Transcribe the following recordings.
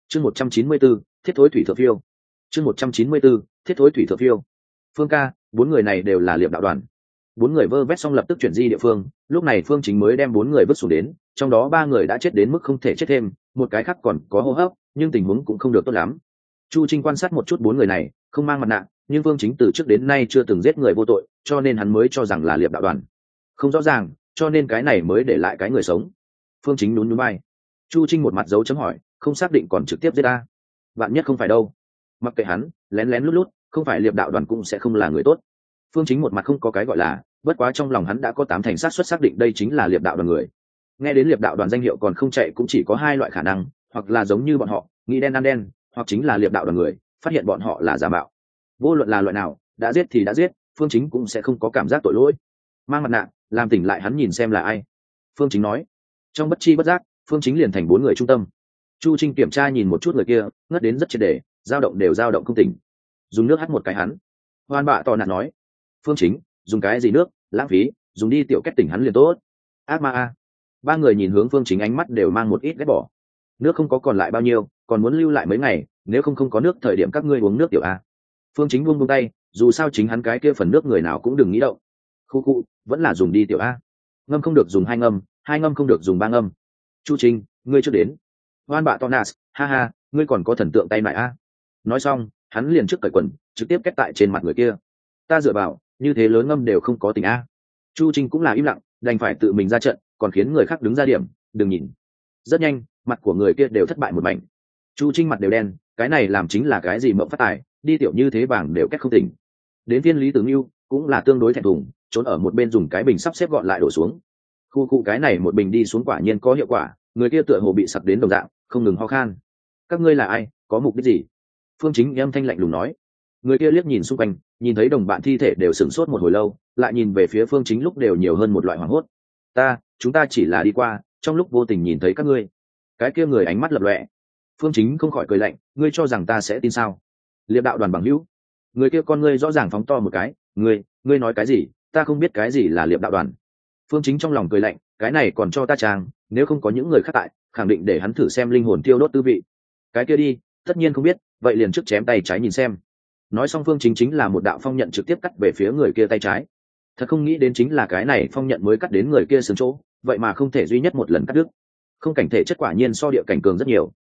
chương 194, thiết thối thủy thượng phiêu. chương 194, thiết thối thủy thượng phiêu. Phương ca, 4 người này đều là liệp đạo đoàn. 4 người vơ vét xong lập tức chuyển di địa phương, lúc này Phương Chính mới đem 4 người vứt xuống đến, trong đó 3 người đã chết đến mức không thể chết thêm, một cái khác còn có hô hấp, nhưng tình huống cũng không được tốt lắm. Chu Trinh quan sát một chút 4 người này, không mang mặt nạ, nhưng Phương Chính từ trước đến nay chưa từng giết người vô tội, cho nên hắn mới cho rằng là liệp đạo đoàn. Không rõ ràng, cho nên cái này mới để lại cái người sống. Phương Chính nhún nhún vai. Chu Trinh một mặt dấu chấm hỏi, không xác định còn trực tiếp giết ta. Vạn nhất không phải đâu. Mặc kệ hắn, lén lén lút lút, không phải liệp đạo đoàn cũng sẽ không là người tốt. Phương Chính một mặt không có cái gọi là, bất quá trong lòng hắn đã có 8 thành xác suất xác định đây chính là liệp đạo đoàn người. Nghe đến liệp đạo đoàn danh hiệu còn không chạy cũng chỉ có 2 loại khả năng, hoặc là giống như bọn họ, nghĩ đen ăn đen, hoặc chính là liệp đạo đoàn người, phát hiện bọn họ là giả mạo. Vô luận là loại nào, đã giết thì đã giết, Phương Chính cũng sẽ không có cảm giác tội lỗi. Mang mặt nạ, làm tỉnh lại hắn nhìn xem là ai. Phương Chính nói. Trong bất chi bất giác, Phương Chính liền thành 4 người trung tâm. Chu Trinh kiểm tra nhìn một chút người kia, ngất đến rất triệt để, dao động không tỉnh. Dùng nước hắt một cái hắn. Hoan bạ to nạn nói. Phương Chính, dùng cái gì nước, lãng phí, dùng đi tiểu kết tỉnh hắn liền tốt. Ác ma a. 3 người nhìn hướng Phương Chính ánh mắt đều mang một ít ghét bỏ. Nước không có còn lại bao nhiêu, còn muốn lưu lại mấy ngày, nếu không có nước thời điểm các ngươi uống nước tiểu a. Phương Chính buông tay, dù sao chính hắn cái kia phần nước người nào cũng đừng nghĩ động. Khu, vẫn là dùng đi tiểu a. Ngâm không được dùng 2 ngâm, 2 ngâm không được dùng 3 ngâm. Chu Trinh, ngươi trước đến. Hoan bạ Tonas, ha ha, ngươi còn có thần tượng tay lại a. Nói xong, hắn liền trước cởi quần, trực tiếp kết tại trên mặt người kia. Ta dựa vào, như thế lớn ngâm đều không có tình a. Chu Trinh cũng là im lặng, đành phải tự mình ra trận, còn khiến người khác đứng ra điểm, đừng nhìn. Rất nhanh, mặt của người kia đều thất bại một mảnh. Chu Trinh mặt đều đen, cái này làm chính là cái gì mộng phát tài, đi tiểu như thế vàng đều kết không tỉnh. Đến viên Lý Tử Nưu cũng là tương đối thẹn thùng, trốn ở một bên dùng cái bình sắp xếp gọn lại đổ xuống. Khu cái này một bình đi xuống quả nhiên có hiệu quả, người kia tựa hồ bị sặc đến đồng dạng, không ngừng ho khan. Các ngươi là ai, có mục đích gì? Phương Chính âm thanh lạnh lùng nói. Người kia liếc nhìn xung quanh, nhìn thấy đồng bạn thi thể đều sửng sốt một hồi lâu, lại nhìn về phía Phương Chính lúc đều nhiều hơn một loại hoảng hốt. Chúng ta chỉ là đi qua, trong lúc vô tình nhìn thấy các ngươi. Cái kia người ánh mắt lập lòe. Phương Chính không khỏi cười lạnh, ngươi cho rằng ta sẽ tin sao? Liệp đạo đoàn bằng hữu. Người kia con ngươi rõ ràng phóng to một cái, ngươi nói cái gì? Ta không biết cái gì là liệp đạo đoàn. Phương Chính trong lòng cười lạnh, cái này còn cho ta trang, nếu không có những người khác tại, khẳng định để hắn thử xem linh hồn tiêu đốt tư vị. Cái kia đi, tất nhiên không biết, vậy liền trước chém tay trái nhìn xem. Nói xong Phương Chính là một đạo phong nhận trực tiếp cắt về phía người kia tay trái. Thật không nghĩ đến chính là cái này phong nhận mới cắt đến người kia xương chỗ, vậy mà không thể duy nhất một lần cắt đứt. Không cảnh thể chất quả nhiên so địa cảnh cường rất nhiều.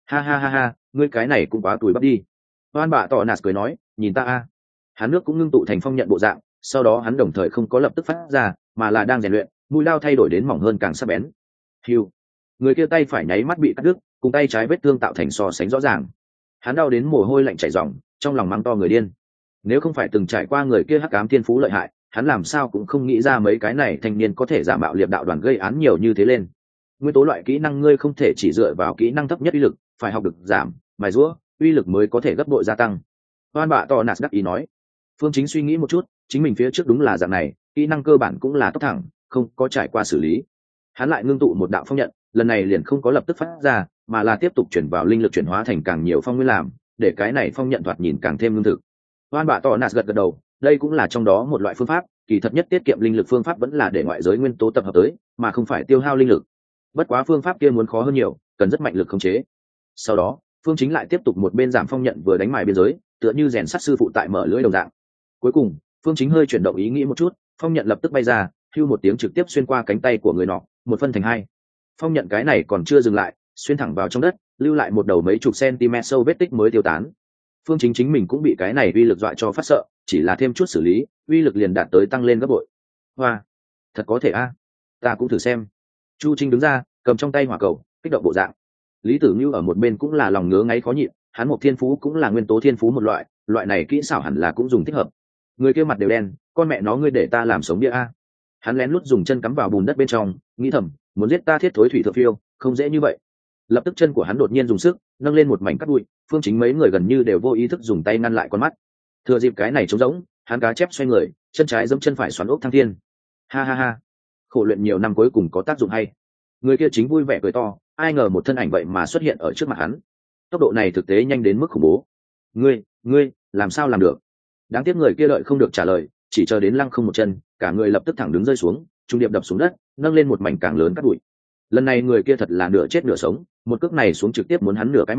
Ha, ngươi cái này cũng quá tuổi bắp đi. Hoan bạ tỏ nạt cười nói, nhìn ta a. Hắn nước cũng ngưng tụ thành phong nhận bộ dạng, sau đó hắn đồng thời không có lập tức phát ra, mà là đang rèn luyện, mũi lao thay đổi đến mỏng hơn càng sắc bén. Hiu. Người kia tay phải nháy mắt bị cắt đứt, cùng tay trái vết thương tạo thành so sánh rõ ràng. Hắn đau đến mồ hôi lạnh chảy ròng, trong lòng mắng to người điên. Nếu không phải từng trải qua người kia hắc ám thiên phú lợi hại, hắn làm sao cũng không nghĩ ra mấy cái này thanh niên có thể giả mạo liệp đạo đoàn gây án nhiều như thế lên. Nguyên tố loại kỹ năng ngươi không thể chỉ dựa vào kỹ năng thấp nhất uy lực, phải học được giảm, mài giũa, uy lực mới có thể gấp bội gia tăng. Hoan bạ to nạt đắc ý nói. Phương Chính suy nghĩ một chút, chính mình phía trước đúng là dạng này, kỹ năng cơ bản cũng là tốc thẳng, không có trải qua xử lý. Hắn lại ngưng tụ một đạo phong nhận, lần này liền không có lập tức phát ra, mà là tiếp tục chuyển vào linh lực chuyển hóa thành càng nhiều phong nguyên làm, để cái này phong nhận thoạt nhìn càng thêm lương thực. Hoan bạ to nạt gật đầu, đây cũng là trong đó một loại phương pháp, kỳ thật nhất tiết kiệm linh lực phương pháp vẫn là để ngoại giới nguyên tố tập hợp tới, mà không phải tiêu hao linh lực. Bất quá phương pháp kia muốn khó hơn nhiều, cần rất mạnh lực khống chế. Sau đó, Phương Chính lại tiếp tục một bên giảm phong nhận vừa đánh mài biên giới, tựa như rèn sắt sư phụ tại mở lưỡi đồng dạng. Cuối cùng, Phương Chính hơi chuyển động ý nghĩ một chút, phong nhận lập tức bay ra, hưu một tiếng trực tiếp xuyên qua cánh tay của người nọ, một phân thành hai. Phong nhận cái này còn chưa dừng lại, xuyên thẳng vào trong đất, lưu lại một đầu mấy chục cm sâu vết tích mới tiêu tán. Phương Chính chính mình cũng bị cái này uy lực dọa cho phát sợ, chỉ là thêm chút xử lý, uy lực liền đạt tới tăng lên gấp bội. Hoa, thật có thể a, ta cũng thử xem. Chu Trinh đứng ra, cầm trong tay hỏa cầu, kích động bộ dạng. Lý Tử Nưu ở một bên cũng là lòng ngứa ngáy khó nhịn, hắn một thiên phú cũng là nguyên tố thiên phú một loại, loại này kỹ xảo hẳn là cũng dùng thích hợp. Người kia mặt đều đen, con mẹ nó ngươi để ta làm sống bia a. Hắn lén lút dùng chân cắm vào bùn đất bên trong, nghĩ thầm, muốn giết ta thiết thối thủy thượng phiêu, không dễ như vậy. Lập tức chân của hắn đột nhiên dùng sức, nâng lên một mảnh cát bụi, Phương Chính mấy người gần như đều vô ý thức dùng tay ngăn lại con mắt. Thừa dịp cái này trống rỗng, hắn cá chép xoay người, chân trái giẫm chân phải xoắn ốc thăng thiên. Ha, khổ luyện nhiều năm cuối cùng có tác dụng hay. Người kia chính vui vẻ cười to, ai ngờ một thân ảnh vậy mà xuất hiện ở trước mặt hắn. Tốc độ này thực tế nhanh đến mức khủng bố. Ngươi làm sao làm được? Đáng tiếc người kia đợi không được trả lời, chỉ chờ đến lăng không một chân, cả người lập tức thẳng đứng rơi xuống, trung điệp đập xuống đất, nâng lên một mảnh càng lớn cát bụi. Lần này người kia thật là nửa chết nửa sống, một cước này xuống trực tiếp muốn hắn nửa cái mạng,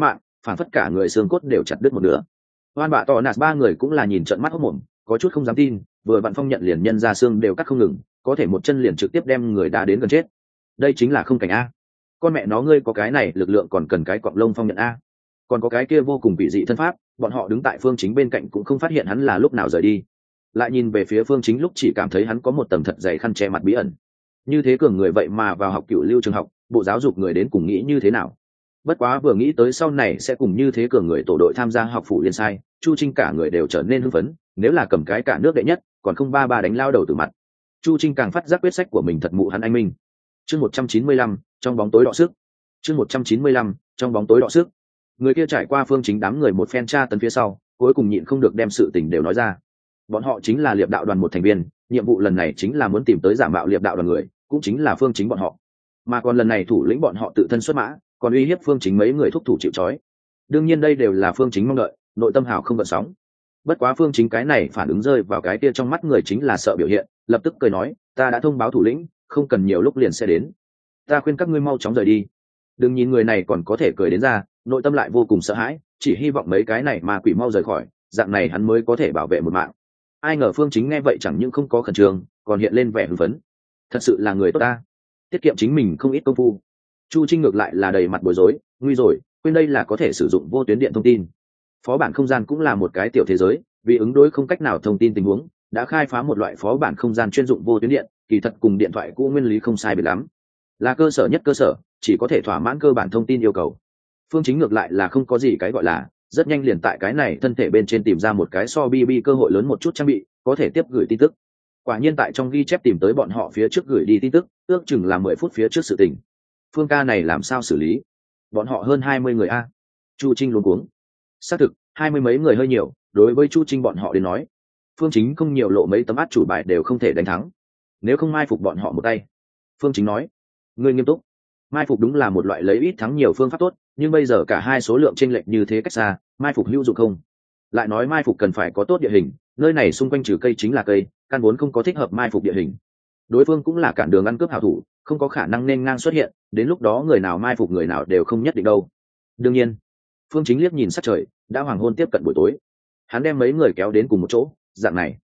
phản phất cả người xương cốt đều chặt đứt một nửa. Oan bạ tỏ nạt ba người cũng là nhìn trợn mắt hốc mồm, có chút không dám tin, vừa vặn phong nhận liền nhân ra xương đều cắt không ngừng, có thể một chân liền trực tiếp đem người đá đến gần chết. Đây chính là không cảnh a. Con mẹ nó ngươi có cái này lực lượng còn cần cái cọng lông phong nhận a. Còn có cái kia vô cùng bị dị thân pháp, bọn họ đứng tại Phương Chính bên cạnh cũng không phát hiện hắn là lúc nào rời đi. Lại nhìn về phía Phương Chính lúc chỉ cảm thấy hắn có một tầng thật dày khăn che mặt bí ẩn. Như thế cường người vậy mà vào học Cửu Lưu trường học, bộ giáo dục người đến cùng nghĩ như thế nào? Bất quá vừa nghĩ tới sau này sẽ cùng như thế cường người tổ đội tham gia học phủ liên sai, Chu Trinh cả người đều trở nên hưng phấn, nếu là cầm cái cả nước đệ nhất, còn không ba ba đánh lao đầu từ mặt. Chu Trinh càng phát giác quyết sách của mình thật mụ hắn anh minh. Chương 195, trong bóng tối đọ sức. Chương 195, trong bóng tối đọ sức. Người kia trải qua Phương Chính đám người một phen tra tấn phía sau, cuối cùng nhịn không được đem sự tình đều nói ra. Bọn họ chính là Liệp Đạo đoàn một thành viên, nhiệm vụ lần này chính là muốn tìm tới giả mạo Liệp Đạo đoàn người, cũng chính là Phương Chính bọn họ. Mà còn lần này thủ lĩnh bọn họ tự thân xuất mã, còn uy hiếp Phương Chính mấy người thúc thủ chịu trói. Đương nhiên đây đều là Phương Chính mong đợi, nội tâm hào không gợn sóng. Bất quá Phương Chính cái này phản ứng rơi vào cái kia trong mắt người chính là sợ biểu hiện, lập tức cười nói, ta đã thông báo thủ lĩnh, không cần nhiều lúc liền sẽ đến. Ta khuyên các ngươi mau chóng rời đi. Đừng nhìn người này còn có thể cười đến ra, nội tâm lại vô cùng sợ hãi, chỉ hy vọng mấy cái này mà quỷ mau rời khỏi, dạng này hắn mới có thể bảo vệ một mạng. Ai ngờ Phương Chính nghe vậy chẳng những không có khẩn trương, còn hiện lên vẻ hưng phấn. Thật sự là người tốt ta, tiết kiệm chính mình không ít công phu. Chu Trinh ngược lại là đầy mặt bối rối, nguy rồi, quên đây là có thể sử dụng vô tuyến điện thông tin. Phó bản không gian cũng là một cái tiểu thế giới, vì ứng đối không cách nào thông tin tình huống, đã khai phá một loại phó bản không gian chuyên dụng vô tuyến điện, kỳ thật cùng điện thoại cũ nguyên lý không sai biệt lắm, là cơ sở nhất cơ sở, chỉ có thể thỏa mãn cơ bản thông tin yêu cầu. Phương Chính ngược lại là không có gì cái gọi là, rất nhanh liền tại cái này thân thể bên trên tìm ra một cái so BB cơ hội lớn một chút trang bị, có thể tiếp gửi tin tức. Quả nhiên tại trong ghi chép tìm tới bọn họ phía trước gửi đi tin tức, ước chừng là 10 phút phía trước sự tình. Phương ca này làm sao xử lý? Bọn họ hơn 20 người a. Chu Trinh luống cuống. Xác thực, 20 mấy người hơi nhiều, đối với Chu Trinh bọn họ đến nói, Phương Chính không nhiều lộ mấy tấm át chủ bài đều không thể đánh thắng. Nếu không mai phục bọn họ một tay. Phương Chính nói, ngươi nghiêm túc. Mai phục đúng là một loại lấy ít thắng nhiều phương pháp tốt, nhưng bây giờ cả hai số lượng chênh lệch như thế cách xa, mai phục hữu dụng không? Lại nói mai phục cần phải có tốt địa hình, nơi này xung quanh trừ cây chính là cây, căn vốn không có thích hợp mai phục địa hình. Đối phương cũng là cản đường ăn cướp hảo thủ, không có khả năng nên ngang xuất hiện, đến lúc đó người nào mai phục người nào đều không nhất định đâu. Đương nhiên, Phương Chính liếc nhìn sắc trời, đã hoàng hôn tiếp cận buổi tối. Hắn đem mấy người kéo đến cùng một chỗ, dạng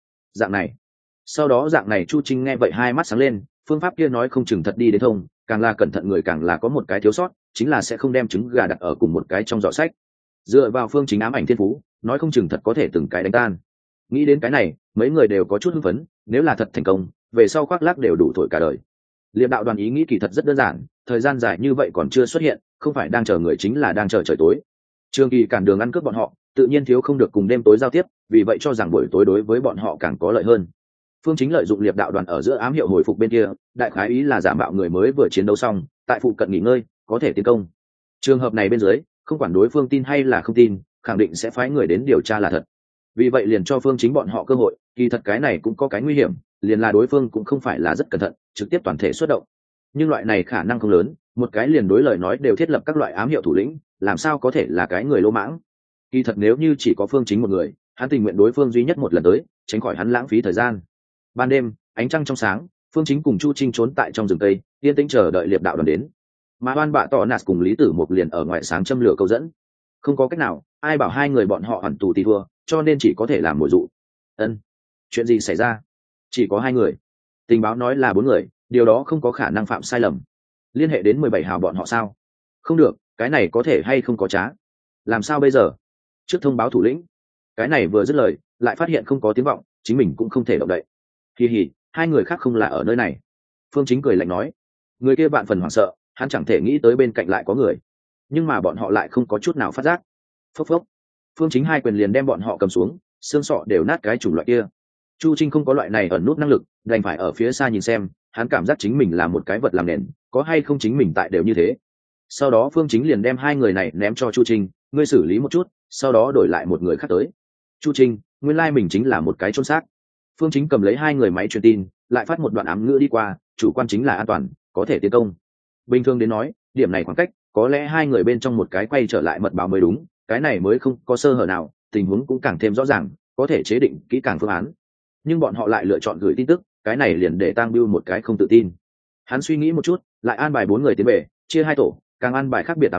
này. Sau đó dạng này Chu Trinh nghe vậy hai mắt sáng lên, phương pháp kia nói không chừng thật đi đến thông, càng là cẩn thận người càng là có một cái thiếu sót, chính là sẽ không đem trứng gà đặt ở cùng một cái trong giỏ sách. Dựa vào Phương Chính ám ảnh thiên phú, nói không chừng thật có thể từng cái đánh tan. Nghĩ đến cái này, mấy người đều có chút hưng phấn, nếu là thật thành công, về sau khoác lác đều đủ thổi cả đời. Liệp Đạo đoàn ý nghĩ kỳ thật rất đơn giản, thời gian dài như vậy còn chưa xuất hiện, không phải đang chờ người chính là đang chờ trời tối. Trường Kỳ cản đường ăn cướp bọn họ, tự nhiên thiếu không được cùng đêm tối giao tiếp, vì vậy cho rằng buổi tối đối với bọn họ càng có lợi hơn. Phương Chính lợi dụng Liệp Đạo đoàn ở giữa ám hiệu hồi phục bên kia, đại khái ý là giả mạo người mới vừa chiến đấu xong, tại phụ cận nghỉ ngơi, có thể tiến công. Trường hợp này bên dưới, không quản đối phương tin hay là không tin, khẳng định sẽ phái người đến điều tra là thật. Vì vậy liền cho Phương Chính bọn họ cơ hội, kỳ thật cái này cũng có cái nguy hiểm, liền là đối phương cũng không phải là rất cẩn thận, trực tiếp toàn thể xuất động. Nhưng loại này khả năng không lớn, một cái liền đối lời nói đều thiết lập các loại ám hiệu thủ lĩnh, làm sao có thể là cái người lỗ mãng. Kỳ thật nếu như chỉ có Phương Chính một người, hắn tình nguyện đối phương duy nhất một lần tới, tránh khỏi hắn lãng phí thời gian. Ban đêm, ánh trăng trong sáng, Phương Chính cùng Chu Trinh trốn tại trong rừng cây, yên tĩnh chờ đợi Liệp Đạo đoàn đến. Mà Oan Bạ Tọ Nạt cùng Lý Tử Mục liền ở ngoài sáng châm lửa câu dẫn. Không có cách nào, ai bảo hai người bọn họ hoàn tù thì thua, cho nên chỉ có thể làm mồi dụ. Ân, chuyện gì xảy ra? Chỉ có 2 người. Tình báo nói là 4 người, điều đó không có khả năng phạm sai lầm. Liên hệ đến 17 hào bọn họ sao? Không được, cái này có thể hay không có trá. Làm sao bây giờ? Trước thông báo thủ lĩnh. Cái này vừa dứt lời, lại phát hiện không có tiếng vọng, chính mình cũng không thể động đậy. Kỳ hỉ, 2 người khác không là ở nơi này. Phương Chính cười lạnh nói. Người kia bạn phần hoảng sợ, hắn chẳng thể nghĩ tới bên cạnh lại có người. Nhưng mà bọn họ lại không có chút nào phát giác. Phốc phốc. Phương Chính 2 quyền liền đem bọn họ cầm xuống, xương sọ đều nát cái chủng loại kia. Chu Trinh không có loại này ẩn nút năng lực, đành phải ở phía xa nhìn xem, hắn cảm giác chính mình là một cái vật làm nền, có hay không chính mình tại đều như thế. Sau đó Phương Chính liền đem 2 người này ném cho Chu Trinh, ngươi xử lý một chút, sau đó đổi lại một người khác tới. Chu Trinh, nguyên lai mình chính là một cái chôn xác. Phương Chính cầm lấy 2 người máy truyền tin, lại phát một đoạn ám ngữ đi qua, chủ quan chính là an toàn, có thể tiến công. Bình thường đến nói, điểm này khoảng cách, có lẽ 2 người bên trong một cái quay trở lại mật báo mới đúng, cái này mới không có sơ hở nào, tình huống cũng càng thêm rõ ràng, có thể chế định kỹ càng phương án. Nhưng bọn họ lại lựa chọn gửi tin tức, cái này liền để Tang Bưu một cái không tự tin. Hắn suy nghĩ một chút, lại an bài 4 người tiến về, chia 2 tổ, càng an bài khác biệt ám ngữ,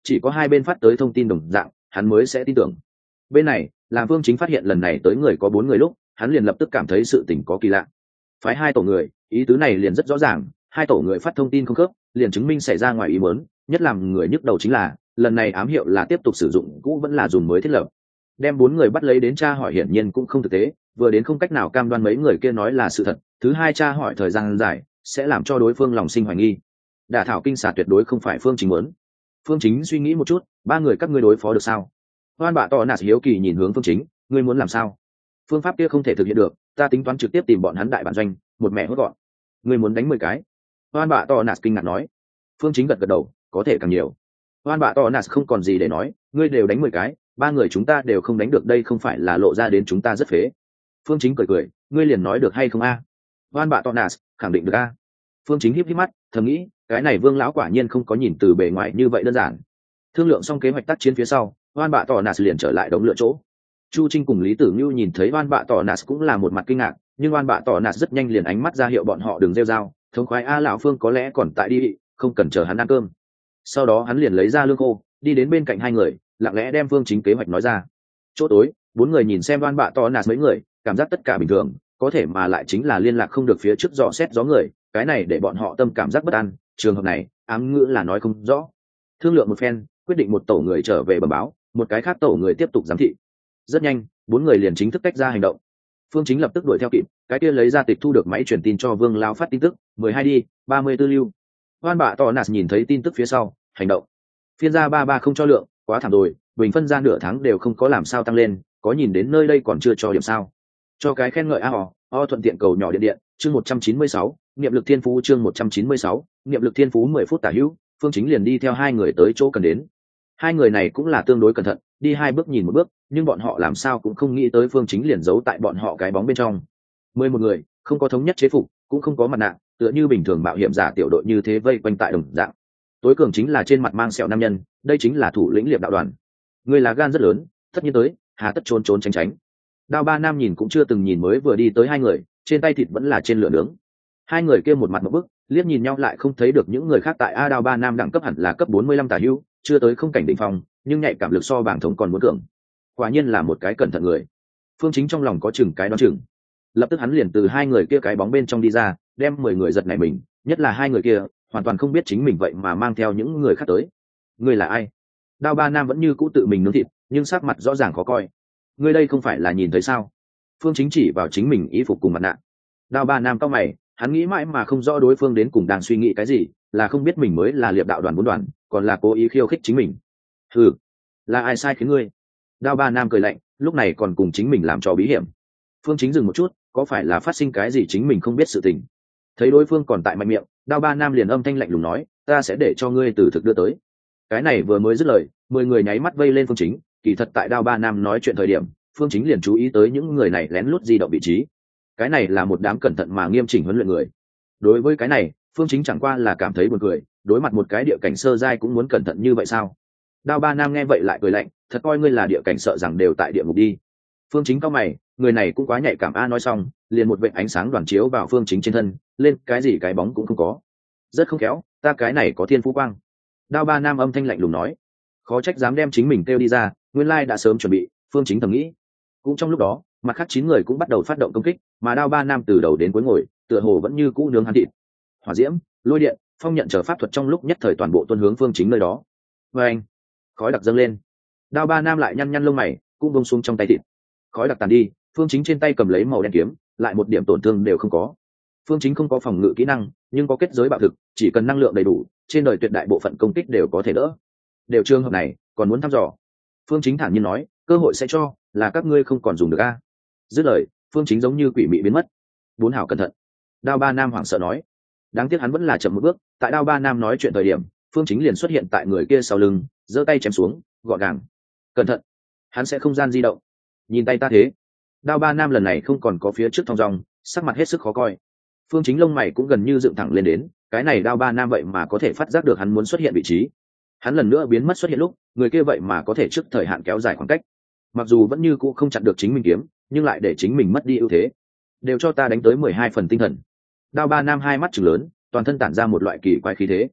chỉ có hai bên phát tới thông tin đồng dạng hắn mới sẽ tin tưởng. Bên này làm Phương Chính phát hiện lần này tới người có 4 người lúc hắn liền lập tức cảm thấy sự tình có kỳ lạ. Phái 2 tổ người, ý tứ này liền rất rõ ràng, 2 tổ người phát thông tin không khớp liền chứng minh xảy ra ngoài ý muốn. Nhất làm người nhức đầu chính là lần này ám hiệu là tiếp tục sử dụng cũ vẫn là dùng mới thiết lập. Đem 4 người bắt lấy đến tra hỏi hiển nhiên cũng không thực tế, vừa đến không cách nào cam đoan mấy người kia nói là sự thật, thứ hai tra hỏi thời gian dài sẽ làm cho đối phương lòng sinh hoài nghi. Đả thảo kinh xà tuyệt đối không phải Phương Chính muốn. Phương Chính suy nghĩ một chút, 3 người các ngươi đối phó được sao? Hoan bạ tỏ nạt hiếu kỳ nhìn hướng Phương Chính, ngươi muốn làm sao? Phương pháp kia không thể thực hiện được, ta tính toán trực tiếp tìm bọn hắn đại bản doanh, một mẹ hốt gọn. Ngươi muốn đánh 10 cái? Hoan bạ tỏ nạt kinh ngạc nói. Phương Chính gật gật đầu, có thể càng nhiều. Hoan bạ tỏ nạt không còn gì để nói, ngươi đều đánh 10 cái, 3 người chúng ta đều không đánh được, đây không phải là lộ ra đến chúng ta rất phế. Phương Chính cười cười, ngươi liền nói được hay không a? Hoan bạ tỏ nạt khẳng định được a. Phương Chính híp híp mắt, thầm nghĩ, cái này Vương lão quả nhiên không có nhìn từ bề ngoài như vậy đơn giản. Thương lượng xong kế hoạch tác chiến phía sau, Hoan bạ tỏ nạt liền trở lại đống lửa chỗ. Chu Trinh cùng Lý Tử Ngưu nhìn thấy Hoan bạ tỏ nạt cũng là một mặt kinh ngạc, nhưng Hoan bạ tỏ nạt rất nhanh liền ánh mắt ra hiệu bọn họ đừng rêu rao, thống khoái a lão Phương có lẽ còn tại đi, không cần chờ hắn ăn cơm. Sau đó hắn liền lấy ra lương khô, đi đến bên cạnh hai người, lặng lẽ đem Phương Chính kế hoạch nói ra. Chỗ tối, 4 người nhìn xem Hoan bạ tỏ nạt mấy người, cảm giác tất cả bình thường, có thể mà lại chính là liên lạc không được phía trước dò xét gió người, cái này để bọn họ tâm cảm giác bất an. Trường hợp này ám ngữ là nói không rõ. Thương lượng một phen, quyết định một tổ người trở về bẩm báo, một cái khác tổ người tiếp tục giám thị. Rất nhanh 4 người liền chính thức tách ra hành động. Phương Chính lập tức đuổi theo kịp, cái kia lấy ra tịch thu được máy truyền tin cho Vương lão phát tin tức, 12 đi 34 lưu. Hoan bạ tỏ nạt nhìn thấy tin tức phía sau, hành động. Phiên gia 33 không cho lượng, quá thảm rồi, bình phân ra nửa tháng đều không có làm sao tăng lên, có nhìn đến nơi đây còn chưa cho điểm sao? Cho cái khen ngợi o thuận tiện cầu nhỏ điện điện, chương 196, niệm lực thiên phú chương 196, niệm lực thiên phú 10 phút tả hữu, Phương Chính liền đi theo hai người tới chỗ cần đến. Hai người này cũng là tương đối cẩn thận, đi 2 bước nhìn 1 bước, nhưng bọn họ làm sao cũng không nghĩ tới Phương Chính liền giấu tại bọn họ cái bóng bên trong. 11 người, không có thống nhất chế phục, cũng không có mặt nạ, tựa như bình thường mạo hiểm giả tiểu đội như thế vây quanh tại đồng dạng. Tối cường chính là trên mặt mang sẹo nam nhân, đây chính là thủ lĩnh Liệp đạo đoàn. Người là gan rất lớn, tất nhiên tới, hà tất trốn trốn tránh tránh. Đao Ba Nam nhìn cũng chưa từng nhìn mới vừa đi tới hai người, trên tay thịt vẫn là trên lửa nướng. Hai người kia một mặt một bức, liếc nhìn nhau lại không thấy được những người khác tại Đao Ba Nam đẳng cấp hẳn là cấp 45 tả hữu, chưa tới không cảnh đỉnh phong, nhưng nhạy cảm lực so bảng thống còn muốn cường. Quả nhiên là một cái cẩn thận người. Phương Chính trong lòng có chừng cái đoán chừng. Lập tức hắn liền từ hai người kia cái bóng bên trong đi ra, đem 10 người giật nảy mình, nhất là hai người kia, hoàn toàn không biết chính mình vậy mà mang theo những người khác tới. Người là ai? Đao Ba Nam vẫn như cũ tự mình nướng thịt, nhưng sắc mặt rõ ràng khó coi. Ngươi đây không phải là nhìn thấy sao? Phương Chính chỉ vào chính mình y phục cùng mặt nạ. Đao Ba Nam cau mày, hắn nghĩ mãi mà không rõ đối phương đến cùng đang suy nghĩ cái gì, là không biết mình mới là Liệp đạo đoàn 4 đoàn, còn là cố ý khiêu khích chính mình. Hừ, là ai sai khiến ngươi? Đao Ba Nam cười lạnh, lúc này còn cùng chính mình làm trò bí hiểm. Phương Chính dừng một chút, có phải là phát sinh cái gì chính mình không biết sự tình? Thấy đối phương còn tại mạnh miệng, Đao Ba Nam liền âm thanh lạnh lùng nói, ta sẽ để cho ngươi từ thực đưa tới. Cái này vừa mới dứt lời, 10 người nháy mắt vây lên Phương Chính, kỳ thật tại Đao Ba Nam nói chuyện thời điểm, Phương Chính liền chú ý tới những người này lén lút di động vị trí. Cái này là một đám cẩn thận mà nghiêm chỉnh huấn luyện người. Đối với cái này, Phương Chính chẳng qua là cảm thấy buồn cười, đối mặt một cái địa cảnh sơ giai cũng muốn cẩn thận như vậy sao? Đao Ba Nam nghe vậy lại cười lạnh, thật coi ngươi là địa cảnh sợ rằng đều tại địa ngục đi. Phương Chính cau mày, người này cũng quá nhạy cảm a, nói xong, liền một vệt ánh sáng đoàn chiếu vào Phương Chính trên thân, lên cái gì cái bóng cũng không có. Rất không khéo, ta cái này có thiên phú quang. Đao Ba Nam âm thanh lạnh lùng nói, khó trách dám đem chính mình kêu đi ra, nguyên lai đã sớm chuẩn bị. Phương Chính thầm nghĩ. Cũng trong lúc đó, mặt khác 9 người cũng bắt đầu phát động công kích, mà Đao Ba Nam từ đầu đến cuối ngồi, tựa hồ vẫn như cũ nướng hắn thịt. Hỏa diễm, lôi điện, phong nhận chờ pháp thuật trong lúc nhất thời toàn bộ tuôn hướng Phương Chính nơi đó. Và anh, khói đặc dâng lên. Đao Ba Nam lại nhăn nhăn lông mày, cũng buông xuống trong tay thịt. Khói đặc tàn đi, Phương Chính trên tay cầm lấy màu đen kiếm, lại một điểm tổn thương đều không có. Phương Chính không có phòng ngự kỹ năng, nhưng có kết giới bạo thực, chỉ cần năng lượng đầy đủ, trên đời tuyệt đại bộ phận công kích đều có thể đỡ. Đều trường hợp này, còn muốn thăm dò? Phương Chính thản nhiên nói, cơ hội sẽ cho, là các ngươi không còn dùng được a. Dứt lời, Phương Chính giống như quỷ mị biến mất. 4 hảo cẩn thận. Đao Ba Nam hoảng sợ nói. Đáng tiếc hắn vẫn là chậm một bước, tại Đao Ba Nam nói chuyện thời điểm, Phương Chính liền xuất hiện tại người kia sau lưng, giơ tay chém xuống, gọn gàng. Cẩn thận, hắn sẽ không gian di động. Nhìn tay ta thế. Đao Ba Nam lần này không còn có phía trước thong dong, sắc mặt hết sức khó coi. Phương Chính lông mày cũng gần như dựng thẳng lên đến, cái này Đao Ba Nam vậy mà có thể phát giác được hắn muốn xuất hiện vị trí. Hắn lần nữa biến mất xuất hiện lúc, người kia vậy mà có thể trước thời hạn kéo dài khoảng cách. Mặc dù vẫn như cũ không chặn được chính mình kiếm, nhưng lại để chính mình mất đi ưu thế. Đều cho ta đánh tới 12 phần tinh thần. Đao Ba Nam hai mắt trừng lớn, toàn thân tản ra một loại kỳ quái khí thế.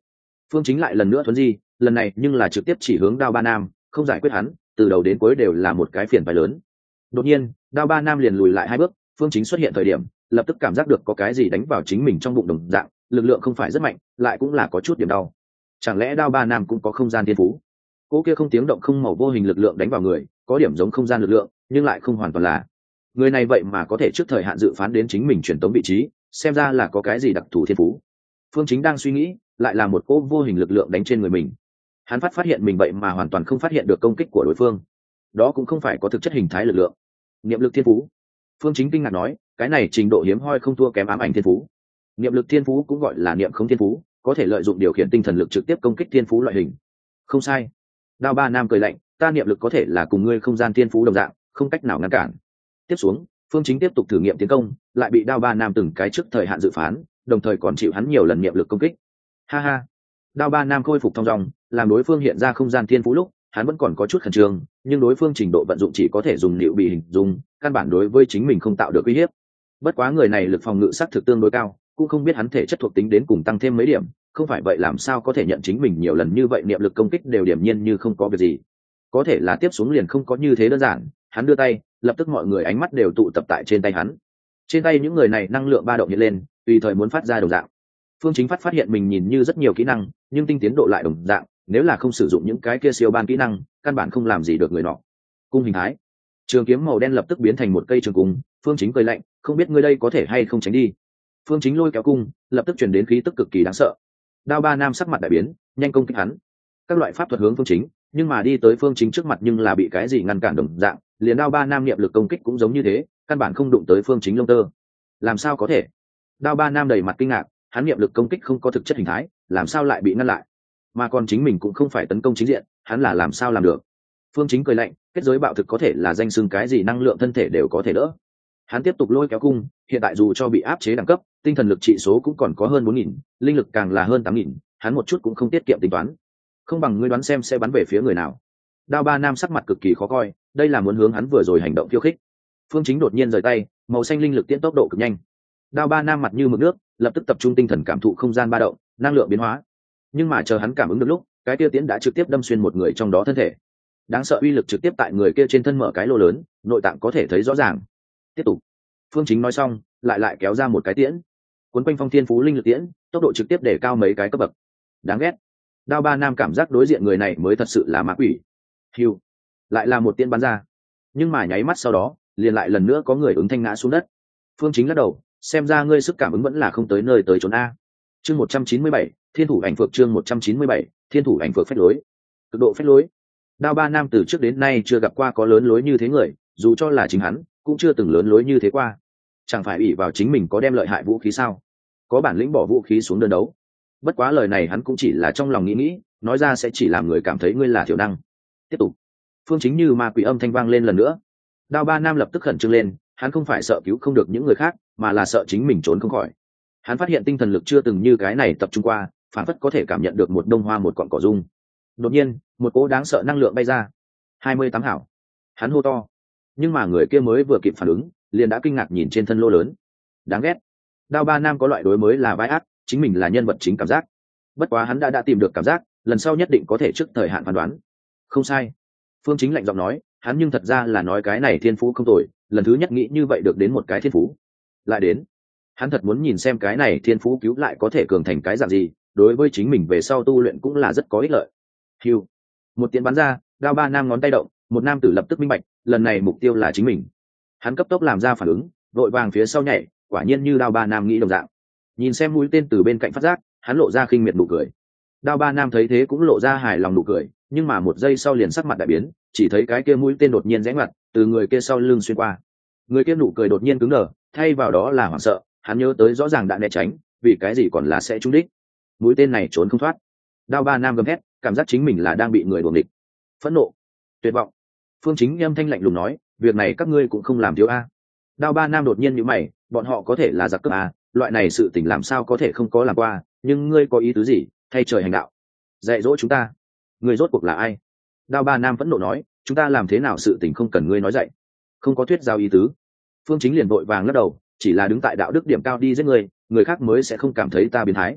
Phương Chính lại lần nữa thuấn di, lần này nhưng là trực tiếp chỉ hướng Đao Ba Nam, không giải quyết hắn, từ đầu đến cuối đều là một cái phiền phải lớn. Đột nhiên, Đao Ba Nam liền lùi lại 2 bước, Phương Chính xuất hiện thời điểm, lập tức cảm giác được có cái gì đánh vào chính mình trong bụng đồng dạng, lực lượng không phải rất mạnh, lại cũng là có chút điểm đau. Chẳng lẽ Đao Ba Nam cũng có không gian thiên phú? Cỗ kia không tiếng động không màu vô hình lực lượng đánh vào người, có điểm giống không gian lực lượng, nhưng lại không hoàn toàn là. Người này vậy mà có thể trước thời hạn dự phán đến chính mình truyền tống vị trí, xem ra là có cái gì đặc thù thiên phú. Phương Chính đang suy nghĩ, lại là một cỗ vô hình lực lượng đánh trên người mình. Hắn phát hiện mình vậy mà hoàn toàn không phát hiện được công kích của đối phương. Đó cũng không phải có thực chất hình thái lực lượng. Niệm lực thiên phú. Phương Chính kinh ngạc nói, cái này trình độ hiếm hoi không thua kém ám ảnh thiên phú. Niệm lực thiên phú cũng gọi là niệm không thiên phú, có thể lợi dụng điều khiển tinh thần lực trực tiếp công kích thiên phú loại hình. Không sai. Đao Ba Nam cười lạnh, ta niệm lực có thể là cùng ngươi không gian thiên phú đồng dạng, không cách nào ngăn cản. Tiếp xuống, Phương Chính tiếp tục thử nghiệm tiến công, lại bị Đao Ba Nam từng cái trước thời hạn dự phán, đồng thời còn chịu hắn nhiều lần niệm lực công kích. Ha ha. Đao Ba Nam khôi phục thong dong, làm đối phương hiện ra không gian thiên phú lúc, hắn vẫn còn có chút khẩn trương, nhưng đối phương trình độ vận dụng chỉ có thể dùng liệu bị hình dung, căn bản đối với chính mình không tạo được uy hiếp. Bất quá người này lực phòng ngự sắc thực tương đối cao, cũng không biết hắn thể chất thuộc tính đến cùng tăng thêm mấy điểm, không phải vậy làm sao có thể nhận chính mình nhiều lần như vậy niệm lực công kích đều điểm nhiên như không có việc gì. Có thể là tiếp xuống liền không có như thế đơn giản, hắn đưa tay, lập tức mọi người ánh mắt đều tụ tập tại trên tay hắn. Trên tay những người này năng lượng ba động hiện lên, tùy thời muốn phát ra đồng dạng. Phương Chính phát hiện mình nhìn như rất nhiều kỹ năng, nhưng tinh tiến độ lại đồng dạng, nếu là không sử dụng những cái kia siêu ban kỹ năng, căn bản không làm gì được người nọ. Cung hình thái. Trường kiếm màu đen lập tức biến thành một cây trường cung, Phương Chính cười lạnh, không biết ngươi đây có thể hay không tránh đi. Phương Chính lôi kéo cung, lập tức truyền đến khí tức cực kỳ đáng sợ. Đao Ba Nam sắc mặt đại biến, nhanh công kích hắn. Các loại pháp thuật hướng Phương Chính, nhưng mà đi tới Phương Chính trước mặt nhưng là bị cái gì ngăn cản đồng dạng, liền Đao Ba Nam niệm lực công kích cũng giống như thế, căn bản không đụng tới Phương Chính lông tơ. Làm sao có thể? Đao Ba Nam đầy mặt kinh ngạc, hắn niệm lực công kích không có thực chất hình thái, làm sao lại bị ngăn lại? Mà còn chính mình cũng không phải tấn công chính diện, hắn là làm sao làm được? Phương Chính cười lạnh, kết giới bạo thực có thể là danh xưng cái gì năng lượng thân thể đều có thể đỡ. Hắn tiếp tục lôi kéo cung, hiện tại dù cho bị áp chế đẳng cấp, tinh thần lực trị số cũng còn có hơn 4.000, linh lực càng là hơn 8.000, hắn một chút cũng không tiết kiệm tính toán. Không bằng ngươi đoán xem sẽ bắn về phía người nào. Đao Ba Nam sắc mặt cực kỳ khó coi, đây là muốn hướng hắn vừa rồi hành động khiêu khích. Phương Chính đột nhiên rời tay, màu xanh linh lực tiến tốc độ cực nhanh. Đao Ba Nam mặt như mực nước, lập tức tập trung tinh thần cảm thụ không gian ba động, năng lượng biến hóa. Nhưng mà chờ hắn cảm ứng được lúc, cái kia tiến đã trực tiếp đâm xuyên một người trong đó thân thể. Đáng sợ uy lực trực tiếp tại người kia trên thân mở cái lỗ lớn, nội tạng có thể thấy rõ ràng. Tiếp tục. Phương Chính nói xong, lại kéo ra một cái tiễn. Cuốn quanh phong thiên phú linh lực tiễn, tốc độ trực tiếp để cao mấy cái cấp bậc. Đáng ghét. Đao Ba Nam cảm giác đối diện người này mới thật sự là ma quỷ. Hưu. Lại là một tiễn bắn ra. Nhưng mà nháy mắt sau đó, liền lại lần nữa có người ứng thanh ngã xuống đất. Phương Chính lắc đầu, xem ra ngươi sức cảm ứng vẫn là không tới nơi tới chốn a. Chương 197, Thiên thủ ảnh phược. Chương 197, Thiên thủ ảnh phược phách lối. Cực độ phách lối. Đao Ba Nam từ trước đến nay chưa gặp qua có lớn lối như thế người, dù cho là chính hắn cũng chưa từng lớn lối như thế qua. Chẳng phải ỷ vào chính mình có đem lợi hại vũ khí sao? Có bản lĩnh bỏ vũ khí xuống đơn đấu. Bất quá lời này hắn cũng chỉ là trong lòng nghĩ, nói ra sẽ chỉ làm người cảm thấy ngươi là thiểu năng. Tiếp tục. Phương Chính như ma quỷ âm thanh vang lên lần nữa. Đao Ba Nam lập tức khẩn trương lên, hắn không phải sợ cứu không được những người khác, mà là sợ chính mình trốn không khỏi. Hắn phát hiện tinh thần lực chưa từng như cái này tập trung qua, phản phất có thể cảm nhận được một đông hoa một cọn cỏ rung. Đột nhiên, một cỗ đáng sợ năng lượng bay ra. 28 hảo. Hắn hô to. Nhưng mà người kia mới vừa kịp phản ứng, liền đã kinh ngạc nhìn trên thân lô lớn. Đáng ghét. Đao Ba Nam có loại đối mới là vai ác, chính mình là nhân vật chính cảm giác. Bất quá hắn đã tìm được cảm giác, lần sau nhất định có thể trước thời hạn phán đoán. Không sai. Phương Chính lạnh giọng nói, hắn nhưng thật ra là nói cái này thiên phú không tồi, lần thứ nhất nghĩ như vậy được đến một cái thiên phú. Lại đến. Hắn thật muốn nhìn xem cái này thiên phú cứu lại có thể cường thành cái dạng gì, đối với chính mình về sau tu luyện cũng là rất có ích lợi. Hưu. Một tiếng bắn ra, Đao Ba Nam ngón tay động, một nam tử lập tức minh bạch, lần này mục tiêu là chính mình. Hắn cấp tốc làm ra phản ứng, vội vàng phía sau nhảy, quả nhiên như Đao Ba Nam nghĩ đồng dạng. Nhìn xem mũi tên từ bên cạnh phát giác, hắn lộ ra khinh miệt nụ cười. Đao Ba Nam thấy thế cũng lộ ra hài lòng nụ cười, nhưng mà một giây sau liền sắc mặt đại biến, chỉ thấy cái kia mũi tên đột nhiên rẽ ngoặt, từ người kia sau lưng xuyên qua. Người kia nụ cười đột nhiên cứng đờ, thay vào đó là hoảng sợ, hắn nhớ tới rõ ràng đã né tránh, vì cái gì còn là sẽ trúng đích. Mũi tên này trốn không thoát. Đao Ba Nam gầm hét, cảm giác chính mình là đang bị người đuổi địch. Phẫn nộ, tuyệt vọng. Phương Chính âm thanh lạnh lùng nói, việc này các ngươi cũng không làm thiếu a. Đao Ba Nam đột nhiên nhíu mày, bọn họ có thể là giặc cướp a, loại này sự tình làm sao có thể không có làm qua, nhưng ngươi có ý tứ gì, thay trời hành đạo, dạy dỗ chúng ta. Ngươi rốt cuộc là ai? Đao Ba Nam phẫn nộ nói, chúng ta làm thế nào sự tình không cần ngươi nói dạy, không có thuyết giao ý tứ. Phương Chính liền vội vàng lắc đầu, chỉ là đứng tại đạo đức điểm cao đi giết người, người khác mới sẽ không cảm thấy ta biến thái.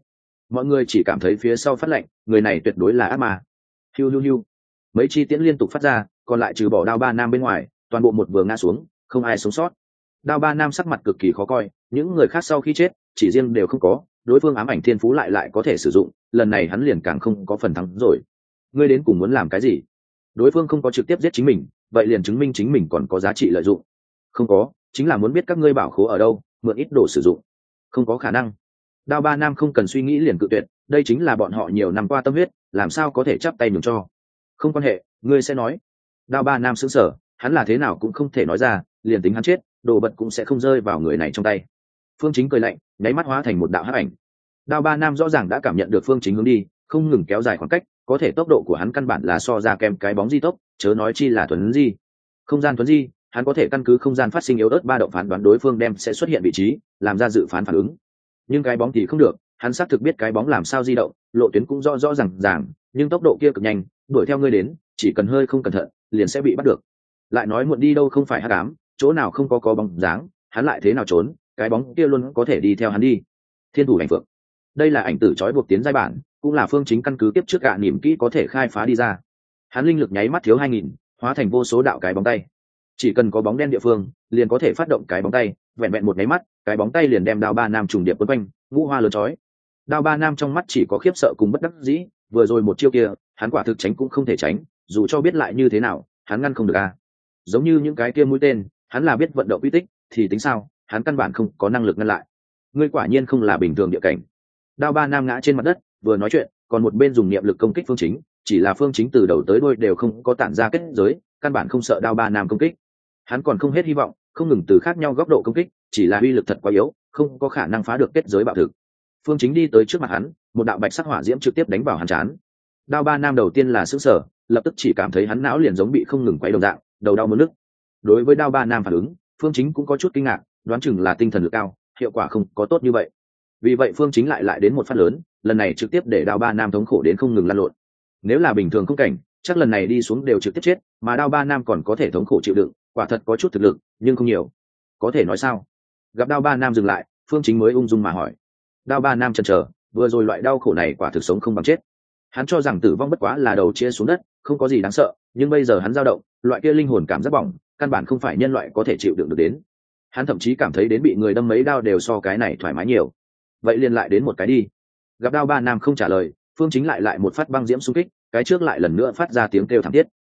mọi người chỉ cảm thấy phía sau phát lạnh, người này tuyệt đối là ác ma. Hiu hiu hiu, mấy chi tiễn liên tục phát ra, còn lại trừ bỏ Đao Ba Nam bên ngoài, toàn bộ một vừa ngã xuống, không ai sống sót. Đao Ba Nam sắc mặt cực kỳ khó coi, những người khác sau khi chết chỉ riêng đều không có, đối phương ám ảnh thiên phú lại có thể sử dụng, lần này hắn liền càng không có phần thắng rồi. Ngươi đến cùng muốn làm cái gì? Đối phương không có trực tiếp giết chính mình, vậy liền chứng minh chính mình còn có giá trị lợi dụng. Không có, chính là muốn biết các ngươi bảo khố ở đâu, mượn ít đồ sử dụng. Không có khả năng. Đao Ba Nam không cần suy nghĩ liền cự tuyệt, đây chính là bọn họ nhiều năm qua tâm huyết, làm sao có thể chắp tay nhường cho. Không quan hệ, ngươi sẽ nói. Đao Ba Nam sững sờ, hắn là thế nào cũng không thể nói ra, liền tính hắn chết, đồ vật cũng sẽ không rơi vào người này trong tay. Phương Chính cười lạnh, nháy mắt hóa thành một đạo hắc ảnh. Đao Ba Nam rõ ràng đã cảm nhận được Phương Chính hướng đi, không ngừng kéo dài khoảng cách, có thể tốc độ của hắn căn bản là so ra kèm cái bóng di tốc, chớ nói chi là thuấn di. Không gian thuấn di, hắn có thể căn cứ không gian phát sinh yếu ớt ba động phán đoán đối phương đem sẽ xuất hiện vị trí, làm ra dự phán phản ứng. Nhưng cái bóng thì không được, hắn xác thực biết cái bóng làm sao di động, lộ tuyến cũng rõ rõ ràng, nhưng tốc độ kia cực nhanh, đuổi theo ngươi đến, chỉ cần hơi không cẩn thận, liền sẽ bị bắt được. Lại nói muộn đi đâu không phải hắc ám, chỗ nào không có bóng dáng, hắn lại thế nào trốn, cái bóng kia luôn có thể đi theo hắn đi. Thiên thủ ảnh phượng, đây là ảnh tử trói buộc tiến giai bản, cũng là Phương Chính căn cứ tiếp trước cả niềm kỹ có thể khai phá đi ra. Hắn linh lực nháy mắt thiếu 2000, hóa thành vô số đạo cái bóng tay. Chỉ cần có bóng đen địa phương, liền có thể phát động cái bóng tay, vẹn vẹn một nháy mắt, cái bóng tay liền đem Đao Ba Nam trùng điệp quấn quanh, ngũ hoa lớn chói. Đao Ba Nam trong mắt chỉ có khiếp sợ cùng bất đắc dĩ, vừa rồi một chiêu kia, hắn quả thực tránh cũng không thể tránh, dù cho biết lại như thế nào, hắn ngăn không được a. Giống như những cái kia mũi tên, hắn là biết vận động uy tích, thì tính sao, hắn căn bản không có năng lực ngăn lại. Ngươi quả nhiên không là bình thường địa cảnh. Đao Ba Nam ngã trên mặt đất, vừa nói chuyện, còn một bên dùng niệm lực công kích Phương Chính, chỉ là Phương Chính từ đầu tới đuôi đều không có tản ra kết giới, căn bản không sợ Đao Ba Nam công kích. Hắn còn không hết hy vọng, không ngừng từ khác nhau góc độ công kích, chỉ là uy lực thật quá yếu, không có khả năng phá được kết giới bạo thực. Phương Chính đi tới trước mặt hắn, một đạo bạch sắc hỏa diễm trực tiếp đánh vào hắn trán. Đao Ba Nam đầu tiên là sửng sở, lập tức chỉ cảm thấy hắn não liền giống bị không ngừng quay đồng dạng, đầu đau muốn nức. Đối với Đao Ba Nam phản ứng, Phương Chính cũng có chút kinh ngạc, đoán chừng là tinh thần lực cao, hiệu quả không có tốt như vậy. Vì vậy Phương Chính lại đến một phát lớn, lần này trực tiếp để Đao Ba Nam thống khổ đến không ngừng lăn lộn. Nếu là bình thường không cảnh, chắc lần này đi xuống đều trực tiếp chết, mà Đao Ba Nam còn có thể thống khổ chịu đựng, quả thật có chút thực lực, nhưng không nhiều. Có thể nói sao? Gặp Đao Ba Nam dừng lại, Phương Chính mới ung dung mà hỏi. Đao Ba Nam chần chờ, vừa rồi loại đau khổ này quả thực sống không bằng chết. Hắn cho rằng tử vong bất quá là đầu chia xuống đất, không có gì đáng sợ, nhưng bây giờ hắn dao động, loại kia linh hồn cảm giác bỏng, căn bản không phải nhân loại có thể chịu đựng được đến. Hắn thậm chí cảm thấy đến bị người đâm mấy đao đều so cái này thoải mái nhiều. Vậy liền lại đến một cái đi. Gặp Đao Ba Nam không trả lời, Phương Chính lại một phát băng diễm xung kích, cái trước lại lần nữa phát ra tiếng kêu thảm thiết.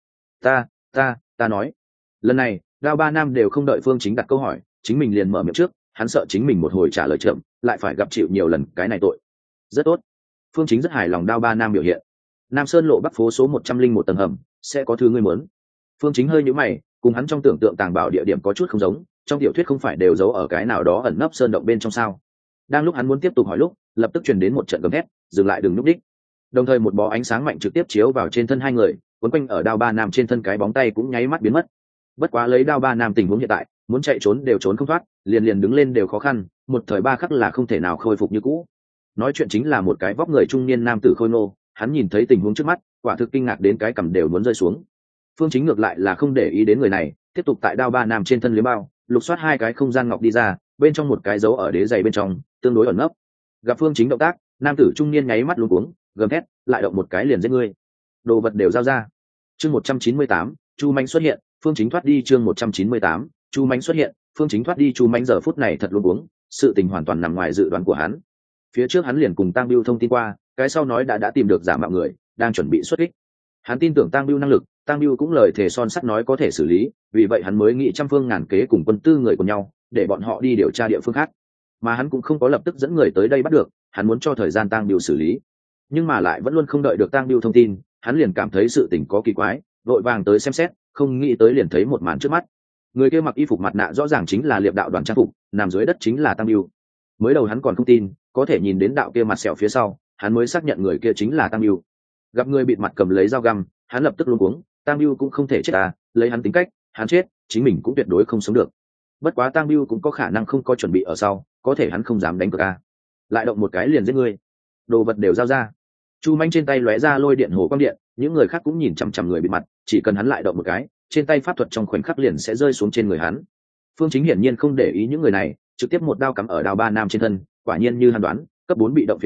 Ta nói. Lần này, Đao Ba Nam đều không đợi Phương Chính đặt câu hỏi, chính mình liền mở miệng trước, hắn sợ chính mình một hồi trả lời chậm, lại phải gặp chịu nhiều lần cái này tội. Rất tốt. Phương Chính rất hài lòng Đao Ba Nam biểu hiện. Nam Sơn lộ Bắc phố số 101 tầng hầm, sẽ có thứ ngươi muốn. Phương Chính hơi nhíu mày, cùng hắn trong tưởng tượng tàng bảo địa điểm có chút không giống, trong tiểu thuyết không phải đều giấu ở cái nào đó ẩn nấp sơn động bên trong sao? Đang lúc hắn muốn tiếp tục hỏi lúc, lập tức truyền đến một trận gầm thét, dừng lại đừng núp đích. Đồng thời một bó ánh sáng mạnh trực tiếp chiếu vào trên thân hai người, quấn quanh ở Đao Ba Nam trên thân cái bóng tay cũng nháy mắt biến mất. Bất quá lấy Đao Ba Nam tình huống hiện tại, muốn chạy trốn đều trốn không thoát, liền đứng lên đều khó khăn, một thời ba khắc là không thể nào khôi phục như cũ. Nói chuyện chính là một cái vóc người trung niên nam tử khôi ngô, hắn nhìn thấy tình huống trước mắt, quả thực kinh ngạc đến cái cằm đều muốn rơi xuống. Phương Chính ngược lại là không để ý đến người này, tiếp tục tại Đao Ba Nam trên thân liếm bao, lục soát hai cái không gian ngọc đi ra, bên trong một cái dấu ở đế giày bên trong, tương đối ẩn nấp. Gặp Phương Chính động tác, nam tử trung niên nháy mắt luống cuống, gầm thét, lại động một cái liền giết ngươi. Đồ vật đều giao ra. Chương 198, Chu Mánh xuất hiện, Phương Chính thoát đi. Chương 198, Chu Mánh xuất hiện, Phương Chính thoát đi. Chu Mánh giờ phút này thật luống cuống, sự tình hoàn toàn nằm ngoài dự đoán của hắn. Phía trước hắn liền cùng Tang Bưu thông tin qua, cái sau nói đã tìm được giả mạo người, đang chuẩn bị xuất kích. Hắn tin tưởng Tang Bưu năng lực, Tang Bưu cũng lời thề son sắt nói có thể xử lý, vì vậy hắn mới nghĩ trăm phương ngàn kế cùng quân tư người của nhau, để bọn họ đi điều tra địa phương khác. Mà hắn cũng không có lập tức dẫn người tới đây bắt được, hắn muốn cho thời gian Tang Bưu xử lý. Nhưng mà lại vẫn luôn không đợi được Tang Bưu thông tin, hắn liền cảm thấy sự tình có kỳ quái, vội vàng tới xem xét, không nghĩ tới liền thấy một màn trước mắt. Người kia mặc y phục mặt nạ rõ ràng chính là Liệp Đạo đoàn trang phục, nằm dưới đất chính là Tang Bưu. Mới đầu hắn còn không tin, có thể nhìn đến đạo kia mặt sẹo phía sau, hắn mới xác nhận người kia chính là Tang Bưu. Gặp người bịt mặt cầm lấy dao găm, hắn lập tức luống cuống, Tang Bưu cũng không thể chết à, lấy hắn tính cách, hắn chết, chính mình cũng tuyệt đối không sống được. Bất quá Tang Bưu cũng có khả năng không có chuẩn bị ở sau, có thể hắn không dám đánh cược à. Lại động một cái liền giết ngươi. Đồ vật đều giao ra. Chu Manh trên tay lóe ra lôi điện hồ quang điện, những người khác cũng nhìn chằm chằm người bịt mặt, chỉ cần hắn lại động một cái, trên tay pháp thuật trong khoảnh khắc liền sẽ rơi xuống trên người hắn. Phương Chính hiển nhiên không để ý những người này, trực tiếp một đao cắm ở Đao Ba Nam trên thân, quả nhiên như hắn đoán, cấp 4 bị động phía sau,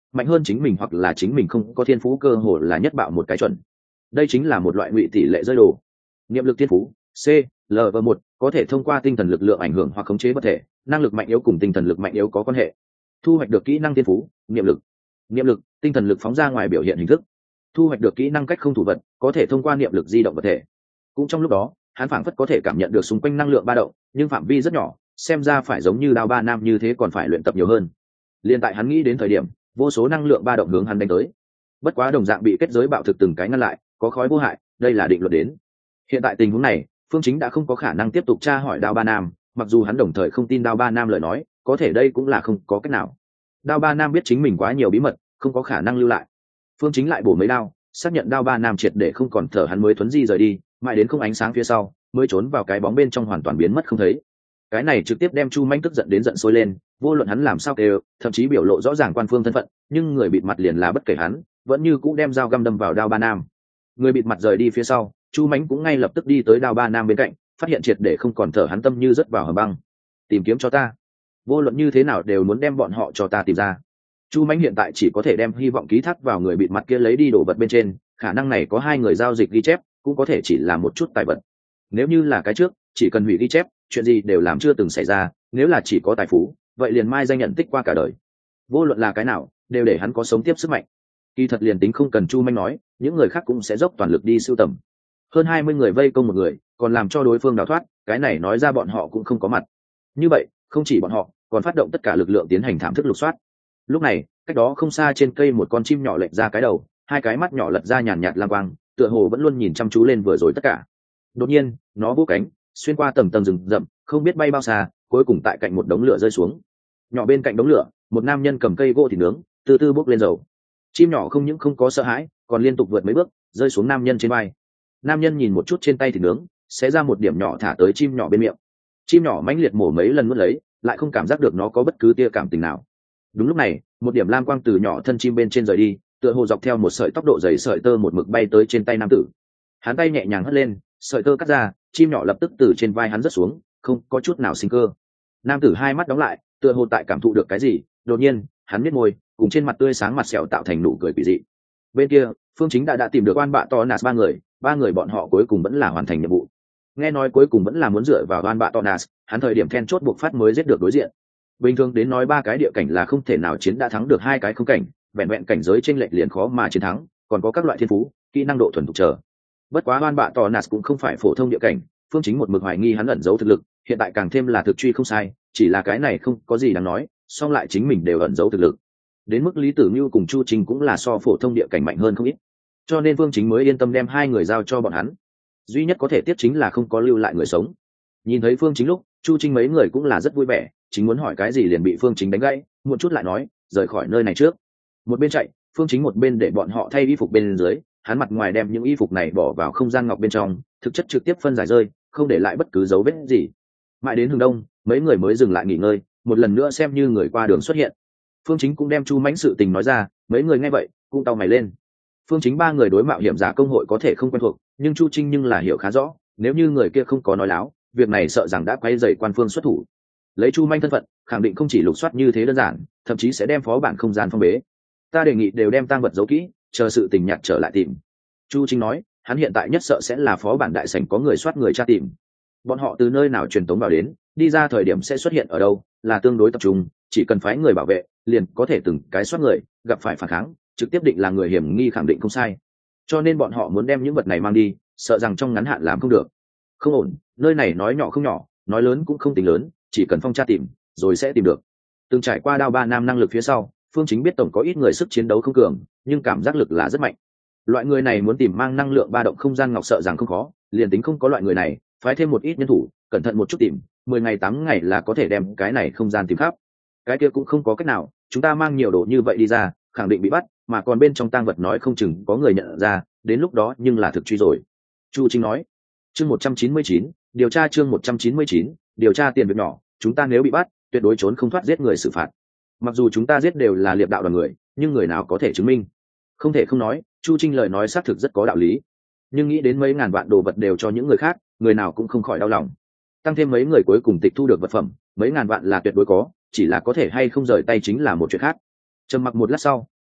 mạnh hơn chính mình hoặc là chính mình không có thiên phú cơ hồ là nhất bạo một cái chuẩn. Đây chính là một loại ngụy tỷ lệ rơi đồ. Niệm lực thiên phú C lv 1 có thể thông qua tinh thần lực lượng ảnh hưởng hoặc khống chế vật thể, năng lực mạnh yếu cùng tinh thần lực mạnh yếu có quan hệ. Thu hoạch được kỹ năng thiên phú niệm lực tinh thần lực phóng ra ngoài biểu hiện hình thức. Thu hoạch được kỹ năng cách không thủ vật, có thể thông qua niệm lực di động vật thể. Cũng trong lúc đó, hắn phảng phất có thể cảm nhận được xung quanh năng lượng ba động, nhưng phạm vi rất nhỏ, xem ra phải giống như đao ba nam như thế còn phải luyện tập nhiều hơn. Liên tại hắn nghĩ đến thời điểm, vô số năng lượng ba động hướng hắn đánh tới. Bất quá đồng dạng bị kết giới bạo thực từng cái ngăn lại, có khói vô hại, đây là định luật đến. Hiện tại tình huống này, Phương Chính đã không có khả năng tiếp tục tra hỏi đao ba nam, mặc dù hắn đồng thời không tin đao ba nam lời nói, có thể đây cũng là không có cách nào. Đao ba nam biết chính mình quá nhiều bí mật, không có khả năng lưu lại. Phương Chính lại bổ mấy đao, xác nhận đao ba nam triệt để không còn thở, hắn mới thuấn di rời đi, mãi đến không ánh sáng phía sau mới trốn vào cái bóng bên trong hoàn toàn biến mất không thấy. Cái này trực tiếp đem Chu Manh tức giận đến giận sôi lên, vô luận hắn làm sao kêu, thậm chí biểu lộ rõ ràng quan phương thân phận, nhưng người bịt mặt liền là bất kể hắn, vẫn như cũ đem dao găm đâm vào đao ba nam. Người bịt mặt rời đi phía sau, Chu Mánh cũng ngay lập tức đi tới đao ba nam bên cạnh, phát hiện triệt để không còn thở, hắn tâm như rớt vào hầm băng. Tìm kiếm cho ta, vô luận như thế nào đều muốn đem bọn họ cho ta tìm ra. Chu Mánh hiện tại chỉ có thể đem hy vọng ký thác vào người bịt mặt kia lấy đi đồ vật bên trên, khả năng này có hai người giao dịch ghi chép, cũng có thể chỉ là một chút tài vật. Nếu như là cái trước, chỉ cần hủy ghi chép, chuyện gì đều làm chưa từng xảy ra, nếu là chỉ có tài phú, vậy liền mai danh nhận tích qua cả đời. Vô luận là cái nào, đều để hắn có sống tiếp sức mạnh. Kỳ thật liền tính không cần Chu Manh nói, những người khác cũng sẽ dốc toàn lực đi sưu tầm. Hơn 20 người vây công một người, còn làm cho đối phương đào thoát, cái này nói ra bọn họ cũng không có mặt. Như vậy, không chỉ bọn họ, còn phát động tất cả lực lượng tiến hành thảm thức lục soát. Lúc này, cách đó không xa trên cây một con chim nhỏ lệch ra cái đầu, hai cái mắt nhỏ lật ra nhàn nhạt lam quang, tựa hồ vẫn luôn nhìn chăm chú lên vừa rồi tất cả. Đột nhiên, nó vỗ cánh, xuyên qua tầng tầng rừng rậm, không biết bay bao xa, cuối cùng tại cạnh một đống lửa rơi xuống. Nhỏ bên cạnh đống lửa, một nam nhân cầm cây gỗ thịt nướng, từ từ bốc lên dầu. Chim nhỏ không những không có sợ hãi, còn liên tục vượt mấy bước, rơi xuống nam nhân trên vai. Nam nhân nhìn một chút trên tay thịt nướng, xé ra một điểm nhỏ thả tới chim nhỏ bên miệng. Chim nhỏ mãnh liệt mổ mấy lần nuốt lấy, lại không cảm giác được nó có bất cứ tia cảm tình nào. Đúng lúc này, một điểm lam quang từ nhỏ thân chim bên trên rời đi, tựa hồ dọc theo một sợi tốc độ dày sợi tơ một mực bay tới trên tay nam tử. Hắn tay nhẹ nhàng hất lên, sợi tơ cắt ra, chim nhỏ lập tức từ trên vai hắn rớt xuống, không có chút nào sinh cơ. Nam tử hai mắt đóng lại, tựa hồ tại cảm thụ được cái gì, đột nhiên hắn nhếch môi, cùng trên mặt tươi sáng mặt sẹo tạo thành nụ cười quỷ dị. Bên kia, Phương Chính đã tìm được oan bạ Tonas ba người bọn họ cuối cùng vẫn là hoàn thành nhiệm vụ. Nghe nói cuối cùng vẫn là muốn dựa vào oan bạ Tonas, hắn thời điểm then chốt buộc phát mới giết được đối diện. Bình thường đến nói ba cái địa cảnh là không thể nào chiến đã thắng được hai cái không cảnh, vẹn vẹn cảnh giới chênh lệch liền khó mà chiến thắng, còn có các loại thiên phú, kỹ năng độ thuần thục chờ. Bất quá oan bạ Tonas cũng không phải phổ thông địa cảnh, Phương Chính một mực hoài nghi hắn ẩn giấu thực lực, hiện tại càng thêm là thực truy không sai, chỉ là cái này không có gì đáng nói, song lại chính mình đều ẩn giấu thực lực. Đến mức Lý Tử Nhu cùng Chu Trình cũng là so phổ thông địa cảnh mạnh hơn không ít, cho nên Phương Chính mới yên tâm đem hai người giao cho bọn hắn. Duy nhất có thể tiếp chính là không có lưu lại người sống. Nhìn thấy Phương Chính lúc, Chu Trình mấy người cũng là rất vui vẻ, chính muốn hỏi cái gì liền bị Phương Chính đánh gãy, một chút lại nói, rời khỏi nơi này trước. Một bên chạy, Phương Chính một bên để bọn họ thay y phục bên dưới, hắn mặt ngoài đem những y phục này bỏ vào không gian ngọc bên trong, thực chất trực tiếp phân giải rơi, không để lại bất cứ dấu vết gì. Mãi đến hướng đông, mấy người mới dừng lại nghỉ ngơi, một lần nữa xem như người qua đường xuất hiện. Phương Chính cũng đem Chu Mãnh sự tình nói ra, mấy người nghe vậy cũng tao mày lên. Phương Chính ba người đối mạo hiểm giả công hội có thể không quen thuộc, nhưng Chu Trinh nhưng là hiểu khá rõ, nếu như người kia không có nói láo, việc này sợ rằng đã quay dày quan phương xuất thủ. Lấy Chu Manh thân phận, khẳng định không chỉ lục soát như thế đơn giản, thậm chí sẽ đem phó bản không gian phong bế. Ta đề nghị đều đem tang vật giấu kỹ, chờ sự tình nhạt trở lại tìm. Chu Trinh nói, hắn hiện tại nhất sợ sẽ là phó bản đại sảnh có người soát người tra tìm. Bọn họ từ nơi nào truyền tống vào đến, đi ra thời điểm sẽ xuất hiện ở đâu, là tương đối tập trung, chỉ cần phái người bảo vệ, liền có thể từng cái soát người, gặp phải phản kháng, trực tiếp định là người hiểm nghi khẳng định không sai. Cho nên bọn họ muốn đem những vật này mang đi, sợ rằng trong ngắn hạn làm không được. Không ổn, nơi này nói nhỏ không nhỏ, nói lớn cũng không tính lớn, chỉ cần phong tra tìm, rồi sẽ tìm được. Từng trải qua đao ba nam năng lực phía sau, Phương Chính biết tổng có ít người sức chiến đấu không cường, nhưng cảm giác lực là rất mạnh. Loại người này muốn tìm mang năng lượng ba động không gian ngọc sợ rằng không khó, liền tính không có loại người này, phái thêm một ít nhân thủ, cẩn thận một chút tìm, 10 ngày 8 ngày là có thể đem cái này không gian tìm khắp. Cái kia cũng không có cách nào, chúng ta mang nhiều đồ như vậy đi ra, khẳng định bị bắt, mà còn bên trong tang vật nói không chừng có người nhận ra, đến lúc đó nhưng là thực truy rồi. Chu Chính nói. Chương 199, điều tra chương 199, điều tra tiền việc nhỏ, chúng ta nếu bị bắt, tuyệt đối trốn không thoát giết người xử phạt. Mặc dù chúng ta giết đều là liệp đạo đoàn người, nhưng người nào có thể chứng minh? Không thể không nói, Chu Trinh lời nói xác thực rất có đạo lý. Nhưng nghĩ đến mấy ngàn vạn đồ vật đều cho những người khác, người nào cũng không khỏi đau lòng. Tăng thêm mấy người cuối cùng tịch thu được vật phẩm, mấy ngàn vạn là tuyệt đối có, chỉ là có thể hay không rời tay chính là một chuyện khác. Trầm mặc một lát sau,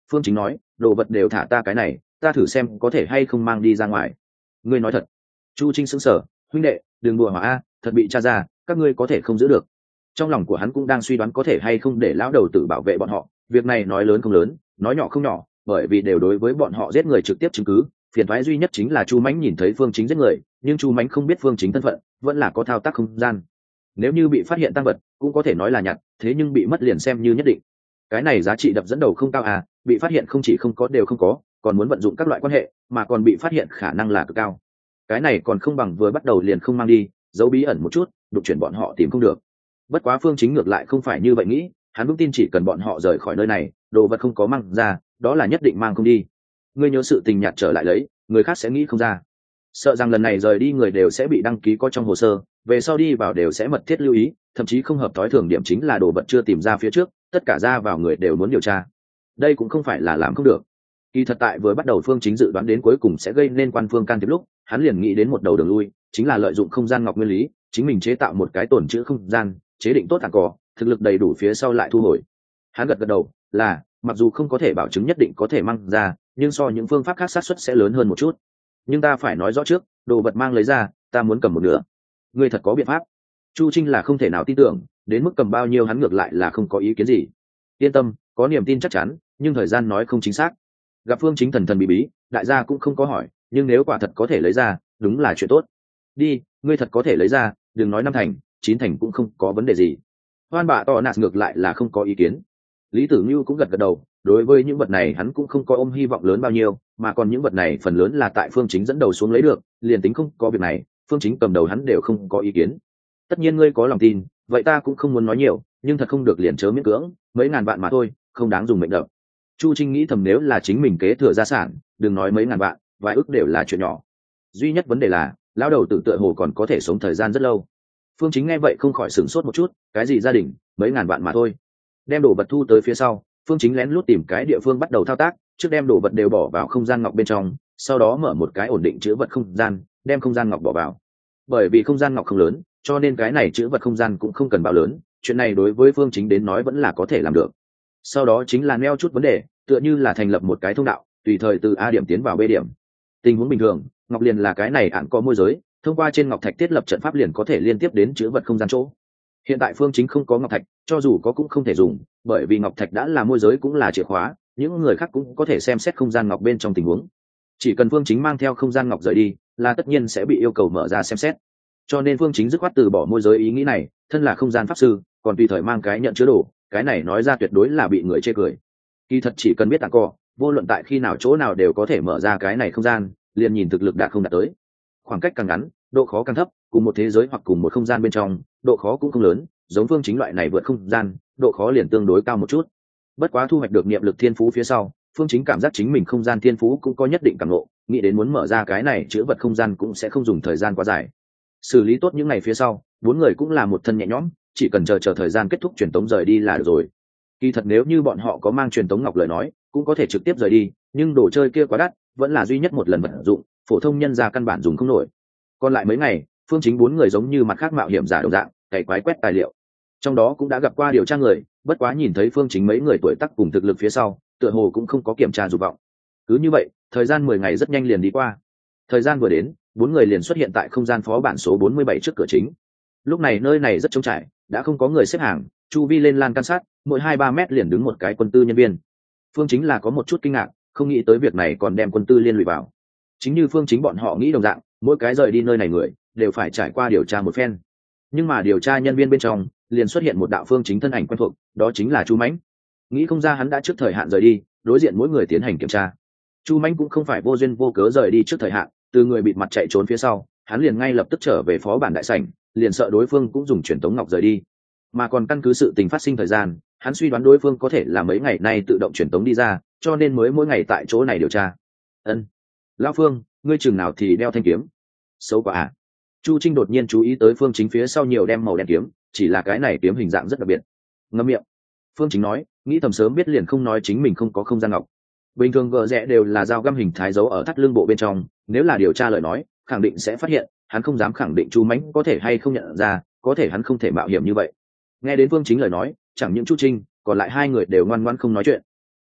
Phương Chính nói, đồ vật đều thả ta cái này, ta thử xem có thể hay không mang đi ra ngoài. Ngươi nói thật? Chu Trinh sững sờ, huynh đệ, đừng đùa mà a, thật bị tra ra, các ngươi có thể không giữ được. Trong lòng của hắn cũng đang suy đoán có thể hay không để lão đầu tử bảo vệ bọn họ, việc này nói lớn không lớn, nói nhỏ không nhỏ, bởi vì đều đối với bọn họ giết người trực tiếp chứng cứ. Phiền toái duy nhất chính là Chu Mãnh nhìn thấy Phương Chính giết người, nhưng Chu Mãnh không biết Phương Chính thân phận, vẫn là có thao tác không gian. Nếu như bị phát hiện tăng vật, cũng có thể nói là nhặt, thế nhưng bị mất liền xem như nhất định. Cái này giá trị đập dẫn đầu không cao à, bị phát hiện không chỉ không có đều không có, còn muốn vận dụng các loại quan hệ, mà còn bị phát hiện khả năng là cực cao. Cái này còn không bằng vừa bắt đầu liền không mang đi, giấu bí ẩn một chút, đụng chuyển bọn họ tìm không được. Bất quá Phương Chính ngược lại không phải như vậy nghĩ, hắn vững tin chỉ cần bọn họ rời khỏi nơi này, đồ vật không có mang ra, đó là nhất định mang không đi. Ngươi nhớ sự tình nhạt trở lại lấy, người khác sẽ nghĩ không ra. Sợ rằng lần này rời đi người đều sẽ bị đăng ký có trong hồ sơ, về sau đi vào đều sẽ mật thiết lưu ý, thậm chí không hợp thói thường điểm chính là đồ vật chưa tìm ra phía trước, tất cả ra vào người đều muốn điều tra. Đây cũng không phải là làm không được. Kỳ thật tại vừa bắt đầu Phương Chính dự đoán đến cuối cùng sẽ gây nên quan phương can thiệp lúc, hắn liền nghĩ đến một đầu đường lui, chính là lợi dụng không gian ngọc nguyên lý, chính mình chế tạo một cái tổn trữ không gian, chế định tốt tàng cỏ, thực lực đầy đủ phía sau lại thu hồi. Hắn gật gật đầu, là, mặc dù không có thể bảo chứng nhất định có thể mang ra, nhưng so những phương pháp khác xác suất sẽ lớn hơn một chút. Nhưng ta phải nói rõ trước, đồ vật mang lấy ra, ta muốn cầm một nửa. Ngươi thật có biện pháp? Chu Trinh là không thể nào tin tưởng, đến mức cầm bao nhiêu hắn ngược lại là không có ý kiến gì. Yên tâm, có niềm tin chắc chắn, nhưng thời gian nói không chính xác. Gặp Phương Chính thần thần bí bí, đại gia cũng không có hỏi, nhưng nếu quả thật có thể lấy ra, đúng là chuyện tốt. Đi, ngươi thật có thể lấy ra, đừng nói 5 thành, 9 thành cũng không có vấn đề gì. Hoan bạ tỏ nạt ngược lại là không có ý kiến. Lý Tử Nhu cũng gật gật đầu, đối với những vật này hắn cũng không có ôm hy vọng lớn bao nhiêu, mà còn những vật này phần lớn là tại Phương Chính dẫn đầu xuống lấy được, liền tính không có việc này, Phương Chính cầm đầu hắn đều không có ý kiến. Tất nhiên ngươi có lòng tin, vậy ta cũng không muốn nói nhiều, nhưng thật không được liền chớ miễn cưỡng, mấy ngàn vạn mà thôi, không đáng dùng mệnh đập. Chu Trinh nghĩ thầm nếu là chính mình kế thừa gia sản, đừng nói mấy ngàn vạn, vài ức đều là chuyện nhỏ. Duy nhất vấn đề là, lão đầu tử tựa hồ còn có thể sống thời gian rất lâu. Phương Chính nghe vậy không khỏi sửng sốt một chút, cái gì gia đình, mấy ngàn vạn mà thôi. Đem đồ vật thu tới phía sau, Phương Chính lén lút tìm cái địa phương bắt đầu thao tác, trước đem đồ vật đều bỏ vào không gian ngọc bên trong, sau đó mở một cái ổn định chứa vật không gian, đem không gian ngọc bỏ vào. Bởi vì không gian ngọc không lớn, cho nên cái này chứa vật không gian cũng không cần bao lớn, chuyện này đối với Phương Chính đến nói vẫn là có thể làm được. Sau đó chính là neo chút vấn đề, tựa như là thành lập một cái thông đạo, tùy thời từ A điểm tiến vào B điểm. Tình huống bình thường, ngọc liền là cái này ạn có môi giới, thông qua trên ngọc thạch thiết lập trận pháp liền có thể liên tiếp đến chứa vật không gian chỗ. Hiện tại Phương Chính không có ngọc thạch, cho dù có cũng không thể dùng, bởi vì ngọc thạch đã là môi giới cũng là chìa khóa, những người khác cũng có thể xem xét không gian ngọc bên trong tình huống. Chỉ cần Phương Chính mang theo không gian ngọc rời đi, là tất nhiên sẽ bị yêu cầu mở ra xem xét. Cho nên Phương Chính dứt khoát từ bỏ môi giới ý nghĩ này, thân là không gian pháp sư, còn tùy thời mang cái nhận chứa đồ, cái này nói ra tuyệt đối là bị người chê cười. Kỳ thật chỉ cần biết tàng co, vô luận tại khi nào chỗ nào đều có thể mở ra cái này không gian, liền nhìn thực lực đạt không đạt tới. Khoảng cách càng ngắn, độ khó càng thấp, cùng một thế giới hoặc cùng một không gian bên trong, độ khó cũng không lớn, giống Phương Chính loại này vượt không gian, độ khó liền tương đối cao một chút. Bất quá thu hoạch được niệm lực thiên phú phía sau, Phương Chính cảm giác chính mình không gian thiên phú cũng có nhất định cảm ngộ, nghĩ đến muốn mở ra cái này chữa vật không gian cũng sẽ không dùng thời gian quá dài. Xử lý tốt những ngày phía sau, 4 người cũng là một thân nhẹ nhõm, chỉ cần chờ thời gian kết thúc truyền tống rời đi là được rồi. Kỳ thật nếu như bọn họ có mang truyền tống ngọc lời nói, cũng có thể trực tiếp rời đi, nhưng đồ chơi kia quá đắt, vẫn là duy nhất một lần vận dụng, phổ thông nhân gia căn bản dùng không nổi. Còn lại mấy ngày, Phương Chính 4 người giống như mặt khác mạo hiểm giả đồng dạng, cày quái quét tài liệu. Trong đó cũng đã gặp qua điều tra người, bất quá nhìn thấy Phương Chính mấy người tuổi tác cùng thực lực phía sau, tựa hồ cũng không có kiểm tra dục vọng. Cứ như vậy, thời gian 10 ngày rất nhanh liền đi qua. Thời gian vừa đến, 4 người liền xuất hiện tại không gian phó bản số 47 trước cửa chính. Lúc này nơi này rất trống trải, đã không có người xếp hàng, chu vi lên lan can sát, mỗi 2-3 mét liền đứng một cái quân tư nhân viên. Phương Chính là có một chút kinh ngạc, không nghĩ tới việc này còn đem quân tư liên lụy vào. Chính như Phương Chính bọn họ nghĩ đồng dạng, mỗi cái rời đi nơi này người đều phải trải qua điều tra một phen. Nhưng mà điều tra nhân viên bên trong liền xuất hiện một đạo Phương Chính thân ảnh quen thuộc, đó chính là Chu Mãnh. Nghĩ không ra hắn đã trước thời hạn rời đi, đối diện mỗi người tiến hành kiểm tra. Chu Mãnh cũng không phải vô duyên vô cớ rời đi trước thời hạn, từ người bịt mặt chạy trốn phía sau, hắn liền ngay lập tức trở về phó bản đại sảnh, liền sợ đối phương cũng dùng truyền tống ngọc rời đi. Mà còn căn cứ sự tình phát sinh thời gian, hắn suy đoán đối phương có thể là mấy ngày nay tự động truyền tống đi ra, cho nên mới mỗi ngày tại chỗ này điều tra. Ân, lão Phương, ngươi chừng nào thì đeo thanh kiếm? Xấu quá à? Chu Trinh đột nhiên chú ý tới Phương Chính phía sau nhiều đem màu đen kiếm, chỉ là cái này kiếm hình dạng rất đặc biệt. Ngậm miệng. Phương Chính nói, nghĩ thầm sớm biết liền không nói chính mình không có không gian ngọc. Bình thường gờ rẽ đều là dao găm hình thái dấu ở thắt lưng bộ bên trong, nếu là điều tra lời nói, khẳng định sẽ phát hiện, hắn không dám khẳng định Chu Mãnh có thể hay không nhận ra, có thể hắn không thể mạo hiểm như vậy. Nghe đến Phương Chính lời nói, chẳng những Chu Trinh, còn lại 2 người đều ngoan ngoãn không nói chuyện.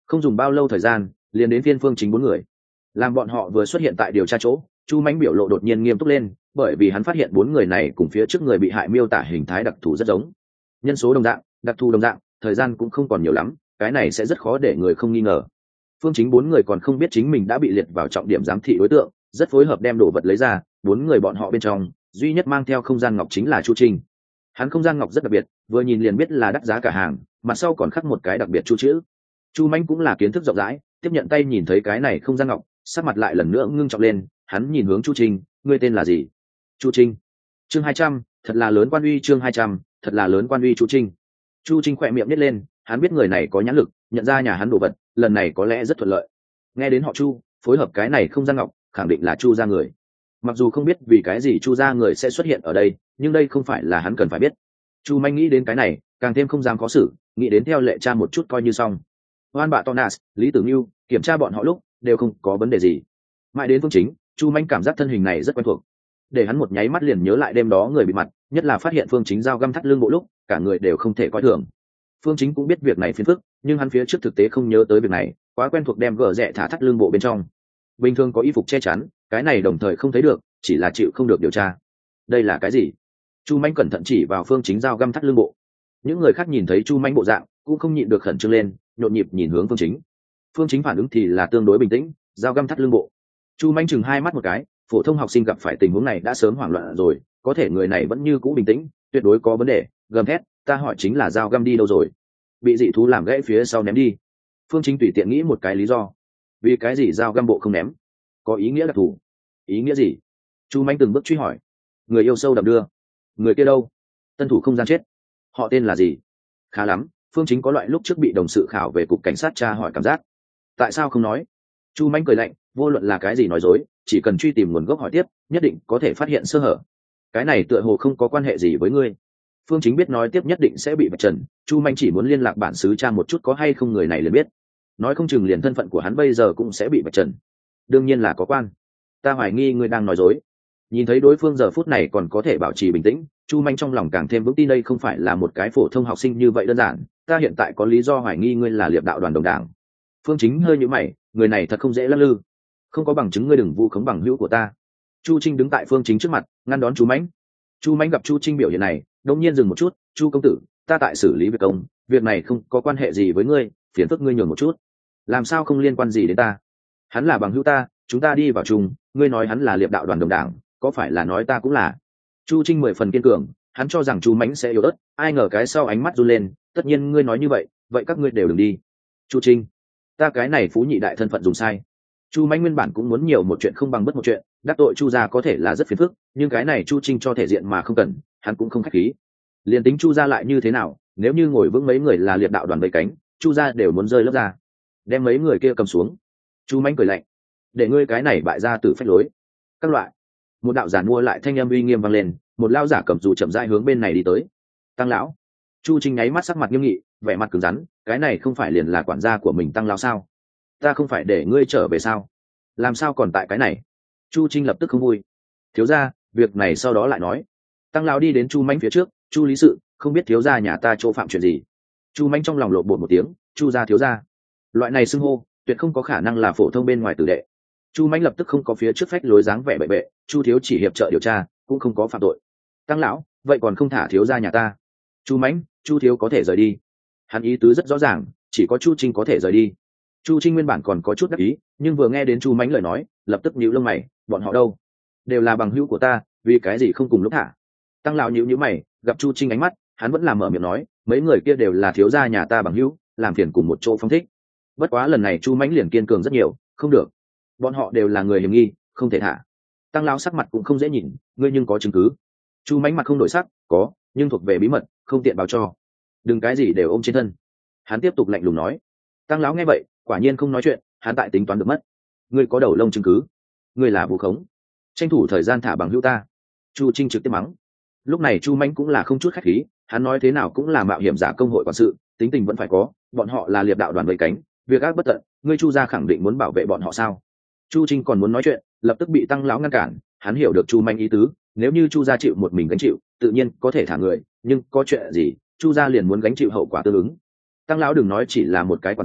Không dùng bao lâu thời gian liền đến phiên phương chính bốn người. Làm bọn họ vừa xuất hiện tại điều tra chỗ, Chu Mánh biểu lộ đột nhiên nghiêm túc lên, bởi vì hắn phát hiện bốn người này cùng phía trước người bị hại miêu tả hình thái đặc thù rất giống. Nhân số đồng dạng, đặc thù đồng dạng, thời gian cũng không còn nhiều lắm, cái này sẽ rất khó để người không nghi ngờ. Phương chính bốn người còn không biết chính mình đã bị liệt vào trọng điểm giám thị đối tượng, rất phối hợp đem đồ vật lấy ra. Bốn người bọn họ bên trong duy nhất mang theo không gian ngọc chính là Chu Trinh. Hắn không gian ngọc rất đặc biệt, vừa nhìn liền biết là đắt giá cả hàng, mặt sau còn khắc một cái đặc biệt chu chữ. Chu Mánh cũng là kiến thức rộng rãi, tiếp nhận tay nhìn thấy cái này không gian ngọc, sắc mặt lại lần nữa ngưng trọng lên. Hắn nhìn hướng Chu Trinh, ngươi tên là gì? Chu Trinh. Chương 200, thật là lớn quan uy. Chương 200, thật là lớn quan uy. Chu Trinh. Chu Trinh khỏe miệng nít lên, hắn biết người này có nhãn lực, nhận ra nhà hắn đồ vật, lần này có lẽ rất thuận lợi. Nghe đến họ Chu, phối hợp cái này không gian ngọc, khẳng định là Chu gia người. Mặc dù không biết vì cái gì Chu gia người sẽ xuất hiện ở đây, nhưng đây không phải là hắn cần phải biết. Chu Manh nghĩ đến cái này, càng thêm không dám khó xử, nghĩ đến theo lệ tra một chút coi như xong. Oan bạ Tonas, Lý Tử Ngưu, kiểm tra bọn họ lúc đều không có vấn đề gì. Mãi đến phương chính, Chu Manh cảm giác thân hình này rất quen thuộc, để hắn một nháy mắt liền nhớ lại đêm đó người bị mặt, nhất là phát hiện phương chính dao găm thắt lưng bộ lúc, cả người đều không thể coi thường. Phương chính cũng biết việc này phiền phức, nhưng hắn phía trước thực tế không nhớ tới việc này, quá quen thuộc đem gờ rẽ thả thắt lưng bộ bên trong. Bình thường có y phục che chắn, cái này đồng thời không thấy được, chỉ là chịu không được điều tra. Đây là cái gì? Chu Manh cẩn thận chỉ vào phương chính dao găm thắt lưng bộ. Những người khác nhìn thấy Chu Manh bộ dạng cũng không nhịn được khẩn trương lên, nhộn nhịp nhìn hướng phương chính. Phương chính phản ứng thì là tương đối bình tĩnh, dao găm thắt lưng bộ. Chu Manh chừng hai mắt một cái, phổ thông học sinh gặp phải tình huống này đã sớm hoảng loạn rồi, có thể người này vẫn như cũ bình tĩnh, tuyệt đối có vấn đề. Gầm thét, ta hỏi chính là dao găm đi đâu rồi? Bị dị thú làm gãy phía sau ném đi. Phương chính tùy tiện nghĩ một cái lý do. Vì cái gì dao găm bộ không ném? Có ý nghĩa đặc thù? Ý nghĩa gì? Chu Manh từng bước truy hỏi. Người yêu sâu đậm đưa. Người kia đâu? Tân thủ không gian chết. Họ tên là gì? Khá lắm, phương chính có loại lúc trước bị đồng sự khảo về cục cảnh sát tra hỏi cảm giác. Tại sao không nói? Chu Manh cười lạnh, vô luận là cái gì nói dối, chỉ cần truy tìm nguồn gốc hỏi tiếp, nhất định có thể phát hiện sơ hở. Cái này tựa hồ không có quan hệ gì với ngươi. Phương chính biết nói tiếp nhất định sẽ bị vạch trần, Chu Manh chỉ muốn liên lạc bản xứ tra một chút có hay không người này liền biết. Nói không chừng liền thân phận của hắn bây giờ cũng sẽ bị vạch trần. Đương nhiên là có quan. Ta hoài nghi ngươi đang nói dối. Nhìn thấy đối phương giờ phút này còn có thể bảo trì bình tĩnh, Chu Manh trong lòng càng thêm vững tin đây không phải là một cái phổ thông học sinh như vậy đơn giản. Ta hiện tại có lý do hoài nghi ngươi là liệp đạo đoàn đồng đảng. Phương chính hơi nhíu mày, người này thật không dễ lắc lư. Không có bằng chứng ngươi đừng vu khống bằng hữu của ta. Chu Trinh đứng tại Phương chính trước mặt, ngăn đón Chu Manh. Chu Manh gặp Chu Trinh biểu hiện này, đột nhiên dừng một chút. Chu công tử, ta tại xử lý việc công, việc này không có quan hệ gì với ngươi, phiền phức ngươi nhường một chút. Làm sao không liên quan gì đến ta? Hắn là bằng hữu ta, chúng ta đi vào chung, ngươi nói hắn là liệp đạo đoàn đồng đảng, có phải là nói ta cũng là? Chu Trinh 10 phần kiên cường, hắn cho rằng Chu Mãnh sẽ yếu ớt, ai ngờ cái sau ánh mắt run lên, tất nhiên ngươi nói như vậy, vậy các ngươi đều đừng đi. Chu Trinh, ta cái này phú nhị đại thân phận dùng sai. Chu Mãnh nguyên bản cũng muốn nhiều một chuyện không bằng bất một chuyện, đắc tội Chu gia có thể là rất phiền phức, nhưng cái này Chu Trinh cho thể diện mà không cần, hắn cũng không khách khí. Liên tính Chu gia lại như thế nào, nếu như ngồi vững mấy người là liệp đạo đoàn vây cánh, Chu gia đều muốn rơi lớp ra. Đem mấy người kia cầm xuống. Chu Mãnh cười lạnh, để ngươi cái này bại gia tử phách lối. Các loại. Một đạo giả mua lại thanh âm uy nghiêm vang lên, một lao giả cầm dù chậm rãi hướng bên này đi tới. Tăng lão. Chu Trinh nháy mắt sắc mặt nghiêm nghị, vẻ mặt cứng rắn, cái này không phải liền là quản gia của mình Tăng lão sao? Ta không phải để ngươi trở về sao? Làm sao còn tại cái này? Chu Trinh lập tức không vui. Thiếu gia, việc này sau đó lại nói. Tăng lão đi đến Chu Mãnh phía trước, Chu lý sự, không biết thiếu gia nhà ta chỗ phạm chuyện gì. Chu Mãnh trong lòng lộn bột một tiếng, Chu gia thiếu gia. Loại này xưng hô, tuyệt không có khả năng là phổ thông bên ngoài tử đệ. Chu Mãnh lập tức không có phía trước phách lối dáng vẻ bệ bệ, Chu thiếu chỉ hiệp trợ điều tra, cũng không có phạm tội. Tăng lão, vậy còn không thả thiếu gia nhà ta? Chu Mãnh, Chu thiếu có thể rời đi. Hắn ý tứ rất rõ ràng, chỉ có Chu Trinh có thể rời đi. Chu Trinh nguyên bản còn có chút đắc ý, nhưng vừa nghe đến Chu Mãnh lời nói, lập tức nhíu lông mày, bọn họ đâu? Đều là bằng hữu của ta, vì cái gì không cùng lúc thả? Tăng lão nhíu mày, gặp Chu Trinh ánh mắt, hắn vẫn làm mở miệng nói, mấy người kia đều là thiếu gia nhà ta bằng hữu, làm phiền cùng một chỗ phong thích. Bất quá lần này Chu Mãnh liền kiên cường rất nhiều, không được, bọn họ đều là người hiểm nghi, không thể thả. Tăng lão sắc mặt cũng không dễ nhìn, ngươi nhưng có chứng cứ? Chu Mãnh mặt không đổi sắc, có, nhưng thuộc về bí mật, không tiện báo cho. Đừng cái gì đều ôm trên thân. Hắn tiếp tục lạnh lùng nói. Tăng lão nghe vậy, quả nhiên không nói chuyện, hắn tại tính toán được mất. Ngươi có đầu lông chứng cứ? Ngươi là vu khống, tranh thủ thời gian thả bằng hữu ta. Chu Trinh trực tiếp mắng. Lúc này Chu Mãnh cũng là không chút khách khí, hắn nói thế nào cũng là mạo hiểm giả công hội quản sự, tính tình vẫn phải có, bọn họ là liệp đạo đoàn vây cánh, việc ác bất tận, ngươi Chu gia khẳng định muốn bảo vệ bọn họ sao? Chu Trinh còn muốn nói chuyện, lập tức bị Tăng lão ngăn cản. Hắn hiểu được Chu Mãnh ý tứ, nếu như Chu gia chịu một mình gánh chịu, tự nhiên có thể thả người, nhưng có chuyện gì, Chu gia liền muốn gánh chịu hậu quả tương ứng. Tăng lão đừng nói chỉ là một cái quản gia,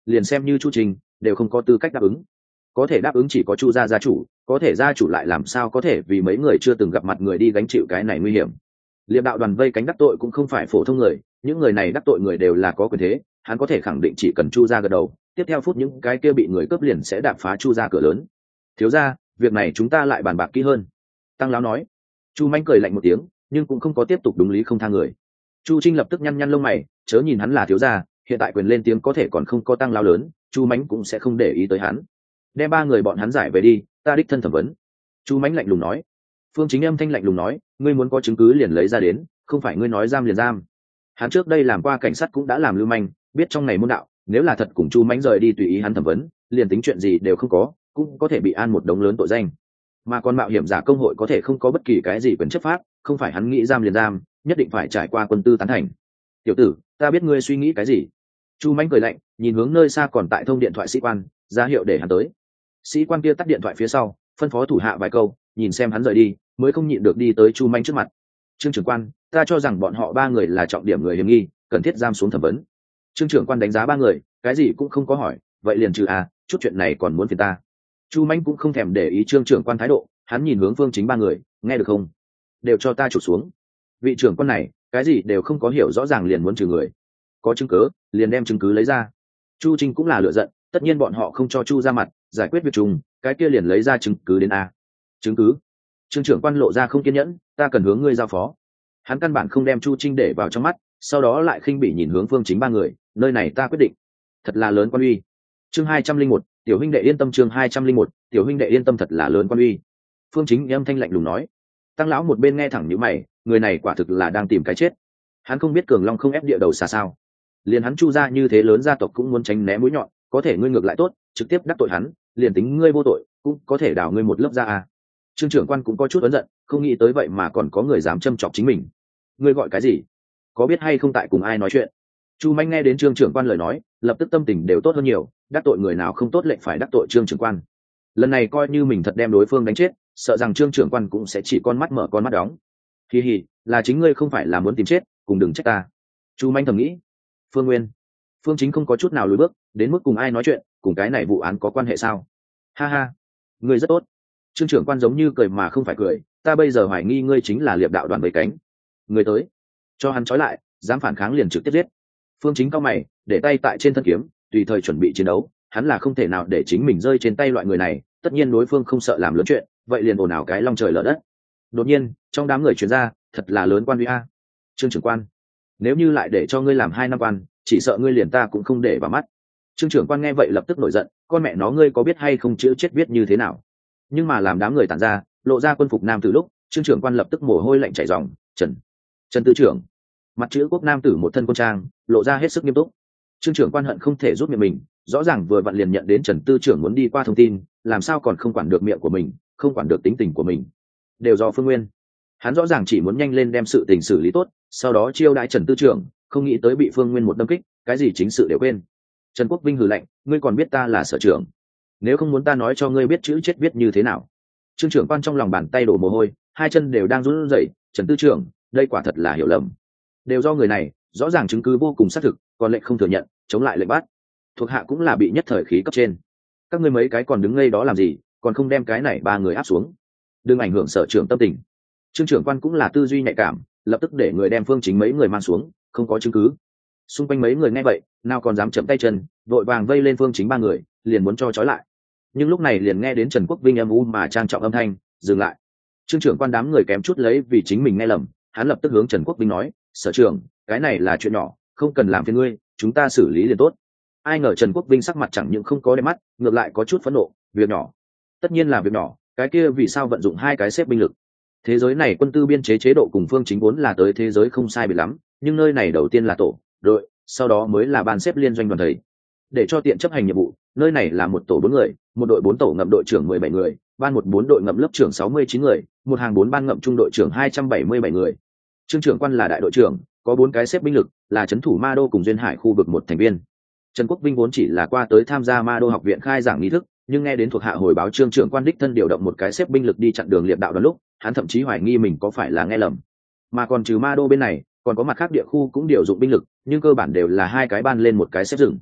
liền xem như Chu Trình đều không có tư cách đáp ứng. Có thể đáp ứng chỉ có Chu gia chủ, có thể gia chủ lại làm sao có thể vì mấy người chưa từng gặp mặt người đi gánh chịu cái này nguy hiểm. Liệp đạo đoàn vây cánh đắc tội cũng không phải phổ thông người, những người này đắc tội người đều là có quyền thế, hắn có thể khẳng định chỉ cần Chu gia gật đầu, tiếp theo phút những cái kia bị người cướp liền sẽ đạp phá Chu gia cửa lớn. Thiếu gia, việc này chúng ta lại bàn bạc kỹ hơn. Tăng lão nói. Chu Manh cười lạnh một tiếng, nhưng cũng không có tiếp tục đúng lý không tha người. Chu Trinh lập tức nhăn nhăn lông mày, chớ nhìn hắn là thiếu gia, hiện tại quyền lên tiếng có thể còn không có Tăng lão lớn, Chu Mánh cũng sẽ không để ý tới hắn. Đem ba người bọn hắn giải về đi, ta đích thân thẩm vấn. Chu Mánh lạnh lùng nói. Phương Chính âm thanh lạnh lùng nói, ngươi muốn có chứng cứ liền lấy ra đến, không phải ngươi nói giam liền giam. Hắn trước đây làm qua cảnh sát cũng đã làm lưu manh, biết trong này môn đạo, nếu là thật cùng Chu Mánh rời đi tùy ý hắn thẩm vấn, liền tính chuyện gì đều không có, cũng có thể bị an một đống lớn tội danh. Mà còn mạo hiểm giả công hội có thể không có bất kỳ cái gì quyền chấp pháp, không phải hắn nghĩ giam liền giam, nhất định phải trải qua quân tư tán thành. Tiểu tử, ta biết ngươi suy nghĩ cái gì. Chu Mánh cười lạnh, nhìn hướng nơi xa còn tại thông điện thoại sĩ quan, ra hiệu để hắn tới. Sĩ quan kia tắt điện thoại phía sau, phân phó thủ hạ vài câu, nhìn xem hắn rời đi, mới không nhịn được đi tới Chu Manh trước mặt. Trương trưởng quan, ta cho rằng bọn họ ba người là trọng điểm người hiểm nghi, cần thiết giam xuống thẩm vấn. Trương trưởng quan đánh giá ba người, cái gì cũng không có hỏi, vậy liền trừ chút chuyện này còn muốn phiền ta. Chu Manh cũng không thèm để ý Trương trưởng quan thái độ, hắn nhìn hướng Phương Chính ba người, nghe được không? Đều cho ta chụp xuống. Vị trưởng quan này, cái gì đều không có hiểu rõ ràng liền muốn trừ người. Có chứng cứ, liền đem chứng cứ lấy ra. Chu Trinh cũng là lựa giận, tất nhiên bọn họ không cho Chu ra mặt, giải quyết việc chung, cái kia liền lấy ra chứng cứ đến a. Chứng cứ? Trương trưởng quan lộ ra không kiên nhẫn, ta cần hướng ngươi giao phó. Hắn căn bản không đem Chu Trinh để vào trong mắt, sau đó lại khinh bỉ nhìn hướng Phương Chính ba người, nơi này ta quyết định. Thật là lớn quan uy. Chương 201, tiểu huynh đệ yên tâm. Chương 201, tiểu huynh đệ yên tâm, thật là lớn quan uy. Phương Chính âm thanh lạnh lùng nói. Tăng lão một bên nghe thẳng nhíu mày, người này quả thực là đang tìm cái chết. Hắn không biết Cường Long không ép địa đầu xa sao? Liền hắn Chu gia như thế lớn gia tộc cũng muốn tránh né mũi nhọn, có thể ngươi ngược lại tốt, trực tiếp đắc tội hắn, liền tính ngươi vô tội, cũng có thể đào ngươi một lớp ra à. Trương trưởng quan cũng có chút ấn giận, không nghĩ tới vậy mà còn có người dám châm chọc chính mình. Ngươi gọi cái gì? Có biết hay không tại cùng ai nói chuyện? Chu Manh nghe đến Trương trưởng quan lời nói, lập tức tâm tình đều tốt hơn nhiều, đắc tội người nào không tốt lệnh phải đắc tội Trương trưởng quan. Lần này coi như mình thật đem đối phương đánh chết, sợ rằng Trương trưởng quan cũng sẽ chỉ con mắt mở con mắt đóng. Hi hi, là chính ngươi không phải là muốn tìm chết, cùng đừng trách ta. Chu Manh thầm nghĩ. Phương Nguyên, Phương Chính không có chút nào lùi bước, đến mức cùng ai nói chuyện, cùng cái này vụ án có quan hệ sao? Ha ha, ngươi rất tốt. Trương trưởng quan giống như cười mà không phải cười, ta bây giờ hoài nghi ngươi chính là liệp đạo đoàn vây cánh. Người tới, cho hắn trói lại, dám phản kháng liền trực tiếp giết. Phương Chính cao mày, để tay tại trên thân kiếm, tùy thời chuẩn bị chiến đấu, hắn là không thể nào để chính mình rơi trên tay loại người này, tất nhiên đối phương không sợ làm lớn chuyện, vậy liền ồn ào cái long trời lở đất. Đột nhiên, trong đám người truyền ra, thật là lớn quan uy a. Trương trưởng quan, nếu như lại để cho ngươi làm 2 năm quan, chỉ sợ ngươi liền ta cũng không để vào mắt. Trương trưởng quan nghe vậy lập tức nổi giận, con mẹ nó ngươi có biết hay không chữ chết viết như thế nào? Nhưng mà làm đám người tản ra, lộ ra quân phục nam tử lúc, Trương trưởng quan lập tức mồ hôi lạnh chảy ròng. Trần tư trưởng, mặt chữ quốc nam tử một thân quân trang, lộ ra hết sức nghiêm túc. Trương trưởng quan hận không thể rút miệng mình, rõ ràng vừa vặn liền nhận đến Trần tư trưởng muốn đi qua thông tin, làm sao còn không quản được miệng của mình, không quản được tính tình của mình. Đều do Phương Nguyên. Hắn rõ ràng chỉ muốn nhanh lên đem sự tình xử lý tốt, sau đó chiêu đãi Trần tư trưởng, không nghĩ tới bị Phương Nguyên một đâm kích, cái gì chính sự đều quên. Trần Quốc Vinh hừ lạnh, ngươi còn biết ta là sở trưởng? Nếu không muốn ta nói cho ngươi biết chữ chết viết như thế nào? Trương trưởng quan trong lòng bàn tay đổ mồ hôi, 2 chân đều đang run rẩy. Trần tư trưởng, đây quả thật là hiểu lầm. Đều do người này, rõ ràng chứng cứ vô cùng xác thực, còn lệnh không thừa nhận, chống lại lệnh bắt. Thuộc hạ cũng là bị nhất thời khí cấp trên. Các ngươi mấy cái còn đứng ngây đó làm gì, còn không đem cái này 3 người áp xuống? Đừng ảnh hưởng sở trưởng tâm tình. Trương trưởng quan cũng là tư duy nhạy cảm, lập tức để người đem Phương Chính mấy người mang xuống, không có chứng cứ. Xung quanh mấy người nghe vậy, nào còn dám chậm tay chân, vội vàng vây lên Phương Chính 3 người, liền muốn cho trói lại. Nhưng lúc này liền nghe đến Trần Quốc Vinh âm u mà trang trọng âm thanh, dừng lại. Trương trưởng quan đám người kém chút lấy vì chính mình nghe lầm, hắn lập tức hướng Trần Quốc Vinh nói, sở trưởng, cái này là chuyện nhỏ, không cần làm phiền ngươi, chúng ta xử lý liền tốt. Ai ngờ Trần Quốc Vinh sắc mặt chẳng những không có đẹp mắt, ngược lại có chút phẫn nộ, việc nhỏ? Tất nhiên là việc nhỏ, cái kia vì sao vận dụng 2 cái xếp binh lực? Thế giới này quân tư biên chế chế độ cùng Phương Chính vốn là tới thế giới không sai biệt lắm, nhưng nơi này đầu tiên là tổ, đội, sau đó mới là ban xếp liên doanh đoàn thầy. Để cho tiện chấp hành nhiệm vụ, nơi này là một tổ 4 người, một đội 4 tổ ngậm đội trưởng 17 người, ban 4 đội ngậm lớp trưởng 69 người, một hàng 4 ban ngậm trung đội trưởng 277 người. Trương trưởng quan là đại đội trưởng, có 4 cái xếp binh lực, là trấn thủ Ma Đô cùng Duyên Hải khu vực một thành viên. Trần Quốc Vinh vốn chỉ là qua tới tham gia Ma Đô học viện khai giảng nghi thức, nhưng nghe đến thuộc hạ hồi báo Trương trưởng quan đích thân điều động một cái xếp binh lực đi chặn đường liệp đạo đoàn lúc, hắn thậm chí hoài nghi mình có phải là nghe lầm. Mà còn trừ Ma Đô bên này, còn có mặt khác địa khu cũng điều dụng binh lực, nhưng cơ bản đều là 2 cái ban lên một cái xếp rừng.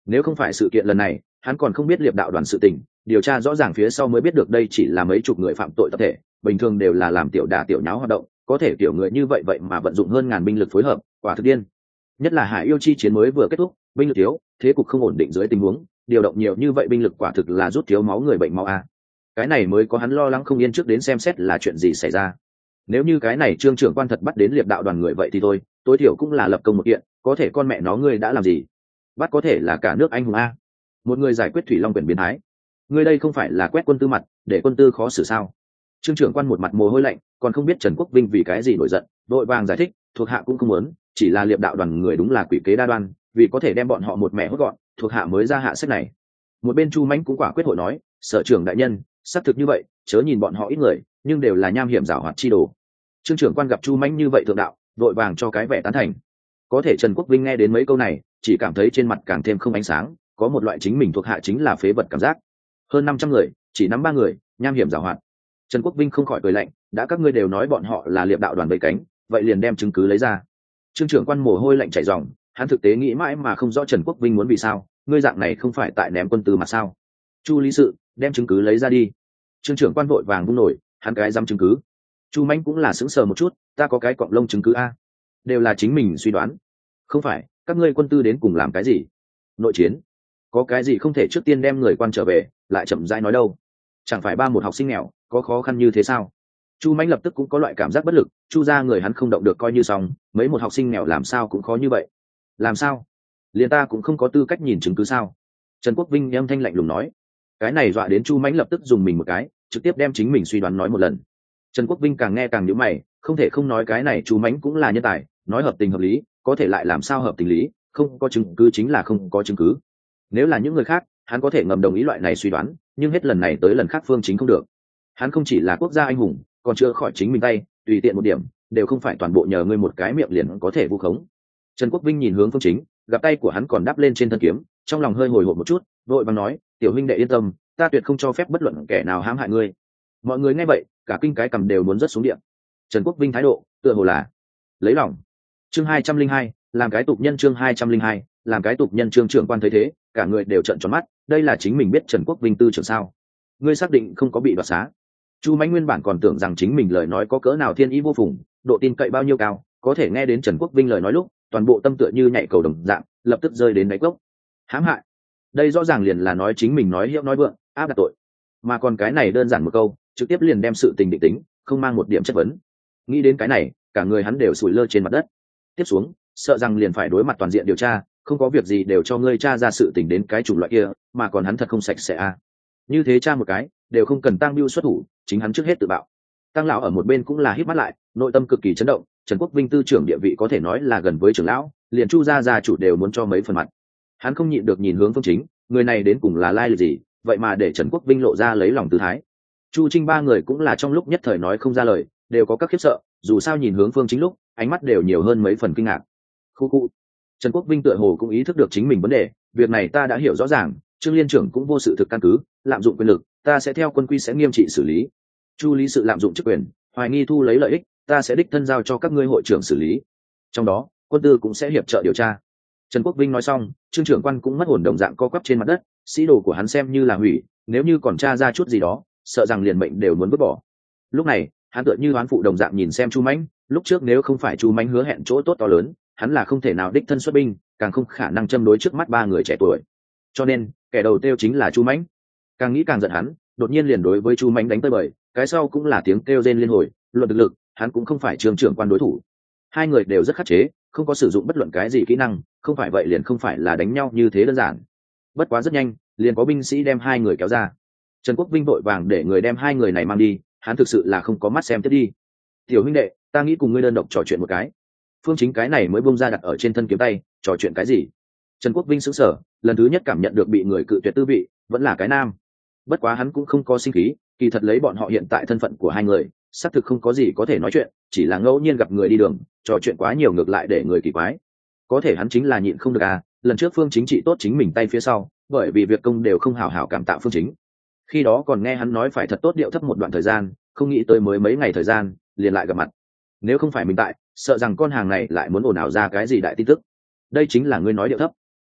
Nếu không phải sự kiện lần này, hắn còn không biết liệp đạo đoàn sự tình, điều tra rõ ràng phía sau mới biết được đây chỉ là mấy chục người phạm tội tập thể, bình thường đều là làm tiểu đả tiểu nháo hoạt động, có thể kiểu người như vậy mà vận dụng hơn ngàn binh lực phối hợp, quả thực điên. Nhất là Hải Yêu chi chiến mới vừa kết thúc, binh lực thiếu, thế cục không ổn định dưới tình huống, điều động nhiều như vậy binh lực quả thực là rút thiếu máu người bệnh máu a. Cái này mới có hắn lo lắng không yên trước đến xem xét là chuyện gì xảy ra. Nếu như cái này Trương trưởng quan thật bắt đến liệp đạo đoàn người vậy thì thôi, tối thiểu cũng là lập công một kiện, có thể con mẹ nó ngươi đã làm gì? Bắt có thể là cả nước anh hùng a. Một người giải quyết thủy long quyền biến thái. Ngươi đây không phải là quét quân tư mặt, để quân tư khó xử sao? Trương trưởng quan một mặt mồ hôi lạnh, còn không biết Trần Quốc Vinh vì cái gì nổi giận, đội vàng giải thích, thuộc hạ cũng không muốn, chỉ là liệp đạo đoàn người đúng là quỷ kế đa đoan, vì có thể đem bọn họ một mẹ hốt gọn, thuộc hạ mới ra hạ sách này. Một bên Chu Mãnh cũng quả quyết hội nói, sở trưởng đại nhân, xác thực như vậy, chớ nhìn bọn họ ít người, nhưng đều là nham hiểm giảo hoạt chi đồ. Trương trưởng quan gặp Chu Mãnh như vậy thượng đạo, đội vàng cho cái vẻ tán thành. Có thể Trần Quốc Vinh nghe đến mấy câu này, chỉ cảm thấy trên mặt càng thêm không ánh sáng, có một loại chính mình thuộc hạ chính là phế vật cảm giác. Hơn 500 người, chỉ nắm 3 người, nham hiểm giảo hoạt. Trần Quốc Vinh không khỏi cười lạnh, đã các ngươi đều nói bọn họ là liệp đạo đoàn vây cánh, vậy liền đem chứng cứ lấy ra. Trương trưởng quan mồ hôi lạnh chảy ròng, hắn thực tế nghĩ mãi mà không rõ Trần Quốc Vinh muốn vì sao, ngươi dạng này không phải tại ném quân tư mà sao? Chu lý sự, đem chứng cứ lấy ra đi. Trương trưởng quan vội vàng vung nổi, hắn cái dám chứng cứ. Chu Mãnh cũng là sững sờ một chút, ta có cái cọng lông chứng cứ a, đều là chính mình suy đoán. Không phải, các ngươi quân tư đến cùng làm cái gì? Nội chiến. Có cái gì không thể trước tiên đem người quan trở về, lại chậm rãi nói đâu? Chẳng phải một học sinh nghèo, có khó khăn như thế sao? Chu Mãnh lập tức cũng có loại cảm giác bất lực, Chu ra người hắn không động được coi như xong, mấy một học sinh nghèo làm sao cũng khó như vậy. Làm sao? Liền ta cũng không có tư cách nhìn chứng cứ sao? Trần Quốc Vinh âm thanh lạnh lùng nói. Cái này dọa đến Chu Mãnh lập tức dùng mình một cái, trực tiếp đem chính mình suy đoán nói một lần. Trần Quốc Vinh càng nghe càng nhíu mày, không thể không nói cái này Chu Mãnh cũng là nhân tài, nói hợp tình hợp lý, có thể lại làm sao hợp tình lý, không có chứng cứ chính là không có chứng cứ. Nếu là những người khác, hắn có thể ngầm đồng ý loại này suy đoán, nhưng hết lần này tới lần khác Phương Chính không được. Hắn không chỉ là quốc gia anh hùng, còn chưa khỏi chính mình tay, tùy tiện một điểm, đều không phải toàn bộ nhờ ngươi một cái miệng liền có thể vu khống. Trần Quốc Vinh nhìn hướng Phương Chính, gặp tay của hắn còn đắp lên trên thân kiếm, trong lòng hơi hồi hộp một chút, vội vàng nói, tiểu huynh đệ yên tâm, ta tuyệt không cho phép bất luận kẻ nào hãm hại ngươi. Mọi người nghe vậy, cả kinh cái cầm đều muốn rớt xuống địa. Trần Quốc Vinh thái độ tựa hồ là lấy lòng. Chương 202, làm cái tục nhân. Chương 202, làm cái tục nhân. Trương trưởng quan thấy thế, cả người đều trợn tròn mắt, đây là chính mình biết Trần Quốc Vinh tư trưởng sao? Ngươi xác định không có bị đoạt xá? Chu Mãnh nguyên bản còn tưởng rằng chính mình lời nói có cỡ nào thiên ý vô phùng, độ tin cậy bao nhiêu cao, có thể nghe đến Trần Quốc Vinh lời nói lúc, toàn bộ tâm tựa như nhảy cầu đồng dạng, lập tức rơi đến đáy cốc. Hãm hại, đây rõ ràng liền là nói chính mình nói hiệu nói vượng, áp đặt tội, mà còn cái này đơn giản một câu, trực tiếp liền đem sự tình định tính, không mang một điểm chất vấn. Nghĩ đến cái này, cả người hắn đều sủi lơ trên mặt đất. Tiếp xuống, sợ rằng liền phải đối mặt toàn diện điều tra, không có việc gì đều cho ngươi tra ra sự tình đến cái chủng loại kia, mà còn hắn thật không sạch sẽ a. Như thế tra một cái, đều không cần Tăng Bưu xuất thủ, chính hắn trước hết tự bạo. Tăng lão ở một bên cũng là hít mắt lại, nội tâm cực kỳ chấn động, Trần Quốc Vinh tư trưởng địa vị có thể nói là gần với trưởng lão, liền Chu gia chủ đều muốn cho mấy phần mặt. Hắn không nhịn được nhìn hướng Phương Chính, người này đến cùng là lai lịch gì, vậy mà để Trần Quốc Vinh lộ ra lấy lòng tư thái. Chu Trinh ba người cũng là trong lúc nhất thời nói không ra lời, đều có các khiếp sợ, dù sao nhìn hướng Phương Chính lúc, ánh mắt đều nhiều hơn mấy phần kinh ngạc. Khu khu. Trần Quốc Vinh tựa hồ cũng ý thức được chính mình vấn đề, việc này ta đã hiểu rõ ràng, Trương liên trưởng cũng vô sự thực căn cứ, lạm dụng quyền lực, ta sẽ theo quân quy sẽ nghiêm trị xử lý. Chu lý sự lạm dụng chức quyền, hoài nghi thu lấy lợi ích, ta sẽ đích thân giao cho các ngươi hội trưởng xử lý. Trong đó, quân tư cũng sẽ hiệp trợ điều tra. Trần Quốc Vinh nói xong, Trương trưởng quan cũng mất hồn đồng dạng co quắp trên mặt đất, sĩ đồ của hắn xem như là hủy, nếu như còn tra ra chút gì đó, sợ rằng liền mệnh đều muốn vứt bỏ. Lúc này, hắn tựa như oán phụ đồng dạng nhìn xem Chu Mãnh, lúc trước nếu không phải Chu Mãnh hứa hẹn chỗ tốt to lớn, hắn là không thể nào đích thân xuất binh, càng không khả năng châm đối trước mắt ba người trẻ tuổi. Cho nên, kẻ đầu tiêu chính là Chu Mãnh. Càng nghĩ càng giận hắn, đột nhiên liền đối với Chu Mãnh đánh tới bời, cái sau cũng là tiếng kêu rên liên hồi, luận thực lực, hắn cũng không phải Trương trưởng quan đối thủ. Hai người đều rất khắc chế, không có sử dụng bất luận cái gì kỹ năng, không phải vậy liền không phải là đánh nhau như thế đơn giản. Bất quá rất nhanh, liền có binh sĩ đem hai người kéo ra. Trần Quốc Vinh vội vàng để người đem hai người này mang đi, hắn thực sự là không có mắt xem tiếp đi. Tiểu huynh đệ, ta nghĩ cùng ngươi đơn độc trò chuyện một cái. Phương Chính cái này mới bung ra đặt ở trên thân kiếm tay, trò chuyện cái gì? Trần Quốc Vinh sững sờ, lần thứ nhất cảm nhận được bị người cự tuyệt tư vị, vẫn là cái nam. Bất quá hắn cũng không có sinh khí, kỳ thật lấy bọn họ hiện tại thân phận của hai người, xác thực không có gì có thể nói chuyện, chỉ là ngẫu nhiên gặp người đi đường, trò chuyện quá nhiều ngược lại để người kỳ quái. Có thể hắn chính là nhịn không được à, lần trước Phương Chính trị tốt chính mình tay phía sau, bởi vì việc công đều không hào hào cảm tạ Phương Chính. Khi đó còn nghe hắn nói phải thật tốt điệu thấp một đoạn thời gian, không nghĩ tới mới mấy ngày thời gian, liền lại gặp mặt. Nếu không phải mình tại, sợ rằng con hàng này lại muốn ồn ào ra cái gì đại tin tức. Đây chính là ngươi nói điệu thấp.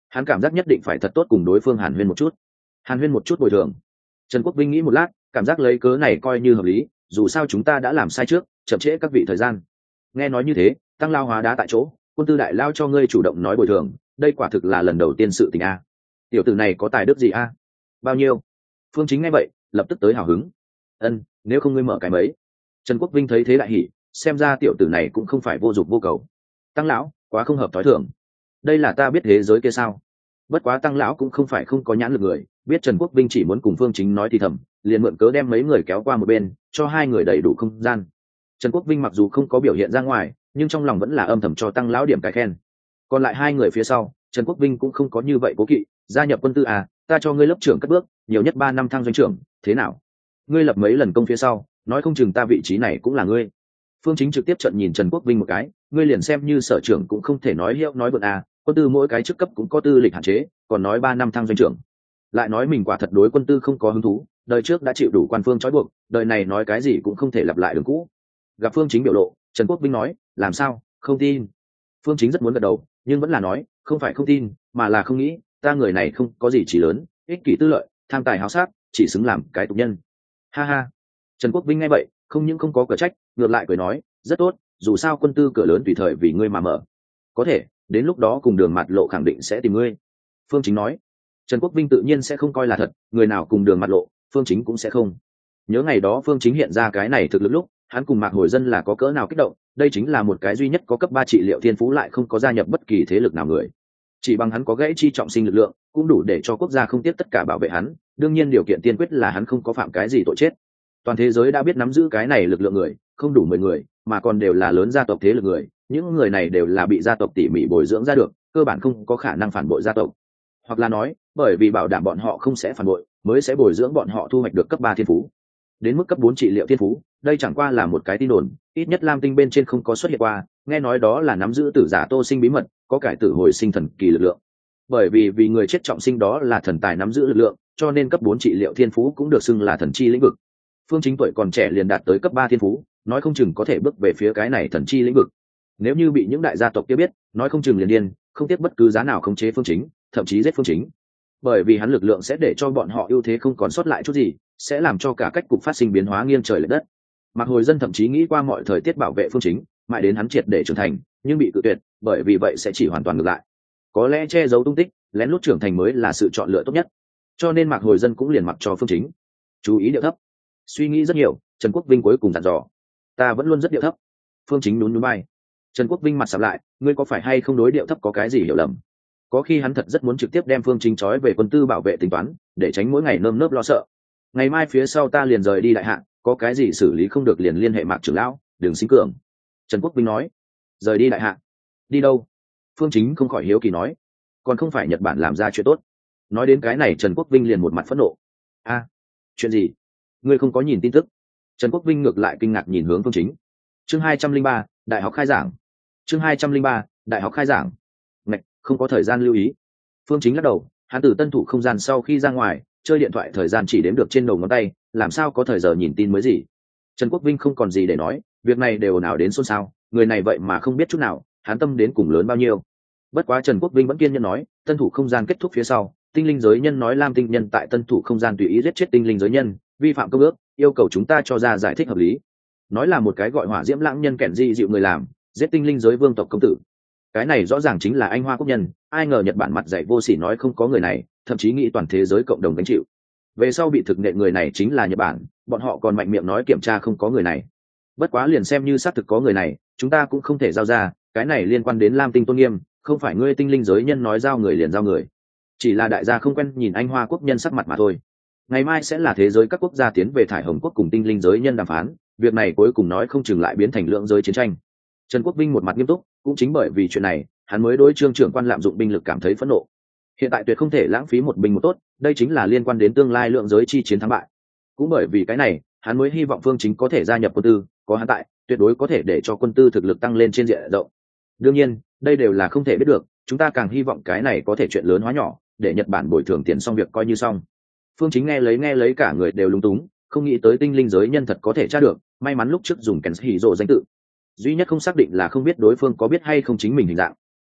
hắn cảm giác nhất định phải thật tốt cùng đối phương hàn huyên một chút. Hàn huyên một chút bồi thường. Trần Quốc Vinh nghĩ một lát, cảm giác lấy cớ này coi như hợp lý, dù sao chúng ta đã làm sai trước, chậm trễ các vị thời gian. Nghe nói như thế, Tăng Lao hóa đá tại chỗ, quân tư đại lao cho ngươi chủ động nói bồi thường, đây quả thực là lần đầu tiên sự tình a. Tiểu tử này có tài đức gì a? Bao nhiêu? Phương Chính nghe vậy, lập tức tới hào hứng. Ân, nếu không ngươi mở cái mấy. Trần Quốc Vinh thấy thế đại hỉ, xem ra tiểu tử này cũng không phải vô dụng vô cầu. Tăng lão, quá không hợp thói thường. Đây là ta biết thế giới kia sao? Bất quá Tăng lão cũng không phải không có nhãn lực người, biết Trần Quốc Vinh chỉ muốn cùng Phương Chính nói thì thầm, liền mượn cớ đem mấy người kéo qua một bên, cho hai người đầy đủ không gian. Trần Quốc Vinh mặc dù không có biểu hiện ra ngoài, nhưng trong lòng vẫn là âm thầm cho Tăng lão điểm cái khen. Còn lại hai người phía sau, Trần Quốc Vinh cũng không có như vậy cố kỵ, gia nhập quân tư à, ta cho ngươi lớp trưởng cất bước, nhiều nhất 3 năm thăng doanh trưởng, thế nào? Ngươi lập mấy lần công phía sau, nói không chừng ta vị trí này cũng là ngươi. Phương Chính trực tiếp trợn nhìn Trần Quốc Vinh một cái, ngươi liền xem như sở trưởng cũng không thể nói hiệu nói vượn à, quân tư mỗi cái chức cấp cũng có tư lịch hạn chế, còn nói 3 năm thăng doanh trưởng. Lại nói mình quả thật đối quân tư không có hứng thú, đời trước đã chịu đủ quan phương trói buộc, đời này nói cái gì cũng không thể lặp lại đường cũ. Gặp Phương Chính biểu lộ, Trần Quốc Vinh nói, làm sao, không tin? Phương Chính rất muốn gật đầu, nhưng vẫn là nói, không phải không tin, mà là không nghĩ, ta người này không có gì chỉ lớn, ích kỷ tư lợi, tham tài háo sắc, chỉ xứng làm cái tục nhân. Ha ha. Trần Quốc Vinh nghe vậy, không những không có cửa trách, ngược lại cười nói, rất tốt, dù sao quân tư cửa lớn tùy thời vì ngươi mà mở. Có thể, đến lúc đó cùng Đường Mạt Lộ khẳng định sẽ tìm ngươi. Phương Chính nói. Trần Quốc Vinh tự nhiên sẽ không coi là thật, người nào cùng Đường Mạt Lộ, Phương Chính cũng sẽ không. Nhớ ngày đó Phương Chính hiện ra cái này thực lực lúc, hắn cùng Mạc Hồi Dân là có cỡ nào kích động, đây chính là một cái duy nhất có cấp 3 trị liệu thiên phú lại không có gia nhập bất kỳ thế lực nào người. Chỉ bằng hắn có gãy chi trọng sinh lực lượng, cũng đủ để cho quốc gia không tiếc tất cả bảo vệ hắn, đương nhiên điều kiện tiên quyết là hắn không có phạm cái gì tội chết. Toàn thế giới đã biết nắm giữ cái này lực lượng người, không đủ 10 người, mà còn đều là lớn gia tộc thế lực người, những người này đều là bị gia tộc tỉ mỉ bồi dưỡng ra được, cơ bản không có khả năng phản bội gia tộc. Hoặc là nói, bởi vì bảo đảm bọn họ không sẽ phản bội, mới sẽ bồi dưỡng bọn họ thu hoạch được cấp 3 thiên phú. Đến mức cấp 4 trị liệu thiên phú, đây chẳng qua là một cái tin đồn, ít nhất Lam Tinh bên trên không có xuất hiện qua, nghe nói đó là nắm giữ tử giả Tô Sinh bí mật, có cải tử hồi sinh thần kỳ lực lượng. Bởi vì người chết trọng sinh đó là thần tài nắm giữ lực lượng, cho nên cấp 4 trị liệu thiên phú cũng được xưng là thần chi lĩnh vực. Phương Chính tuổi còn trẻ liền đạt tới cấp 3 thiên phú, nói không chừng có thể bước về phía cái này thần chi lĩnh vực. Nếu như bị những đại gia tộc kia biết, nói không chừng liền điên, không tiếc bất cứ giá nào khống chế Phương Chính, thậm chí giết Phương Chính. Bởi vì hắn lực lượng sẽ để cho bọn họ ưu thế không còn sót lại chút gì, sẽ làm cho cả cách cục phát sinh biến hóa nghiêng trời lệch đất. Mạc Hồi Dân thậm chí nghĩ qua mọi thời tiết bảo vệ Phương Chính, mãi đến hắn triệt để trưởng thành, nhưng bị cự tuyệt, bởi vì vậy sẽ chỉ hoàn toàn ngược lại. Có lẽ che giấu tung tích, lén lút trưởng thành mới là sự chọn lựa tốt nhất. Cho nên Mạc Hồi Dân cũng liền mặc cho Phương Chính. Chú ý điệu thấp. Suy nghĩ rất nhiều, Trần Quốc Vinh cuối cùng dặn dò. Ta vẫn luôn rất điệu thấp. Phương Chính nhún nhún vai. Trần Quốc Vinh mặt sạm lại, ngươi có phải hay không đối điệu thấp có cái gì hiểu lầm? Có khi hắn thật rất muốn trực tiếp đem Phương Chính trói về quân tư bảo vệ tính toán, để tránh mỗi ngày nơm nớp lo sợ. Ngày mai phía sau ta liền rời đi đại hạ, có cái gì xử lý không được liền liên hệ Mạc trưởng lão, Đường Sinh Cường. Trần Quốc Vinh nói. Rời đi đại hạ? Đi đâu? Phương Chính không khỏi hiếu kỳ nói. Còn không phải Nhật Bản làm ra chuyện tốt. Nói đến cái này Trần Quốc Vinh liền một mặt phẫn nộ. A, chuyện gì? Ngươi không có nhìn tin tức? Trần Quốc Vinh ngược lại kinh ngạc nhìn hướng Phương Chính. Chương 203, đại học khai giảng. Chương 203, đại học khai giảng. Ngạch, không có thời gian lưu ý. Phương Chính lắc đầu, hắn từ tân thủ không gian sau khi ra ngoài, chơi điện thoại thời gian chỉ đếm được trên đầu ngón tay, làm sao có thời giờ nhìn tin mới gì. Trần Quốc Vinh không còn gì để nói, việc này đều nào đến xôn xao, người này vậy mà không biết chút nào, hắn tâm đến cùng lớn bao nhiêu. Bất quá Trần Quốc Vinh vẫn kiên nhẫn nói, tân thủ không gian kết thúc phía sau, tinh linh giới nhân nói Lam tinh nhân tại tân thủ không gian tùy ý giết chết tinh linh giới nhân, vi phạm công ước, yêu cầu chúng ta cho ra giải thích hợp lý. Nói là một cái gọi hỏa diễm lãng nhân kẻn di dịu người làm, giết tinh linh giới vương tộc công tử. Cái này rõ ràng chính là Anh Hoa quốc nhân, ai ngờ Nhật Bản mặt dạy vô sỉ nói không có người này, thậm chí nghĩ toàn thế giới cộng đồng gánh chịu. Về sau bị thực nện người này chính là Nhật Bản, bọn họ còn mạnh miệng nói kiểm tra không có người này. Bất quá liền xem như xác thực có người này, chúng ta cũng không thể giao ra, cái này liên quan đến Lam tinh tôn nghiêm, không phải ngươi tinh linh giới nhân nói giao người liền giao người. Chỉ là đại gia không quen nhìn Anh Hoa quốc nhân sắc mặt mà thôi. Ngày mai sẽ là thế giới các quốc gia tiến về thải hồng quốc cùng tinh linh giới nhân đàm phán, việc này cuối cùng nói không chừng lại biến thành lưỡng giới chiến tranh. Trần Quốc Vinh một mặt nghiêm túc, cũng chính bởi vì chuyện này, hắn mới đối Trương trưởng quan lạm dụng binh lực cảm thấy phẫn nộ. Hiện tại tuyệt không thể lãng phí một binh một tốt, đây chính là liên quan đến tương lai lượng giới chi chiến thắng bại. Cũng bởi vì cái này, hắn mới hy vọng Phương Chính có thể gia nhập quân tư, có hắn tại, tuyệt đối có thể để cho quân tư thực lực tăng lên trên diện rộng. Đương nhiên, đây đều là không thể biết được, chúng ta càng hy vọng cái này có thể chuyện lớn hóa nhỏ, để Nhật Bản bồi thường tiền xong việc coi như xong. Phương Chính nghe lấy cả người đều lúng túng, không nghĩ tới tinh linh giới nhân thật có thể tra được, may mắn lúc trước dùng Kenshiro danh tự. Duy nhất không xác định là không biết đối phương có biết hay không chính mình hình dạng.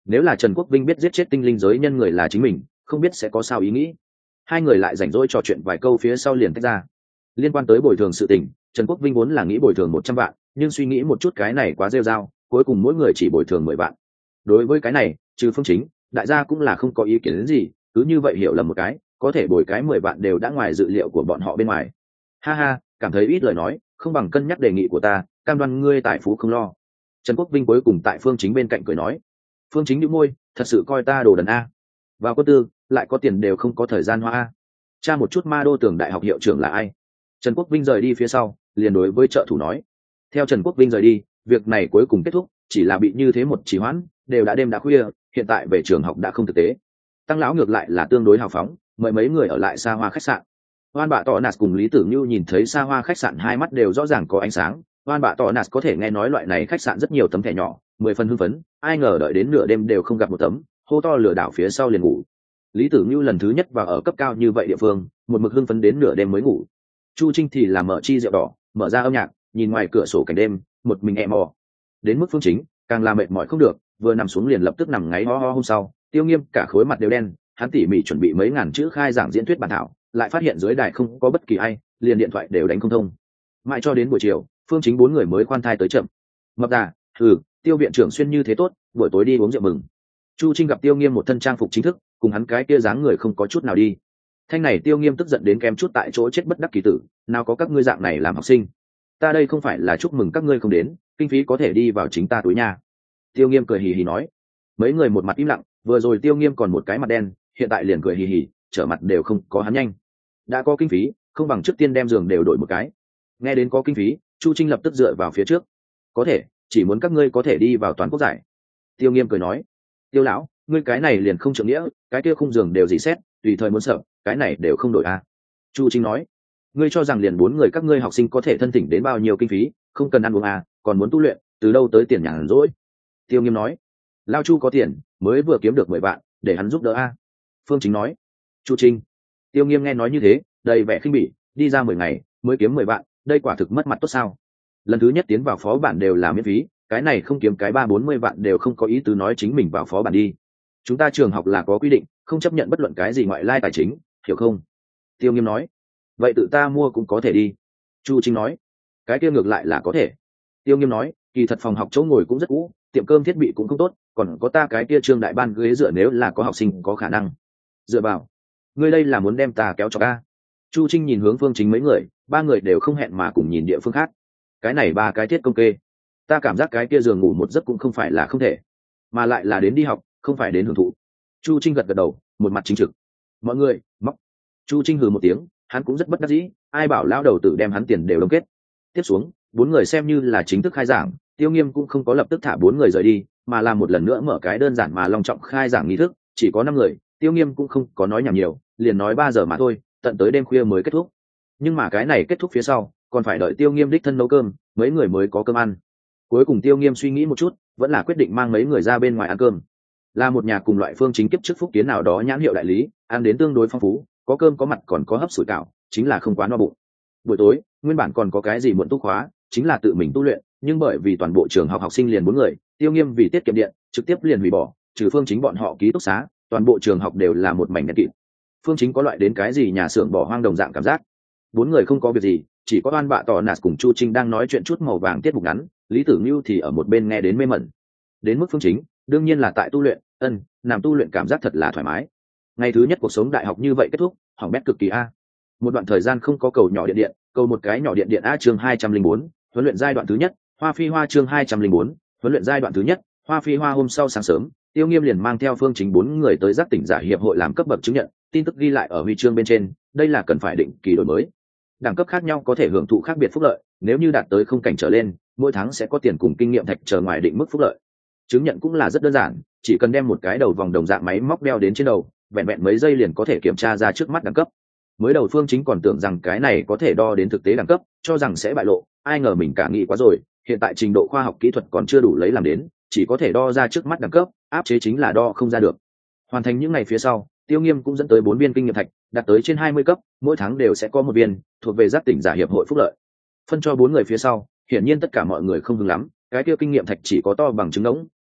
nếu là Trần Quốc Vinh biết giết chết tinh linh giới nhân người là chính mình, không biết sẽ có sao ý nghĩ. Hai người lại rảnh rỗi trò chuyện vài câu phía sau liền tách ra. Liên quan tới bồi thường sự tình, Trần Quốc Vinh vốn là nghĩ bồi thường 100 vạn, nhưng suy nghĩ một chút cái này quá rêu rao, cuối cùng mỗi người chỉ bồi thường 10 vạn. Đối với cái này, trừ Phương Chính, đại gia cũng là không có ý kiến gì, cứ như vậy hiểu lầm một cái, có thể bồi cái 10 vạn đều đã ngoài dự liệu của bọn họ bên ngoài. Ha ha, cảm thấy ít lời nói, không bằng cân nhắc đề nghị của ta, cam đoan ngươi tài phú không lo. Trần Quốc Vinh cuối cùng tại Phương Chính bên cạnh cười nói. Phương Chính nhíu môi, thật sự coi ta đồ đần a. Vào quân tư, lại có tiền đều không có thời gian hoa a. Tra một chút Ma Đô Tường đại học hiệu trưởng là ai. Trần Quốc Vinh rời đi phía sau, liền đối với trợ thủ nói. Theo Trần Quốc Vinh rời đi, việc này cuối cùng kết thúc, chỉ là bị như thế một trì hoãn, đều đã đêm đã khuya, hiện tại về trường học đã không thực tế. Tăng lão ngược lại là tương đối hào phóng, mời mấy người ở lại xa hoa khách sạn. Oan bạ tọ nạt cùng Lý Tử Nhu nhìn thấy xa hoa khách sạn hai mắt đều rõ ràng có ánh sáng. Oan bạ tọ nạt có thể nghe nói loại này khách sạn rất nhiều tấm thẻ nhỏ, 10 phần hưng phấn, ai ngờ đợi đến nửa đêm đều không gặp một tấm, hô to lừa đảo phía sau liền ngủ. Lý Tử Nhu lần thứ nhất vào ở cấp cao như vậy địa phương, một mực hưng phấn đến nửa đêm mới ngủ. Chu Trinh thì là mở chi rượu đỏ, mở ra âm nhạc, nhìn ngoài cửa sổ cảnh đêm, một mình mò. Đến mức Phương Chính, càng là mệt mỏi không được, vừa nằm xuống liền lập tức nằm ngáy ho ho. Hôm sau, Tiêu Nghiêm cả khối mặt đều đen, hắn tỉ mỉ chuẩn bị mấy ngàn chữ khai giảng diễn thuyết bản thảo, lại phát hiện dưới đài không có bất kỳ ai, liền điện thoại đều đánh không thông. Mãi cho đến buổi chiều, Phương Chính bốn người mới khoan thai tới chậm. Mập đà, Tiêu viện trưởng xuyên như thế tốt, buổi tối đi uống rượu mừng. Chu Trinh gặp Tiêu Nghiêm một thân trang phục chính thức, cùng hắn cái kia dáng người không có chút nào đi. Thanh này Tiêu Nghiêm tức giận đến kém chút tại chỗ chết bất đắc kỳ tử, nào có các ngươi dạng này làm học sinh. Ta đây không phải là chúc mừng các ngươi không đến, kinh phí có thể đi vào chính ta túi nha. Tiêu Nghiêm cười hì hì nói. Mấy người một mặt im lặng, vừa rồi Tiêu Nghiêm còn một cái mặt đen, hiện tại liền cười hì hì, trở mặt đều không có hắn nhanh. Đã có kinh phí, không bằng trước tiên đem giường đều đổi một cái. Nghe đến có kinh phí, Chu Trinh lập tức dựa vào phía trước. Có thể, chỉ muốn các ngươi có thể đi vào toàn quốc giải. Tiêu Nghiêm cười nói. Tiêu lão, ngươi cái này liền không trượng nghĩa, cái kia khung giường đều dì xét, tùy thời muốn sợ, cái này đều không đổi à. Chu Trinh nói. Ngươi cho rằng liền 4 người các ngươi học sinh có thể thân thỉnh đến bao nhiêu kinh phí, không cần ăn uống à, còn muốn tu luyện, từ đâu tới tiền nhàn rỗi. Tiêu Nghiêm nói. Lao Chu có tiền, mới vừa kiếm được 10 vạn, để hắn giúp đỡ a. Phương Chính nói. Chu Trinh. Tiêu Nghiêm nghe nói như thế, đầy vẻ khinh bỉ, đi ra 10 ngày mới kiếm 10 vạn, đây quả thực mất mặt tốt sao. Lần thứ nhất tiến vào phó bản đều là miễn phí, cái này không kiếm cái 30-40 vạn đều không có ý tứ nói chính mình vào phó bản đi. Chúng ta trường học là có quy định, không chấp nhận bất luận cái gì ngoại lai tài chính, hiểu không? Tiêu Nghiêm nói. Vậy tự ta mua cũng có thể đi. Chu Trinh nói. Cái kia ngược lại là có thể. Tiêu Nghiêm nói, kỳ thật phòng học chỗ ngồi cũng rất cũ, tiệm cơm thiết bị cũng không tốt, còn có ta cái kia trường đại ban ghế dựa nếu là có học sinh có khả năng dựa vào. Ngươi đây là muốn đem ta kéo cho ca. Chu Trinh nhìn hướng Phương Chính mấy người, 3 người đều không hẹn mà cùng nhìn địa phương khác. Cái này 3 cái thiết công kê, ta cảm giác cái kia giường ngủ một giấc cũng không phải là không thể, mà lại là đến đi học, không phải đến hưởng thụ. Chu Trinh gật gật đầu, một mặt chính trực. Mọi người móc. Chu Trinh hừ một tiếng, hắn cũng rất bất đắc dĩ, ai bảo lão đầu tử đem hắn tiền đều đóng kết. Tiếp xuống 4 người xem như là chính thức khai giảng, Tiêu Nghiêm cũng không có lập tức thả 4 người rời đi, mà làm một lần nữa mở cái đơn giản mà long trọng khai giảng nghi thức, chỉ có 5 người. Tiêu Nghiêm cũng không có nói nhảm nhiều, liền nói 3 giờ mà thôi, tận tới đêm khuya mới kết thúc. Nhưng mà cái này kết thúc phía sau, còn phải đợi Tiêu Nghiêm đích thân nấu cơm, mấy người mới có cơm ăn. Cuối cùng Tiêu Nghiêm suy nghĩ một chút, vẫn là quyết định mang mấy người ra bên ngoài ăn cơm. Là một nhà cùng loại Phương Chính kiếp trước Phúc Kiến nào đó nhãn hiệu đại lý, ăn đến tương đối phong phú, có cơm có mặt còn có hấp sủi cảo, chính là không quá no bụng. Buổi tối, nguyên bản còn có cái gì muộn tu khóa, chính là tự mình tu luyện, nhưng bởi vì toàn bộ trường học học sinh liền 4 người, Tiêu Nghiêm vì tiết kiệm điện, trực tiếp liền hủy bỏ, trừ Phương Chính bọn họ ký túc xá, toàn bộ trường học đều là một mảnh đen kịt. Phương Chính có loại đến cái gì nhà xưởng bỏ hoang đồng dạng cảm giác. 4 người không có việc gì, chỉ có Oan Bạ Tọ Nạt cùng Chu Trinh đang nói chuyện chút màu vàng tiết mục ngắn, Lý Tử Nhu thì ở một bên nghe đến mê mẩn. Đến mức Phương Chính, đương nhiên là tại tu luyện, làm tu luyện cảm giác thật là thoải mái. Ngày thứ nhất cuộc sống đại học như vậy kết thúc, hỏng bét cực kỳ a. Một đoạn thời gian không có cầu nhỏ điện điện, cầu một cái nhỏ điện điện a. Chương 204, huấn luyện giai đoạn thứ nhất, Hoa Phi Hoa. Chương 204, huấn luyện giai đoạn thứ nhất, Hoa Phi Hoa. Hôm sau sáng sớm, Tiêu Nghiêm liền mang theo Phương Chính 4 người tới Giác tỉnh giả hiệp hội làm cấp bậc chứng nhận, tin tức ghi lại ở huy chương bên trên, đây là cần phải định kỳ đổi mới. Đẳng cấp khác nhau có thể hưởng thụ khác biệt phúc lợi, nếu như đạt tới không cảnh trở lên, mỗi tháng sẽ có tiền cùng kinh nghiệm thạch chờ ngoài định mức phúc lợi. Chứng nhận cũng là rất đơn giản, chỉ cần đem một cái đầu vòng đồng dạng máy móc đeo đến trên đầu, vẹn vẹn mấy giây liền có thể kiểm tra ra trước mắt đẳng cấp. Mới đầu Phương Chính còn tưởng rằng cái này có thể đo đến thực tế đẳng cấp, cho rằng sẽ bại lộ, ai ngờ mình cả nghĩ quá rồi, hiện tại trình độ khoa học kỹ thuật còn chưa đủ lấy làm đến, chỉ có thể đo ra trước mắt đẳng cấp, áp chế chính là đo không ra được. Hoàn thành những ngày phía sau, Tiêu Nghiêm cũng dẫn tới 4 viên kinh nghiệm thạch, đạt tới trên 20 cấp, mỗi tháng đều sẽ có một viên, thuộc về Giác tỉnh giả hiệp hội phúc lợi. Phân cho 4 người phía sau, hiển nhiên tất cả mọi người không hứng lắm, cái kia kinh nghiệm thạch chỉ có to bằng trứng ngỗng,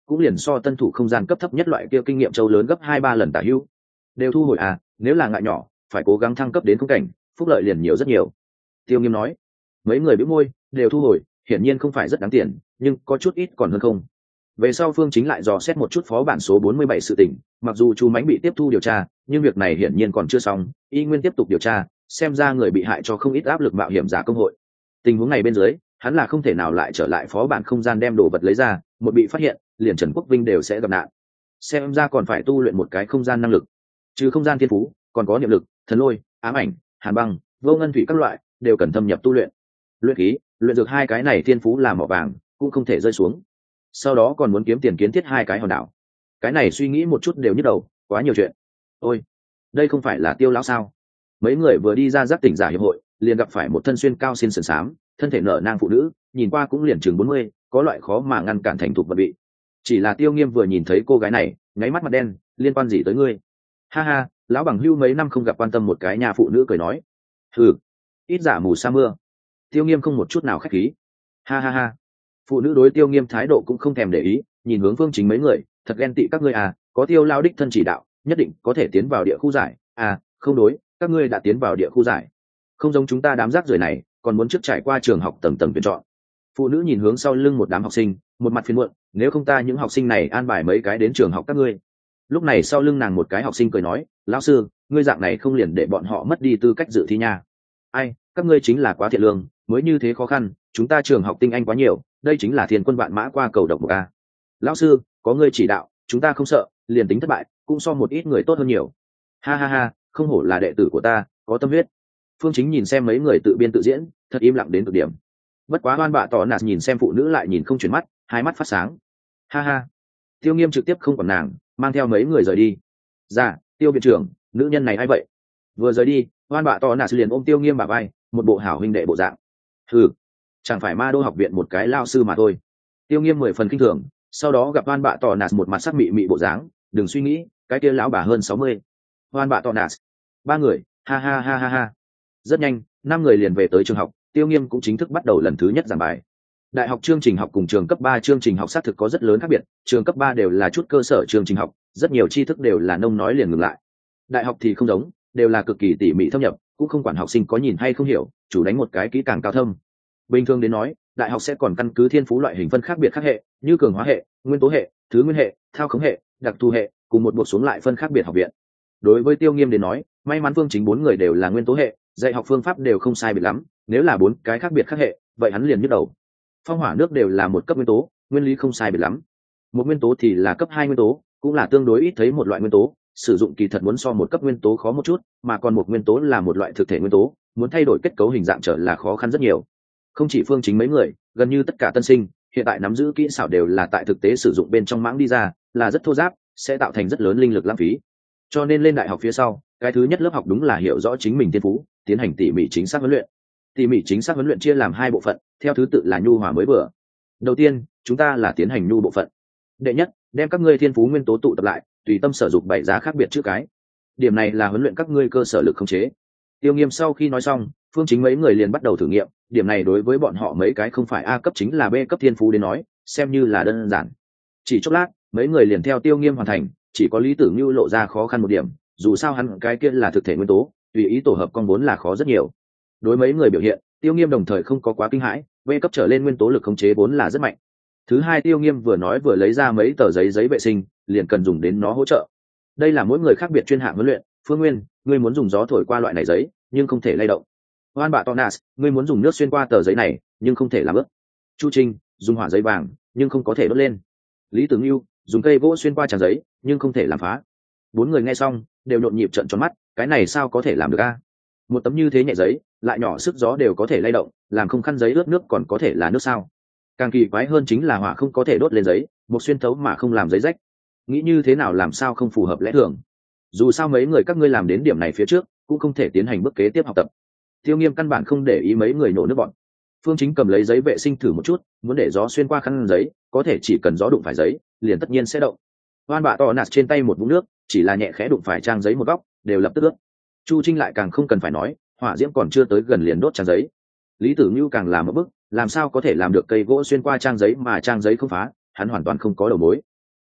cũng liền so tân thủ không gian cấp thấp nhất loại kia kinh nghiệm châu lớn gấp 2-3 lần tả hữu. Đều thu hồi à, nếu là ngại nhỏ phải cố gắng thăng cấp đến khung cảnh, phúc lợi liền nhiều rất nhiều. Tiêu Nghiêm nói. Mấy người bĩu môi, đều thu hồi, hiển nhiên không phải rất đáng tiền, nhưng có chút ít còn hơn không. Về sau Phương Chính lại dò xét một chút phó bản số 47 sự tình, mặc dù Chu Mánh bị tiếp thu điều tra, nhưng việc này hiển nhiên còn chưa xong, y nguyên tiếp tục điều tra, xem ra người bị hại cho không ít áp lực mạo hiểm giả công hội. Tình huống này bên dưới, hắn là không thể nào lại trở lại phó bản không gian đem đồ vật lấy ra, một bị phát hiện, liền Trần Quốc Vinh đều sẽ gặp nạn. Xem ra còn phải tu luyện một cái không gian năng lực. Trừ không gian thiên phú, còn có niệm lực, thần lôi, ám ảnh, hàn băng, vô ngân thủy các loại, đều cần thâm nhập tu luyện. Luyện khí, luyện dược hai cái này thiên phú là mỏ vàng, cũng không thể rơi xuống. Sau đó còn muốn kiếm tiền kiến thiết hai cái hòn đảo. Cái này suy nghĩ một chút đều nhức đầu, quá nhiều chuyện. Ôi, đây không phải là Tiêu lão sao? Mấy người vừa đi ra giác tỉnh giả hiệp hội, liền gặp phải một thân xuyên cao xin sườn xám, thân thể nở nang phụ nữ, nhìn qua cũng liền chừng 40, có loại khó mà ngăn cản thành thục vật vị. Chỉ là Tiêu Nghiêm vừa nhìn thấy cô gái này, nháy mắt mặt đen, liên quan gì tới ngươi? Ha ha, lão bằng hưu mấy năm không gặp quan tâm một cái nhà phụ nữ cười nói. Hừ, ít giả mù sa mưa. Tiêu Nghiêm không một chút nào khách khí. Ha ha ha. Phụ nữ đối Tiêu Nghiêm thái độ cũng không thèm để ý, nhìn hướng Phương Chính mấy người, thật ghen tị các ngươi à, có Tiêu lão đích thân chỉ đạo, nhất định có thể tiến vào địa khu giải. À, không đối, các ngươi đã tiến vào địa khu giải. Không giống chúng ta đám rác rưởi này, còn muốn trước trải qua trường học tầng tầng tuyển chọn. Phụ nữ nhìn hướng sau lưng một đám học sinh, một mặt phiền muộn, nếu không ta những học sinh này an bài mấy cái đến trường học các ngươi. Lúc này sau lưng nàng một cái học sinh cười nói, lão sư, ngươi dạng này không liền để bọn họ mất đi tư cách dự thi nha. Ai, các ngươi chính là quá thiện lương, mới như thế khó khăn, chúng ta trường học tinh anh quá nhiều, đây chính là thiên quân vạn mã qua cầu độc một a. Lão sư, có ngươi chỉ đạo, chúng ta không sợ, liền tính thất bại, cũng so một ít người tốt hơn nhiều. Ha ha ha, không hổ là đệ tử của ta, có tâm huyết. Phương Chính nhìn xem mấy người tự biên tự diễn, thật im lặng đến cực điểm. Bất quá oan bạ tỏ nạt nhìn xem phụ nữ lại nhìn không chuyển mắt, hai mắt phát sáng. Ha ha. Tiêu Nghiêm trực tiếp không còn nàng, mang theo mấy người rời đi. Dạ, Tiêu viện trưởng, nữ nhân này ai vậy? Vừa rời đi, oan bạ tỏ nạt liền ôm Tiêu Nghiêm bả vai, một bộ hảo huynh đệ bộ dạng. Hừ, chẳng phải ma đô học viện một cái lao sư mà thôi. Tiêu Nghiêm 10 phần kinh thường, sau đó gặp oan bạ tỏ nạt một mặt sắc mị mị bộ dáng, đừng suy nghĩ, cái kia lão bà hơn 60. Oan bạ tỏ nạt. Ba người, ha ha ha ha ha. Rất nhanh, 5 người liền về tới trường học, Tiêu Nghiêm cũng chính thức bắt đầu lần thứ nhất giảng bài. Đại học chương trình học cùng trường cấp 3 chương trình học xác thực có rất lớn khác biệt, trường cấp 3 đều là chút cơ sở chương trình học, rất nhiều tri thức đều là nông nói liền ngừng lại. Đại học thì không giống, đều là cực kỳ tỉ mỉ thâm nhập, cũng không quản học sinh có nhìn hay không hiểu, chủ đánh một cái kỹ càng cao thâm. Bình thường đến nói, đại học sẽ còn căn cứ thiên phú loại hình phân khác biệt khác hệ, như cường hóa hệ, nguyên tố hệ, thứ nguyên hệ, thao khống hệ, đặc thù hệ, cùng một buộc xuống lại phân khác biệt học viện. Đối với Tiêu Nghiêm đến nói, may mắn Phương Chính 4 người đều là nguyên tố hệ, dạy học phương pháp đều không sai biệt lắm, nếu là 4 cái khác biệt khác hệ, vậy hắn liền nhức đầu. Phong hỏa nước đều là một cấp nguyên tố, nguyên lý không sai biệt lắm. Một nguyên tố thì là cấp 2 nguyên tố, cũng là tương đối ít thấy một loại nguyên tố, sử dụng kỳ thật muốn so một cấp nguyên tố khó một chút, mà còn một nguyên tố là một loại thực thể nguyên tố, muốn thay đổi kết cấu hình dạng trở là khó khăn rất nhiều. Không chỉ Phương Chính mấy người, gần như tất cả tân sinh, hiện tại nắm giữ kỹ xảo đều là tại thực tế sử dụng bên trong mãng đi ra, là rất thô ráp, sẽ tạo thành rất lớn linh lực lãng phí. Cho nên lên đại học phía sau, cái thứ nhất lớp học đúng là hiểu rõ chính mình thiên phú, tiến hành tỉ mỉ chính xác huấn luyện. Tỉ mỉ chính xác huấn luyện chia làm 2 bộ phận, theo thứ tự là nhu hòa mới vừa. Đầu tiên, chúng ta là tiến hành nhu bộ phận. Đệ nhất, đem các ngươi thiên phú nguyên tố tụ tập lại, tùy tâm sử dụng bảy giá khác biệt chữ cái. Điểm này là huấn luyện các ngươi cơ sở lực khống chế. Tiêu Nghiêm sau khi nói xong, Phương Chính mấy người liền bắt đầu thử nghiệm, điểm này đối với bọn họ mấy cái không phải A cấp chính là B cấp thiên phú đến nói, xem như là đơn giản. Chỉ chốc lát, mấy người liền theo Tiêu Nghiêm hoàn thành, chỉ có Lý Tử Ngưu lộ ra khó khăn một điểm, dù sao hắn cái kia là thực thể nguyên tố, tùy ý tổ hợp con vốn là khó rất nhiều. Đối mấy người biểu hiện, Tiêu Nghiêm đồng thời không có quá kinh hãi, B cấp trở lên nguyên tố lực khống chế vốn là rất mạnh. Thứ hai, Tiêu Nghiêm vừa nói vừa lấy ra mấy tờ giấy vệ sinh, liền cần dùng đến nó hỗ trợ. Đây là mỗi người khác biệt chuyên hạng huấn luyện. Phương Nguyên, ngươi muốn dùng gió thổi qua loại này giấy, nhưng không thể lay động. Hoan Bạ Tonas, ngươi muốn dùng nước xuyên qua tờ giấy này, nhưng không thể làm ướt. Chu Trinh, dùng hỏa giấy vàng, nhưng không có thể đốt lên. Lý Tử Ngưu, dùng cây gỗ xuyên qua trang giấy, nhưng không thể làm phá. 4 người nghe xong, đều nhộn nhịp trợn tròn mắt, cái này sao có thể làm được a? Một tấm như thế nhẹ giấy, lại nhỏ sức gió đều có thể lay động, làm không khăn giấy ướt nước còn có thể là nước sao? Càng kỳ quái hơn chính là hỏa không có thể đốt lên giấy, một xuyên thấu mà không làm giấy rách. Nghĩ như thế nào làm sao không phù hợp lẽ thường? Dù sao mấy người các ngươi làm đến điểm này phía trước, cũng không thể tiến hành bước kế tiếp học tập. Tiêu Nghiêm căn bản không để ý mấy người nổ nước bọn. Phương Chính cầm lấy giấy vệ sinh thử một chút, muốn để gió xuyên qua khăn giấy, có thể chỉ cần gió đụng phải giấy, liền tất nhiên sẽ động. Hoan Bạ Tỏ Nạt trên tay một vũng nước, chỉ là nhẹ khẽ đụng phải trang giấy một góc, đều lập tức ướt. Chu Trinh lại càng không cần phải nói, hỏa diễm còn chưa tới gần liền đốt trang giấy. Lý Tử Ngưu càng làm một bước, làm sao có thể làm được cây gỗ xuyên qua trang giấy mà trang giấy không phá, hắn hoàn toàn không có đầu mối.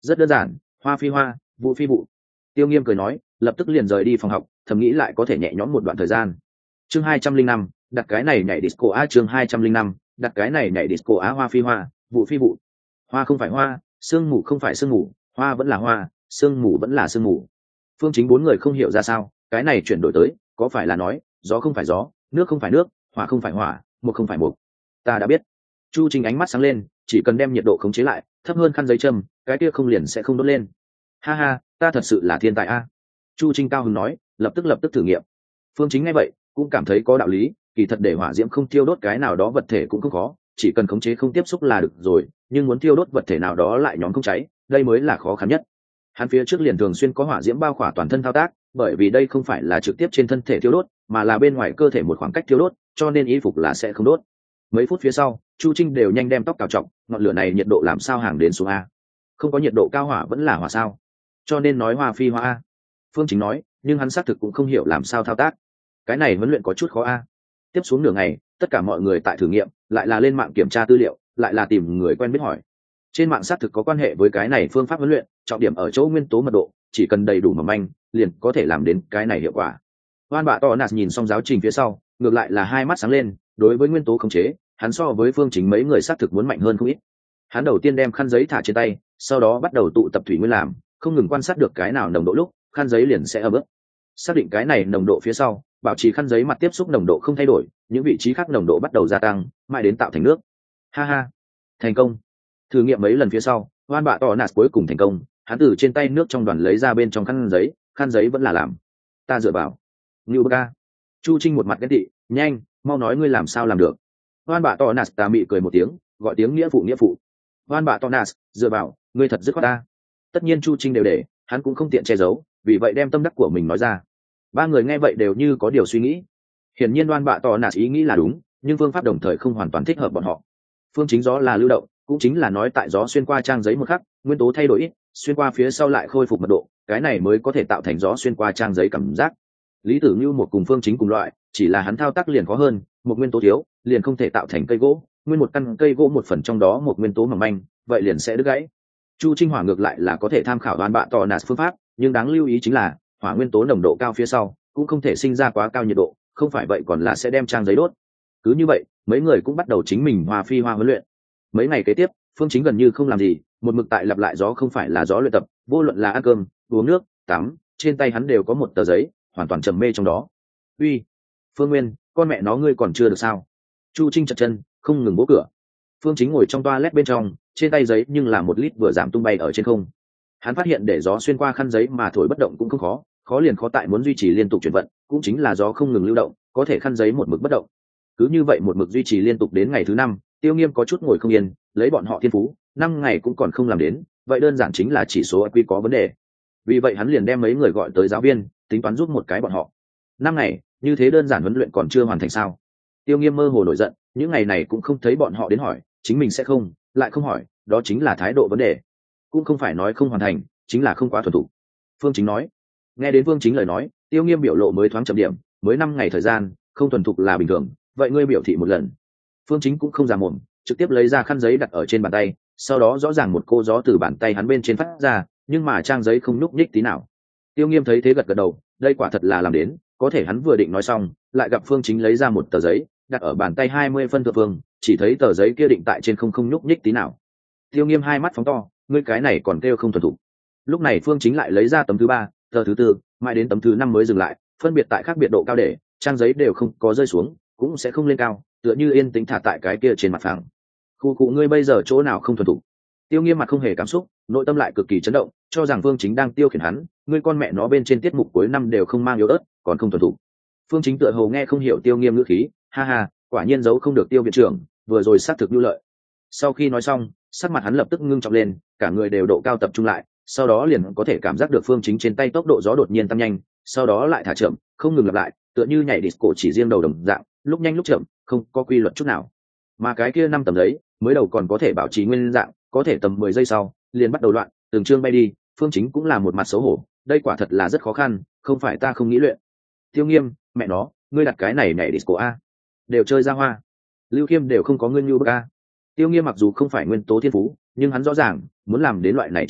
rất đơn giản, hoa phi hoa, vụ phi vụ. Tiêu Nghiêm cười nói, lập tức liền rời đi phòng học, thầm nghĩ lại có thể nhẹ nhõm một đoạn thời gian. Chương 205, đặt cái này nhảy disco á. Chương 205, đặt cái này nhảy disco á. Hoa phi hoa, vụ phi vụ. Hoa không phải hoa, sương mù không phải sương mù, hoa vẫn là hoa, sương mù vẫn là sương mù. Phương Chính bốn người không hiểu ra sao, cái này chuyển đổi tới, có phải là nói, gió không phải gió, nước không phải nước, hỏa không phải hỏa, mục không phải mục. Ta đã biết. Chu Trình ánh mắt sáng lên, chỉ cần đem nhiệt độ khống chế lại, thấp hơn khăn giấy châm, cái kia không liền sẽ không đốt lên. Ha ha, ta thật sự là thiên tài a. Chu Trình cao hứng nói, lập tức thử nghiệm. Phương Chính nghe vậy, cũng cảm thấy có đạo lý, kỳ thật để hỏa diễm không thiêu đốt cái nào đó vật thể cũng không khó, chỉ cần khống chế không tiếp xúc là được rồi, nhưng muốn thiêu đốt vật thể nào đó lại nhóm không cháy, đây mới là khó khăn nhất. Hắn phía trước liền thường xuyên có hỏa diễm bao khỏa toàn thân thao tác, bởi vì đây không phải là trực tiếp trên thân thể thiêu đốt, mà là bên ngoài cơ thể một khoảng cách thiêu đốt, cho nên y phục là sẽ không đốt. Mấy phút phía sau, Chu Trinh đều nhanh đem tóc cào trọng, ngọn lửa này nhiệt độ làm sao hàng đến xuống a? Không có nhiệt độ cao hỏa vẫn là hỏa sao? Cho nên nói hoa phi hoa a. Phương Chính nói, nhưng hắn xác thực cũng không hiểu làm sao thao tác. Cái này huấn luyện có chút khó a. Tiếp xuống nửa ngày, tất cả mọi người tại thử nghiệm, lại là lên mạng kiểm tra tư liệu, lại là tìm người quen biết hỏi. Trên mạng xác thực có quan hệ với cái này phương pháp huấn luyện, trọng điểm ở chỗ nguyên tố mật độ, chỉ cần đầy đủ mỏng manh, liền có thể làm đến cái này hiệu quả. Hoan Bạ To Nạt nhìn xong giáo trình phía sau, ngược lại là hai mắt sáng lên, đối với nguyên tố khống chế, hắn so với Phương Chính mấy người xác thực muốn mạnh hơn không ít. Hắn đầu tiên đem khăn giấy thả trên tay, sau đó bắt đầu tụ tập thủy nguyên làm, không ngừng quan sát được cái nào nồng độ lúc, khăn giấy liền sẽ ấm ướt. Xác định cái này nồng độ phía sau, bảo trì khăn giấy mặt tiếp xúc nồng độ không thay đổi, những vị trí khác nồng độ bắt đầu gia tăng, mãi đến tạo thành nước. Ha ha, thành công. Thử nghiệm mấy lần phía sau, Hoan Bạ To Nạt cuối cùng thành công, hắn từ trên tay nước trong đoàn lấy ra bên trong khăn giấy vẫn là làm. Ta dựa vào. Ngưu Baka. Chu Trinh một mặt ghen tị, nhanh, mau nói ngươi làm sao làm được. Hoan Bạ To Nạt ta mị cười một tiếng, gọi tiếng nghĩa phụ. Hoan Bạ To Nạt, dựa vào, ngươi thật dứt khoát ta. Tất nhiên Chu Trinh đều để, hắn cũng không tiện che giấu, vì vậy đem tâm đắc của mình nói ra. Ba người nghe vậy đều như có điều suy nghĩ. Hiển nhiên Hoan Bạ To Nạt ý nghĩ là đúng, nhưng phương pháp đồng thời không hoàn toàn thích hợp bọn họ. Phương chính gió là lưu động, cũng chính là nói tại gió xuyên qua trang giấy một khắc, nguyên tố thay đổi ít, xuyên qua phía sau lại khôi phục mật độ, cái này mới có thể tạo thành gió xuyên qua trang giấy cảm giác. Lý Tử Như một cùng Phương Chính cùng loại, chỉ là hắn thao tác liền khó hơn, một nguyên tố thiếu, liền không thể tạo thành cây gỗ, nguyên một căn cây gỗ một phần trong đó một nguyên tố mỏng manh, vậy liền sẽ đứt gãy. Chu Trinh hỏa ngược lại là có thể tham khảo Hoan Bạ To Nạt phương pháp, nhưng đáng lưu ý chính là hỏa nguyên tố nồng độ cao phía sau cũng không thể sinh ra quá cao nhiệt độ, không phải vậy còn là sẽ đem trang giấy đốt. Cứ như vậy, mấy người cũng bắt đầu chính mình hoa phi hoa huấn luyện. Mấy ngày kế tiếp, Phương Chính gần như không làm gì, một mực tại lặp lại gió không phải là gió luyện tập, vô luận là ăn cơm, uống nước, tắm, trên tay hắn đều có một tờ giấy, hoàn toàn trầm mê trong đó. Uy, Phương Nguyên, con mẹ nó ngươi còn chưa được sao? Chu Trinh chật chân, không ngừng vỗ cửa. Phương Chính ngồi trong toilet bên trong, trên tay giấy nhưng là một lít vừa giảm tung bay ở trên không. Hắn phát hiện để gió xuyên qua khăn giấy mà thổi bất động cũng không khó, khó liền khó tại muốn duy trì liên tục chuyển vận, cũng chính là gió không ngừng lưu động, có thể khăn giấy một mực bất động. Cứ như vậy một mực duy trì liên tục đến ngày thứ 5, Tiêu Nghiêm có chút ngồi không yên, lấy bọn họ thiên phú, 5 ngày cũng còn không làm đến, vậy đơn giản chính là chỉ số IQ có vấn đề. Vì vậy hắn liền đem mấy người gọi tới giáo viên, tính toán giúp một cái bọn họ. 5 ngày, như thế đơn giản huấn luyện còn chưa hoàn thành sao? Tiêu Nghiêm mơ hồ nổi giận, những ngày này cũng không thấy bọn họ đến hỏi, chính mình sẽ không, lại không hỏi, đó chính là thái độ vấn đề. Cũng không phải nói không hoàn thành, chính là không quá thuần thục. Phương Chính nói. Nghe đến Phương Chính lời nói, Tiêu Nghiêm biểu lộ mới thoáng chậm điểm, mới 5 ngày thời gian, không thuần thục là bình thường, vậy ngươi biểu thị một lần. Phương Chính cũng không giả mồm, trực tiếp lấy ra khăn giấy đặt ở trên bàn tay, sau đó rõ ràng một cô gió từ bàn tay hắn bên trên phát ra, nhưng mà trang giấy không nhúc nhích tí nào. Tiêu Nghiêm thấy thế gật gật đầu, đây quả thật là làm đến, có thể hắn vừa định nói xong, lại gặp Phương Chính lấy ra một tờ giấy, đặt ở bàn tay 20 phân thượng phương, chỉ thấy tờ giấy kia định tại trên không nhúc nhích tí nào. Tiêu Nghiêm hai mắt phóng to, ngươi cái này còn kêu không thuần thục. Lúc này Phương Chính lại lấy ra tấm thứ 3, tờ thứ 4, mãi đến tấm thứ 5 mới dừng lại, phân biệt tại khác biệt độ cao để, trang giấy đều không có rơi xuống, cũng sẽ không lên cao, tựa như yên tĩnh thả tại cái kia trên mặt phẳng. Khu cụ ngươi bây giờ chỗ nào không thuần thục? Tiêu Nghiêm mặt không hề cảm xúc, nội tâm lại cực kỳ chấn động, cho rằng Phương Chính đang tiêu khiển hắn, ngươi con mẹ nó bên trên tiết mục cuối năm đều không mang yếu ớt, còn không thuần thục. Phương Chính tựa hồ nghe không hiểu Tiêu Nghiêm ngữ khí, ha ha, quả nhiên giấu không được Tiêu viện trưởng, vừa rồi xác thực nhu lợi. Sau khi nói xong, sắc mặt hắn lập tức ngưng trọng lên, cả người đều độ cao tập trung lại, sau đó liền có thể cảm giác được Phương Chính trên tay tốc độ gió đột nhiên tăng nhanh, sau đó lại thả chậm, không ngừng lặp lại, tựa như nhảy disco chỉ riêng đầu đồng dạng, lúc nhanh lúc chậm, không có quy luật chút nào. Mà cái kia 5 tầm đấy, mới đầu còn có thể bảo trì nguyên dạng, có thể tầm 10 giây sau, liền bắt đầu loạn, từng chương bay đi, Phương Chính cũng là một mặt xấu hổ, đây quả thật là rất khó khăn, không phải ta không nghĩ luyện. Tiêu Nghiêm, mẹ nó, ngươi đặt cái này nhảy disco a, đều chơi ra hoa. Lưu Kiêm đều không có ngươi như bậc a. Tiêu Nghiêm mặc dù không phải nguyên tố thiên phú, nhưng hắn rõ ràng, muốn làm đến loại này trình độ,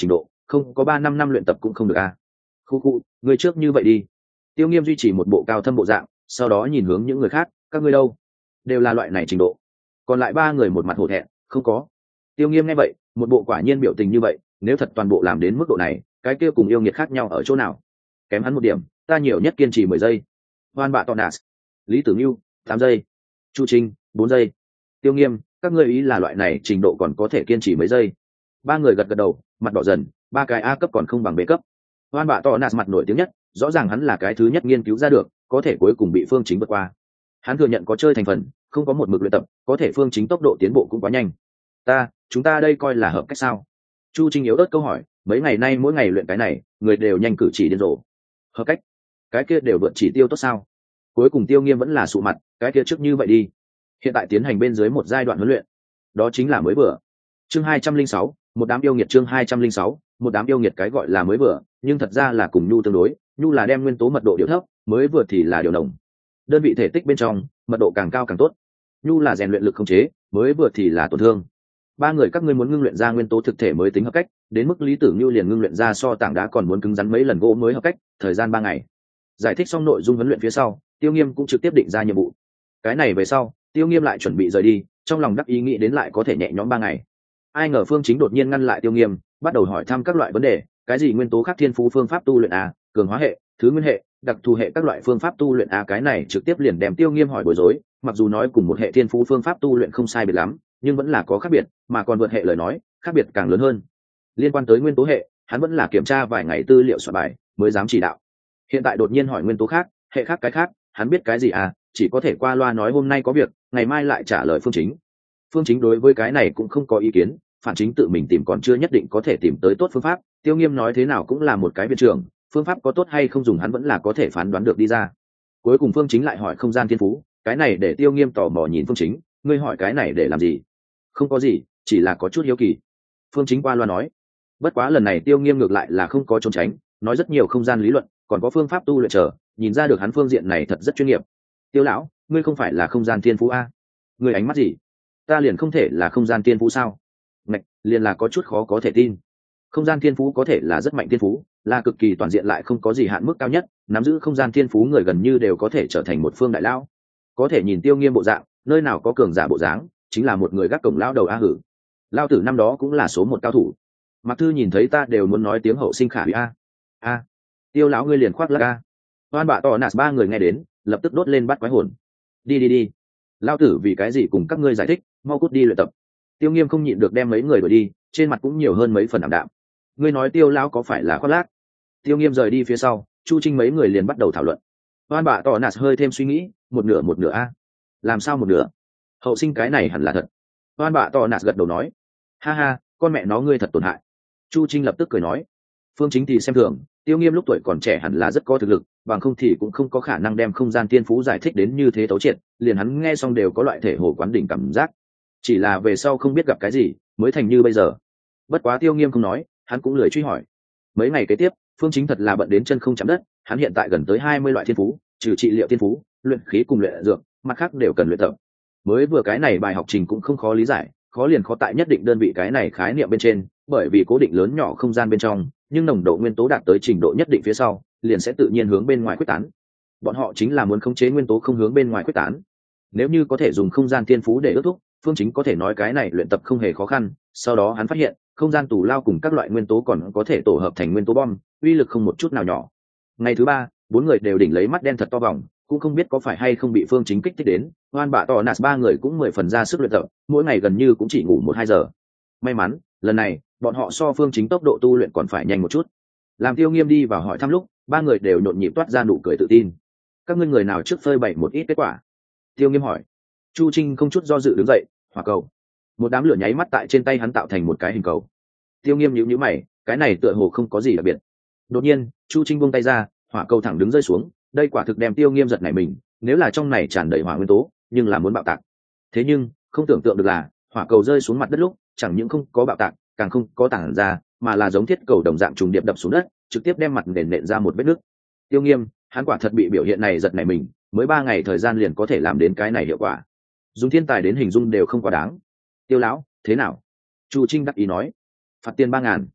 không có 3-5 năm luyện tập cũng không được à. Khu khu, người trước như vậy đi. Tiêu Nghiêm duy trì một bộ cao thâm bộ dạng, sau đó nhìn hướng những người khác, các ngươi đâu? Đều là loại này trình độ. Còn lại 3 người một mặt hổ thẹn, không có. Tiêu Nghiêm nghe vậy, một bộ quả nhiên biểu tình như vậy, nếu thật toàn bộ làm đến mức độ này, cái kia cùng yêu nghiệt khác nhau ở chỗ nào? Kém hắn một điểm, ta nhiều nhất kiên trì 10 giây. Hoan bạ Tonas, Lý Tử Nhu, 8 giây. Chu Trinh, 4 giây. Tiêu Nghiêm, các ngươi ý là loại này trình độ còn có thể kiên trì mấy giây? 3 người gật gật đầu, mặt đỏ dần, 3 cái A cấp còn không bằng B cấp. Hoan bạ Tonas mặt nổi tiếng nhất, rõ ràng hắn là cái thứ nhất nghiên cứu ra được, có thể cuối cùng bị Phương Chính vượt qua. Hắn thừa nhận có chơi thành phần, không có một mực luyện tập, có thể Phương Chính tốc độ tiến bộ cũng quá nhanh. Chúng ta đây coi là hợp cách sao? Chu Trinh yếu ớt câu hỏi, mấy ngày nay mỗi ngày luyện cái này, người đều nhanh cử chỉ điên rồ. Hợp cách? Cái kia đều vượt chỉ tiêu tốt sao? Cuối cùng Tiêu Nghiêm vẫn là sụ mặt, cái kia trước như vậy đi. Hiện tại tiến hành bên dưới một giai đoạn huấn luyện, đó chính là mới vừa. Chương 206, một đám yêu nghiệt. Chương 206, một đám yêu nghiệt. Cái gọi là mới vừa, nhưng thật ra là cùng nhu tương đối, nhu là đem nguyên tố mật độ điều thấp, mới vừa thì là điều nồng. Đơn vị thể tích bên trong, mật độ càng cao càng tốt. Nhu là rèn luyện lực khống chế, mới vừa thì là tổn thương. 3 người các ngươi muốn ngưng luyện ra nguyên tố thực thể mới tính hợp cách, đến mức Lý Tử Nhu liền ngưng luyện ra so tảng đá còn muốn cứng rắn mấy lần gỗ mới hợp cách, thời gian 3 ngày. Giải thích xong nội dung huấn luyện phía sau, Tiêu Nghiêm cũng trực tiếp định ra nhiệm vụ. Cái này về sau, Tiêu Nghiêm lại chuẩn bị rời đi, trong lòng đắc ý nghĩ đến lại có thể nhẹ nhõm 3 ngày. Ai ngờ Phương Chính đột nhiên ngăn lại Tiêu Nghiêm, bắt đầu hỏi thăm các loại vấn đề, cái gì nguyên tố khác thiên phú phương pháp tu luyện a, cường hóa hệ, thứ nguyên hệ, đặc thù hệ các loại phương pháp tu luyện a, cái này trực tiếp liền đem Tiêu Nghiêm hỏi bối rối, mặc dù nói cùng một hệ thiên phú phương pháp tu luyện không sai biệt lắm, nhưng vẫn là có khác biệt, mà còn vượt hệ lời nói, khác biệt càng lớn hơn. Liên quan tới nguyên tố hệ, hắn vẫn là kiểm tra vài ngày tư liệu soạn bài mới dám chỉ đạo. Hiện tại đột nhiên hỏi nguyên tố khác, hệ khác cái khác, hắn biết cái gì à, chỉ có thể qua loa nói hôm nay có việc, ngày mai lại trả lời Phương Chính. Phương Chính đối với cái này cũng không có ý kiến, phản chính tự mình tìm còn chưa nhất định có thể tìm tới tốt phương pháp, Tiêu Nghiêm nói thế nào cũng là một cái viện trưởng, phương pháp có tốt hay không dùng hắn vẫn là có thể phán đoán được đi ra. Cuối cùng Phương Chính lại hỏi không gian thiên phú, cái này để Tiêu Nghiêm tò mò nhìn Phương Chính, ngươi hỏi cái này để làm gì? Không có gì, chỉ là có chút hiếu kỳ. Phương Chính qua loa nói. Bất quá lần này Tiêu Nghiêm ngược lại là không có trốn tránh, nói rất nhiều không gian lý luận, còn có phương pháp tu luyện trở, nhìn ra được hắn phương diện này thật rất chuyên nghiệp. Tiêu lão, ngươi không phải là không gian thiên phú a? Ngươi ánh mắt gì? Ta liền không thể là không gian thiên phú sao? Ngạch, liền là có chút khó có thể tin. Không gian thiên phú có thể là rất mạnh thiên phú, là cực kỳ toàn diện lại không có gì hạn mức cao nhất, nắm giữ không gian thiên phú người gần như đều có thể trở thành một phương đại lão. Có thể nhìn Tiêu Nghiêm bộ dạng, nơi nào có cường giả bộ dáng, chính là một người gác cổng lao đầu a hử. Lao tử năm đó cũng là số 1 cao thủ. Mặc Thư nhìn thấy ta đều muốn nói tiếng hậu sinh khả hủy a. Tiêu lão ngươi liền khoác lác a. Oan bạ to nạt 3 người nghe đến, lập tức đốt lên bắt quái hồn. Đi. Lao tử vì cái gì cùng các ngươi giải thích, mau cút đi luyện tập. Tiêu Nghiêm không nhịn được đem mấy người đuổi đi, trên mặt cũng nhiều hơn mấy phần ảm đạm. Ngươi nói Tiêu lão có phải là khoác lác? Tiêu Nghiêm rời đi phía sau, Chu Trinh mấy người liền bắt đầu thảo luận. Oan bạ to nạt hơi thêm suy nghĩ, một nửa a. Làm sao một nửa? Hậu sinh cái này hẳn là thật. Oan bạ to nạt gật đầu nói. Ha, con mẹ nó ngươi thật tổn hại. Chu Trinh lập tức cười nói. Phương Chính thì xem thường, Tiêu Nghiêm lúc tuổi còn trẻ hẳn là rất có thực lực, bằng không thì cũng không có khả năng đem không gian tiên phú giải thích đến như thế tấu triệt, liền hắn nghe xong đều có loại thể hồ quán đỉnh cảm giác. Chỉ là về sau không biết gặp cái gì, mới thành như bây giờ. Bất quá Tiêu Nghiêm không nói, hắn cũng lười truy hỏi. Mấy ngày kế tiếp, Phương Chính thật là bận đến chân không chạm đất, hắn hiện tại gần tới 20 loại thiên phú, trừ trị liệu thiên phú, luyện khí cùng luyện dược, mặt khác đều cần luyện tập. Mới vừa cái này bài học trình cũng không khó lý giải, khó liền khó tại nhất định đơn vị cái này khái niệm bên trên, bởi vì cố định lớn nhỏ không gian bên trong, nhưng nồng độ nguyên tố đạt tới trình độ nhất định phía sau, liền sẽ tự nhiên hướng bên ngoài quyết tán. Bọn họ chính là muốn khống chế nguyên tố không hướng bên ngoài quyết tán. Nếu như có thể dùng không gian thiên phú để ước thúc, Phương Chính có thể nói cái này luyện tập không hề khó khăn. Sau đó hắn phát hiện, không gian tù lao cùng các loại nguyên tố còn có thể tổ hợp thành nguyên tố bom, uy lực không một chút nào nhỏ. Ngày thứ 3, 4 người đều đỉnh lấy mắt đen thật to vòng, cũng không biết có phải hay không bị Phương Chính kích thích đến, Oan bạ to nạt 3 người cũng 10 phần ra sức luyện tập, mỗi ngày gần như cũng chỉ ngủ 1-2 giờ. May mắn, lần này, bọn họ so Phương Chính tốc độ tu luyện còn phải nhanh một chút. Làm Tiêu Nghiêm đi vào hỏi thăm lúc, 3 người đều nhộn nhịp toát ra nụ cười tự tin. Các ngươi người nào trước phơi bày một ít kết quả? Tiêu Nghiêm hỏi. Chu Trinh không chút do dự đứng dậy, hỏa cầu. Một đám lửa nháy mắt tại trên tay hắn tạo thành một cái hình cầu. Tiêu Nghiêm nhíu mày, cái này tựa hồ không có gì đặc biệt. Đột nhiên, Chu Trinh buông tay ra, hỏa cầu thẳng đứng rơi xuống, đây quả thực đem Tiêu Nghiêm giật nảy mình, nếu là trong này tràn đầy hỏa nguyên tố, nhưng là muốn bạo tạc. Thế nhưng, không tưởng tượng được là, hỏa cầu rơi xuống mặt đất lúc, chẳng những không có bạo tạc, càng không có tản ra, mà là giống thiết cầu đồng dạng trùng điệp đập xuống đất, trực tiếp đem mặt nền nện ra một vết nứt. Tiêu Nghiêm, hắn quả thật bị biểu hiện này giật nảy mình, mới 3 ngày thời gian liền có thể làm đến cái này hiệu quả. Dùng thiên tài đến hình dung đều không quá đáng. Tiêu lão, thế nào? Chu Trinh đắc ý nói. Phạt tiền 3.000.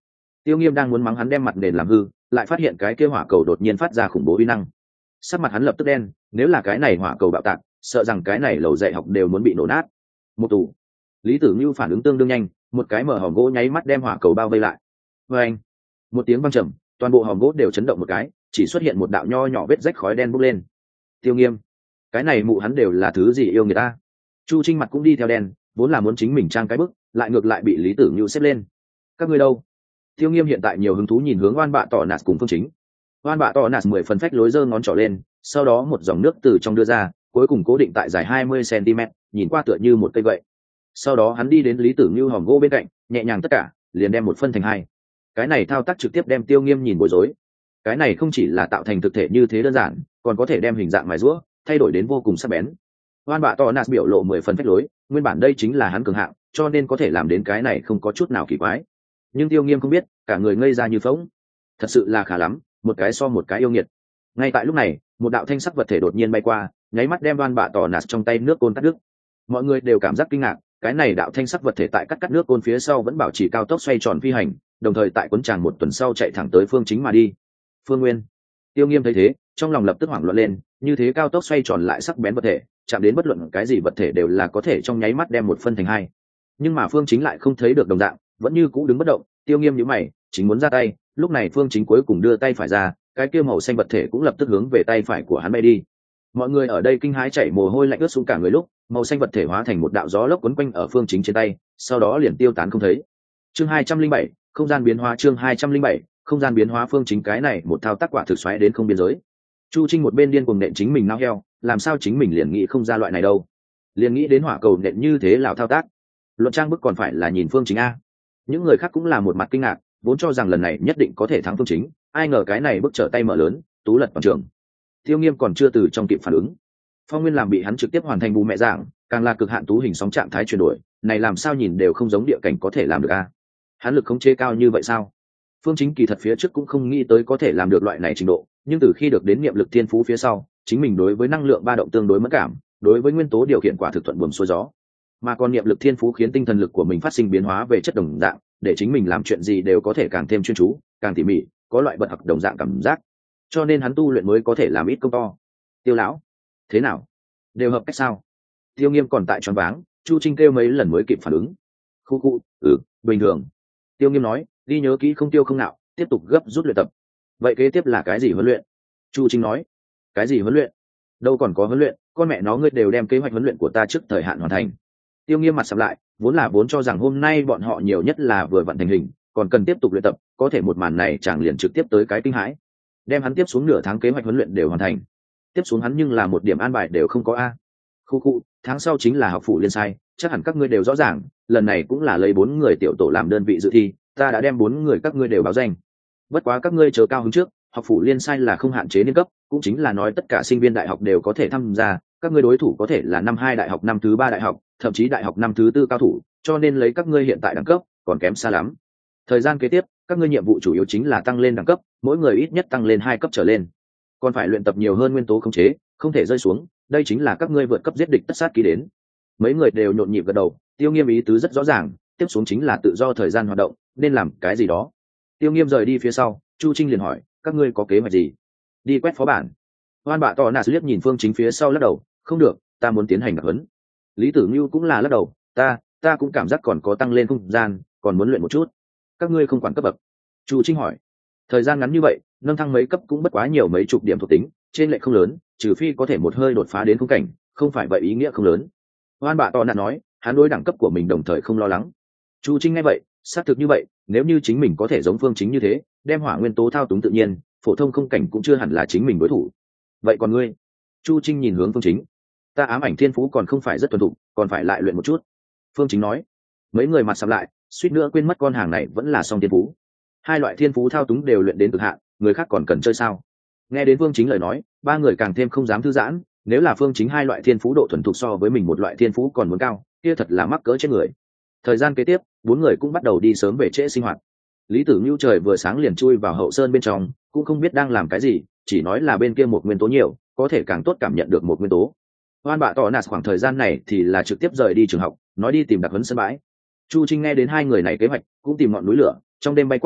Tiêu Nghiêm đang muốn mắng hắn đem mặt nền làm hư, lại phát hiện cái kia hỏa cầu đột nhiên phát ra khủng bố uy năng. Sắc mặt hắn lập tức đen, nếu là cái này hỏa cầu bạo tạc, sợ rằng cái này lầu dạy học đều muốn bị nổ nát. Một tủ. Lý Tử Nưu phản ứng tương đương nhanh, một cái mở hòm gỗ nháy mắt đem hỏa cầu bao vây lại. Oeng! Một tiếng vang trầm, toàn bộ hòm gỗ đều chấn động một cái, chỉ xuất hiện một đạo nho nhỏ vết rách khói đen bốc lên. Tiêu Nghiêm, cái này mụ hắn đều là thứ gì yêu người ta? Chu Trinh mặt cũng đi theo đen, vốn là muốn chính mình trang cái bức, lại ngược lại bị Lý Tử Nưu xếp lên. Các ngươi đâu? Tiêu Nghiêm hiện tại nhiều hứng thú nhìn hướng Oan Bạ Tỏ Nạt cùng Phương Chính. Oan Bạ Tỏ Nạt 10 phần phách lối giơ ngón trỏ lên, sau đó một dòng nước từ trong đưa ra, cuối cùng cố định tại dài 20 cm, nhìn qua tựa như một cây gậy. Sau đó hắn đi đến Lý Tử Nưu hòm gỗ bên cạnh, nhẹ nhàng tất cả, liền đem một phân thành hai. Cái này thao tác trực tiếp đem Tiêu Nghiêm nhìn bối rối. Cái này không chỉ là tạo thành thực thể như thế đơn giản, còn có thể đem hình dạng mài rũa, thay đổi đến vô cùng sắc bén. Oan Bạ Tỏ Nạt biểu lộ 10 phần phách lối, nguyên bản đây chính là hắn cường hạng, cho nên có thể làm đến cái này không có chút nào kỳ quái. Nhưng Tiêu Nghiêm không biết, cả người ngây ra như phỗng. Thật sự là khá lắm, một cái so một cái yêu nghiệt. Ngay tại lúc này, một đạo thanh sắc vật thể đột nhiên bay qua, nháy mắt đem Oan Bạ Tỏ Nạt trong tay nước côn cắt đứt. Mọi người đều cảm giác kinh ngạc, cái này đạo thanh sắc vật thể tại cắt nước côn phía sau vẫn bảo trì cao tốc xoay tròn phi hành, đồng thời tại cuốn tràn một tuần sau chạy thẳng tới Phương Chính mà đi. Phương Nguyên. Tiêu Nghiêm thấy thế, trong lòng lập tức hoảng loạn lên, như thế cao tốc xoay tròn lại sắc bén vật thể, chạm đến bất luận cái gì vật thể đều là có thể trong nháy mắt đem một phân thành hai. Nhưng mà Phương Chính lại không thấy được đồng dạng, vẫn như cũ đứng bất động. Tiêu Nghiêm nhíu mày, chính muốn ra tay, lúc này Phương Chính cuối cùng đưa tay phải ra, cái kia màu xanh vật thể cũng lập tức hướng về tay phải của hắn bay đi. Mọi người ở đây kinh hãi chảy mồ hôi lạnh ướt xuống cả người lúc, màu xanh vật thể hóa thành một đạo gió lốc quấn quanh ở Phương Chính trên tay, sau đó liền tiêu tán không thấy. Chương 207, không gian biến hóa. Chương 207, không gian biến hóa. Phương Chính cái này một thao tác quả thực xoáy đến không biên giới. Chu Trinh một bên điên cuồng nện chính mình nao heo, làm sao chính mình liền nghĩ không ra loại này đâu, liền nghĩ đến hỏa cầu nện như thế lão thao tác. Luận trang bức còn phải là nhìn Phương Chính a. Những người khác cũng là một mặt kinh ngạc, vốn cho rằng lần này nhất định có thể thắng Phương Chính, ai ngờ cái này bức trở tay mở lớn, tú lật toàn trường. Tiêu Nghiêm còn chưa từ trong kịp phản ứng, Phong Nguyên làm bị hắn trực tiếp hoàn thành bù mẹ dạng, càng là cực hạn tú hình sóng trạng thái chuyển đổi, này làm sao nhìn đều không giống địa cảnh có thể làm được a. Hắn lực khống chế cao như vậy sao? Phương Chính kỳ thật phía trước cũng không nghĩ tới có thể làm được loại này trình độ, nhưng từ khi được đến niệm lực thiên phú phía sau, chính mình đối với năng lượng ba động tương đối mất cảm, đối với nguyên tố điều khiển quả thực thuận buồm xuôi gió. Mà còn niệm lực thiên phú khiến tinh thần lực của mình phát sinh biến hóa về chất đồng dạng, để chính mình làm chuyện gì đều có thể càng thêm chuyên chú, càng tỉ mỉ, có loại bật học đồng dạng cảm giác. Cho nên hắn tu luyện mới có thể làm ít công to. Tiêu lão, thế nào? Đều hợp cách sao? Tiêu Nghiêm còn tại choáng váng, Chu Trinh kêu mấy lần mới kịp phản ứng. Khu, bình thường. Tiêu Nghiêm nói, ghi nhớ kỹ không tiêu không nạo, tiếp tục gấp rút luyện tập. Vậy kế tiếp là cái gì huấn luyện? Chu Trinh nói, cái gì huấn luyện? Đâu còn có huấn luyện, con mẹ nó ngươi đều đem kế hoạch huấn luyện của ta trước thời hạn hoàn thành. Tiêu Nghiêm mặt sầm lại, vốn cho rằng hôm nay bọn họ nhiều nhất là vừa vận thành hình, còn cần tiếp tục luyện tập, có thể một màn này chẳng liền trực tiếp tới cái kinh hãi. Đem hắn tiếp xuống nửa tháng kế hoạch huấn luyện đều hoàn thành. Tiếp xuống hắn nhưng là một điểm an bài đều không có a. Khu, tháng sau chính là học phủ liên sai, chắc hẳn các ngươi đều rõ ràng, lần này cũng là lấy 4 người tiểu tổ làm đơn vị dự thi, ta đã đem 4 người các ngươi đều báo danh. Bất quá các ngươi chờ cao hứng trước, học phủ liên sai là không hạn chế niên cấp, cũng chính là nói tất cả sinh viên đại học đều có thể tham gia, các ngươi đối thủ có thể là năm 2 đại học, năm thứ 3 đại học, thậm chí đại học năm thứ 4 cao thủ, cho nên lấy các ngươi hiện tại đẳng cấp, còn kém xa lắm. Thời gian kế tiếp, các ngươi nhiệm vụ chủ yếu chính là tăng lên đẳng cấp, mỗi người ít nhất tăng lên 2 cấp trở lên. Còn phải luyện tập nhiều hơn nguyên tố khống chế, không thể rơi xuống, đây chính là các ngươi vượt cấp giết địch tất sát ký đến. Mấy người đều nhộn nhịp gật đầu, Tiêu Nghiêm ý tứ rất rõ ràng, tiếp xuống chính là tự do thời gian hoạt động, nên làm cái gì đó. Tiêu Nghiêm rời đi phía sau, Chu Trinh liền hỏi, các ngươi có kế hoạch gì? Đi quét phó bản. Oan Bạ Tỏ Nạt liếc nhìn Phương Chính phía sau lắc đầu, không được, ta muốn tiến hành đặc huấn. Lý Tử Nưu cũng là lắc đầu, ta cũng cảm giác còn có tăng lên không gian, còn muốn luyện một chút. Các ngươi không quản cấp bậc? Chu Trinh hỏi. Thời gian ngắn như vậy, nâng thăng mấy cấp cũng bất quá nhiều mấy chục điểm thuộc tính, trên lệ không lớn, trừ phi có thể một hơi đột phá đến khung cảnh, không phải vậy ý nghĩa không lớn. Oan Bạ Tỏ Nạt nói, hắn đối đẳng cấp của mình đồng thời không lo lắng. Chu Trinh nghe vậy, xác thực như vậy, nếu như chính mình có thể giống Phương Chính như thế, đem hỏa nguyên tố thao túng tự nhiên, phổ thông không cảnh cũng chưa hẳn là chính mình đối thủ. Vậy còn ngươi? Chu Trinh nhìn hướng Phương Chính. Ta ám ảnh thiên phú còn không phải rất thuần thục, còn phải lại luyện một chút. Phương Chính nói. Mấy người mặt sầm lại, suýt nữa quên mất con hàng này vẫn là song thiên phú. 2 loại thiên phú thao túng đều luyện đến cực hạn, người khác còn cần chơi sao? Nghe đến Phương Chính lời nói, 3 người càng thêm không dám thư giãn, nếu là Phương Chính 2 loại thiên phú độ thuần thục so với mình một loại thiên phú còn muốn cao, kia thật là mắc cỡ chết người. Thời gian kế tiếp, 4 người cũng bắt đầu đi sớm về trễ sinh hoạt. Lý Tử Nưu trời vừa sáng liền chui vào hậu sơn bên trong, cũng không biết đang làm cái gì, chỉ nói là bên kia một nguyên tố nhiều, có thể càng tốt cảm nhận được một nguyên tố. Oan Bạ Tỏ Nạt khoảng thời gian này thì là trực tiếp rời đi trường học, nói đi tìm đặc huấn sân bãi. Chu Trinh nghe đến 2 người này kế hoạch, cũng tìm ngọn núi lửa, trong đêm bay qua,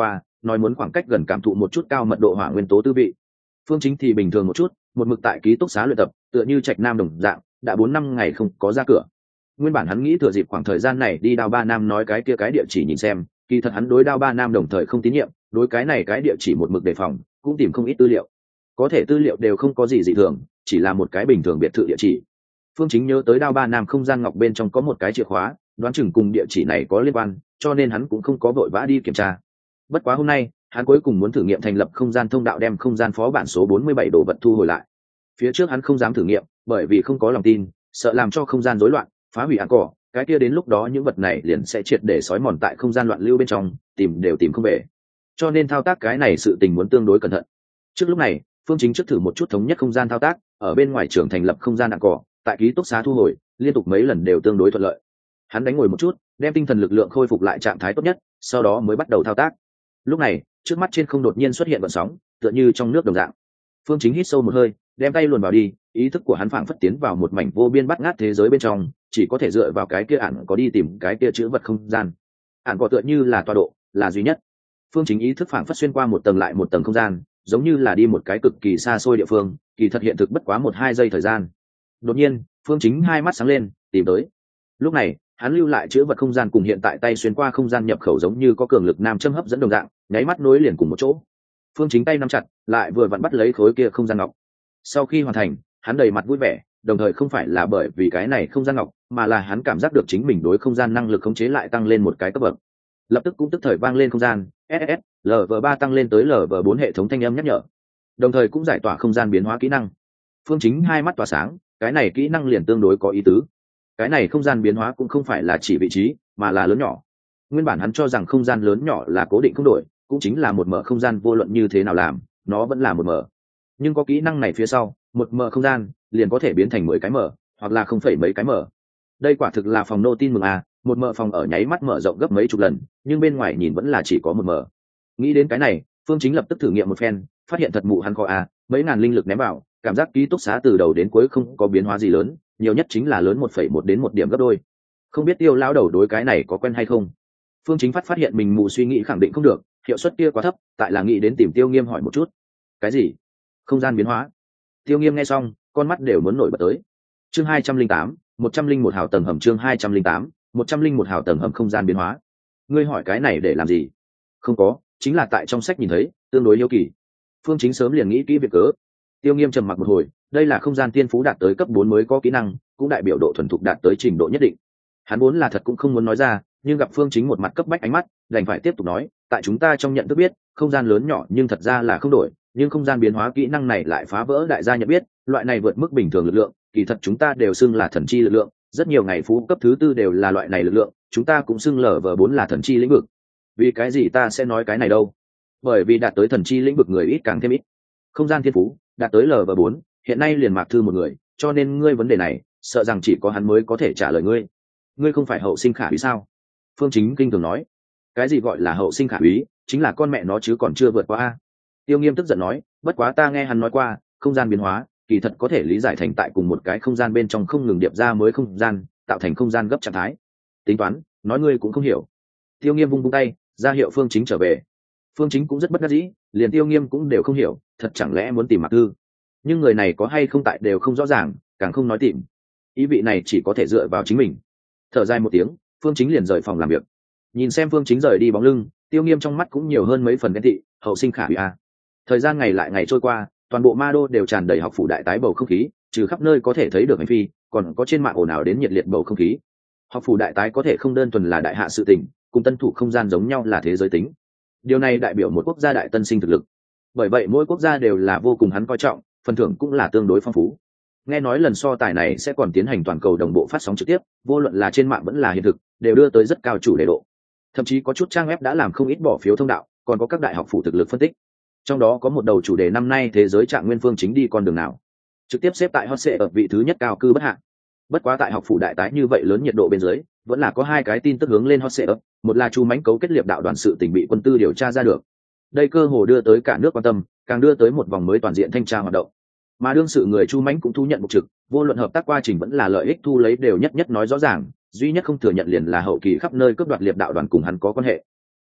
nói muốn khoảng cách gần cảm thụ một chút cao mật độ hỏa nguyên tố tư vị. Phương Chính thì bình thường một chút, một mực tại ký túc xá luyện tập, tựa như Trạch Nam đồng dạng, đã 4-5 ngày không có ra cửa. Nguyên bản hắn nghĩ thừa dịp khoảng thời gian này đi Đao Ba Nam nói cái kia cái địa chỉ nhìn xem, kỳ thật hắn đối Đao Ba Nam đồng thời không tín nhiệm, đối cái này cái địa chỉ một mực đề phòng, cũng tìm không ít tư liệu. Có thể tư liệu đều không có gì dị thường, chỉ là một cái bình thường biệt thự địa chỉ. Phương Chính nhớ tới Đao Ba Nam không gian ngọc bên trong có một cái chìa khóa, đoán chừng cùng địa chỉ này có liên quan, cho nên hắn cũng không có vội vã đi kiểm tra. Bất quá hôm nay, hắn cuối cùng muốn thử nghiệm thành lập không gian thông đạo đem không gian phó bản số 47 đồ vật thu hồi lại. Phía trước hắn không dám thử nghiệm, bởi vì không có lòng tin, sợ làm cho không gian rối loạn, phá hủy án cỏ, cái kia đến lúc đó những vật này liền sẽ triệt để sói mòn tại không gian loạn lưu bên trong, tìm đều tìm không về. Cho nên thao tác cái này sự tình muốn tương đối cẩn thận. Trước lúc này, Phương Chính trước thử một chút thống nhất không gian thao tác, ở bên ngoài trường thành lập không gian án cỏ, tại ký túc xá thu hồi, liên tục mấy lần đều tương đối thuận lợi. Hắn đánh ngồi một chút, đem tinh thần lực lượng khôi phục lại trạng thái tốt nhất, sau đó mới bắt đầu thao tác. Lúc này, trước mắt trên không đột nhiên xuất hiện gợn sóng, tựa như trong nước đồng dạng. Phương Chính hít sâu một hơi, đem tay luồn vào đi, ý thức của hắn phảng phất tiến vào một mảnh vô biên bắt ngát thế giới bên trong, chỉ có thể dựa vào cái kia ản có đi tìm cái kia chữ vật không gian. Ản có tựa như là tọa độ, là duy nhất. Phương Chính ý thức phảng phất xuyên qua một tầng lại một tầng không gian, giống như là đi một cái cực kỳ xa xôi địa phương, kỳ thật hiện thực bất quá 1-2 giây thời gian. Đột nhiên, Phương Chính hai mắt sáng lên, tìm tới. Lúc này, hắn lưu lại chữ vật không gian cùng hiện tại tay xuyên qua không gian nhập khẩu giống như có cường lực nam châm hấp dẫn đồng dạng, nháy mắt nối liền cùng một chỗ. Phương Chính tay nắm chặt, lại vừa vặn bắt lấy khối kia không gian ngọc. Sau khi hoàn thành, hắn đầy mặt vui vẻ, đồng thời không phải là bởi vì cái này không gian ngọc, mà là hắn cảm giác được chính mình đối không gian năng lực khống chế lại tăng lên một cái cấp bậc. Lập tức cũng tức thời vang lên không gian SSS LV3 tăng lên tới LV4 hệ thống thanh âm nhắc nhở, đồng thời cũng giải tỏa không gian biến hóa kỹ năng. Phương Chính hai mắt tỏa sáng, cái này kỹ năng liền tương đối có ý tứ. Cái này không gian biến hóa cũng không phải là chỉ vị trí, mà là lớn nhỏ. Nguyên bản hắn cho rằng không gian lớn nhỏ là cố định không đổi, cũng chính là một mở không gian vô luận như thế nào làm, nó vẫn là một mở. Nhưng có kỹ năng này phía sau, một mở không gian liền có thể biến thành 10 cái mở, hoặc là không phải mấy cái mở. Đây quả thực là phòng nô tin mừng à, một mở phòng ở nháy mắt mở rộng gấp mấy chục lần, nhưng bên ngoài nhìn vẫn là chỉ có một mở. Nghĩ đến cái này, Phương Chính lập tức thử nghiệm một phen, phát hiện thật mụ hắn khó à, mấy ngàn linh lực ném vào, cảm giác ký túc xá từ đầu đến cuối không có biến hóa gì lớn, nhiều nhất chính là lớn 1,1 đến 1 điểm gấp đôi. Không biết Tiêu lão đầu đối cái này có quen hay không? Phương Chính phát hiện mình mù suy nghĩ khẳng định không được, hiệu suất kia quá thấp, tại là nghĩ đến tìm Tiêu Nghiêm hỏi một chút. Cái gì? Không gian biến hóa? Tiêu Nghiêm nghe xong, con mắt đều muốn nổi bật tới. Chương 208, 101 hào tầng hầm. Chương 208, 101 hào tầng hầm không gian biến hóa. Ngươi hỏi cái này để làm gì? Không có, chính là tại trong sách nhìn thấy, tương đối yêu kỳ. Phương Chính sớm liền nghĩ kỹ việc cớ. Tiêu Nghiêm trầm mặc một hồi, đây là không gian tiên phú đạt tới cấp 4 mới có kỹ năng, cũng đại biểu độ thuần thục đạt tới trình độ nhất định. Hắn vốn là thật cũng không muốn nói ra, nhưng gặp Phương Chính một mặt cấp bách ánh mắt, đành phải tiếp tục nói, tại chúng ta trong nhận thức biết, không gian lớn nhỏ nhưng thật ra là không đổi, nhưng không gian biến hóa kỹ năng này lại phá vỡ đại gia nhận biết, loại này vượt mức bình thường lực lượng, kỳ thật chúng ta đều xưng là thần chi lực lượng, rất nhiều ngày phú cấp thứ 4 đều là loại này lực lượng, chúng ta cũng xưng LV4 là thần chi lĩnh vực. Vì cái gì ta sẽ nói cái này đâu? Bởi vì đạt tới thần chi lĩnh vực người ít càng thêm ít. Không gian thiên phú đạt tới LV4, hiện nay liền Mạc Thư một người, cho nên ngươi vấn đề này, sợ rằng chỉ có hắn mới có thể trả lời ngươi. Ngươi không phải hậu sinh khả úy sao? Phương Chính kinh thường nói. Cái gì gọi là hậu sinh khả úy, chính là con mẹ nó chứ còn chưa vượt qua a. Tiêu Nghiêm tức giận nói, bất quá ta nghe hắn nói qua, không gian biến hóa, kỳ thật có thể lý giải thành tại cùng một cái không gian bên trong không ngừng điệp ra mới không gian, tạo thành không gian gấp trạng thái. Tính toán, nói ngươi cũng không hiểu. Tiêu Nghiêm vung tay, ra hiệu Phương Chính trở về. Phương Chính cũng rất bất đắc dĩ, liền Tiêu Nghiêm cũng đều không hiểu, thật chẳng lẽ muốn tìm Mạc Thư? Nhưng người này có hay không tại đều không rõ ràng, càng không nói tìm. Ý vị này chỉ có thể dựa vào chính mình. Thở dài một tiếng, Phương Chính liền rời phòng làm việc. Nhìn xem Phương Chính rời đi bóng lưng, Tiêu Nghiêm trong mắt cũng nhiều hơn mấy phần ghen tị, hậu sinh khả úy a. Thời gian ngày lại ngày trôi qua, toàn bộ Ma Đô đều tràn đầy học phủ đại tái bầu không khí, trừ khắp nơi có thể thấy được hành phi, còn có trên mạng ồn ào đến nhiệt liệt bầu không khí. Học phủ đại tái có thể không đơn thuần là đại hạ sự tình, cùng tân thủ không gian giống nhau là thế giới tính. Điều này đại biểu một quốc gia đại tân sinh thực lực. Bởi vậy mỗi quốc gia đều là vô cùng hắn coi trọng, phần thưởng cũng là tương đối phong phú. Nghe nói lần so tài này sẽ còn tiến hành toàn cầu đồng bộ phát sóng trực tiếp, vô luận là trên mạng vẫn là hiện thực, đều đưa tới rất cao chủ đề độ. Thậm chí có chút trang web đã làm không ít bỏ phiếu thông đạo, còn có các đại học phủ thực lực phân tích. Trong đó có một đầu chủ đề năm nay thế giới trạng nguyên Phương Chính đi con đường nào, trực tiếp xếp tại hot search ở vị thứ nhất cao cư bất hạ. Bất quá tại học phủ đại tái như vậy lớn nhiệt độ bên dưới, vẫn là có hai cái tin tức hướng lên hot search, một là Chu Mánh cấu kết liệp đạo đoàn sự tình bị quân tư điều tra ra được. Đây cơ hồ đưa tới cả nước quan tâm, càng đưa tới một vòng mới toàn diện thanh tra hoạt động. Mà đương sự người Chu Mánh cũng thu nhận một trực, vô luận hợp tác quá trình vẫn là lợi ích thu lấy đều nhất nhất nói rõ ràng, duy nhất không thừa nhận liền là hậu kỳ khắp nơi cướp đoạt liệp đạo đoàn cùng hắn có quan hệ.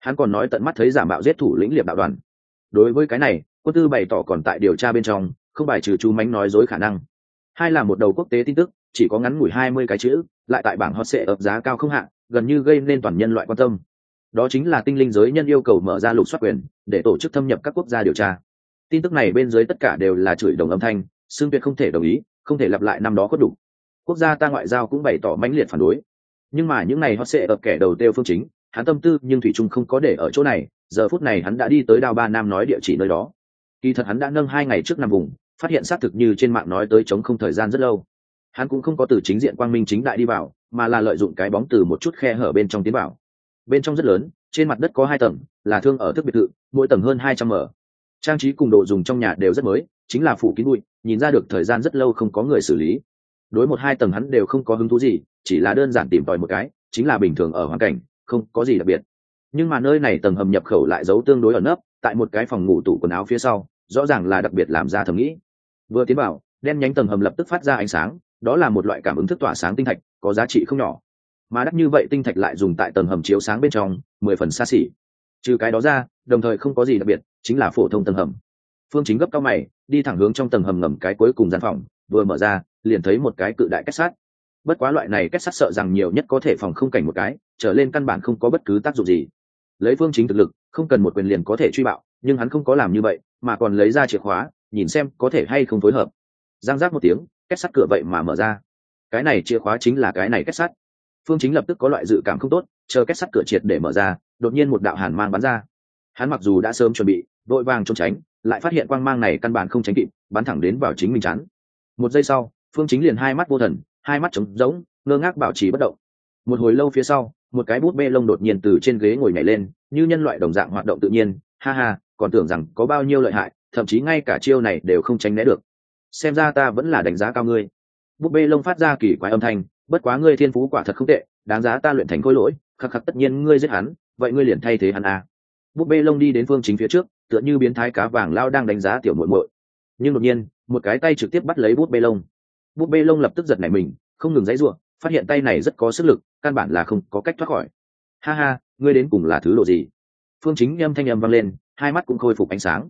hắn còn nói tận mắt thấy giả mạo giết thủ lĩnh liệp đạo đoàn. Đối với cái này, quân tư bày tỏ còn tại điều tra bên trong, không bài trừ chú mánh nói dối khả năng. Hai là một đầu quốc tế tin tức, chỉ có ngắn ngủi 20 cái chữ, lại tại bảng hot sẽ ập giá cao không hạn, gần như gây nên toàn nhân loại quan tâm. Đó chính là tinh linh giới nhân yêu cầu mở ra lục soát quyền, để tổ chức thâm nhập các quốc gia điều tra. Tin tức này bên dưới tất cả đều là chửi đồng âm thanh, xương tuyệt không thể đồng ý, không thể lặp lại năm đó có đủ. Quốc gia ta ngoại giao cũng bày tỏ mãnh liệt phản đối. Nhưng mà những này hot sẽ ập kẻ đầu tiêu phương chính, hắn tâm tư nhưng thủy chung không có để ở chỗ này. Giờ phút này hắn đã đi tới Đao Ba Nam nói địa chỉ nơi đó. Kỳ thật hắn đã nâng 2 ngày trước nằm vùng, phát hiện xác thực như trên mạng nói tới chống không thời gian rất lâu. Hắn cũng không có từ chính diện quang minh chính đại đi vào, mà là lợi dụng cái bóng từ một chút khe hở bên trong tiến vào. Bên trong rất lớn, trên mặt đất có 2 tầng, là thương ở thức biệt thự, mỗi tầng hơn 200 m. Trang trí cùng đồ dùng trong nhà đều rất mới, chính là phủ kín bụi, nhìn ra được thời gian rất lâu không có người xử lý. Đối 1-2 tầng hắn đều không có hứng thú gì, chỉ là đơn giản tìm tòi một cái, chính là bình thường ở hoàn cảnh, không có gì đặc biệt. Nhưng mà nơi này tầng hầm nhập khẩu lại giấu tương đối ẩn nấp, tại một cái phòng ngủ tủ quần áo phía sau, rõ ràng là đặc biệt làm ra thẩm nghĩ. Vừa tiến vào, đen nhánh tầng hầm lập tức phát ra ánh sáng, đó là một loại cảm ứng thức tỏa sáng tinh thạch, có giá trị không nhỏ. Mà đắt như vậy tinh thạch lại dùng tại tầng hầm chiếu sáng bên trong, 10 phần xa xỉ. Trừ cái đó ra, đồng thời không có gì đặc biệt, chính là phổ thông tầng hầm. Phương Chính gấp cao mày, đi thẳng hướng trong tầng hầm ngầm cái cuối cùng gian phòng, vừa mở ra, liền thấy một cái cự đại kết sắt. Bất quá loại này kết sắt sợ rằng nhiều nhất có thể phòng không cảnh một cái, trở lên căn bản không có bất cứ tác dụng gì. Lấy Phương Chính thực lực, không cần một quyền liền có thể truy bạo, nhưng hắn không có làm như vậy, mà còn lấy ra chìa khóa, nhìn xem có thể hay không phối hợp. Giang giác một tiếng, kết sắt cửa vậy mà mở ra. Cái này chìa khóa chính là cái này kết sắt. Phương Chính lập tức có loại dự cảm không tốt, chờ kết sắt cửa triệt để mở ra, đột nhiên một đạo hàn mang bắn ra. Hắn mặc dù đã sớm chuẩn bị, vội vàng trốn tránh, lại phát hiện quang mang này căn bản không tránh kịp, bắn thẳng đến vào chính mình chán. Một giây sau, Phương Chính liền 2 mắt vô thần, 2 mắt trống rỗng, ngơ ngác bảo trì bất động. Một hồi lâu phía sau, một cái bút bê lông đột nhiên từ trên ghế ngồi nhảy lên, như nhân loại đồng dạng hoạt động tự nhiên, ha ha, còn tưởng rằng có bao nhiêu lợi hại, thậm chí ngay cả chiêu này đều không tránh né được. Xem ra ta vẫn là đánh giá cao ngươi. Bút bê lông phát ra kỳ quái âm thanh, bất quá ngươi thiên phú quả thật không tệ, đáng giá ta luyện thành khối lỗi, khắc khắc tất nhiên ngươi giết hắn, vậy ngươi liền thay thế hắn à. Bút bê lông đi đến Phương Chính phía trước, tựa như biến thái cá vàng lao đang đánh giá tiểu muội muội. Nhưng đột nhiên, một cái tay trực tiếp bắt lấy bút bê lông. Bút bê lông lập tức giật nảy mình, không ngừng giãy giụa, phát hiện tay này rất có sức lực, căn bản là không có cách thoát khỏi. Ha ha, ngươi đến cùng là thứ độ gì? Phương Chính âm thanh vang lên, 2 mắt cũng khôi phục ánh sáng.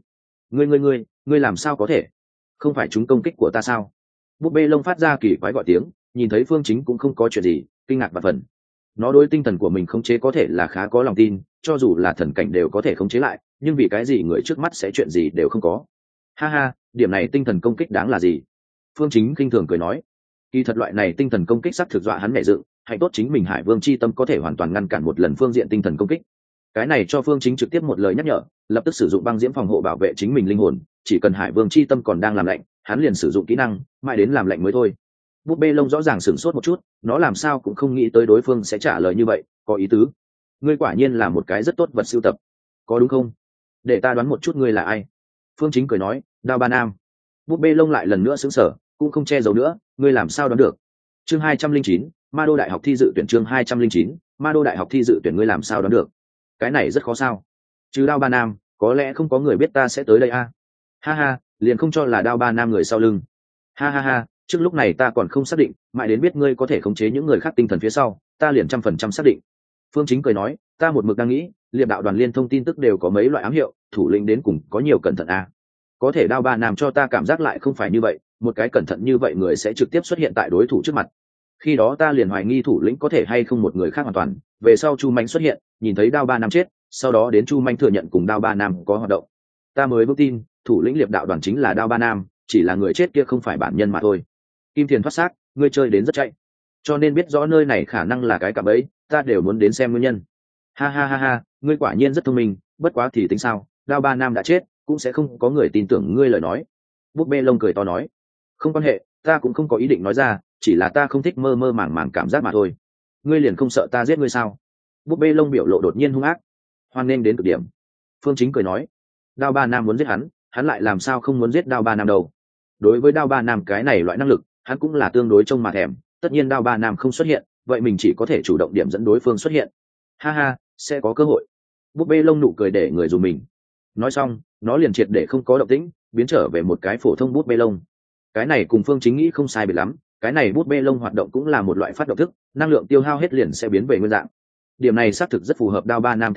Ngươi làm sao có thể? Không phải chúng công kích của ta sao? Bút bê lông phát ra kỳ quái gọi tiếng, nhìn thấy Phương Chính cũng không có chuyện gì, kinh ngạc và phần. Nó đối tinh thần của mình khống chế có thể là khá có lòng tin, cho dù là thần cảnh đều có thể khống chế lại, nhưng vì cái gì người trước mắt sẽ chuyện gì đều không có. Ha ha, điểm này tinh thần công kích đáng là gì? Phương Chính khinh thường cười nói. Kỳ thật loại này tinh thần công kích sắp thực dọa hắn mẹ dựng, hạnh tốt chính mình Hải Vương chi tâm có thể hoàn toàn ngăn cản một lần phương diện tinh thần công kích. Cái này cho Phương Chính trực tiếp một lời nhắc nhở, lập tức sử dụng băng diễm phòng hộ bảo vệ chính mình linh hồn, chỉ cần Hải Vương chi tâm còn đang làm lạnh, hắn liền sử dụng kỹ năng, mãi đến làm lạnh mới thôi. Búp bê lông rõ ràng sửng sốt một chút, nó làm sao cũng không nghĩ tới đối phương sẽ trả lời như vậy, có ý tứ. Ngươi quả nhiên là một cái rất tốt vật sưu tập, có đúng không? Để ta đoán một chút ngươi là ai. Phương Chính cười nói, Đao Ba Nam. Búp bê lông lại lần nữa sững sờ, cũng không che giấu nữa, ngươi làm sao đoán được? Chương 209, Ma Đô Đại học thi dự tuyển. Chương 209, Ma Đô Đại học thi dự tuyển. Ngươi làm sao đoán được? Cái này rất khó sao? Trừ Đao Ba Nam, có lẽ không có người biết ta sẽ tới đây a. Ha ha, liền không cho là Đao Ba Nam người sau lưng. Ha ha ha, trước lúc này ta còn không xác định, mãi đến biết ngươi có thể khống chế những người khác tinh thần phía sau, ta liền 100% xác định. Phương Chính cười nói, ta một mực đang nghĩ, liệp đạo đoàn liên thông tin tức đều có mấy loại ám hiệu, thủ lĩnh đến cùng có nhiều cẩn thận a. Có thể Đao Ba Nam cho ta cảm giác lại không phải như vậy, một cái cẩn thận như vậy người sẽ trực tiếp xuất hiện tại đối thủ trước mặt. Khi đó ta liền hoài nghi thủ lĩnh có thể hay không một người khác hoàn toàn. Về sau Chu Mạnh xuất hiện, nhìn thấy Đao Ba Nam chết, sau đó đến Chu Mạnh thừa nhận cùng Đao Ba Nam có hoạt động, ta mới vững tin thủ lĩnh liệp đạo đoàn chính là Đao Ba Nam, chỉ là người chết kia không phải bản nhân mà thôi. Kim Thiền thoát xác, ngươi chơi đến rất chạy, cho nên biết rõ nơi này khả năng là cái cạm bẫy, ta đều muốn đến xem nguyên nhân. Ha ha ha ha, ngươi quả nhiên rất thông minh, bất quá thì tính sao, Đao Ba Nam đã chết, cũng sẽ không có người tin tưởng ngươi lời nói. Búp bê lông cười to nói, không quan hệ, ta cũng không có ý định nói ra, chỉ là ta không thích mơ mơ màng màng cảm giác mà thôi. Ngươi liền không sợ ta giết ngươi sao? Búp bê lông biểu lộ đột nhiên hung ác. Hoan nghênh đến cực điểm. Phương Chính cười nói, Đao Ba Nam muốn giết hắn lại làm sao không muốn giết Đao Ba Nam đâu. Đối với Đao Ba Nam cái này loại năng lực, hắn cũng là tương đối trông mà thèm, tất nhiên Đao Ba Nam không xuất hiện, vậy mình chỉ có thể chủ động điểm dẫn đối phương xuất hiện. Ha ha, sẽ có cơ hội. Búp bê lông nụ cười để người dùng mình. Nói xong, nó liền triệt để không có động tĩnh, biến trở về một cái phổ thông bút bê lông. Cái này cùng Phương Chính nghĩ không sai biệt lắm, cái này bút bê lông hoạt động cũng là một loại phát động thức, năng lượng tiêu hao hết liền sẽ biến về nguyên dạng. Điểm này xác thực rất phù hợp Đao Ba Nam tính cách,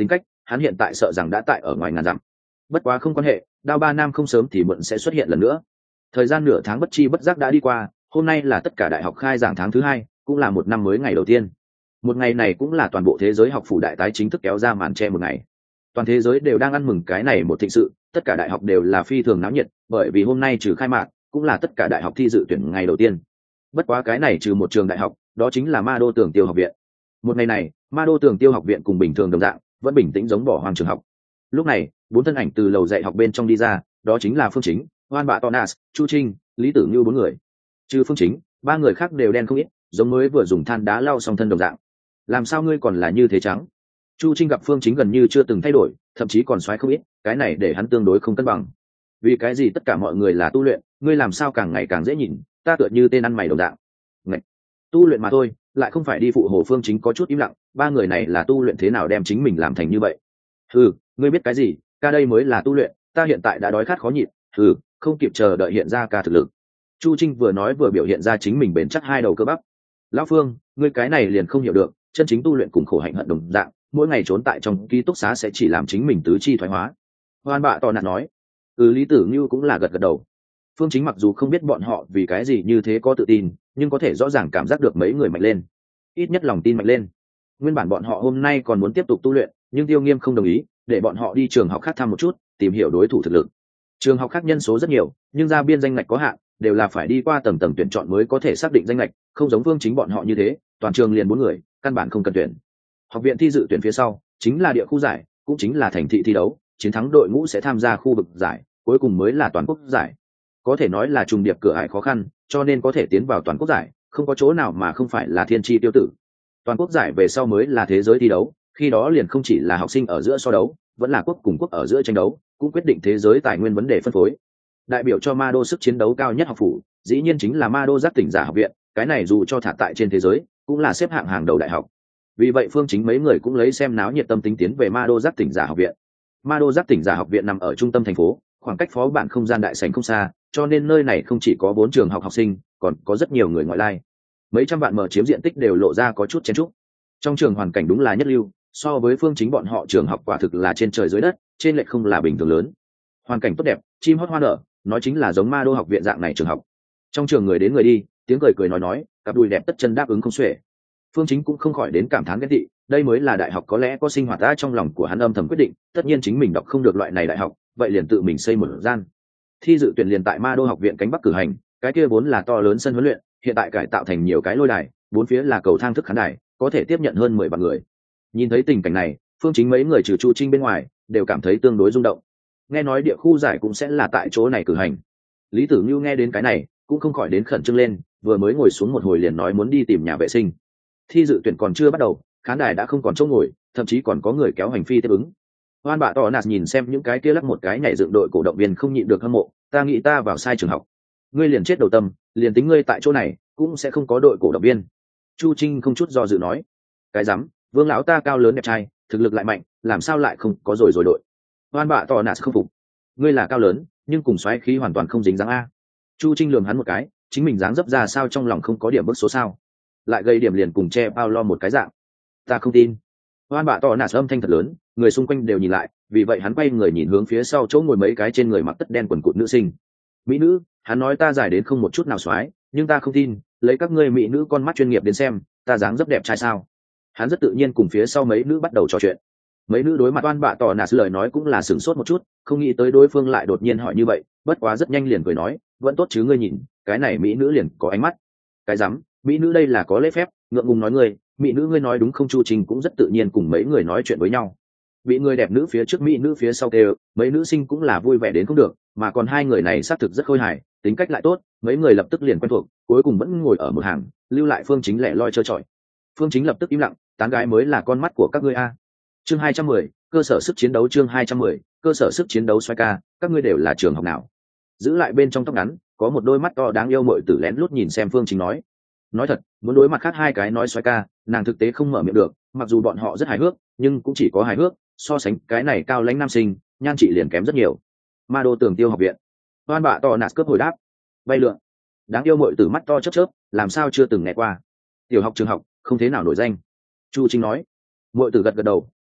hắn hiện tại sợ rằng đã tại ở ngoài ngàn dặm. Bất quá không quan hệ, Đao Ba Nam không sớm thì muộn sẽ xuất hiện lần nữa. Thời gian nửa tháng bất chi bất giác đã đi qua, hôm nay là tất cả đại học khai giảng tháng thứ 2, cũng là một năm mới ngày đầu tiên. Một ngày này cũng là toàn bộ thế giới học phủ đại tái chính thức kéo ra màn che một ngày. Toàn thế giới đều đang ăn mừng cái này một thịnh sự, tất cả đại học đều là phi thường náo nhiệt, bởi vì hôm nay trừ khai mạc, cũng là tất cả đại học thi dự tuyển ngày đầu tiên. Bất quá cái này trừ một trường đại học, đó chính là Ma Đô Tường Tiêu học viện. Một ngày này, Ma Đô Tường Tiêu học viện cùng bình thường đồng dạng, vẫn bình tĩnh giống bỏ hoang trường học. Lúc này, 4 thân ảnh từ lầu dạy học bên trong đi ra, đó chính là Phương Chính, Hoan Bạ Tonas, Chu Trinh, Lý Tử Như 4 người. Trừ Phương Chính, 3 người khác đều đen không ít, giống mới vừa dùng than đá lau xong thân đồng dạng. Làm sao ngươi còn là như thế trắng? Chu Trinh gặp Phương Chính gần như chưa từng thay đổi, thậm chí còn xoáy không ít, cái này để hắn tương đối không cân bằng. Vì cái gì tất cả mọi người là tu luyện, ngươi làm sao càng ngày càng dễ nhìn, ta tựa như tên ăn mày đồng dạng. Ngậy, tu luyện mà thôi, lại không phải đi phụ hồ. Phương Chính có chút im lặng, 3 người này là tu luyện thế nào đem chính mình làm thành như vậy? Ngươi biết cái gì, ca đây mới là tu luyện, ta hiện tại đã đói khát khó nhịn. Không kịp chờ đợi hiện ra ca thực lực. Chu Trinh vừa nói vừa biểu hiện ra chính mình bền chắc 2 đầu cơ bắp. Lão Phương, ngươi cái này liền không hiểu được, chân chính tu luyện cùng khổ hạnh hận đồng dạng, mỗi ngày trốn tại trong ký túc xá sẽ chỉ làm chính mình tứ chi thoái hóa. Hoan Bạ Tò Nạt nói. Lý Tử Như cũng là gật gật đầu. Phương Chính mặc dù không biết bọn họ vì cái gì như thế có tự tin, nhưng có thể rõ ràng cảm giác được mấy người mạnh lên, ít nhất lòng tin mạnh lên. Nguyên bản bọn họ hôm nay còn muốn tiếp tục tu luyện, nhưng Tiêu Nghiêm không đồng ý, để bọn họ đi trường học khác thăm một chút, tìm hiểu đối thủ thực lực. Trường học khác nhân số rất nhiều, nhưng ra biên danh ngạch có hạn, đều là phải đi qua tầng tuyển chọn mới có thể xác định danh ngạch, không giống Phương Chính bọn họ như thế, toàn trường liền 4 người, căn bản không cần tuyển. Học viện thi dự tuyển phía sau, chính là địa khu giải, cũng chính là thành thị thi đấu, chiến thắng đội ngũ sẽ tham gia khu vực giải, cuối cùng mới là toàn quốc giải. Có thể nói là trùng điệp cửa ải khó khăn, cho nên có thể tiến vào toàn quốc giải, không có chỗ nào mà không phải là thiên chi tiêu tử. Toàn quốc giải về sau mới là thế giới thi đấu, khi đó liền không chỉ là học sinh ở giữa so đấu, vẫn là quốc cùng quốc ở giữa tranh đấu, cũng quyết định thế giới tài nguyên vấn đề phân phối. Đại biểu cho Ma Đô sức chiến đấu cao nhất học phủ, dĩ nhiên chính là Ma Đô Giác Tỉnh Giả học viện, cái này dù cho thả tại trên thế giới, cũng là xếp hạng hàng đầu đại học. Vì vậy Phương Chính mấy người cũng lấy xem náo nhiệt tâm tính tiến về Ma Đô Giác Tỉnh Giả học viện. Ma Đô Giác Tỉnh Giả học viện nằm ở trung tâm thành phố, khoảng cách phó bản không gian đại sảnh không xa, cho nên nơi này không chỉ có 4 trường học học sinh, còn có rất nhiều người ngoại lai. Mấy trăm vạn mở chiếm diện tích đều lộ ra có chút chen chúc. Trong trường hoàn cảnh đúng là nhất lưu, so với Phương Chính bọn họ trường học quả thực là trên trời dưới đất, trên lệch không là bình thường lớn. Hoàn cảnh tốt đẹp, chim hót hoa nở, nói chính là giống Ma Đô học viện dạng này trường học. Trong trường người đến người đi, tiếng cười cười nói, cặp đùi đẹp tất chân đáp ứng không xuể. Phương Chính cũng không khỏi đến cảm thán ghen tị, đây mới là đại học có lẽ có sinh hoạt ra. Trong lòng của hắn âm thầm quyết định, tất nhiên chính mình đọc không được loại này đại học, vậy liền tự mình xây một gian. Thi dự tuyển liền tại Ma Đô học viện cánh bắc cử hành, cái kia vốn là to lớn sân huấn luyện, hiện tại cải tạo thành nhiều cái lôi đài, 4 phía là cầu thang thức khán đài, có thể tiếp nhận hơn 10 vạn người. Nhìn thấy tình cảnh này, Phương Chính mấy người trừ Chu Trinh bên ngoài, đều cảm thấy tương đối rung động. Nghe nói địa khu giải cũng sẽ là tại chỗ này cử hành. Lý Tử Như nghe đến cái này, cũng không khỏi đến khẩn trương lên, vừa mới ngồi xuống một hồi liền nói muốn đi tìm nhà vệ sinh. Thi dự tuyển còn chưa bắt đầu, khán đài đã không còn chỗ ngồi, thậm chí còn có người kéo hành phi tiếp ứng. Hoan Bạ Tò Nạt nhìn xem những cái kia lắc một cái nhảy dựng đội cổ động viên không nhịn được hâm mộ, ta nghĩ ta vào sai trường học. Ngươi liền chết đầu tâm, liền tính ngươi tại chỗ này, cũng sẽ không có đội cổ động viên. Chu Trinh không chút do dự nói, cái rắm, Vương lão ta cao lớn đẹp trai, thực lực lại mạnh, làm sao lại không có rồi đội. Hoan Bạ Tò Nạt không phục, ngươi là cao lớn, nhưng cùng xoáy khí hoàn toàn không dính dáng a. Chu Trinh lườm hắn một cái, chính mình dáng dấp ra sao trong lòng không có điểm bức số sao, lại gây điểm liền cùng che bao lo một cái dạng. Ta không tin. Hoan Bạ Tò Nạt âm thanh thật lớn, người xung quanh đều nhìn lại, vì vậy hắn quay người nhìn hướng phía sau chỗ ngồi mấy cái trên người mặc tất đen quần cụt nữ sinh. Mỹ nữ, hắn nói ta dài đến không một chút nào xoái, nhưng ta không tin, lấy các ngươi mỹ nữ con mắt chuyên nghiệp đến xem, ta dáng dấp đẹp trai sao? Hắn rất tự nhiên cùng phía sau mấy nữ bắt đầu trò chuyện. Mấy nữ đối mặt Hoan Bạ Tò Nạt lời nói cũng là sửng sốt một chút, không nghĩ tới đối phương lại đột nhiên hỏi như vậy, bất quá rất nhanh liền cười nói, vẫn tốt chứ ngươi nhìn, cái này mỹ nữ liền có ánh mắt. Cái rắm, mỹ nữ đây là có lễ phép, ngượng ngùng nói ngươi, mỹ nữ ngươi nói đúng không? Chu Trình cũng rất tự nhiên cùng mấy người nói chuyện với nhau. Bị người đẹp nữ phía trước mỹ nữ phía sau kêu, mấy nữ sinh cũng là vui vẻ đến không được, mà còn hai người này xác thực rất khôi hài, tính cách lại tốt, mấy người lập tức liền quen thuộc, cuối cùng vẫn ngồi ở một hàng, lưu lại Phương Chính lẻ loi chơi chọi. Phương Chính lập tức im lặng, tán gái mới là con mắt của các ngươi a. Chương 210, cơ sở sức chiến đấu. Chương 210, cơ sở sức chiến đấu. Xoay ca, các ngươi đều là trường học nào? Giữ lại bên trong tóc ngắn, có một đôi mắt to đáng yêu muội tử lén lút nhìn xem Phương Chính nói thật, muốn đối mặt khác hai cái nói xoay ca, nàng thực tế không mở miệng được, mặc dù bọn họ rất hài hước, nhưng cũng chỉ có hài hước, so sánh cái này cao lãnh nam sinh, nhan trị liền kém rất nhiều. Ma Đô Tường Tiêu học viện. Hoan Bạ Tò Nạt cướp hồi đáp, bay lượn. Đáng yêu muội tử mắt to chớp chớp, làm sao chưa từng nghe qua. Tiểu học trường học, không thế nào nổi danh. Chu Trinh nói. Muội tử gật gật đầu,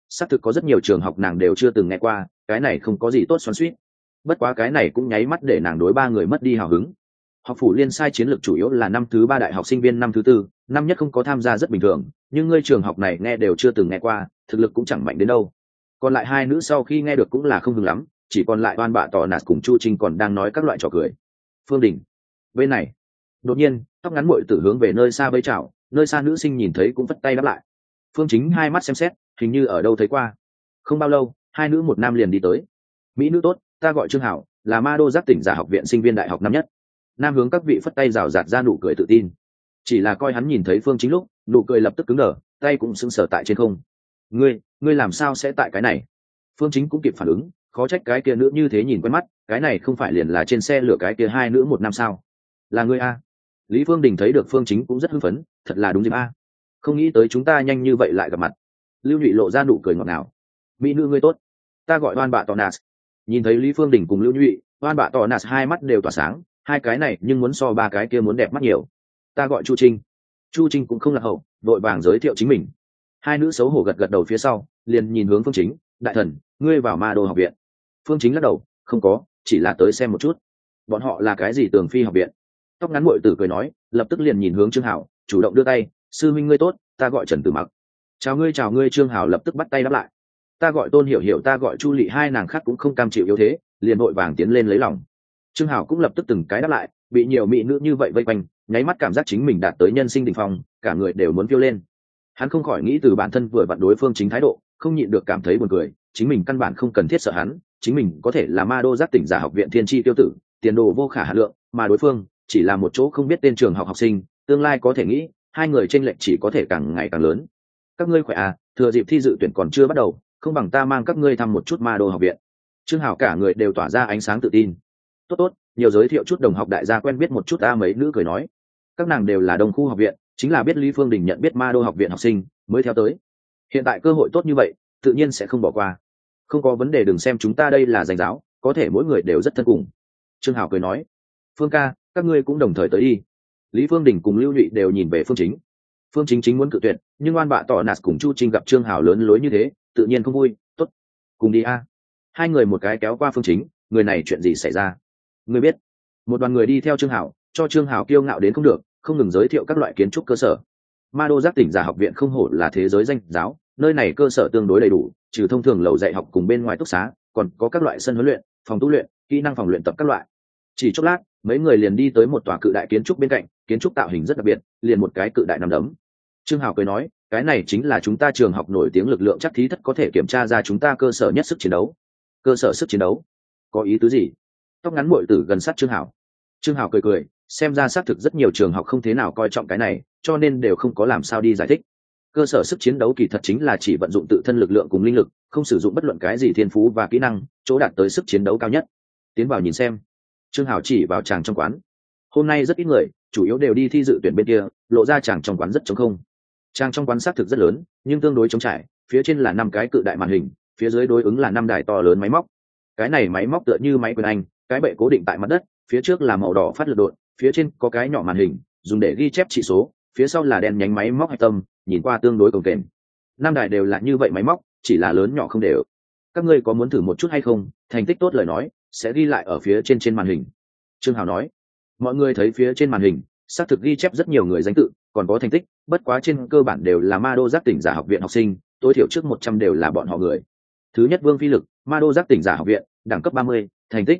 xác thực có rất nhiều trường học nàng đều chưa từng nghe qua, cái này không có gì tốt xoắn xuýt. Bất quá cái này cũng nháy mắt để nàng đối ba người mất đi hào hứng. Học phủ liên sai chiến lược chủ yếu là năm thứ ba đại học sinh viên năm thứ tư, năm nhất không có tham gia rất bình thường, nhưng ngươi trường học này nghe đều chưa từng nghe qua, thực lực cũng chẳng mạnh đến đâu. Còn lại hai nữ sau khi nghe được cũng là không hứng lắm, chỉ còn lại Oan Bạ Tọ Nạt cùng Chu Trinh còn đang nói các loại trò cười. Phương Đình bên này, đột nhiên tóc ngắn muội tử hướng về nơi xa vẫy chào, nơi xa nữ sinh nhìn thấy cũng vất tay đáp lại. Phương Chính hai mắt xem xét, hình như ở đâu thấy qua. Không bao lâu, hai nữ một nam liền đi tới. Mỹ nữ tốt, ta gọi Trương Hảo, là Ma Đô Giác tỉnh giả học viện sinh viên đại học năm nhất. Nam hướng các vị phất tay rào rạt ra nụ cười tự tin. Chỉ là coi hắn nhìn thấy Phương Chính lúc, nụ cười lập tức cứng đờ, tay cũng sững sờ tại trên không. Ngươi làm sao sẽ tại cái này? Phương Chính cũng kịp phản ứng, khó trách cái kia nữ như thế nhìn quen mắt, cái này không phải liền là trên xe lửa cái kia hai nữ một nam sao? Là ngươi a? Lý Phương Đình thấy được Phương Chính cũng rất hưng phấn, thật là đúng dịp a. Không nghĩ tới chúng ta nhanh như vậy lại gặp mặt. Lưu Nhụy lộ ra nụ cười ngọt ngào. Mỹ nữ ngươi tốt, ta gọi Oan Bạ Tọ Nạt. Nhìn thấy Lý Phương Đình cùng Lưu Nhụy, Oan Bạ Tọ Nạt hai mắt đều tỏa sáng, hai cái này nhưng muốn so ba cái kia muốn đẹp mắt nhiều. Ta gọi Chu Trinh. Chu Trinh cũng không lạc hậu, vội vàng giới thiệu chính mình. Hai nữ xấu hổ gật gật đầu phía sau, liền nhìn hướng Phương Chính, đại thần, ngươi vào Ma Đô học viện. Phương Chính lắc đầu, không có, chỉ là tới xem một chút. Bọn họ là cái gì Tường Phi học viện? Tóc ngắn muội tử cười nói, lập tức liền nhìn hướng Trương Hảo, chủ động đưa tay, sư minh ngươi tốt, ta gọi Trần Tử Mặc. Chào ngươi. Trương Hảo lập tức bắt tay đáp lại. Ta gọi Tôn Hiểu Hiểu, ta gọi Chu Lệ, hai nàng khác cũng không cam chịu yếu thế, liền vội vàng tiến lên lấy lòng. Trương Hảo cũng lập tức từng cái đáp lại, bị nhiều mỹ nữ như vậy vây quanh, nháy mắt cảm giác chính mình đạt tới nhân sinh đỉnh phong, cả người đều muốn phiêu lên. Hắn không khỏi nghĩ từ bản thân vừa vặn đối Phương Chính thái độ, không nhịn được cảm thấy buồn cười, chính mình căn bản không cần thiết sợ hắn, chính mình có thể là Ma Đô Giác tỉnh giả học viện thiên tri tiêu tử, tiền đồ vô khả hạn lượng, mà đối phương chỉ là một chỗ không biết tên trường học học sinh, tương lai có thể nghĩ, hai người chênh lệch chỉ có thể càng ngày càng lớn. Các ngươi khỏe à, thừa dịp thi dự tuyển còn chưa bắt đầu, không bằng ta mang các ngươi thăm một chút Ma Đô học viện. Trương Hảo cả người đều tỏa ra ánh sáng tự tin. Tốt, nhiều giới thiệu chút đồng học đại gia quen biết một chút. Mấy nữ cười nói, các nàng đều là đồng khu học viện, chính là biết Lý Phương Đình nhận biết Ma Đô học viện học sinh mới theo tới. Hiện tại cơ hội tốt như vậy, tự nhiên sẽ không bỏ qua. Không có vấn đề, đừng xem chúng ta đây là danh giáo, có thể mỗi người đều rất thân cùng. Trương Hảo cười nói, Phương ca, các ngươi cũng đồng thời tới đi. Lý Phương Đình cùng Lưu Nhụy đều nhìn về Phương Chính. Phương Chính muốn cự tuyệt, nhưng Oan Bạ Tọ Nạt cùng Chu Trinh gặp Trương Hảo lớn lối như thế, tự nhiên không vui. Tốt, cùng đi a. Hai người một cái kéo qua Phương Chính, người này chuyện gì xảy ra? Ngươi biết? Một đoàn người đi theo Trương Hảo, cho Trương Hảo kiêu ngạo đến không được, không ngừng giới thiệu các loại kiến trúc cơ sở. Ma Đô Giác tỉnh giả học viện không hổ là thế giới danh giáo, nơi này cơ sở tương đối đầy đủ, trừ thông thường lầu dạy học cùng bên ngoài túc xá, còn có các loại sân huấn luyện, phòng tu luyện, kỹ năng phòng luyện tập các loại. Chỉ chốc lát, mấy người liền đi tới một tòa cự đại kiến trúc bên cạnh, kiến trúc tạo hình rất đặc biệt, liền một cái cự đại nằm đấm. Trương Hảo cười nói, cái này chính là chúng ta trường học nổi tiếng lực lượng chắc thí thất, có thể kiểm tra ra chúng ta cơ sở nhất sức chiến đấu. Cơ sở sức chiến đấu? Có ý tứ gì? Tóc ngắn muội tử gần sát Trương Hảo. Trương Hảo cười, xem ra xác thực rất nhiều trường học không thế nào coi trọng cái này, cho nên đều không có làm sao đi giải thích. Cơ sở sức chiến đấu kỳ thật chính là chỉ vận dụng tự thân lực lượng cùng linh lực, không sử dụng bất luận cái gì thiên phú và kỹ năng, chỗ đạt tới sức chiến đấu cao nhất. Tiến vào nhìn xem. Trương Hảo chỉ vào chàng trong quán. Hôm nay rất ít người, chủ yếu đều đi thi dự tuyển bên kia, lộ ra chàng trong quán rất trống không. Chàng trong quán xác thực rất lớn, nhưng tương đối trống trải, phía trên là 5 cái cự đại màn hình, phía dưới đối ứng là 5 đài to lớn máy móc. Cái này máy móc tựa như máy quyền Anh, cái bệ cố định tại mặt đất, phía trước là màu đỏ phát lực đột, phía trên có cái nhỏ màn hình, dùng để ghi chép chỉ số, phía sau là đèn nhánh máy móc hạch tâm, nhìn qua tương đối cồng kềnh. 5 đài đều là như vậy máy móc, chỉ là lớn nhỏ không đều. Các ngươi có muốn thử một chút hay không? Thành tích tốt lời nói, sẽ ghi lại ở phía trên màn hình. Trương Hảo nói. Mọi người thấy phía trên màn hình, xác thực ghi chép rất nhiều người danh tự, còn có thành tích, bất quá trên cơ bản đều là Ma Đô Giác tỉnh giả học viện học sinh, tối thiểu trước 100 đều là bọn họ người. Thứ nhất Vương Phi Lực, Ma Đô Giác tỉnh giả học viện, đẳng cấp 30, thành tích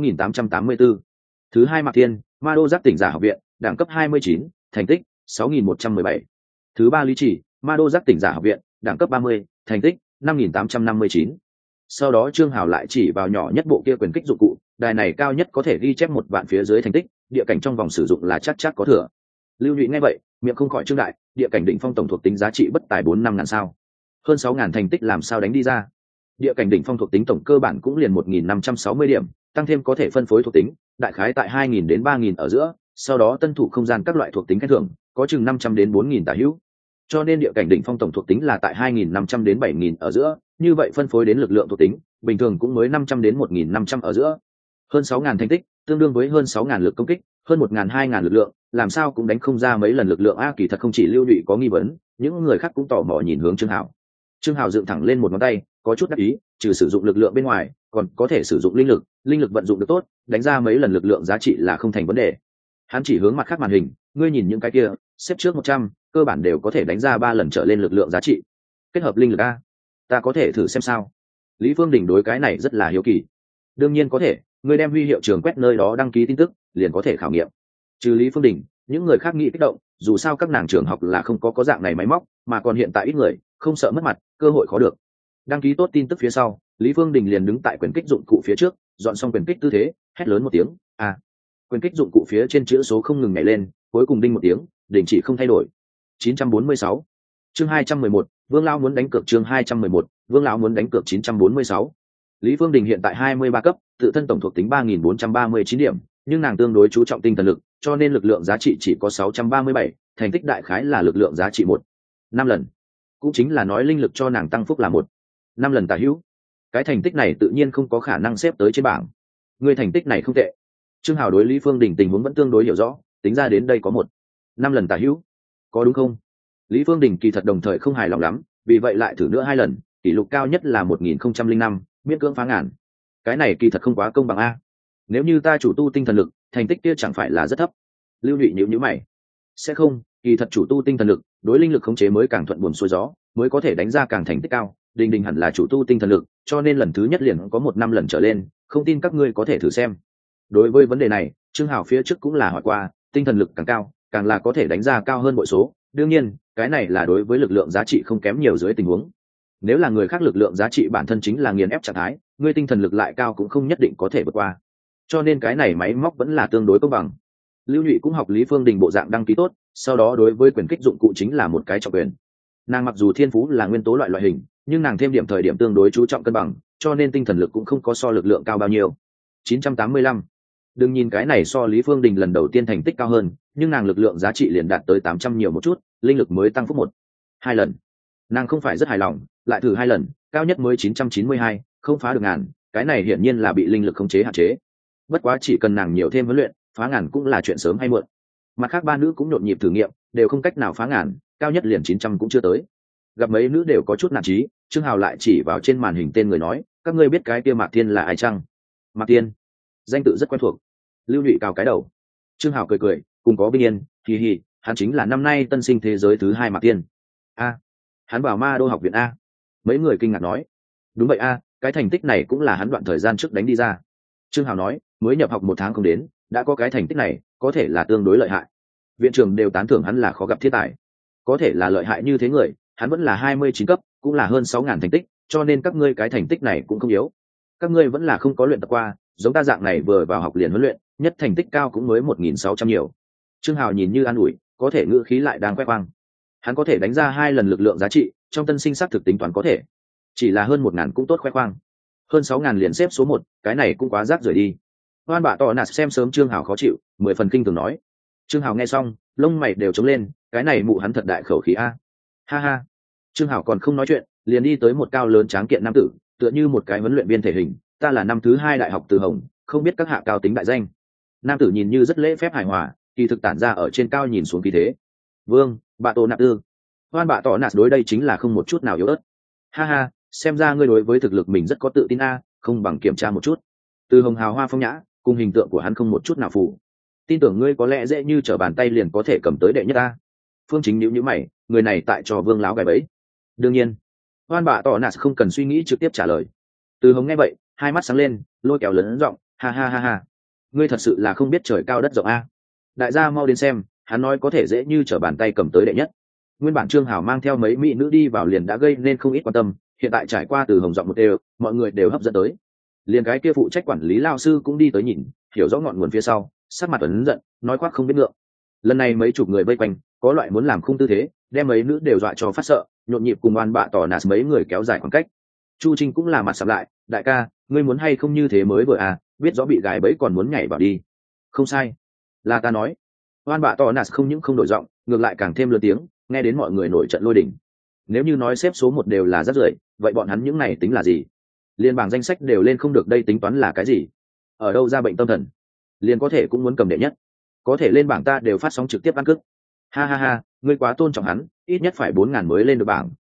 6884. Thứ hai Mạc Thiên, Ma Đô Giác tỉnh giả học viện, đẳng cấp 29, thành tích 6117. Thứ ba Lý Chỉ, Ma Đô Giác tỉnh giả học viện, đẳng cấp 30, thành tích 5859. Sau đó Trương Hảo lại chỉ vào nhỏ nhất bộ kia quyền kích dụng cụ, đài này cao nhất có thể ghi chép 1 vạn phía dưới thành tích, địa cảnh trong vòng sử dụng là chắc có thừa. Lưu Nhụy nghe vậy, miệng không khỏi trương đại, địa cảnh đỉnh phong tổng thuộc tính giá trị bất tài 4-5 ngàn sao. Hơn 6 ngàn thành tích làm sao đánh đi ra. Địa cảnh đỉnh phong thuộc tính tổng cơ bản cũng liền 1560 điểm, tăng thêm có thể phân phối thuộc tính, đại khái tại 2000 đến 3000 ở giữa, sau đó tân thủ không gian các loại thuộc tính khen thưởng, có chừng 500 đến 4000 tả hữu. Cho nên địa cảnh đỉnh phong tổng thuộc tính là tại 2500 đến 7000 ở giữa, như vậy phân phối đến lực lượng thuộc tính, bình thường cũng mới 500 đến 1500 ở giữa. Hơn 6000 thành tích, tương đương với hơn 6000 lực công kích, hơn 1000-2000 lực lượng, làm sao cũng đánh không ra mấy lần lực lượng a. Kỳ thật không chỉ Lưu Nhụy có nghi vấn, những người khác cũng tò mò nhìn hướng Trương Hảo. Trương Hào dựng thẳng lên một ngón tay, có chút đắc ý, trừ sử dụng lực lượng bên ngoài còn có thể sử dụng linh lực vận dụng được tốt, đánh ra mấy lần lực lượng giá trị là không thành vấn đề. Hắn chỉ hướng mặt khác màn hình, ngươi nhìn những cái kia xếp trước 100, cơ bản đều có thể đánh ra 3 lần trở lên lực lượng giá trị. Kết hợp linh lực a, ta có thể thử xem sao? Lý Phương Đình đối cái này rất là hiếu kỳ. Đương nhiên có thể, ngươi đem huy hiệu trường quét nơi đó đăng ký tin tức liền có thể khảo nghiệm. Trừ Lý Phương Đình, những người khác nghĩ kích động, dù sao các nàng trường học là không có dạng này máy móc, mà còn hiện tại ít người, không sợ mất mặt, cơ hội khó được. Đăng ký tốt tin tức phía sau, Lý Phương Đình liền đứng tại quyền kích dụng cụ phía trước, dọn xong quyền kích tư thế, hét lớn một tiếng, a. Quyền kích dụng cụ phía trên chữ số không ngừng nhảy lên, cuối cùng đinh một tiếng, đình chỉ không thay đổi. 946. Chương 211, Vương lão muốn đánh cược. Chương 211, Vương lão muốn đánh cược. 946. Lý Phương Đình hiện tại 23 cấp, tự thân tổng thuộc tính 3439 điểm, nhưng nàng tương đối chú trọng tinh thần lực, cho nên lực lượng giá trị chỉ có 637, thành tích đại khái là lực lượng giá trị 1/5 lần. Cũng chính là nói linh lực cho nàng tăng phúc là 1/5 lần tả hữu. Cái thành tích này tự nhiên không có khả năng xếp tới trên bảng. Người thành tích này không tệ. Trương Hào đối Lý Phương Đình tình huống vẫn tương đối hiểu rõ, tính ra đến đây có 1/5 lần tả hữu. Có đúng không? Lý Phương Đình kỳ thật đồng thời không hài lòng lắm, vì vậy lại thử nữa 2 lần, kỷ lục cao nhất là 1005, miễn cưỡng phá ngàn. Cái này kỳ thật không quá công bằng a. Nếu như ta chủ tu tinh thần lực, thành tích kia chẳng phải là rất thấp. Lưu Nhụy nhíu mày. Sẽ không, kỳ thật chủ tu tinh thần lực, đối linh lực khống chế mới càng thuận buồm xuôi gió, mới có thể đánh ra càng thành tích cao. Đình Đình hẳn là chủ tu tinh thần lực, cho nên lần thứ nhất liền có 1/5 lần trở lên, không tin các ngươi có thể thử xem. Đối với vấn đề này, Trương Hào phía trước cũng là hỏi qua, tinh thần lực càng cao, càng là có thể đánh ra cao hơn bội số. Đương nhiên, cái này là đối với lực lượng giá trị không kém nhiều dưới tình huống. Nếu là người khác lực lượng giá trị bản thân chính là nghiền ép trạng thái, ngươi tinh thần lực lại cao cũng không nhất định có thể vượt qua. Cho nên cái này máy móc vẫn là tương đối công bằng. Lưu Nhụy cũng học Lý Phương Đình bộ dạng đăng ký tốt, sau đó đối với quyền kích dụng cụ chính là một cái trọng quyền. Nàng mặc dù thiên phú là nguyên tố loại hình, nhưng nàng thêm điểm thời điểm tương đối chú trọng cân bằng, cho nên tinh thần lực cũng không có so lực lượng cao bao nhiêu. 985. Đừng nhìn cái này so Lý Phương Đình lần đầu tiên thành tích cao hơn, nhưng nàng lực lượng giá trị liền đạt tới 800 nhiều một chút, linh lực mới tăng phúc 1/2 lần. Nàng không phải rất hài lòng, lại thử 2 lần, cao nhất mới 992, không phá được ngàn, cái này hiển nhiên là bị linh lực khống chế hạn chế. Bất quá chỉ cần nàng nhiều thêm huấn luyện, phá ngàn cũng là chuyện sớm hay muộn. Mặt khác 3 nữ cũng nhộn nhịp thử nghiệm, đều không cách nào phá ngàn, cao nhất liền 900 cũng chưa tới. Gặp mấy nữ đều có chút nản chí, Trương Hào lại chỉ vào trên màn hình tên người nói, các ngươi biết cái kia Mạc Tiên là ai chăng? Mạc Tiên, danh tự rất quen thuộc. Lưu Nhụy cào cái đầu. Trương Hào cười, cùng có bình yên, hì, hắn chính là năm nay tân sinh thế giới thứ 2 Mạc Tiên. A, hắn vào Ma Đô học viện a. Mấy người kinh ngạc nói, đúng vậy a, cái thành tích này cũng là hắn đoạn thời gian trước đánh đi ra. Trương Hào nói, mới nhập học 1 tháng không đến, đã có cái thành tích này, có thể là tương đối lợi hại. Viện trưởng đều tán thưởng hắn là khó gặp thiên tài. Có thể là lợi hại như thế người, hắn vẫn là 29 cấp, cũng là hơn 6.000 thành tích, cho nên các ngươi cái thành tích này cũng không yếu. Các ngươi vẫn là không có luyện tập qua, giống ta dạng này vừa vào học liền huấn luyện, nhất thành tích cao cũng mới 1.600 nhiều. Trương Hào nhìn như an ủi, có thể ngữ khí lại đang khoe khoang. Hắn có thể đánh ra 2 lần lực lượng giá trị, trong tân sinh xác thực tính toán có thể. Chỉ là hơn 1.000 cũng tốt khoe khoang. Hơn 6.000 liền xếp số 1, cái này cũng quá rác rưởi đi. Hoan bạ tỏ nạt xem sớm Trương Hào khó chịu, 10 phần kinh thường nói. Trương Hào nghe xong, lông mày đều trống lên, cái này mụ hắn thật đại khẩu khí a. Ha ha. Trương Hào còn không nói chuyện, liền đi tới một cao lớn tráng kiện nam tử, tựa như một cái huấn luyện viên thể hình, ta là năm thứ 2 đại học Từ Hồng, không biết các hạ cao tính đại danh. Nam tử nhìn như rất lễ phép hài hòa, kỳ thực tản ra ở trên cao nhìn xuống khí thế. Vương, bạ tổ nạp tư. Hoan bạ tỏ nạt đối đây chính là không một chút nào yếu ớt. Ha ha, xem ra ngươi đối với thực lực mình rất có tự tin a, không bằng kiểm tra một chút. Từ Hồng hào hoa phong nhã, cùng hình tượng của hắn không một chút nào phù. Tin tưởng ngươi có lẽ dễ như trở bàn tay liền có thể cầm tới đệ nhất a. Phương Chính nhíu mày, người này tại cho Vương láo gài bẫy. Đương nhiên, Hoan bạ tỏ nạt không cần suy nghĩ trực tiếp trả lời. Từ Hồng nghe vậy, hai mắt sáng lên, lôi kéo lớn giọng, ha ha ha ha, ngươi thật sự là không biết trời cao đất rộng a. Đại gia mau đến xem, hắn nói có thể dễ như trở bàn tay cầm tới đệ nhất. Nguyên bản Trương Hào mang theo mấy mỹ nữ đi vào liền đã gây nên không ít quan tâm, hiện tại trải qua Từ Hồng giọng một đều, mọi người đều hấp dẫn tới. Liền cái kia phụ trách quản lý lao sư cũng đi tới nhìn, hiểu rõ ngọn nguồn phía sau, sắc mặt ấn giận, nói khoác không biết ngượng. Lần này mấy chục người vây quanh, có loại muốn làm khung tư thế, đem mấy nữ đều dọa cho phát sợ, nhộn nhịp cùng oan bạ tỏ nạt mấy người kéo dài khoảng cách. Chu Trinh cũng là mặt sầm lại, đại ca, ngươi muốn hay không như thế mới vừa à, biết rõ bị gài bẫy còn muốn nhảy vào đi. Không sai, là ta nói. Oan bạ tỏ nạt không những không đổi giọng, ngược lại càng thêm lớn tiếng, nghe đến mọi người nổi trận lôi đình. Nếu như nói xếp số 1 đều là rác rưởi, vậy bọn hắn những này tính là gì? Liên bảng danh sách đều lên không được, đây tính toán là cái gì? Ở đâu ra bệnh tâm thần? Liên có thể cũng muốn cầm đệ nhất, có thể lên bảng ta đều phát sóng trực tiếp ăn cướp. Ha ha ha, ngươi quá tôn trọng hắn, ít nhất phải 4.000 mới lên được bảng,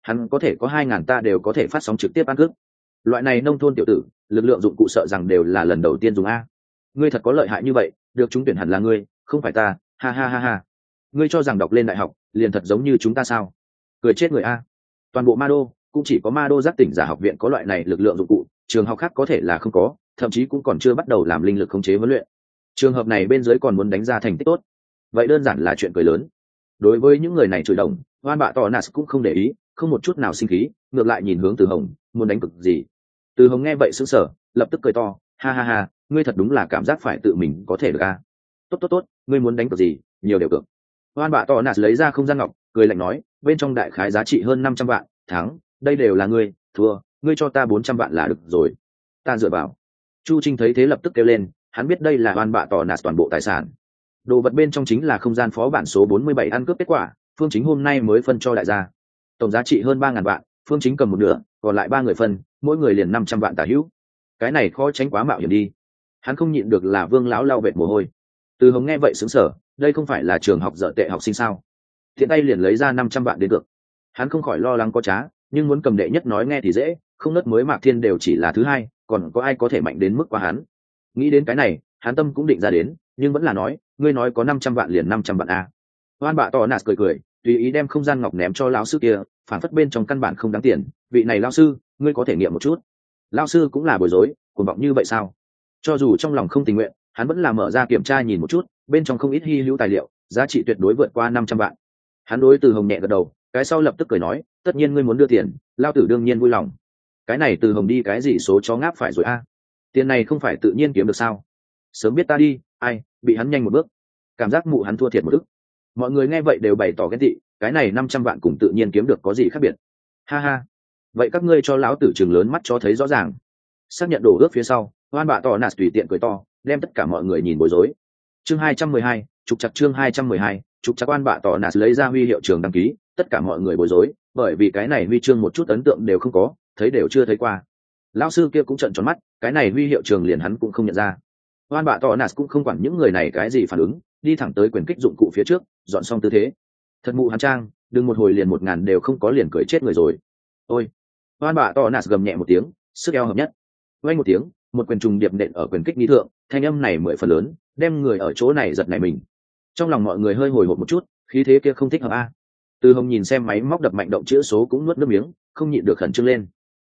hắn có thể có 2.000 ta đều có thể phát sóng trực tiếp ăn cướp. Loại này nông thôn tiểu tử, lực lượng dụng cụ sợ rằng đều là lần đầu tiên dùng a. Ngươi thật có lợi hại như vậy, được trúng tuyển hẳn là ngươi, không phải ta, ha ha ha ha. Ngươi cho rằng đọc lên đại học liền thật giống như chúng ta sao? Cười chết người a. Toàn bộ Ma Đô cũng chỉ có Ma Đô giác tỉnh giả học viện có loại này lực lượng dụng cụ, trường học khác có thể là không có, thậm chí cũng còn chưa bắt đầu làm linh lực khống chế huấn luyện. Trường hợp này bên dưới còn muốn đánh ra thành tích tốt, vậy đơn giản là chuyện cười lớn. Đối với những người này chửi đồng, Oan Bạ Tỏ Nas cũng không để ý, không một chút nào sinh khí, ngược lại nhìn hướng Từ Hồng, muốn đánh cực gì. Từ Hồng nghe vậy sững sờ, lập tức cười to, ha ha ha, ngươi thật đúng là cảm giác phải tự mình có thể được a. Tốt tốt tốt, ngươi muốn đánh cực gì, nhiều đều cược. Oan Bạ Tỏ Nas lấy ra không gian ngọc, cười lạnh nói, bên trong đại khái giá trị hơn 500 vạn, thắng, đây đều là ngươi, thua, ngươi cho ta 400 vạn là được rồi. Ta dựa vào. Chu Trinh thấy thế lập tức kêu lên, hắn biết đây là Oan Bạ Tỏ Nas toàn bộ tài sản. Đồ vật bên trong chính là không gian phó bản số 47 ăn cướp kết quả, Phương Chính hôm nay mới phân cho đại gia. Tổng giá trị hơn 3.000 vạn, Phương Chính cầm một nửa, còn lại 3 người phân, mỗi người liền 500 vạn tả hữu. Cái này khó tránh quá mạo hiểm đi. Hắn không nhịn được là Vương lão lau vệt mồ hôi. Từ Hồng nghe vậy sững sờ, đây không phải là trường học dở tệ học sinh sao? Thiện tay liền lấy ra 500 vạn đến được. Hắn không khỏi lo lắng có trá, nhưng muốn cầm đệ nhất nói nghe thì dễ, không nớt mới Mạc Thiên đều chỉ là thứ hai, còn có ai có thể mạnh đến mức qua hắn. Nghĩ đến cái này, hắn tâm cũng định ra đến, nhưng vẫn là nói, ngươi nói có 500 vạn liền 500 vạn a. Oan Bạ Tỏ Nas cười cười, tùy ý đem không gian ngọc ném cho lão sư kia, phản phất bên trong căn bản không đáng tiền, vị này lão sư, ngươi có thể nghiệm một chút. Lão sư cũng là bối rối, cuồng vọng như vậy sao? Cho dù trong lòng không tình nguyện, hắn vẫn là mở ra kiểm tra nhìn một chút, bên trong không ít hy hữu tài liệu, giá trị tuyệt đối vượt qua 500 vạn. Hắn đối Từ Hồng nhẹ gật đầu, cái sau lập tức cười nói, tất nhiên ngươi muốn đưa tiền, lão tử đương nhiên vui lòng. Cái này Từ Hồng đi cái gì số chó ngáp phải rồi a? Tiền này không phải tự nhiên kiếm được sao? Sớm biết ta đi, ai, bị hắn nhanh một bước. Cảm giác mụ hắn thua thiệt một ức. Mọi người nghe vậy đều bày tỏ ghen tị, cái này 500 vạn cùng tự nhiên kiếm được có gì khác biệt. Ha ha, vậy các ngươi cho lão tử trường lớn mắt cho thấy rõ ràng. Xác nhận đổ ước phía sau, Oan Bạ Tỏ Nas tùy tiện cười to, đem tất cả mọi người nhìn bối rối. Chương 212, trục chặt chương 212, trục chặt. Oan Bạ Tỏ Nas lấy ra huy hiệu trường đăng ký, tất cả mọi người bối rối, bởi vì cái này huy chương một chút ấn tượng đều không có, thấy đều chưa thấy qua. Lão sư kia cũng trợn tròn mắt, cái này huy hiệu trường liền hắn cũng không nhận ra. Oan Bạ Tỏ Nas cũng không quản những người này cái gì phản ứng, đi thẳng tới quyền kích dụng cụ phía trước, dọn xong tư thế. Thật mụ hắn trang, đừng một hồi liền 1.000 đều không có liền cười chết người rồi. Ôi! Oan Bạ Tỏ Nas gầm nhẹ một tiếng, sức eo hợp nhất. Vang một tiếng, một quyền trùng điệp nện ở quyền kích nghi thượng, thanh âm này 10 phần lớn, đem người ở chỗ này giật nảy mình. Trong lòng mọi người hơi hồi hộp một chút, khí thế kia không thích hợp a. Từ Hồng nhìn xem máy móc đập mạnh động chữ số cũng nuốt nước miếng, không nhịn được khẩn trương lên.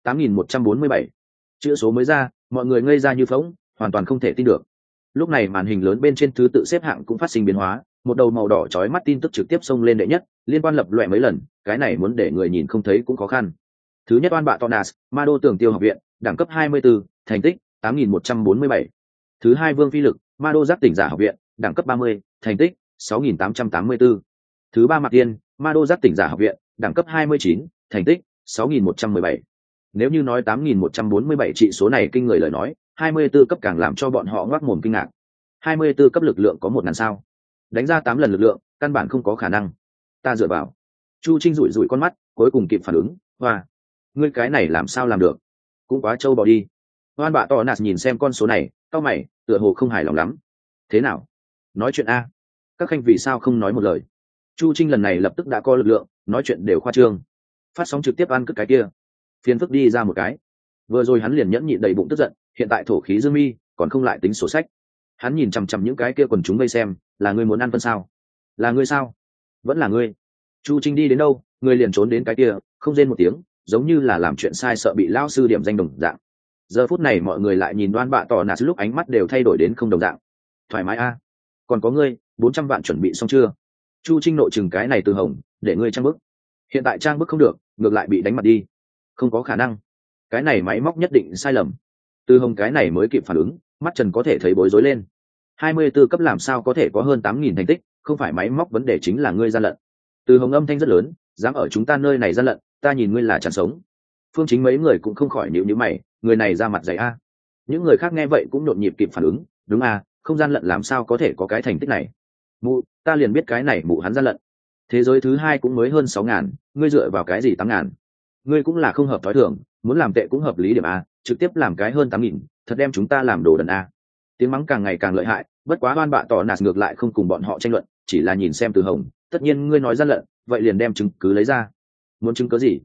8.147. Chữ số mới ra, mọi người ngây ra như phỗng, hoàn toàn không thể tin được. Lúc này màn hình lớn bên trên thứ tự xếp hạng cũng phát sinh biến hóa, một đầu màu đỏ chói mắt tin tức trực tiếp xông lên đệ nhất, liên quan lập loè mấy lần, cái này muốn để người nhìn không thấy cũng khó khăn. Thứ nhất Oan Bạ Tỏ Nas, Ma Đô Tường Tiêu học viện, đẳng cấp 24, thành tích 8.147. Thứ hai Vương Phi Lực, Ma Đô Giác tỉnh giả học viện, đẳng cấp 30, thành tích 6.884. Thứ ba Mạc Tiên, Ma Đô Giác tỉnh giả học viện, đẳng cấp 29, thành tích 6.117. Nếu như nói 8.147 trị số này kinh người lời nói, 24 cấp càng làm cho bọn họ ngoác mồm kinh ngạc. 24 cấp lực lượng có 1.000 sao? Đánh ra 8 lần lực lượng, căn bản không có khả năng. Ta dựa vào. Chu Trinh rủi rủi con mắt, cuối cùng kịp phản ứng, hoa, ngươi cái này làm sao làm được? Cũng quá trâu bò đi. Oan Bạ Tỏ Nas nhìn xem con số này, cau mày, tựa hồ không hài lòng lắm. Thế nào? Nói chuyện a. Các khanh vì sao không nói một lời? Chu Trinh lần này lập tức đã có lực lượng, nói chuyện đều khoa trương. Phát sóng trực tiếp ăn cất cái kia. Phiền phức đi ra một cái. Vừa rồi hắn liền nhẫn nhịn đầy bụng tức giận, hiện tại thổ khí dương mi, còn không lại tính sổ sách. Hắn nhìn chằm chằm những cái kia quần chúng vây xem, là ngươi muốn ăn phân sao? Là ngươi sao? Vẫn là ngươi. Chu Trinh đi đến đâu, ngươi liền trốn đến cái kia, không rên một tiếng, giống như là làm chuyện sai sợ bị lão sư điểm danh đồng dạng. Giờ phút này mọi người lại nhìn Oan Bạ Tỏ Nas lúc ánh mắt đều thay đổi đến không đồng dạng. Thoải mái a. Còn có ngươi, 400 vạn chuẩn bị xong chưa? Chu Trinh nội chừng cái này Từ Hồng, để ngươi trang bức. Hiện tại trang bức không được, ngược lại bị đánh mặt đi. Không có khả năng. Cái này máy móc nhất định sai lầm. Từ Hồng cái này mới kịp phản ứng, mắt Trần có thể thấy bối rối lên. 24 cấp làm sao có thể có hơn 8.000 thành tích, không phải máy móc vấn đề chính là ngươi gian lận. Từ Hồng âm thanh rất lớn, dám ở chúng ta nơi này gian lận, ta nhìn ngươi là chẳng sống. Phương Chính mấy người cũng không khỏi nhíu nhíu mày, người này ra mặt dày a. Những người khác nghe vậy cũng nhộn nhịp kịp phản ứng, đúng a, không gian lận làm sao có thể có cái thành tích này. Mụ, ta liền biết cái này mụ hắn gian lận. Thế giới thứ hai cũng mới hơn 6.000, ngươi dựa vào cái gì 8.000? Ngươi cũng là không hợp thói thường, muốn làm tệ cũng hợp lý điểm a, trực tiếp làm cái hơn 8.000, thật đem chúng ta làm đồ đần a. Tiếng mắng càng ngày càng lợi hại, bất quá Oan Bạ Tỏ Nas ngược lại không cùng bọn họ tranh luận, chỉ là nhìn xem Từ Hồng, tất nhiên ngươi nói gian lận, vậy liền đem chứng cứ lấy ra. Muốn chứng cứ gì?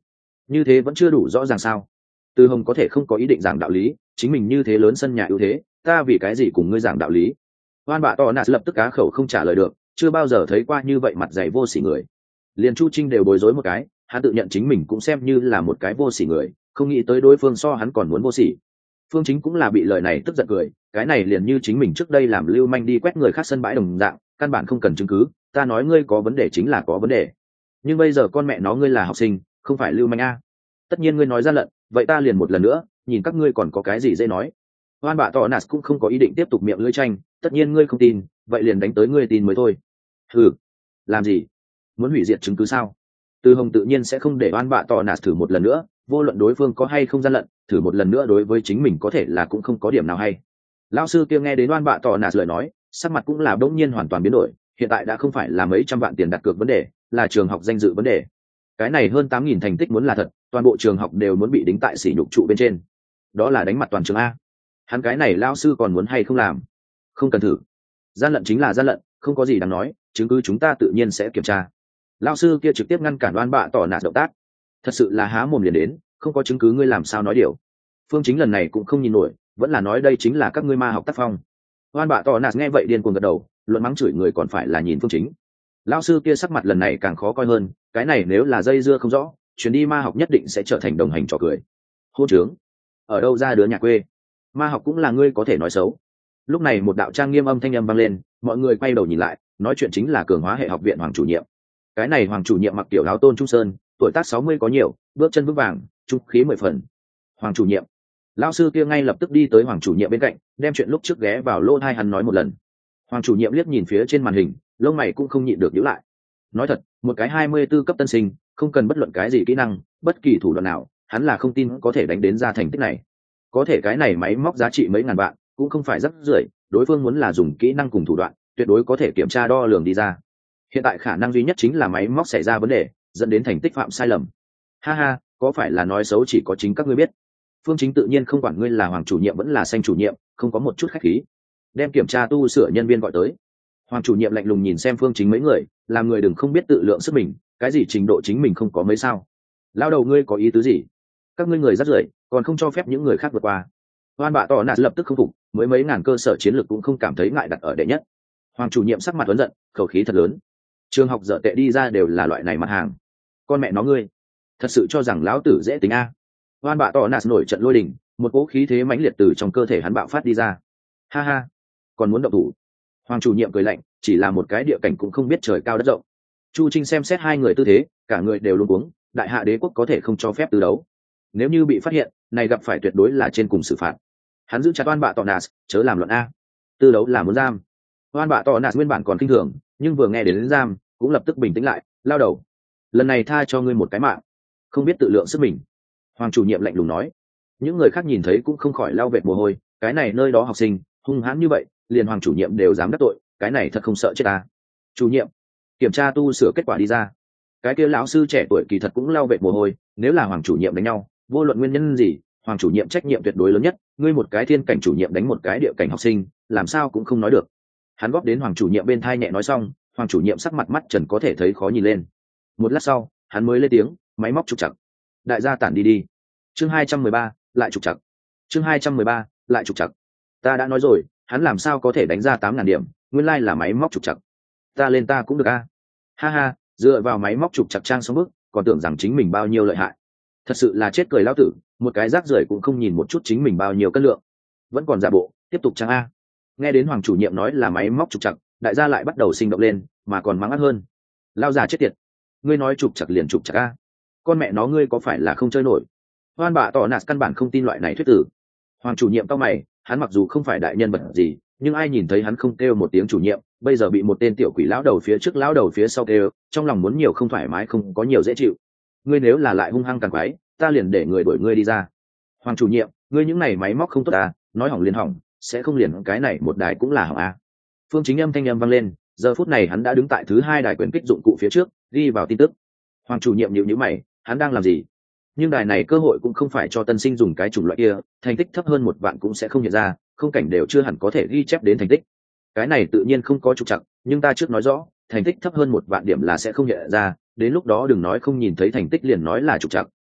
như thế vẫn chưa đủ rõ ràng sao? Từ Hồng có thể không có ý định giảng đạo lý, chính mình như thế lớn sân nhà ưu thế, ta vì cái gì cùng ngươi giảng đạo lý? Oan bạ tỏ nạt lập tức cá khẩu không trả lời được, chưa bao giờ thấy qua như vậy mặt dày vô sỉ người. Liền Chu Trinh đều bối rối một cái, hắn tự nhận chính mình cũng xem như là một cái vô sỉ người, không nghĩ tới đối phương so hắn còn muốn vô sỉ. Phương Chính cũng là bị lời này tức giận cười, cái này liền như chính mình trước đây làm lưu manh đi quét người khác sân bãi đồng dạng, căn bản không cần chứng cứ, ta nói ngươi có vấn đề chính là có vấn đề. Nhưng bây giờ con mẹ nó ngươi là học sinh, không phải lưu manh a. Tất nhiên ngươi nói ra lận, vậy ta liền một lần nữa, nhìn các ngươi còn có cái gì dễ nói. Oan bạ tỏ nạt cũng không có ý định tiếp tục miệng lưỡi tranh, tất nhiên ngươi không tin, vậy liền đánh tới ngươi tin mới thôi. Hừ, làm gì? Muốn hủy diệt chứng cứ sao? Từ Hồng tự nhiên sẽ không để oan bạ tỏ nạt thử một lần nữa, vô luận đối phương có hay không gian lận, thử một lần nữa đối với chính mình có thể là cũng không có điểm nào hay. Lão sư kia nghe đến oan bạ tỏ nạt lời nói, sắc mặt cũng là bỗng nhiên hoàn toàn biến đổi, hiện tại đã không phải là mấy trăm vạn tiền đặt cược vấn đề, là trường học danh dự vấn đề. Cái này hơn 8.000 thành tích muốn là thật, toàn bộ trường học đều muốn bị đính tại sỉ nhục trụ bên trên. Đó là đánh mặt toàn trường a. Hắn cái này lão sư còn muốn hay không làm? Không cần thử. Gian lận chính là gian lận, không có gì đáng nói, chứng cứ chúng ta tự nhiên sẽ kiểm tra. Lão sư kia trực tiếp ngăn cản oan bạ tỏ nạt động tác. Thật sự là há mồm liền đến, không có chứng cứ ngươi làm sao nói điều. Phương Chính lần này cũng không nhìn nổi, vẫn là nói đây chính là các ngươi ma học tác phong. Oan bạ tỏ nạt nghe vậy điên cuồng gật đầu, luận mắng chửi người còn phải là nhìn Phương Chính. Lão sư kia sắc mặt lần này càng khó coi hơn, cái này nếu là dây dưa không rõ, chuyến đi ma học nhất định sẽ trở thành đồng hành trò cười. Hôn trướng, ở đâu ra đứa nhà quê? Ma học cũng là ngươi có thể nói xấu. Lúc này một đạo trang nghiêm âm thanh âm vang lên, mọi người quay đầu nhìn lại, nói chuyện chính là cường hóa hệ học viện hoàng chủ nhiệm. Cái này hoàng chủ nhiệm mặc kiểu áo tôn trung sơn, tuổi tác 60 có nhiều, bước chân vững vàng, trung khí 10 phần. Hoàng chủ nhiệm. Lão sư kia ngay lập tức đi tới hoàng chủ nhiệm bên cạnh, đem chuyện lúc trước ghé vào lỗ tai hắn nói một lần. Hoàng chủ nhiệm liếc nhìn phía trên màn hình, lông mày cũng không nhịn được nhíu lại. Nói thật, một cái 24 cấp tân sinh, không cần bất luận cái gì kỹ năng, bất kỳ thủ đoạn nào, hắn là không tin có thể đánh đến ra thành tích này. Có thể cái này máy móc giá trị mấy ngàn vạn, cũng không phải rất rưởi, đối phương muốn là dùng kỹ năng cùng thủ đoạn, tuyệt đối có thể kiểm tra đo lường đi ra. Hiện tại khả năng duy nhất chính là máy móc xảy ra vấn đề, dẫn đến thành tích phạm sai lầm. Ha ha, có phải là nói xấu chỉ có chính các ngươi biết? Phương Chính tự nhiên không quản ngươi là hoàng chủ nhiệm vẫn là xanh chủ nhiệm, không có một chút khách khí. Đem kiểm tra tu sửa nhân viên gọi tới. Hoàng chủ nhiệm lạnh lùng nhìn xem Phương Chính mấy người, làm người đừng không biết tự lượng sức mình, cái gì trình độ chính mình không có mấy sao. Lao đầu ngươi có ý tứ gì? Các ngươi người rất rưởi, còn không cho phép những người khác vượt qua. Oan bạ tỏ nạt lập tức không phục, mới mấy ngàn cơ sở chiến lược cũng không cảm thấy ngại đặt ở đệ nhất. Hoàng chủ nhiệm sắc mặt uốn giận, khẩu khí thật lớn. Trường học dở tệ đi ra đều là loại này mặt hàng. Con mẹ nó ngươi, thật sự cho rằng lão tử dễ tính a? Oan bạ tỏ nạt nổi trận lôi đình, một cỗ khí thế mãnh liệt từ trong cơ thể hắn bạo phát đi ra. Ha ha, còn muốn động thủ? Hoàng chủ nhiệm cười lạnh, chỉ là một cái địa cảnh cũng không biết trời cao đất rộng. Chu Trinh xem xét hai người tư thế, cả người đều luống cuống, đại hạ đế quốc có thể không cho phép tư đấu. Nếu như bị phát hiện, này gặp phải tuyệt đối là trên cùng xử phạt. Hắn giữ chặt oan bạ tỏ nạt, chớ làm loạn a. Tư đấu là muốn giam. Oan bạ tỏ nạt nguyên bản còn kinh thường, nhưng vừa nghe đến giam, cũng lập tức bình tĩnh lại, lao đầu. Lần này tha cho ngươi một cái mạng, không biết tự lượng sức mình. Hoàng chủ nhiệm lạnh lùng nói. Những người khác nhìn thấy cũng không khỏi lao vệt mồ hôi, cái này nơi đó học sinh hung hãn như vậy, liền hoàng chủ nhiệm đều dám đắc tội, cái này thật không sợ chết ta. Chủ nhiệm, kiểm tra tu sửa kết quả đi ra. Cái kia lão sư trẻ tuổi kỳ thật cũng lao vệt mồ hôi, nếu là hoàng chủ nhiệm đánh nhau, vô luận nguyên nhân gì, hoàng chủ nhiệm trách nhiệm tuyệt đối lớn nhất, ngươi một cái thiên cảnh chủ nhiệm đánh một cái địa cảnh học sinh, làm sao cũng không nói được. Hắn góp đến hoàng chủ nhiệm bên thai nhẹ nói xong, hoàng chủ nhiệm sắc mặt mắt trần có thể thấy khó nhìn lên. Một lát sau, hắn mới lên tiếng, máy móc trục chặt. Đại gia tản đi đi. Chương 213, lại trục chặt. Chương 213, lại trục chặt. Ta đã nói rồi, hắn làm sao có thể đánh ra 8.000 điểm, nguyên lai là máy móc trục chặt. Ta lên ta cũng được a. Ha ha, dựa vào máy móc trục chặt trang xong bước, còn tưởng rằng chính mình bao nhiêu lợi hại. Thật sự là chết cười lão tử, một cái rác rưởi cũng không nhìn một chút chính mình bao nhiêu cân lượng. Vẫn còn giả bộ, tiếp tục trang a. Nghe đến hoàng chủ nhiệm nói là máy móc trục chặt, đại gia lại bắt đầu sinh động lên, mà còn mắng ác hơn. Lao già chết tiệt, ngươi nói trục chặt liền trục chặt a. Con mẹ nó ngươi có phải là không chơi nổi? Oan bạ tỏ nạt căn bản không tin loại này thuyết tử. Hoàng chủ nhiệm cao mày, hắn mặc dù không phải đại nhân vật gì, nhưng ai nhìn thấy hắn không kêu một tiếng chủ nhiệm, bây giờ bị một tên tiểu quỷ lão đầu phía trước lão đầu phía sau kêu, trong lòng muốn nhiều không thoải mái không có nhiều dễ chịu. Ngươi nếu là lại hung hăng càng quái, ta liền để người đuổi ngươi đi ra. Hoàng chủ nhiệm, ngươi những này máy móc không tốt à, nói hỏng liền hỏng, sẽ không liền cái này một đài cũng là hỏng à. Phương Chính âm thanh âm vang lên, giờ phút này hắn đã đứng tại thứ hai đài quyền kích dụng cụ phía trước, ghi vào tin tức. Hoàng chủ nhiệm nhíu nhíu mày, hắn đang làm gì? Nhưng đài này cơ hội cũng không phải cho tân sinh dùng cái chủng loại kia, thành tích thấp hơn 1 vạn cũng sẽ không hiện ra, không cảnh đều chưa hẳn có thể ghi chép đến thành tích. Cái này tự nhiên không có trục trặc, nhưng ta trước nói rõ, thành tích thấp hơn 1 vạn điểm là sẽ không hiện ra, đến lúc đó đừng nói không nhìn thấy thành tích liền nói là trục trặc.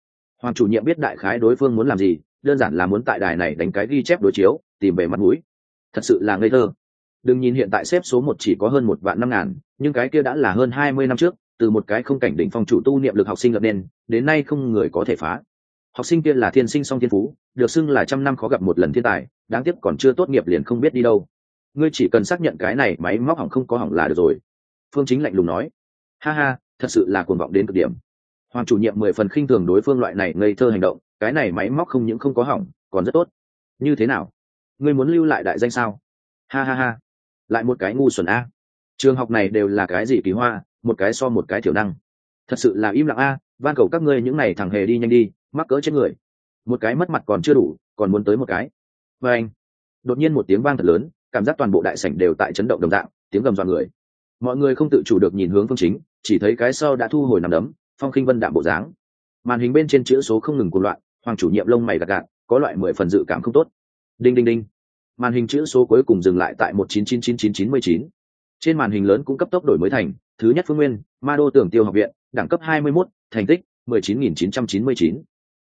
Hoàng chủ nhiệm biết đại khái đối phương muốn làm gì, đơn giản là muốn tại đài này đánh cái ghi chép đối chiếu, tìm về mặt mũi. Thật sự là ngây thơ. Đừng nhìn hiện tại xếp số 1 chỉ có hơn 1.500.000, nhưng cái kia đã là hơn 20 năm trước, từ một cái không cảnh đỉnh phong chủ tu niệm lực học sinh lập nên, đến nay không người có thể phá. Học sinh kia là thiên sinh song thiên phú, được xưng là trăm năm khó gặp một lần thiên tài, đáng tiếc còn chưa tốt nghiệp liền không biết đi đâu. Ngươi chỉ cần xác nhận cái này máy móc hỏng không có hỏng là được rồi. Phương Chính lạnh lùng nói. Ha ha, thật sự là cuồng vọng đến cực điểm. Hoàng chủ nhiệm 10 phần khinh thường đối phương loại này ngây thơ hành động, cái này máy móc không những không có hỏng, còn rất tốt. Như thế nào? Ngươi muốn lưu lại đại danh sao? Ha ha ha, lại một cái ngu xuẩn a. Trường học này đều là cái gì kỳ hoa, một cái so một cái thiểu năng. Thật sự là im lặng a, van cầu các ngươi những này thằng hề đi nhanh đi, mắc cỡ chết người. Một cái mất mặt còn chưa đủ, còn muốn tới một cái. Và anh, đột nhiên một tiếng vang thật lớn, cảm giác toàn bộ đại sảnh đều tại chấn động đồng dạng, tiếng gầm dọa người. Mọi người không tự chủ được nhìn hướng Phương Chính, chỉ thấy cái sau đã thu hồi nằm đấm, phong khinh vân đạm bộ dáng. Màn hình bên trên chữ số không ngừng cuộn loạn, Hoàng chủ nhiệm lông mày gạt gạt, có loại 10 phần dự cảm không tốt. Đinh đinh đinh. Màn hình chữ số cuối cùng dừng lại tại 1999999. Trên màn hình lớn cũng cấp tốc đổi mới thành thứ nhất Phương Nguyên, Ma Đô Tưởng Tiêu học viện, đẳng cấp 21, thành tích 19999.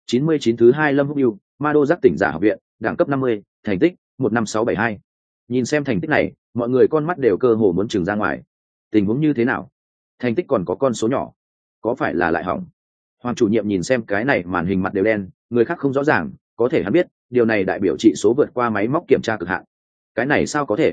99 thứ hai Lâm Húc Yêu, Ma Đô Giác tỉnh giả học viện, đẳng cấp 50, thành tích 15672. Nhìn xem thành tích này, mọi người con mắt đều cơ hồ muốn trừng ra ngoài. Tình huống như thế nào? Thành tích còn có con số nhỏ, có phải là lại hỏng? Hoàng chủ nhiệm nhìn xem cái này màn hình mặt đều đen, người khác không rõ ràng, có thể hắn biết, điều này đại biểu trị số vượt qua máy móc kiểm tra cực hạn. Cái này sao có thể?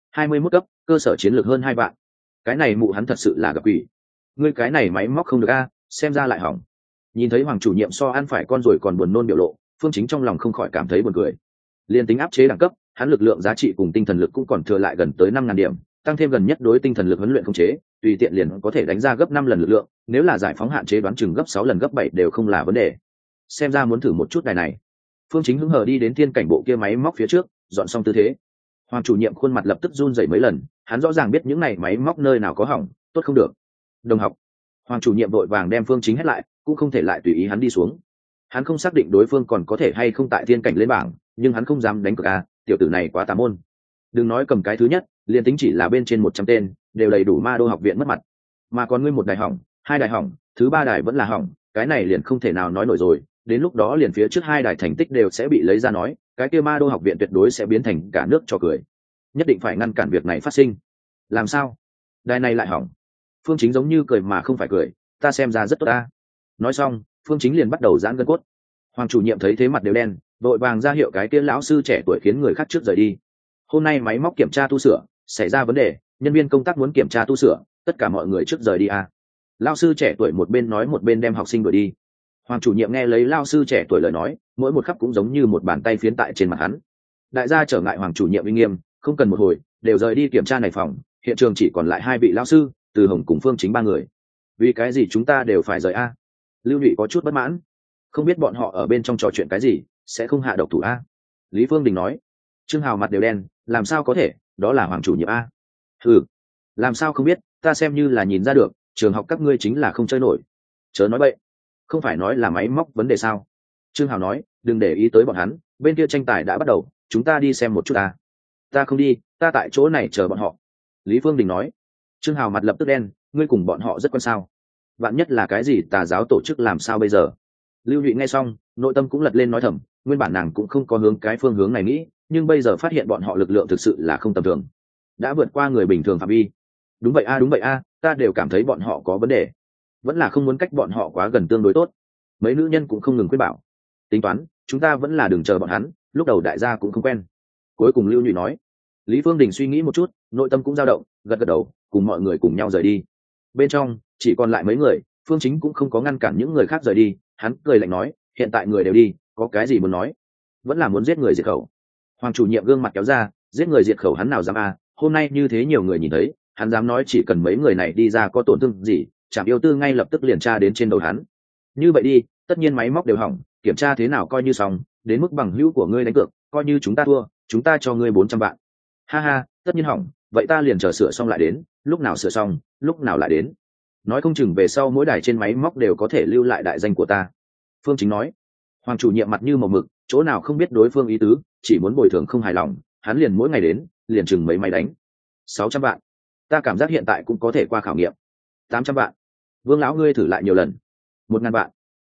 21 cấp, cơ sở chiến lược hơn 2 vạn. Cái này mụ hắn thật sự là gặp quỷ. Ngươi cái này máy móc không được a, xem ra lại hỏng. Nhìn thấy Hoàng chủ nhiệm so ăn phải con rồi còn buồn nôn biểu lộ, Phương Chính trong lòng không khỏi cảm thấy buồn cười. Liên tính áp chế đẳng cấp, hắn lực lượng giá trị cùng tinh thần lực cũng còn thừa lại gần tới 5.000 điểm, tăng thêm gần nhất đối tinh thần lực huấn luyện không chế, tùy tiện liền có thể đánh ra gấp 5 lần lực lượng, nếu là giải phóng hạn chế đoán chừng gấp 6 lần gấp 7 đều không là vấn đề. Xem ra muốn thử một chút đài này. Phương Chính hứng hờ đi đến thiên cảnh bộ kia máy móc phía trước, dọn xong tư thế. Hoàng chủ nhiệm khuôn mặt lập tức run rẩy mấy lần, hắn rõ ràng biết những này máy móc nơi nào có hỏng, tốt không được. Đồng học. Hoàng chủ nhiệm vội vàng đem Phương Chính hét lại, cũng không thể lại tùy ý hắn đi xuống. Hắn không xác định đối phương còn có thể hay không tại thiên cảnh lên bảng, nhưng hắn không dám đánh cược a, tiểu tử này quá tà môn. Đừng nói cầm cái thứ nhất, liền tính chỉ là bên trên 100 tên, đều đầy đủ Ma Đô học viện mất mặt. Mà còn ngươi một đài hỏng, hai đài hỏng, thứ ba đài vẫn là hỏng, cái này liền không thể nào nói nổi rồi, đến lúc đó liền phía trước hai đài thành tích đều sẽ bị lấy ra nói, cái kia Ma Đô học viện tuyệt đối sẽ biến thành cả nước trò cười. Nhất định phải ngăn cản việc này phát sinh. Làm sao? Đài này lại hỏng. Phương Chính giống như cười mà không phải cười, ta xem ra rất tốt ta. Nói xong, Phương Chính liền bắt đầu giãn gân cốt. Hoàng chủ nhiệm thấy thế mặt đều đen, vội vàng ra hiệu cái kia lão sư trẻ tuổi khiến người khác trước rời đi. Hôm nay máy móc kiểm tra tu sửa xảy ra vấn đề, nhân viên công tác muốn kiểm tra tu sửa, tất cả mọi người trước rời đi a. Lão sư trẻ tuổi một bên nói một bên đem học sinh đuổi đi. Hoàng chủ nhiệm nghe lấy lão sư trẻ tuổi lời nói, mỗi một khắc cũng giống như một bàn tay phiến tại trên mặt hắn. Đại gia trở ngại Hoàng chủ nhiệm uy nghiêm, không cần một hồi, đều rời đi kiểm tra này phòng, hiện trường chỉ còn lại hai vị lão sư, Từ Hồng cùng Phương Chính ba người. Vì cái gì chúng ta đều phải rời a? Lưu Nhụy có chút bất mãn, không biết bọn họ ở bên trong trò chuyện cái gì, sẽ không hạ độc thủ a? Lý Phương Đình nói. Trương Hào mặt đều đen, làm sao có thể, đó là Hoàng chủ nhiệm a. Ừ, làm sao không biết, ta xem như là nhìn ra được, trường học các ngươi chính là không chơi nổi. Chớ nói bậy, không phải nói là máy móc vấn đề sao? Trương Hào nói, đừng để ý tới bọn hắn, bên kia tranh tài đã bắt đầu, chúng ta đi xem một chút ta. Ta không đi, ta tại chỗ này chờ bọn họ. Lý Phương Đình nói. Trương Hào mặt lập tức đen, ngươi cùng bọn họ rất quan sao? Vạn nhất là cái gì tà giáo tổ chức làm sao bây giờ? Lưu Nhụy nghe xong, nội tâm cũng lật lên nói thầm, nguyên bản nàng cũng không có hướng cái phương hướng này nghĩ, nhưng bây giờ phát hiện bọn họ lực lượng thực sự là không tầm thường, đã vượt qua người bình thường phạm vi. Đúng vậy a, đúng vậy a, ta đều cảm thấy bọn họ có vấn đề, vẫn là không muốn cách bọn họ quá gần tương đối tốt. Mấy nữ nhân cũng không ngừng khuyên bảo, tính toán chúng ta vẫn là đừng chờ bọn hắn, lúc đầu đại gia cũng không quen. Cuối cùng Lưu Nhụy nói. Lý Phương Đình suy nghĩ một chút, nội tâm cũng dao động, gật gật đầu, cùng mọi người cùng nhau rời đi. Bên trong chỉ còn lại mấy người, Phương Chính cũng không có ngăn cản những người khác rời đi, hắn cười lạnh nói, hiện tại người đều đi, có cái gì muốn nói? Vẫn là muốn giết người diệt khẩu. Hoàng chủ nhiệm gương mặt kéo ra, giết người diệt khẩu hắn nào dám a, hôm nay như thế nhiều người nhìn thấy, hắn dám nói chỉ cần mấy người này đi ra có tổn thương gì, Trạm Yêu Tư ngay lập tức liền tra đến trên đầu hắn. Như vậy đi, tất nhiên máy móc đều hỏng, kiểm tra thế nào coi như xong, đến mức bằng hữu của ngươi đánh cược, coi như chúng ta thua, chúng ta cho ngươi 400 vạn. Ha ha, tất nhiên hỏng, vậy ta liền chờ sửa xong lại đến, lúc nào sửa xong, lúc nào lại đến. Nói không chừng về sau mỗi đài trên máy móc đều có thể lưu lại đại danh của ta. Phương Chính nói. Hoàng chủ nhiệm mặt như màu mực, chỗ nào không biết đối phương ý tứ, chỉ muốn bồi thường không hài lòng, hắn liền mỗi ngày đến, liền chừng mấy máy đánh. 600 vạn, ta cảm giác hiện tại cũng có thể qua khảo nghiệm. 800 vạn, Vương lão ngươi thử lại nhiều lần. 1.000 vạn,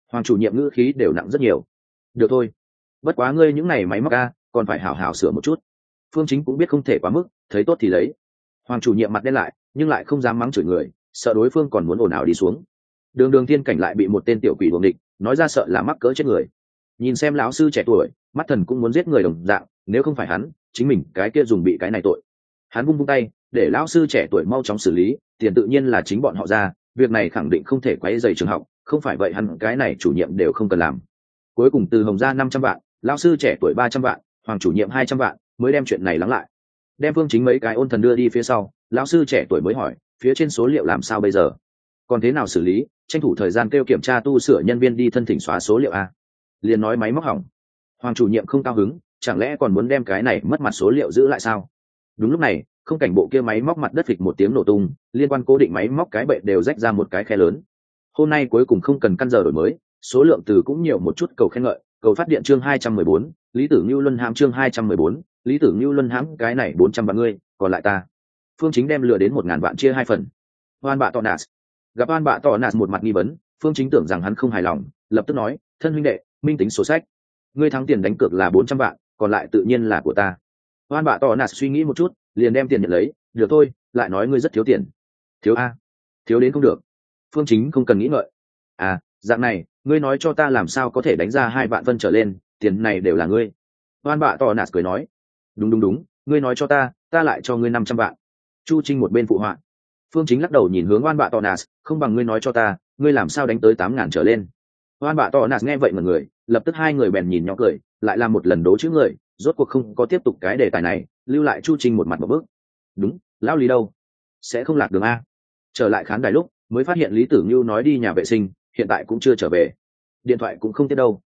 Hoàng chủ nhiệm ngữ khí đều nặng rất nhiều. Được thôi, bất quá ngươi những này máy móc a còn phải hảo hảo sửa một chút. Phương Chính cũng biết không thể quá mức, thấy tốt thì lấy. Hoàng chủ nhiệm mặt đen lại, nhưng lại không dám mắng chửi người, sợ đối phương còn muốn ồn ào đi xuống. Đường Thiên Cảnh lại bị một tên tiểu quỷ đuồng địch, nói ra sợ là mắc cỡ chết người. Nhìn xem lão sư trẻ tuổi, mắt thần cũng muốn giết người đồng dạng, nếu không phải hắn, chính mình cái kia dùng bị cái này tội. Hắn vung tay, để lão sư trẻ tuổi mau chóng xử lý, tiền tự nhiên là chính bọn họ ra, việc này khẳng định không thể quấy rầy trường học, không phải vậy hắn cái này chủ nhiệm đều không cần làm. Cuối cùng từ Hồng ra 500 vạn, lão sư trẻ tuổi 300 vạn, Hoàng chủ nhiệm 200 vạn, mới đem chuyện này lắng lại. Đem Phương Chính mấy cái ôn thần đưa đi phía sau, lão sư trẻ tuổi mới hỏi, phía trên số liệu làm sao bây giờ? Còn thế nào xử lý? Tranh thủ thời gian kêu kiểm tra tu sửa nhân viên đi thân thỉnh xóa số liệu a. Liền nói máy móc hỏng. Hoàng chủ nhiệm không cao hứng, chẳng lẽ còn muốn đem cái này mất mặt số liệu giữ lại sao? Đúng lúc này, không cảnh bộ kia máy móc mặt đất phịch một tiếng nổ tung, liên quan cố định máy móc cái bệ đều rách ra một cái khe lớn. Hôm nay cuối cùng không cần căn giờ đổi mới, số lượng từ cũng nhiều một chút cầu khen ngợi, cầu phát điện chương 214, Lý Tử Nưu Luân hãm chương 214, Lý Tử Nưu Luân hãm cái này 400 vạn ngươi, còn lại ta. Phương Chính đem lừa đến 1000 vạn chia hai phần. Oan bạ Tonas. Gặp Oan bạ Tonas một mặt nghi vấn, Phương Chính tưởng rằng hắn không hài lòng, lập tức nói, thân huynh đệ, minh tính sổ sách. Ngươi thắng tiền đánh cược là 400 vạn, còn lại tự nhiên là của ta. Oan bạ Tonas suy nghĩ một chút, liền đem tiền nhận lấy, được thôi, lại nói ngươi rất thiếu tiền. Thiếu a? Thiếu đến không được. Phương Chính không cần nghĩ ngợi. À, dạng này, ngươi nói cho ta làm sao có thể đánh ra 2 vạn phân trở lên, tiền này đều là ngươi. Oan bạ Tonas cười nói, đúng, ngươi nói cho ta lại cho ngươi 500 vạn. Chu Trinh một bên phụ họa. Phương Chính lắc đầu nhìn hướng Oan bạ Tonas, không bằng ngươi nói cho ta, ngươi làm sao đánh tới 8.000 trở lên. Oan bạ Tonas nghe vậy mà người, lập tức hai người bèn nhìn nhau cười, lại làm một lần đố chữ người, rốt cuộc không có tiếp tục cái đề tài này, lưu lại Chu Trinh một mặt một bước. Đúng, lão Lý đâu? Sẽ không lạc đường a? Trở lại khán đài lúc, mới phát hiện Lý Tử Nưu nói đi nhà vệ sinh, hiện tại cũng chưa trở về. Điện thoại cũng không tiếp đâu.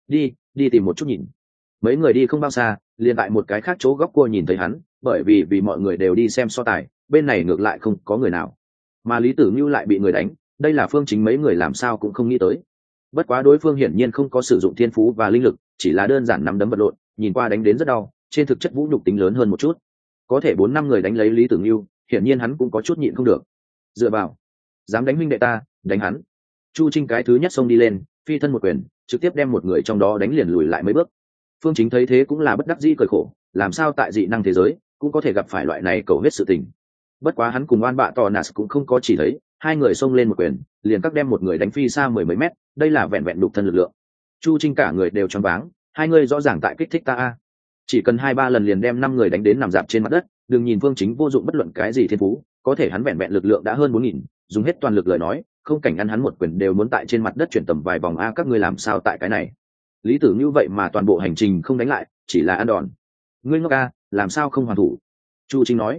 Đi tìm một chút nhìn. Mấy người đi không bao xa, liền tại một cái khác chỗ góc cua nhìn thấy hắn, bởi vì mọi người đều đi xem so tài, bên này ngược lại không có người nào. Mà Lý Tử Nưu lại bị người đánh, đây là Phương Chính mấy người làm sao cũng không nghĩ tới. Bất quá đối phương hiển nhiên không có sử dụng thiên phú và linh lực, chỉ là đơn giản nắm đấm vật lộn, nhìn qua đánh đến rất đau, trên thực chất vũ nhục tính lớn hơn một chút. Có thể 4-5 người đánh lấy Lý Tử Nưu, hiển nhiên hắn cũng có chút nhịn không được. Dựa vào, dám đánh huynh đệ ta, đánh hắn. Chu Trinh cái thứ nhất xông đi lên, phi thân một quyền, trực tiếp đem một người trong đó đánh liền lùi lại mấy bước. Phương Chính thấy thế cũng là bất đắc dĩ cười khổ, làm sao tại dị năng thế giới cũng có thể gặp phải loại này cầu hết sự tình. Bất quá hắn cùng Oan bạ Tonas cũng không có chỉ thấy, hai người xông lên một quyền, liền các đem một người đánh phi xa 10 mấy mét, đây là vẹn vẹn đục thân lực lượng. Chu Trinh cả người đều choáng váng, hai người rõ ràng tại kích thích ta a. Chỉ cần 2-3 lần liền đem 5 người đánh đến nằm rạp trên mặt đất, đừng nhìn Phương Chính vô dụng bất luận cái gì thiên phú, có thể hắn vẹn vẹn lực lượng đã hơn 4000, dùng hết toàn lực lời nói, không cảnh ăn hắn một quyền đều muốn tại trên mặt đất chuyển tầm vài vòng a, các ngươi làm sao tại cái này? Lý Tử như vậy mà toàn bộ hành trình không đánh lại, chỉ là ăn đòn. Ngươi ngốc a, làm sao không hoàn thủ? Chu Trinh nói.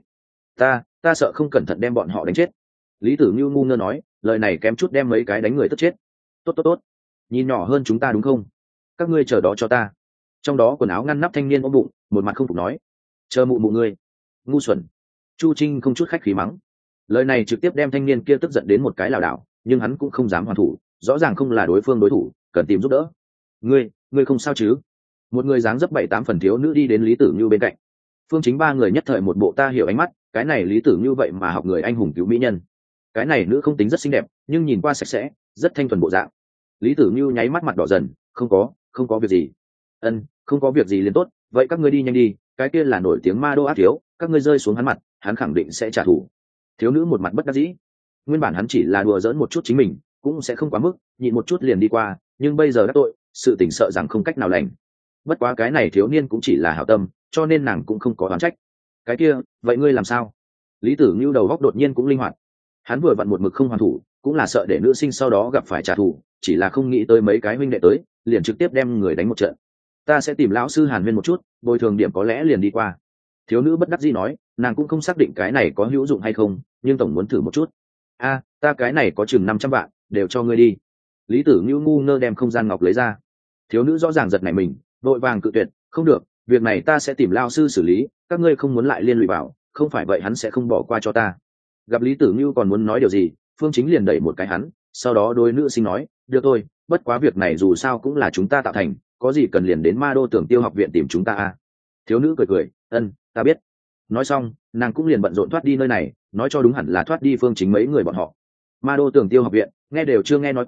Ta sợ không cẩn thận đem bọn họ đánh chết. Lý Tử như ngu ngơ nói, lời này kém chút đem mấy cái đánh người tức chết. Tốt, nhìn nhỏ hơn chúng ta đúng không? Các ngươi chờ đó cho ta. Trong đó quần áo ngăn nắp thanh niên ôm bụng, một mặt không phục nói, chờ mụ ngươi, ngu xuẩn. Chu Trinh không chút khách khí mắng. Lời này trực tiếp đem thanh niên kia tức giận đến một cái lảo đảo, nhưng hắn cũng không dám hoàn thủ, rõ ràng không là đối phương đối thủ, cần tìm giúp đỡ. Ngươi không sao chứ? Một người dáng dấp 7-8 phần thiếu nữ đi đến Lý Tử Như bên cạnh. Phương Chính ba người nhất thời một bộ ta hiểu ánh mắt, cái này Lý Tử Như vậy mà học người anh hùng cứu mỹ nhân. Cái này nữ không tính rất xinh đẹp, nhưng nhìn qua sạch sẽ, rất thanh thuần bộ dạng. Lý Tử Như nháy mắt mặt đỏ dần, không có việc gì. Không có việc gì liền tốt, vậy các ngươi đi nhanh đi, cái kia là nổi tiếng ma đô ác thiếu, các ngươi rơi xuống hắn mặt, hắn khẳng định sẽ trả thù. Thiếu nữ một mặt bất đắc dĩ. Nguyên bản hắn chỉ là đùa giỡn một chút chính mình, cũng sẽ không quá mức, nhịn một chút liền đi qua, nhưng bây giờ đã tội, sự tình sợ rằng không cách nào lành. Bất quá cái này thiếu niên cũng chỉ là hảo tâm, cho nên nàng cũng không có oán trách. Cái kia, vậy ngươi làm sao? Lý Tử Nưu đầu góc đột nhiên cũng linh hoạt. Hắn vừa vặn một mực không hoàn thủ, cũng là sợ để nữ sinh sau đó gặp phải trả thù, chỉ là không nghĩ tới mấy cái huynh đệ tới, liền trực tiếp đem người đánh một trận. Ta sẽ tìm lão sư Hàn Huyên một chút, bồi thường điểm có lẽ liền đi qua. Thiếu nữ bất đắc dĩ nói, nàng cũng không xác định cái này có hữu dụng hay không, nhưng tổng muốn thử một chút. Ta cái này có chừng 500 vạn, đều cho ngươi đi. Lý Tử Nưu ngu ngơ đem không gian ngọc lấy ra. Thiếu nữ rõ ràng giật nảy mình, vội vàng cự tuyệt, không được, việc này ta sẽ tìm lão sư xử lý, các ngươi không muốn lại liên lụy vào, không phải vậy hắn sẽ không bỏ qua cho ta. Gặp Lý Tử Nưu còn muốn nói điều gì, Phương Chính liền đẩy một cái hắn, sau đó đối nữ sinh nói, được thôi, bất quá việc này dù sao cũng là chúng ta tạo thành, có gì cần liền đến Ma Đô Tưởng Tiêu học viện tìm chúng ta a. Thiếu nữ cười, ta biết. Nói xong, nàng cũng liền bận rộn thoát đi nơi này, nói cho đúng hẳn là thoát đi Phương Chính mấy người bọn họ. Ma Đô Tưởng Tiêu học viện, nghe đều chưa nghe nói qua,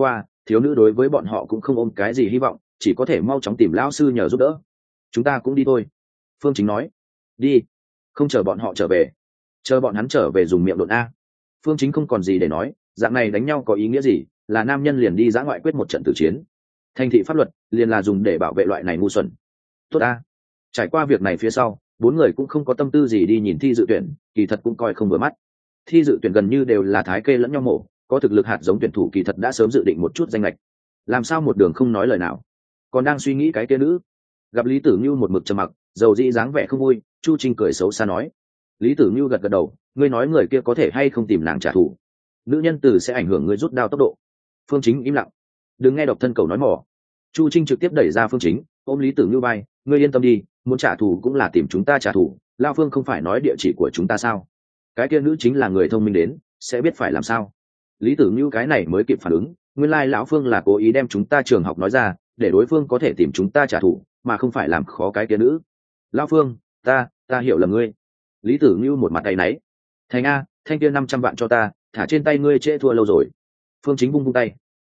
thiếu nữ đối với bọn họ cũng không ôm cái gì hy vọng, chỉ có thể mau chóng tìm lão sư nhờ giúp đỡ. Chúng ta cũng đi thôi, Phương Chính nói. Đi. Không chờ bọn họ trở về, chờ bọn hắn trở về dùng miệng độn a. Phương Chính không còn gì để nói, dạng này đánh nhau có ý nghĩa gì, là nam nhân liền đi dã ngoại quyết một trận tử chiến. Thành thị pháp luật liền là dùng để bảo vệ loại này ngu xuẩn. Tốt a. Trải qua việc này phía sau, bốn người cũng không có tâm tư gì đi nhìn thi dự tuyển, kỳ thật cũng coi không vừa mắt. Thi dự tuyển gần như đều là thái kê lẫn nhau mổ, có thực lực hạt giống tuyển thủ kỳ thật đã sớm dự định một chút danh lệch. Làm sao một đường không nói lời nào, còn đang suy nghĩ cái kia nữ. Gặp Lý Tử Nhu một mực trầm mặc, dầu dĩ dáng vẻ không vui, Chu Trinh cười xấu xa nói. Lý Tử Nhu gật gật đầu, ngươi nói người kia có thể hay không tìm nàng trả thù, nữ nhân từ sẽ ảnh hưởng ngươi rút đao tốc độ. Phương Chính im lặng, đừng nghe độc thân cầu nói mỏ. Chu Trinh trực tiếp đẩy ra Phương Chính, ôm Lý Tử Nhu vai, ngươi yên tâm đi, muốn trả thù cũng là tìm chúng ta trả thù, Lao Phương không phải nói địa chỉ của chúng ta sao? Cái kia nữ chính là người thông minh đến, sẽ biết phải làm sao. Lý Tử Nhu cái này mới kịp phản ứng, nguyên lai lão Phương là cố ý đem chúng ta trường học nói ra, để đối phương có thể tìm chúng ta trả thù, mà không phải làm khó cái kia nữ. Lão Phương, ta hiểu lầm ngươi. Lý Tử Nhu một mặt tay náy. Thành a, thanh kia 500 vạn cho ta, thả trên tay ngươi trễ thua lâu rồi. Phương Chính vung tay.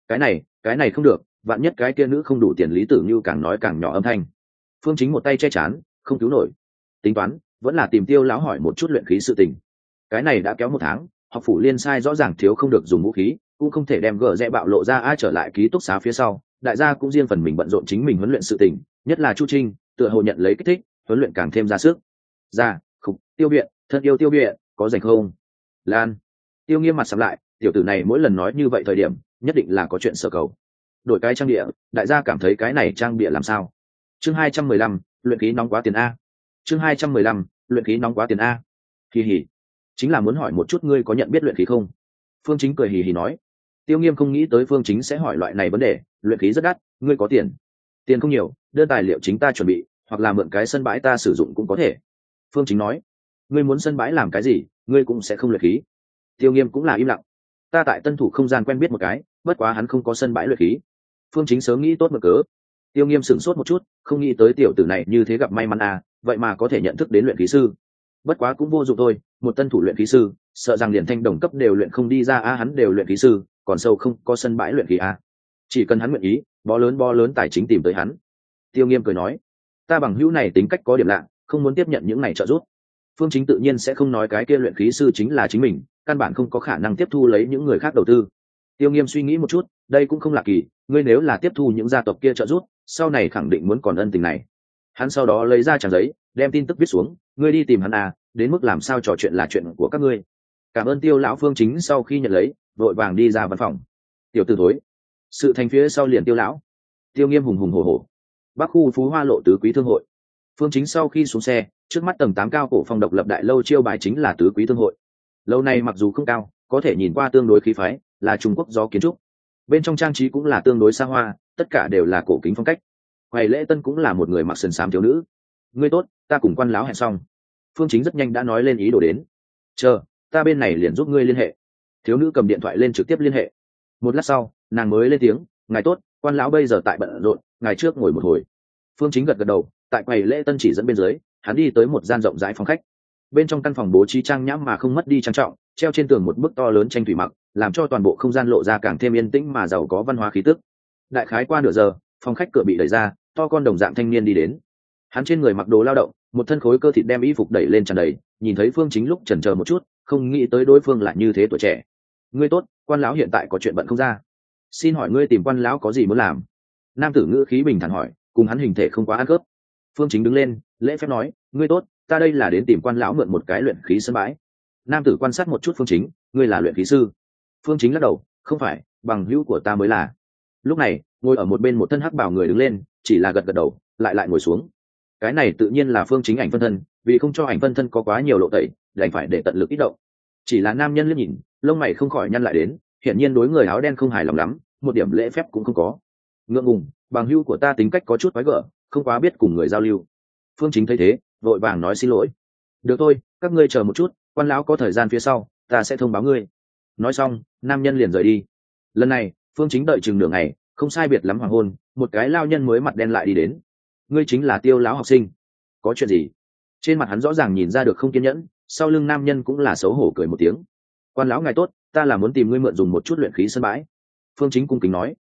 Cái này không được, vạn nhất cái kia nữ không đủ tiền. Lý Tử Nhu càng nói càng nhỏ âm thanh. Phương Chính một tay che chán, không cứu nổi. Tính toán, vẫn là tìm Tiêu lão hỏi một chút luyện khí sự tình. Cái này đã kéo 1 tháng, học phủ liên sai rõ ràng thiếu không được dùng vũ khí, cũng không thể đem gỡ rẽ bạo lộ ra. Ai trở lại ký túc xá phía sau, đại gia cũng riêng phần mình bận rộn chính mình huấn luyện sự tình, nhất là Chu Trinh, tựa hồ nhận lấy kích thích, huấn luyện càng thêm ra sức. Ra, khục, Tiêu Biện, thân yêu Tiêu Biện, có rảnh không? Lan. Tiêu Nghiêm mặt sầm lại, tiểu tử này mỗi lần nói như vậy thời điểm, nhất định là có chuyện sợ cầu. Đổi cái trang địa, đại gia cảm thấy cái này trang bịa làm sao? Chương 215, luyện khí nóng quá tiền a. Chương 215, luyện khí nóng quá tiền a. Hì hì, chính là muốn hỏi một chút ngươi có nhận biết luyện khí không? Phương Chính cười hì hì nói. Tiêu Nghiêm không nghĩ tới Phương Chính sẽ hỏi loại này vấn đề, luyện khí rất đắt, ngươi có tiền? Tiền không nhiều, đơn tài liệu chính ta chuẩn bị, hoặc là mượn cái sân bãi ta sử dụng cũng có thể. Phương Chính nói. Ngươi muốn sân bãi làm cái gì, ngươi cũng sẽ không luyện khí. Tiêu Nghiêm cũng là im lặng. Ta tại Tân Thủ không gian quen biết một cái, bất quá hắn không có sân bãi luyện khí. Phương Chính sớm nghĩ tốt một cớ. Tiêu Nghiêm sửng sốt một chút, không nghĩ tới tiểu tử này như thế gặp may mắn à, vậy mà có thể nhận thức đến luyện khí sư. Bất quá cũng vô dụng thôi, một tân thủ luyện khí sư, sợ rằng liền thanh đồng cấp đều luyện không đi ra a. Hắn đều luyện khí sư, còn sâu không có sân bãi luyện khí a. Chỉ cần hắn nguyện ý, bó lớn tài chính tìm tới hắn. Tiêu Nghiêm cười nói, ta bằng hữu này tính cách có điểm lạ, không muốn tiếp nhận những này trợ giúp. Phương Chính tự nhiên sẽ không nói cái kia luyện khí sư chính là chính mình, căn bản không có khả năng tiếp thu lấy những người khác đầu tư. Tiêu Nghiêm suy nghĩ một chút, đây cũng không là kỳ, ngươi nếu là tiếp thu những gia tộc kia trợ giúp, sau này khẳng định muốn còn ân tình này. Hắn sau đó lấy ra trang giấy, đem tin tức viết xuống, ngươi đi tìm hắn à, đến mức làm sao trò chuyện là chuyện của các ngươi. Cảm ơn Tiêu lão. Phương Chính sau khi nhận lấy, vội vàng đi ra văn phòng. Tiểu tử thối, sự thành phía sau liền Tiêu lão. Tiêu Nghiêm hùng hùng hổ hổ. Bắc khu Phú Hoa lộ tứ quý thương hội. Phương Chính sau khi xuống xe, trước mắt tầng 8 cao cổ phong độc lập đại lâu chiêu bài chính là tứ quý thương hội. Lâu này mặc dù không cao, có thể nhìn qua tương đối khí phái, là Trung Quốc gió kiến trúc. Bên trong trang trí cũng là tương đối xa hoa, tất cả đều là cổ kính phong cách. Hoài lễ tân cũng là một người mặc sườn xám thiếu nữ. Ngươi tốt, ta cùng quan lão hẹn xong. Phương Chính rất nhanh đã nói lên ý đồ đến. Chờ, ta bên này liền giúp ngươi liên hệ. Thiếu nữ cầm điện thoại lên trực tiếp liên hệ. Một lát sau, nàng mới lên tiếng, ngài tốt, quan lão bây giờ tại bận rộn, ngài trước ngồi một hồi. Phương Chính gật gật đầu, tại quầy lễ tân chỉ dẫn bên dưới, hắn đi tới một gian rộng rãi phòng khách. Bên trong căn phòng bố trí trang nhã mà không mất đi trang trọng, treo trên tường một bức to lớn tranh thủy mặc, làm cho toàn bộ không gian lộ ra càng thêm yên tĩnh mà giàu có văn hóa khí tức. Đại khái qua nửa giờ, phòng khách cửa bị đẩy ra, to con đồng dạng thanh niên đi đến. Hắn trên người mặc đồ lao động, một thân khối cơ thịt đem y phục đẩy lên tràn đầy, nhìn thấy Phương Chính lúc chần chờ một chút, không nghĩ tới đối phương lại như thế tuổi trẻ. Ngươi tốt, quan lão hiện tại có chuyện bận không ra. Xin hỏi ngươi tìm quan lão có gì muốn làm? Nam tử ngữ khí bình thản hỏi, cùng hắn hình thể không quá ăn khớp. Phương Chính đứng lên, lễ phép nói, ngươi tốt, ta đây là đến tìm quan lão mượn một cái luyện khí sân bãi. Nam tử quan sát một chút Phương Chính, ngươi là luyện khí sư? Phương Chính lắc đầu, không phải, bằng hữu của ta mới là. Lúc này, ngồi ở một bên một thân hắc bào người đứng lên, chỉ là gật gật đầu, lại ngồi xuống. Cái này tự nhiên là Phương Chính ảnh phân thân, vì không cho ảnh phân thân có quá nhiều lộ tẩy, đành phải để tận lực ít động. Chỉ là nam nhân liếc nhìn, lông mày không khỏi nhăn lại đến, hiển nhiên đối người áo đen không hài lòng lắm, một điểm lễ phép cũng không có. Ngượng ngùng, bằng hữu của ta tính cách có chút quái gở, không quá biết cùng người giao lưu. Phương Chính thấy thế, vội vàng nói xin lỗi. Được thôi, các ngươi chờ một chút, quan lão có thời gian phía sau, ta sẽ thông báo ngươi. Nói xong, nam nhân liền rời đi. Lần này, Phương Chính đợi chừng nửa ngày, không sai biệt lắm hoàng hôn, một cái lao nhân mới mặt đen lại đi đến. Ngươi chính là Tiêu lão học sinh? Có chuyện gì? Trên mặt hắn rõ ràng nhìn ra được không kiên nhẫn, sau lưng nam nhân cũng là xấu hổ cười một tiếng. Quan lão ngài tốt, ta là muốn tìm ngươi mượn dùng một chút luyện khí sân bãi. Phương Chính cung kính nói.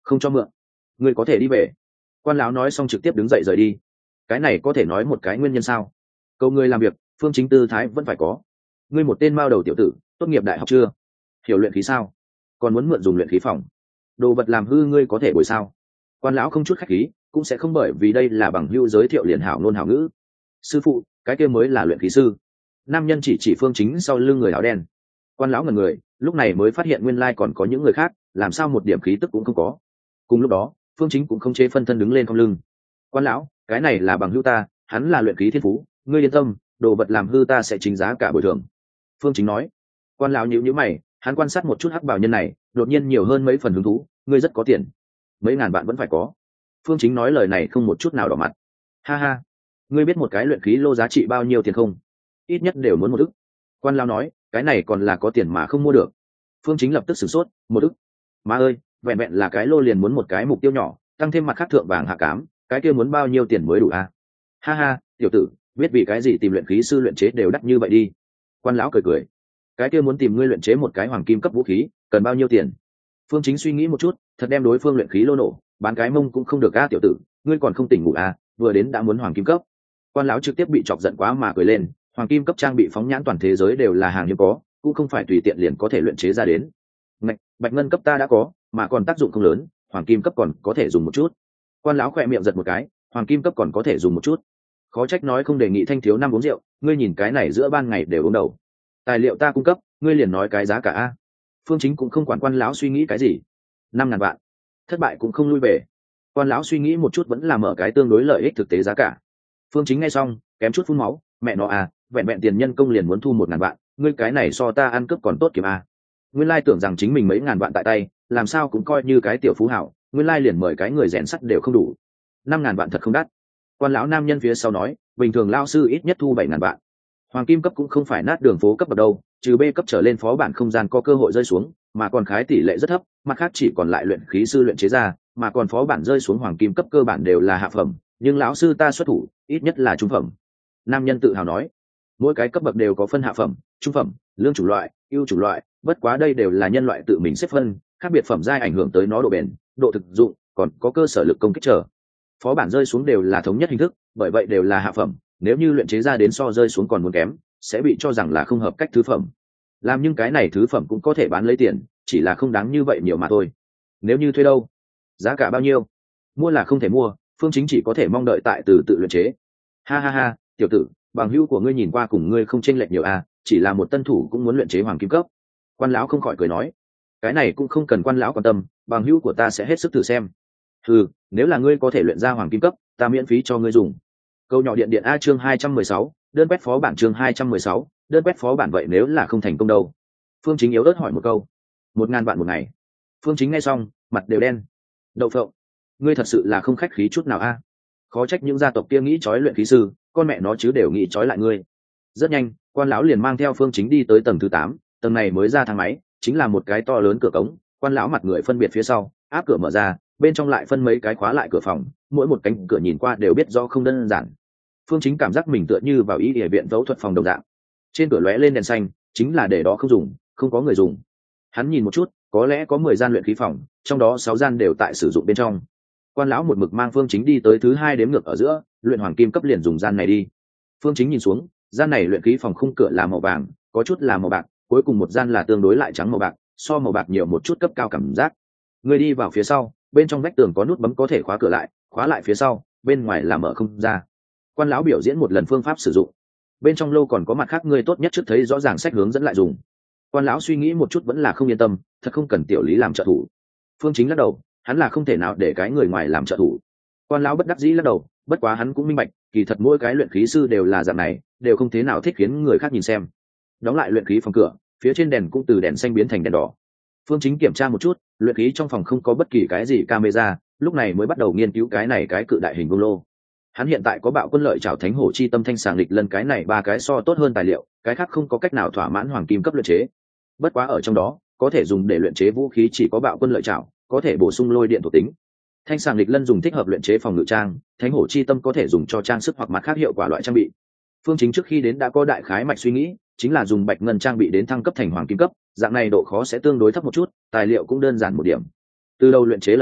không cho mượn. Ngươi có thể đi về. Quan lão nói xong trực tiếp đứng dậy rời đi. Cái này có thể nói một cái nguyên nhân sao? Câu người làm việc, phương chính tư thái vẫn phải có. Ngươi một tên mao đầu tiểu tử, tốt nghiệp đại học chưa? Hiểu luyện khí sao? Còn muốn mượn dùng luyện khí phòng? Đồ vật làm hư ngươi có thể bồi sao? Quan lão không chút khách khí, cũng sẽ không bởi vì đây là bằng hữu giới thiệu liền hảo ngôn hảo ngữ. Sư phụ, cái kia mới là luyện khí sư. Nam nhân chỉ phương chính sau lưng người áo đen. Quan lão ngẩn người, lúc này mới phát hiện nguyên lai còn có những người khác, làm sao một điểm khí tức cũng không có. Cùng lúc đó, phương chính cũng không chế phân thân đứng lên không lưng. Quan lão, cái này là bằng hữu ta, hắn là luyện khí thiên phú, ngươi yên tâm, đồ vật làm hư ta sẽ chính giá cả bồi thường. Phương chính nói. Quan lão nhíu nhíu mày, hắn quan sát một chút hắc bảo nhân này, đột nhiên nhiều hơn mấy phần hứng thú. Ngươi rất có tiền, mấy ngàn vạn vẫn phải có. Phương chính nói lời này không một chút nào đỏ mặt. Ha ha, ngươi biết một cái luyện khí lô giá trị bao nhiêu tiền không? Ít nhất đều muốn 1 ức. Quan lão nói, cái này còn là có tiền mà không mua được. Phương chính lập tức sửng sốt, 1 ức. Má ơi, vẹn vẹn là cái lô liền muốn một cái mục tiêu nhỏ, tăng thêm mặt khác thượng vàng hạ cám, cái kia muốn bao nhiêu tiền mới đủ à? Ha ha, tiểu tử, biết vì cái gì tìm luyện khí sư luyện chế đều đắt như vậy đi. Quan lão cười cười. Cái kia muốn tìm ngươi luyện chế một cái hoàng kim cấp vũ khí, cần bao nhiêu tiền? Phương chính suy nghĩ một chút, thật đem đối phương luyện khí lô nổ, bán cái mông cũng không được a, tiểu tử, ngươi còn không tỉnh ngủ à, vừa đến đã muốn hoàng kim cấp. Quan lão trực tiếp bị chọc giận quá mà cười lên, hoàng kim cấp trang bị phóng nhãn toàn thế giới đều là hàng hiếm có, cũng không phải tùy tiện liền có thể luyện chế ra đến. Ngạch, bạch ngân cấp ta đã có, mà còn tác dụng không lớn, hoàng kim cấp còn có thể dùng một chút. Quan lão khỏe miệng giật một cái, hoàng kim cấp còn có thể dùng một chút. Khó trách nói không đề nghị thanh thiếu năm uống rượu, ngươi nhìn cái này giữa ban ngày đều uống đầu. Tài liệu ta cung cấp, ngươi liền nói cái giá cả a. Phương chính cũng không quản quan lão suy nghĩ cái gì. 5.000 vạn. Thất bại cũng không lui về. Quan lão suy nghĩ một chút vẫn là mở cái tương đối lợi ích thực tế giá cả. Phương chính nghe xong kém chút phun máu, mẹ nó à, vẹn vẹn tiền nhân công liền muốn thu 1.000 vạn, ngươi cái này so ta ăn cướp còn tốt kiếm a. Nguyên lai tưởng rằng chính mình mấy ngàn vạn tại tay, làm sao cũng coi như cái tiểu phú hảo, nguyên lai liền mời cái người rèn sắt đều không đủ. 5.000 vạn thật không đắt. Quan lão nam nhân phía sau nói, bình thường lao sư ít nhất thu 7.000 vạn. Hoàng kim cấp cũng không phải nát đường phố cấp bậc đâu, trừ B cấp trở lên phó bản không gian có cơ hội rơi xuống, mà còn khái tỷ lệ rất thấp, mặt khác chỉ còn lại luyện khí sư luyện chế ra, mà còn phó bản rơi xuống hoàng kim cấp cơ bản đều là hạ phẩm, nhưng lão sư ta xuất thủ, ít nhất là trung phẩm. Nam nhân tự hào nói, mỗi cái cấp bậc đều có phân hạ phẩm, trung phẩm, lương chủ loại, ưu chủ loại, bất quá đây đều là nhân loại tự mình xếp phân, khác biệt phẩm giai ảnh hưởng tới nó độ bền, độ thực dụng, còn có cơ sở lực công kích trở. Phó bản rơi xuống đều là thống nhất hình thức, bởi vậy đều là hạ phẩm, nếu như luyện chế ra đến so rơi xuống còn muốn kém, sẽ bị cho rằng là không hợp cách thứ phẩm. Làm nhưng cái này thứ phẩm cũng có thể bán lấy tiền, chỉ là không đáng như vậy nhiều mà thôi. Nếu như thuê đâu? Giá cả bao nhiêu? Mua là không thể mua, Phương Chính chỉ có thể mong đợi tại từ tự luyện chế. Ha ha ha, tiểu tử, bằng hữu của ngươi nhìn qua cùng ngươi không chênh lệch nhiều à, chỉ là một tân thủ cũng muốn luyện chế hoàng kim cấp. Quan lão không khỏi cười nói, cái này cũng không cần quan lão quan tâm, bằng hữu của ta sẽ hết sức thử xem. Ừ, nếu là ngươi có thể luyện ra hoàng kim cấp, ta miễn phí cho ngươi dùng. Câu nhỏ điện điện a chương 216, đơn quét phó bản chương 216, đơn quét phó bản vậy nếu là không thành công đâu? Phương Chính yếu ớt hỏi một câu. 1.000 vạn một ngày. Phương Chính nghe xong, mặt đều đen. Đậu phộng, ngươi thật sự là không khách khí chút nào a. Khó trách những gia tộc kia nghĩ trói luyện khí sư, con mẹ nó chứ đều nghĩ trói lại ngươi. Rất nhanh, quan lão liền mang theo Phương Chính đi tới tầng thứ 8, tầng này mới ra thang máy, chính là một cái to lớn cửa cống, quan lão mặt người phân biệt phía sau, áp cửa mở ra, bên trong lại phân mấy cái khóa lại cửa phòng, mỗi một cánh cửa nhìn qua đều biết do không đơn giản. Phương Chính cảm giác mình tựa như vào y y viện phẫu thuật phòng đồng dạng. Trên cửa lóe lên đèn xanh, chính là để đó không dùng, không có người dùng. Hắn nhìn một chút, có lẽ có 10 gian luyện khí phòng, trong đó 6 gian đều tại sử dụng bên trong. Quan lão một mực mang Phương Chính đi tới thứ 2 đếm ngược ở giữa, luyện hoàng kim cấp liền dùng gian này đi. Phương Chính nhìn xuống, gian này luyện khí phòng khung cửa là màu vàng, có chút là màu bạc, cuối cùng một gian là tương đối lại trắng màu bạc, so màu bạc nhiều một chút cấp cao cảm giác. Người đi vào phía sau, bên trong vách tường có nút bấm có thể khóa cửa lại, khóa lại phía sau, bên ngoài là mở không ra. Quan lão biểu diễn một lần phương pháp sử dụng. Bên trong lô còn có mặt khác ngươi tốt nhất trước thấy rõ ràng sách hướng dẫn lại dùng. Quan lão suy nghĩ một chút vẫn là không yên tâm, thật không cần tiểu lý làm trợ thủ. Phương Chính lắc đầu, hắn là không thể nào để cái người ngoài làm trợ thủ. Quan lão bất đắc dĩ lắc đầu, bất quá hắn cũng minh bạch, kỳ thật mỗi cái luyện khí sư đều là dạng này, đều không thế nào thích khiến người khác nhìn xem. Đóng lại luyện khí phòng cửa, phía trên đèn cũng từ đèn xanh biến thành đèn đỏ. Phương Chính kiểm tra một chút, luyện khí trong phòng không có bất kỳ cái gì camera, lúc này mới bắt đầu nghiên cứu cái này cái cự đại hình vương lô. Hắn hiện tại có bạo quân lợi trảo thánh hổ chi tâm thanh sàng lịch lân cái này 3 cái so tốt hơn tài liệu, cái khác không có cách nào thỏa mãn hoàng kim cấp luyện chế. Bất quá ở trong đó, có thể dùng để luyện chế vũ khí chỉ có bạo quân lợi trảo, có thể bổ sung lôi điện thuộc tính. Thanh sàng lịch lân dùng thích hợp luyện chế phòng ngự trang, thánh hổ chi tâm có thể dùng cho trang sức hoặc mặt khác hiệu quả loại trang bị. Phương Chính trước khi đến đã có đại khái mạch suy nghĩ, chính là dùng bạch ngân trang bị đến thăng cấp thành hoàng kim cấp, dạng này độ khó sẽ tương đối thấp một chút, tài liệu cũng đơn giản một điểm. Từ đầu luyện chế lời nói,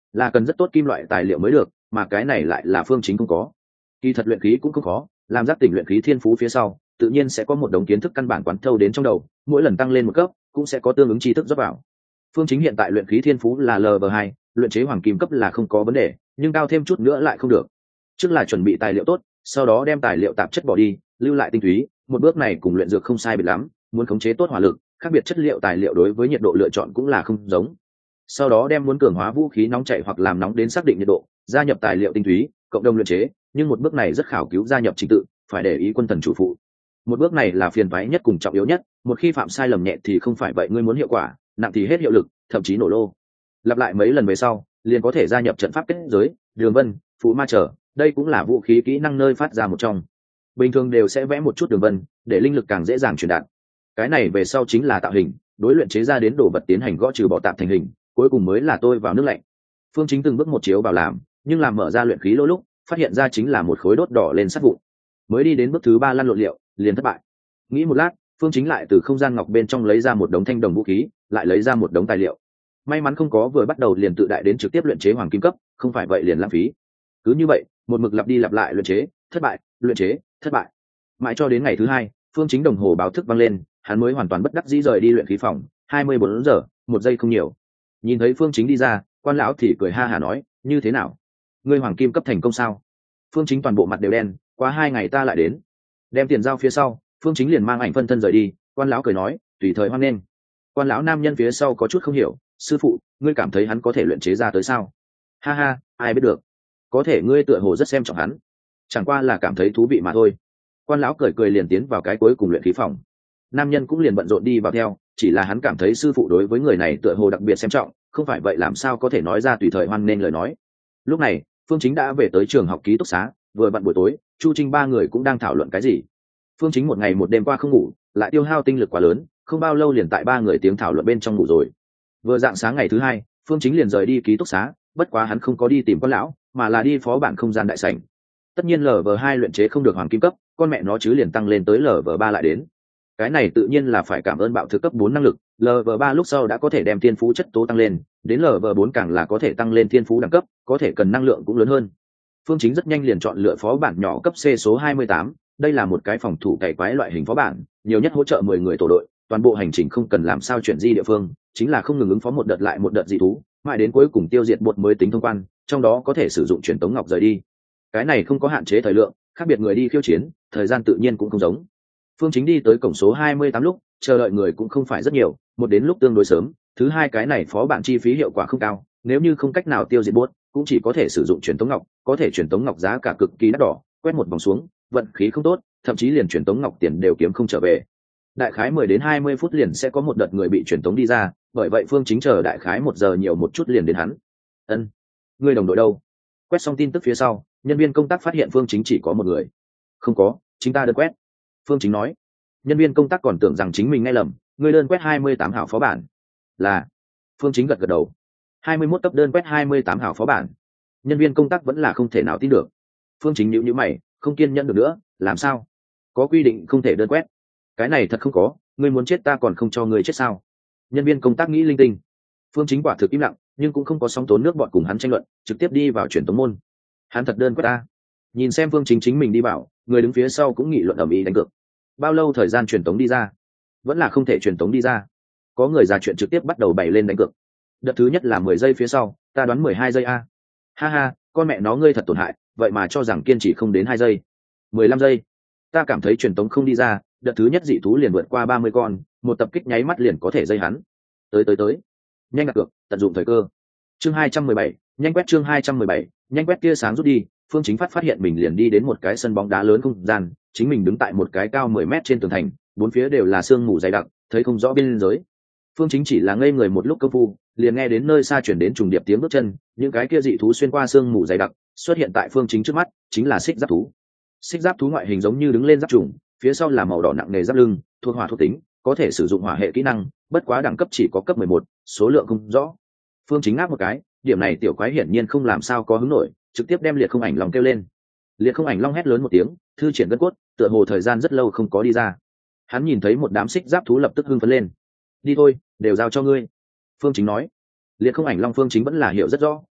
là cần rất tốt kim loại tài liệu mới được, mà cái này lại là Phương Chính không có. Kỳ thật luyện khí cũng không khó, làm giác tỉnh luyện khí thiên phú phía sau, tự nhiên sẽ có một đống kiến thức căn bản quán thâu đến trong đầu, mỗi lần tăng lên một cấp, cũng sẽ có tương ứng tri thức rót vào. Phương Chính hiện tại luyện khí thiên phú là Lv2, luyện chế hoàng kim cấp là không có vấn đề, nhưng cao thêm chút nữa lại không được. Trước là chuẩn bị tài liệu tốt, sau đó đem tài liệu tạp chất bỏ đi, lưu lại tinh túy, một bước này cùng luyện dược không sai biệt lắm, muốn khống chế tốt hỏa lực, khác biệt chất liệu tài liệu đối với nhiệt độ lựa chọn cũng là không giống. Sau đó đem muốn cường hóa vũ khí nóng chảy hoặc làm nóng đến xác định nhiệt độ, gia nhập tài liệu tinh túy, cộng đồng luyện chế, nhưng một bước này rất khảo cứu gia nhập trình tự, phải để ý quân thần chủ phụ. Một bước này là phiền toái nhất cùng trọng yếu nhất, một khi phạm sai lầm nhẹ thì không phải vậy, ngươi muốn hiệu quả, nặng thì hết hiệu lực, thậm chí nổ lô. Lặp lại mấy lần về sau, liền có thể gia nhập trận pháp kết giới, đường vân, phụ ma trở, đây cũng là vũ khí kỹ năng nơi phát ra một trong. Bình thường đều sẽ vẽ một chút đường vân, để linh lực càng dễ dàng truyền đạt. Cái này về sau chính là tạo hình, đối luyện chế ra đến đồ vật tiến hành gõ trừ bỏ tạp thành hình, cuối cùng mới là tôi vào nước lạnh. Phương Chính từng bước một chiếu vào làm, nhưng làm mở ra luyện khí lỗ lúc, phát hiện ra chính là một khối đốt đỏ lên sắt vụn. Mới đi đến bước thứ 3 lăn lộn liệu, liền thất bại. Nghĩ một lát, Phương Chính lại từ không gian ngọc bên trong lấy ra một đống thanh đồng vũ khí, lại lấy ra một đống tài liệu. May mắn không có vừa bắt đầu liền tự đại đến trực tiếp luyện chế hoàng kim cấp, không phải vậy liền lãng phí. Cứ như vậy, một mực lặp đi lặp lại luyện chế, thất bại, luyện chế, thất bại. Mãi cho đến ngày thứ 2, Phương Chính đồng hồ báo thức vang lên, hắn mới hoàn toàn bất đắc dĩ rời đi luyện khí phòng. 24 giờ, 1 giây không nhiều. Nhìn thấy Phương Chính đi ra, quan lão thì cười ha hả nói, như thế nào, ngươi hoàng kim cấp thành công sao? Phương Chính toàn bộ mặt đều đen, qua 2 ngày ta lại đến. Đem tiền giao phía sau, Phương Chính liền mang ảnh phân thân rời đi. Quan lão cười nói, tùy thời hoan nghênh. Quan lão nam nhân phía sau có chút không hiểu, sư phụ, ngươi cảm thấy hắn có thể luyện chế ra tới sao? Ha ha, ai biết được, có thể ngươi tựa hồ rất xem trọng hắn, chẳng qua là cảm thấy thú vị mà thôi. Quan lão cười cười liền tiến vào cái cuối cùng luyện khí phòng. Nam nhân cũng liền bận rộn đi vào theo, chỉ là hắn cảm thấy sư phụ đối với người này tựa hồ đặc biệt xem trọng, không phải vậy làm sao có thể nói ra tùy thời hoan nghênh lời nói. Lúc này Phương Chính đã về tới trường học ký túc xá, vừa bận buổi tối, Chu Trinh ba người cũng đang thảo luận cái gì. Phương Chính một ngày một đêm qua không ngủ, lại tiêu hao tinh lực quá lớn, không bao lâu liền tại ba người tiếng thảo luận bên trong ngủ rồi. Vừa dạng sáng ngày thứ 2, Phương Chính liền rời đi ký túc xá, bất quá hắn không có đi tìm quan lão, mà là đi phó bản không gian đại sảnh. Tất nhiên Lv2 luyện chế không được hoàng kim cấp, con mẹ nó chứ liền tăng lên tới Lv3 lại đến. Cái này tự nhiên là phải cảm ơn bạo thực cấp 4 năng lực, Lv3 lúc sau đã có thể đem thiên phú chất tố tăng lên, đến Lv4 càng là có thể tăng lên thiên phú đẳng cấp, có thể cần năng lượng cũng lớn hơn. Phương Chính rất nhanh liền chọn lựa phó bản nhỏ cấp C số 28, đây là một cái phòng thủ cày quái loại hình phó bản, nhiều nhất hỗ trợ 10 người tổ đội, toàn bộ hành trình không cần làm sao chuyển di địa phương, chính là không ngừng ứng phó một đợt lại một đợt dị thú, mãi đến cuối cùng tiêu diệt bột mới tính thông quan, trong đó có thể sử dụng truyền tống ngọc rời đi. Cái này không có hạn chế thời lượng, khác biệt người đi khiêu chiến, thời gian tự nhiên cũng không giống. Phương Chính đi tới cổng số 28 lúc, chờ đợi người cũng không phải rất nhiều, một đến lúc tương đối sớm, thứ hai cái này phó bản chi phí hiệu quả không cao, nếu như không cách nào tiêu diệt bot, cũng chỉ có thể sử dụng truyền tống ngọc, có thể truyền tống ngọc giá cả cực kỳ đắt đỏ, quét một vòng xuống, vận khí không tốt, thậm chí liền truyền tống ngọc tiền đều kiếm không trở về. Đại khái 10 đến 20 phút liền sẽ có một đợt người bị truyền tống đi ra, bởi vậy Phương Chính chờ đại khái 1 giờ nhiều một chút liền đến hắn. Ân, người đồng đội đâu? Quét xong tin tức phía sau, nhân viên công tác phát hiện Phương Chính chỉ có một người. Không có, chính ta đơn quét. Phương Chính nói. Nhân viên công tác còn tưởng rằng chính mình nghe lầm, người đơn quét 28 hảo phó bản. Là. Phương Chính gật gật đầu. 21 cấp đơn quét 28 hảo phó bản. Nhân viên công tác vẫn là không thể nào tin được. Phương Chính nhíu nhíu mày, không kiên nhẫn được nữa, làm sao? Có quy định không thể đơn quét. Cái này thật không có, ngươi muốn chết ta còn không cho ngươi chết sao? Nhân viên công tác nghĩ linh tinh. Phương Chính quả thực im lặng, nhưng cũng không có sóng tốn nước bọn cùng hắn tranh luận, trực tiếp đi vào truyền tống môn. Hắn thật đơn quét ta. Nhìn xem Phương Chính chính mình đi bảo, người đứng phía sau cũng nghị luận ầm ĩ đánh cược. Bao lâu thời gian truyền tống đi ra? Vẫn là không thể truyền tống đi ra. Có người ra chuyện trực tiếp bắt đầu bày lên đánh cược. Đợt thứ nhất là 10 giây phía sau, ta đoán 12 giây a. Ha ha, con mẹ nó ngươi thật tổn hại, vậy mà cho rằng kiên trì không đến 2 giây. 15 giây. Ta cảm thấy truyền tống không đi ra, đợt thứ nhất dị thú liền vượt qua 30 con, một tập kích nháy mắt liền có thể dây hắn. Tới. Nhanh đặt cược, tận dụng thời cơ. Chương 217, nhanh quét chương 217, nhanh quét tia sáng rút đi, Phương Chính phát hiện mình liền đi đến một cái sân bóng đá lớn không gian, chính mình đứng tại một cái cao 10 mét trên tường thành, bốn phía đều là sương mù dày đặc, thấy không rõ biên giới. Phương Chính chỉ là ngây người một lúc công phu, liền nghe đến nơi xa chuyển đến trùng điệp tiếng bước chân, những cái kia dị thú xuyên qua sương mù dày đặc, xuất hiện tại Phương Chính trước mắt, chính là xích giáp thú. Xích giáp thú ngoại hình giống như đứng lên giáp trùng, phía sau là màu đỏ nặng nề giáp lưng, thuộc hỏa thuộc tính, có thể sử dụng hỏa hệ kỹ năng, bất quá đẳng cấp chỉ có cấp 11, số lượng không rõ. Phương Chính ngáp một cái, điểm này tiểu quái hiển nhiên không làm sao có hứng nổi, trực tiếp đem liệt không ảnh long kêu lên. Liệt không ảnh long hét lớn một tiếng, thư triển gân cốt, tựa hồ thời gian rất lâu không có đi ra. Hắn nhìn thấy một đám xích giáp thú lập tức hưng phấn lên. Đi thôi, đều giao cho ngươi. Phương Chính nói. Liệt không ảnh long Phương Chính vẫn là hiểu rất rõ,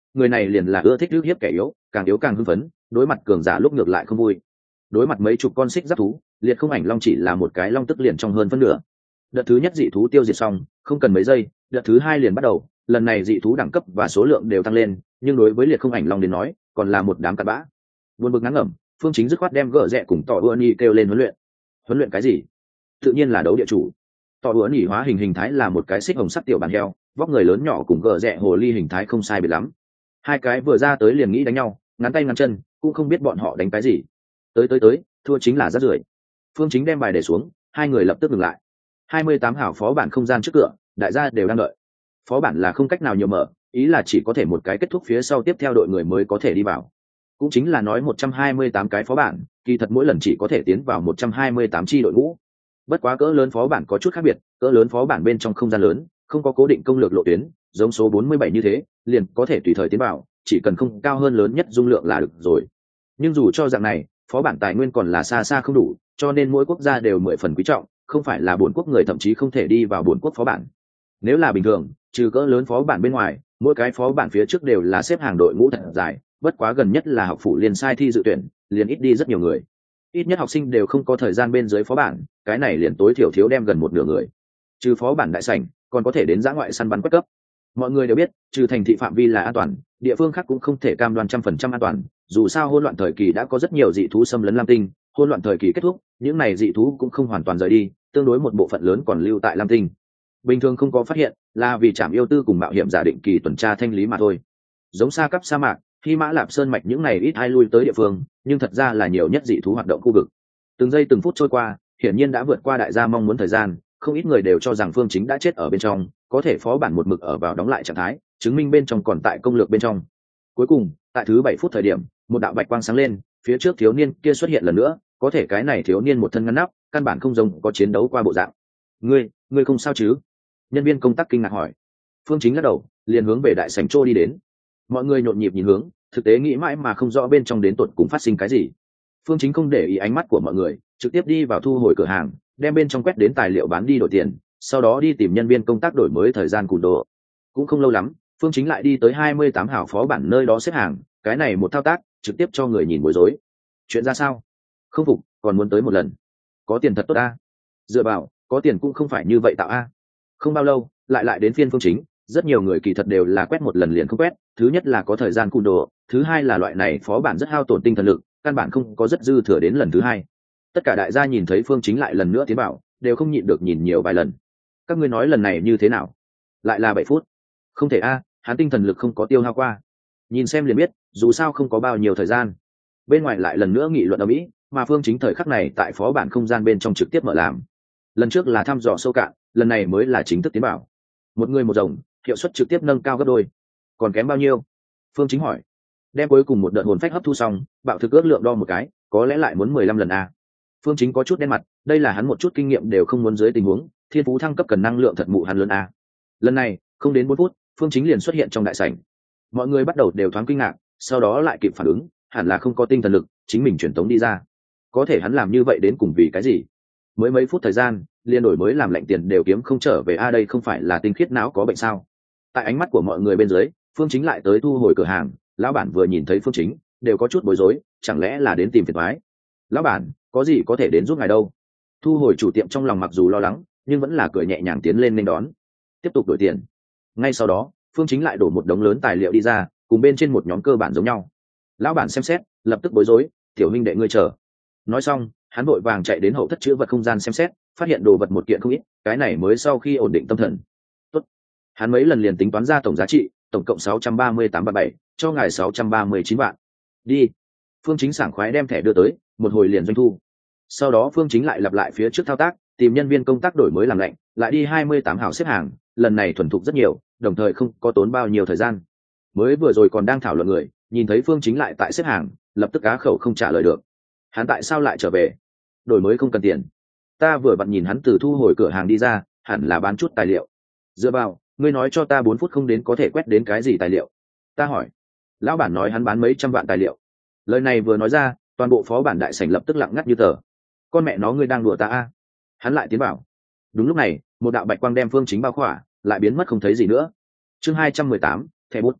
người này liền là ưa thích ức hiếp kẻ yếu càng hưng phấn, đối mặt cường giả lúc ngược lại không vui. Đối mặt mấy chục con xích giáp thú, liệt không ảnh long chỉ là một cái long tức liền trong hơn phân nửa. Đợt thứ nhất dị thú tiêu diệt xong, không cần mấy giây, đợt thứ hai liền bắt đầu. Lần này dị thú đẳng cấp và số lượng đều tăng lên, nhưng đối với liệt không ảnh long đến nói, còn là một đám cặn bã. Buồn bực ngắn ngẩm, Phương Chính dứt khoát đem gỡ rẽ cùng tỏ ưa nhị kêu lên huấn luyện. Huấn luyện cái gì? Tự nhiên là đấu địa chủ. Tỏ ưa nhị hóa hình thái là một cái xích hồng sắc tiểu bản heo, vóc người lớn nhỏ cùng gỡ rẽ hồ ly hình thái không sai biệt lắm. Hai cái vừa ra tới liền nghĩ đánh nhau, ngắn tay ngắn chân, cũng không biết bọn họ đánh cái gì. Tới, thua chính là rác rưởi. Phương Chính đem bài để xuống, hai người lập tức ngừng lại. 28 hảo phó bản không gian trước cửa, đại gia đều đang đợi. Phó bản là không cách nào nhiều mở, ý là chỉ có thể một cái kết thúc phía sau tiếp theo đội người mới có thể đi vào. Cũng chính là nói 128 cái phó bản, kỳ thật mỗi lần chỉ có thể tiến vào 128 chi đội ngũ. Bất quá cỡ lớn phó bản có chút khác biệt, cỡ lớn phó bản bên trong không gian lớn, không có cố định công lược lộ tuyến, giống số 47 như thế, liền có thể tùy thời tiến vào, chỉ cần không cao hơn lớn nhất dung lượng là được rồi. Nhưng dù cho dạng này, phó bản tài nguyên còn là xa xa không đủ, cho nên mỗi quốc gia đều 10 phần quý trọng, không phải là bốn quốc người thậm chí không thể đi vào bốn quốc phó bản. Nếu là bình thường, trừ cỡ lớn phó bản bên ngoài, mỗi cái phó bản phía trước đều là xếp hàng đội ngũ thật dài, bất quá gần nhất là học phủ liền sai thi dự tuyển, liền ít đi rất nhiều người. Ít nhất học sinh đều không có thời gian bên dưới phó bản, cái này liền tối thiểu thiếu đem gần một nửa người. Trừ phó bản đại sảnh, còn có thể đến dã ngoại săn bắn quét cấp. Mọi người đều biết, trừ thành thị phạm vi là an toàn, địa phương khác cũng không thể cam đoan 100% an toàn, dù sao hỗn loạn thời kỳ đã có rất nhiều dị thú xâm lấn Lam Tinh, hỗn loạn thời kỳ kết thúc, những này dị thú cũng không hoàn toàn rời đi, tương đối một bộ phận lớn còn lưu tại Lam Tinh. Bình thường không có phát hiện, là vì trạm yêu tư cùng mạo hiểm giả định kỳ tuần tra thanh lý mà thôi. Giống xa cấp sa mạc, khi Mã Lạp Sơn mạch những này ít ai lui tới địa phương, nhưng thật ra là nhiều nhất dị thú hoạt động khu vực. Từng giây từng phút trôi qua, hiển nhiên đã vượt qua đại gia mong muốn thời gian, không ít người đều cho rằng Phương Chính đã chết ở bên trong, có thể phó bản một mực ở vào đóng lại trạng thái, chứng minh bên trong còn tại công lược bên trong. Cuối cùng, tại thứ 7 phút thời điểm, một đạo bạch quang sáng lên, phía trước thiếu niên kia xuất hiện lần nữa, có thể cái này thiếu niên một thân ngăn nắp, căn bản không giống có chiến đấu qua bộ dạng. Ngươi không sao chứ? Nhân viên công tác kinh ngạc hỏi. Phương Chính lắc đầu, liền hướng về đại sảnh trô đi đến. Mọi người nhộn nhịp nhìn hướng, thực tế nghĩ mãi mà không rõ bên trong đến tột cùng phát sinh cái gì. Phương Chính không để ý ánh mắt của mọi người, trực tiếp đi vào thu hồi cửa hàng, đem bên trong quét đến tài liệu bán đi đổi tiền, sau đó đi tìm nhân viên công tác đổi mới thời gian cùn đồ. Cũng không lâu lắm, Phương Chính lại đi tới 28 hào phó bản nơi đó xếp hàng, cái này một thao tác, trực tiếp cho người nhìn bối rối. Chuyện ra sao? Không phục, còn muốn tới một lần. Có tiền thật tốt a. Dựa vào, có tiền cũng không phải như vậy tạo a. Không bao lâu, lại đến phiên Phương Chính, rất nhiều người kỳ thật đều là quét một lần liền không quét, thứ nhất là có thời gian cùn đồ, thứ hai là loại này phó bản rất hao tổn tinh thần lực, căn bản không có rất dư thừa đến lần thứ hai. Tất cả đại gia nhìn thấy Phương Chính lại lần nữa tiến bảo, đều không nhịn được nhìn nhiều vài lần. Các ngươi nói lần này như thế nào? Lại là 7 phút. Không thể a, hắn tinh thần lực không có tiêu hao qua. Nhìn xem liền biết, dù sao không có bao nhiêu thời gian. Bên ngoài lại lần nữa nghị luận ở mỹ, mà Phương Chính thời khắc này tại phó bản không gian bên trong trực tiếp mở làm. Lần trước là thăm dò sâu cạn, lần này mới là chính thức tiến bảo. Một người một rồng, hiệu suất trực tiếp nâng cao gấp đôi. Còn kém bao nhiêu? Phương Chính hỏi. Đem cuối cùng một đợt hồn phách hấp thu xong, bạo thực ước lượng đo một cái, có lẽ lại muốn 15 lần a. Phương Chính có chút đen mặt, đây là hắn một chút kinh nghiệm đều không muốn dưới tình huống, thiên phú thăng cấp cần năng lượng thật mụ hắn lớn a. Lần này, không đến 4 phút, Phương Chính liền xuất hiện trong đại sảnh. Mọi người bắt đầu đều thoáng kinh ngạc, sau đó lại kịp phản ứng, hẳn là không có tinh thần lực, chính mình truyền tống đi ra. Có thể hắn làm như vậy đến cùng vì cái gì? Mới mấy phút thời gian, liền đổi mới làm lạnh tiền đều kiếm không trở về a, đây không phải là tinh khiết não có bệnh sao? Tại ánh mắt của mọi người bên dưới, Phương Chính lại tới thu hồi cửa hàng, lão bản vừa nhìn thấy Phương Chính, đều có chút bối rối, chẳng lẽ là đến tìm phiền toái? Lão bản, có gì có thể đến giúp ngài đâu? Thu hồi chủ tiệm trong lòng mặc dù lo lắng, nhưng vẫn là cười nhẹ nhàng tiến lên nên đón. Tiếp tục đổi tiền. Ngay sau đó, Phương Chính lại đổ một đống lớn tài liệu đi ra, cùng bên trên một nhóm cơ bản giống nhau. Lão bản xem xét, lập tức bối rối, tiểu huynh đệ ngươi chờ. Nói xong, hắn vội vàng chạy đến hậu thất chứa vật không gian xem xét, phát hiện đồ vật một kiện không ít, cái này mới sau khi ổn định tâm thần. Tốt. Hắn mấy lần liền tính toán ra tổng giá trị, tổng cộng 638 vạn 7, cho ngài 639 vạn. Đi. Phương Chính sảng khoái đem thẻ đưa tới, một hồi liền doanh thu. Sau đó Phương Chính lại lặp lại phía trước thao tác, tìm nhân viên công tác đổi mới làm lạnh, lại đi 28 hào xếp hàng, lần này thuần thục rất nhiều, đồng thời không có tốn bao nhiêu thời gian. Mới vừa rồi còn đang thảo luận người, nhìn thấy Phương Chính lại tại xếp hàng, lập tức á khẩu không trả lời được. Hắn tại sao lại trở về? Đổi mới không cần tiền. Ta vừa vặn nhìn hắn từ thu hồi cửa hàng đi ra, hẳn là bán chút tài liệu. Dựa vào, ngươi nói cho ta 4 phút không đến có thể quét đến cái gì tài liệu? Ta hỏi. Lão bản nói hắn bán mấy trăm vạn tài liệu. Lời này vừa nói ra, toàn bộ phó bản đại sảnh lập tức lặng ngắt như tờ. Con mẹ nó, ngươi đang đùa ta a? Hắn lại tiến vào. Đúng lúc này, một đạo bạch quang đem Phương Chính bao khỏa, lại biến mất không thấy gì nữa. Chương 218, thẻ bút.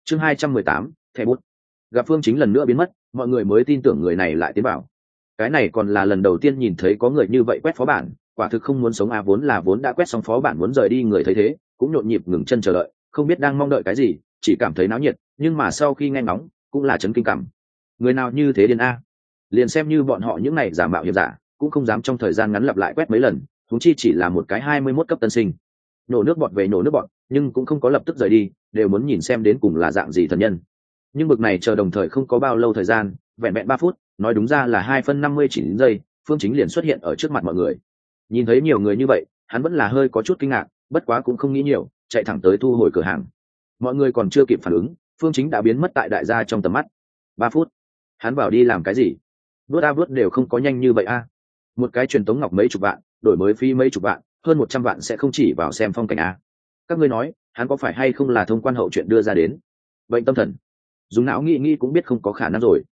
Chương 218, thẻ bút. Gặp Phương Chính lần nữa biến mất, mọi người mới tin tưởng người này lại tiến vào. Cái này còn là lần đầu tiên nhìn thấy có người như vậy quét phó bản, quả thực không muốn sống à, vốn đã quét xong phó bản muốn rời đi, người thấy thế cũng nhộn nhịp ngừng chân chờ đợi, không biết đang mong đợi cái gì, chỉ cảm thấy náo nhiệt, nhưng mà sau khi nghe ngóng cũng là chấn kinh cảm. Người nào như thế điên a? Liền xem như bọn họ những này giả mạo hiểm giả cũng không dám trong thời gian ngắn lặp lại quét mấy lần, huống chi chỉ là một cái 21 cấp tân sinh. Nhổ nước bọt về nhổ nước bọt, nhưng cũng không có lập tức rời đi, đều muốn nhìn xem đến cùng là dạng gì thần nhân. Nhưng bực này chờ đồng thời không có bao lâu thời gian, vẹn vẹn 3 phút, nói đúng ra là 2 phân 59 giây, Phương Chính liền xuất hiện ở trước mặt mọi người. Nhìn thấy nhiều người như vậy, hắn vẫn là hơi có chút kinh ngạc, bất quá cũng không nghĩ nhiều, chạy thẳng tới thu hồi cửa hàng. Mọi người còn chưa kịp phản ứng, Phương Chính đã biến mất tại đại gia trong tầm mắt. 3 phút, hắn vào đi làm cái gì? Vớt đều không có nhanh như vậy a. Một cái truyền tống ngọc mấy chục vạn, đổi mới phí mấy chục vạn, hơn 100 vạn sẽ không chỉ vào xem phong cảnh a. Các ngươi nói, hắn có phải hay không là thông quan hậu chuyện đưa ra đến? Bệnh tâm thần. Dùng não nghĩ cũng biết không có khả năng rồi.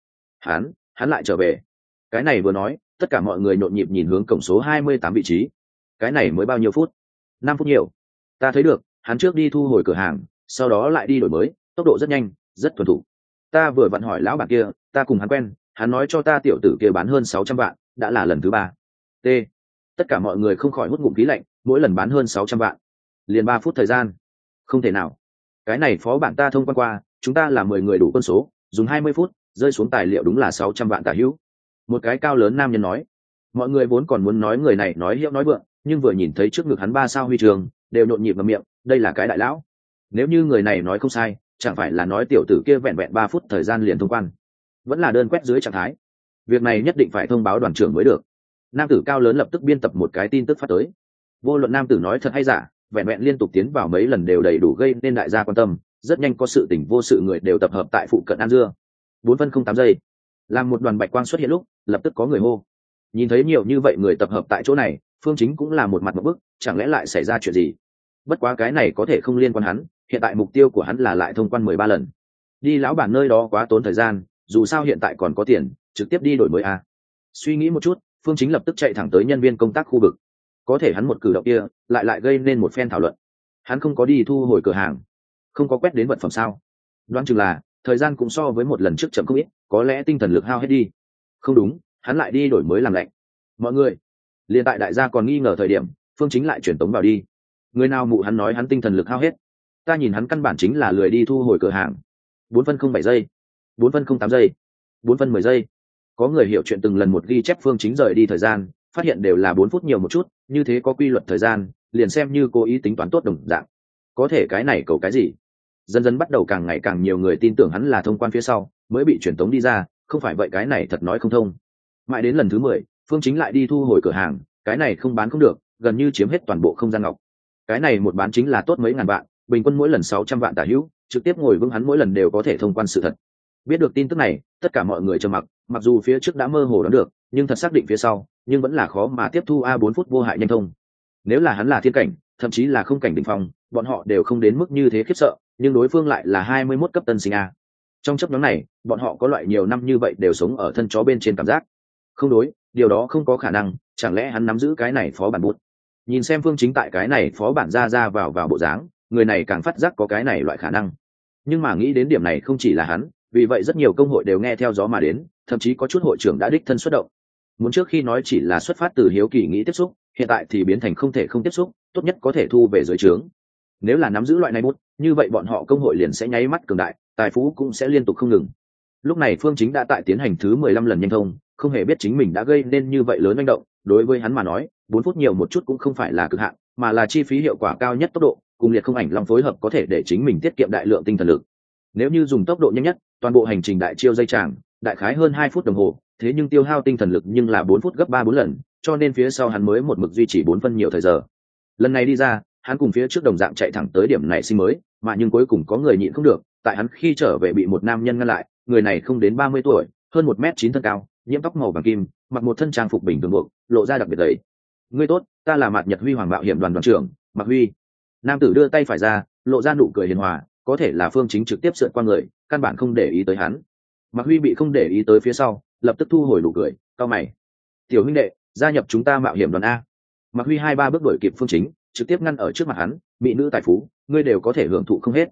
Hắn lại trở về. Cái này vừa nói, tất cả mọi người nhộn nhịp nhìn hướng cổng số 28 vị trí. Cái này mới bao nhiêu phút? 5 phút nhiều. Ta thấy được, hắn trước đi thu hồi cửa hàng, sau đó lại đi đổi mới, tốc độ rất nhanh, rất thuần thục. Ta vừa vặn hỏi lão bản kia, ta cùng hắn quen, hắn nói cho ta tiểu tử kia bán hơn 600 vạn, đã là lần thứ 3. T. Tất cả mọi người không khỏi hút ngụm khí lạnh, mỗi lần bán hơn 600 vạn. Liền 3 phút thời gian. Không thể nào. Cái này phó bản ta thông quan qua, chúng ta là 10 người đủ quân số, dùng 20 phút, rơi xuống tài liệu đúng là 600 vạn tả hữu. Một cái cao lớn nam nhân nói. Mọi người vốn còn muốn nói người này nói hiệu nói vượng, nhưng vừa nhìn thấy trước ngực hắn 3 sao huy trường, đều nhộn nhịp ngậm miệng, đây là cái đại lão. Nếu như người này nói không sai, chẳng phải là nói tiểu tử kia vẹn vẹn 3 phút thời gian liền thông quan, vẫn là đơn quét dưới trạng thái. Việc này nhất định phải thông báo đoàn trưởng mới được. Nam tử cao lớn lập tức biên tập một cái tin tức phát tới. Vô luận nam tử nói thật hay giả, vẹn vẹn liên tục tiến vào mấy lần đều đầy đủ gây nên đại gia quan tâm, rất nhanh có sự tình vô sự người đều tập hợp tại phụ cận An Dưa. 4 phân 08 giây, làm một đoàn bạch quang xuất hiện lúc, lập tức có người hô. Nhìn thấy nhiều như vậy người tập hợp tại chỗ này, Phương Chính cũng là một mặt một bức, chẳng lẽ lại xảy ra chuyện gì? Bất quá cái này có thể không liên quan hắn, hiện tại mục tiêu của hắn là lại thông quan 13 lần. Đi lão bản nơi đó quá tốn thời gian, dù sao hiện tại còn có tiền, trực tiếp đi đổi mới a. Suy nghĩ một chút, Phương Chính lập tức chạy thẳng tới nhân viên công tác khu vực. Có thể hắn một cử động kia, lại gây nên một phen thảo luận. Hắn không có đi thu hồi cửa hàng, không có quét đến vật phẩm sao? Đoán chừng là thời gian cũng so với một lần trước chậm không ít, có lẽ tinh thần lực hao hết đi. Không đúng, hắn lại đi đổi mới làm lạnh. Mọi người, liền tại đại gia còn nghi ngờ thời điểm, Phương Chính lại chuyển tống vào đi. Người nào mụ hắn nói hắn tinh thần lực hao hết? Ta nhìn hắn căn bản chính là lười đi thu hồi cửa hàng. 4 phân 07 giây, 4 phân 08 giây, 4 phân 10 giây. Có người hiểu chuyện từng lần một ghi chép Phương Chính rời đi thời gian, phát hiện đều là 4 phút nhiều một chút, như thế có quy luật thời gian, liền xem như cố ý tính toán tốt đồng dạng. Có thể cái này cầu cái gì? Dần dần bắt đầu càng ngày càng nhiều người tin tưởng hắn là thông quan phía sau mới bị truyền tống đi ra, không phải vậy cái này thật nói không thông. Mãi đến lần thứ 10, Phương Chính lại đi thu hồi cửa hàng, cái này không bán không được, gần như chiếm hết toàn bộ không gian ngọc. Cái này một bán chính là tốt mấy ngàn vạn, bình quân mỗi lần 600 vạn tả hữu, trực tiếp ngồi vững hắn mỗi lần đều có thể thông quan sự thật. Biết được tin tức này, tất cả mọi người trầm mặc, mặc dù phía trước đã mơ hồ đoán được, nhưng thật xác định phía sau, nhưng vẫn là khó mà tiếp thu 4 phút vô hại nhanh thông. Nếu là hắn là thiên cảnh, thậm chí là không cảnh đỉnh phong, bọn họ đều không đến mức như thế khiếp sợ, nhưng đối phương lại là 21 cấp tân sinh a. Trong chấp nhóm này, bọn họ có loại nhiều năm như vậy đều sống ở thân chó bên trên cảm giác. Không đối, điều đó không có khả năng, chẳng lẽ hắn nắm giữ cái này phó bản bút? Nhìn xem Phương Chính tại cái này phó bản ra vào bộ dáng, người này càng phát giác có cái này loại khả năng. Nhưng mà nghĩ đến điểm này không chỉ là hắn, vì vậy rất nhiều công hội đều nghe theo gió mà đến, thậm chí có chút hội trưởng đã đích thân xuất động. Muốn trước khi nói chỉ là xuất phát từ hiếu kỳ nghĩ tiếp xúc, hiện tại thì biến thành không thể không tiếp xúc, tốt nhất có thể thu về dưới trướng. Nếu là nắm giữ loại này bút, như vậy bọn họ công hội liền sẽ nháy mắt cường đại, tài phú cũng sẽ liên tục không ngừng. Lúc này Phương Chính đã tại tiến hành thứ 15 lần nhanh thông, không hề biết chính mình đã gây nên như vậy lớn manh động, đối với hắn mà nói, 4 phút nhiều một chút cũng không phải là cực hạn, mà là chi phí hiệu quả cao nhất tốc độ, cùng liệt không ảnh long phối hợp có thể để chính mình tiết kiệm đại lượng tinh thần lực. Nếu như dùng tốc độ nhanh nhất, toàn bộ hành trình đại chiêu dây tràng, đại khái hơn 2 phút đồng hồ, thế nhưng tiêu hao tinh thần lực nhưng là 4 phút gấp 3-4 lần, cho nên phía sau hắn mới một mực duy trì 4 phân nhiều thời giờ. Lần này đi ra, hắn cùng phía trước đồng dạng chạy thẳng tới điểm này sinh mới, mà nhưng cuối cùng có người nhịn không được, tại hắn khi trở về bị một nam nhân ngăn lại, người này không đến 30 tuổi, hơn 1m9 thân cao, nhiễm tóc màu vàng kim, mặc một thân trang phục bình thường buộc, lộ ra đặc biệt đấy. Ngươi tốt, ta là Mạt Nhật Huy Hoàng Mạo Hiểm đoàn đoàn trưởng, Mạc Huy. Nam tử đưa tay phải ra, lộ ra nụ cười hiền hòa, có thể là Phương Chính trực tiếp sượt qua người, căn bản không để ý tới hắn. Mạc Huy bị không để ý tới phía sau, lập tức thu hồi nụ cười, cau mày. Tiểu huynh đệ, gia nhập chúng ta mạo hiểm đoàn a. Mạc Huy 2-3 bước đuổi kịp Phương Chính, trực tiếp ngăn ở trước mặt hắn, mỹ nữ tài phú, ngươi đều có thể hưởng thụ không hết.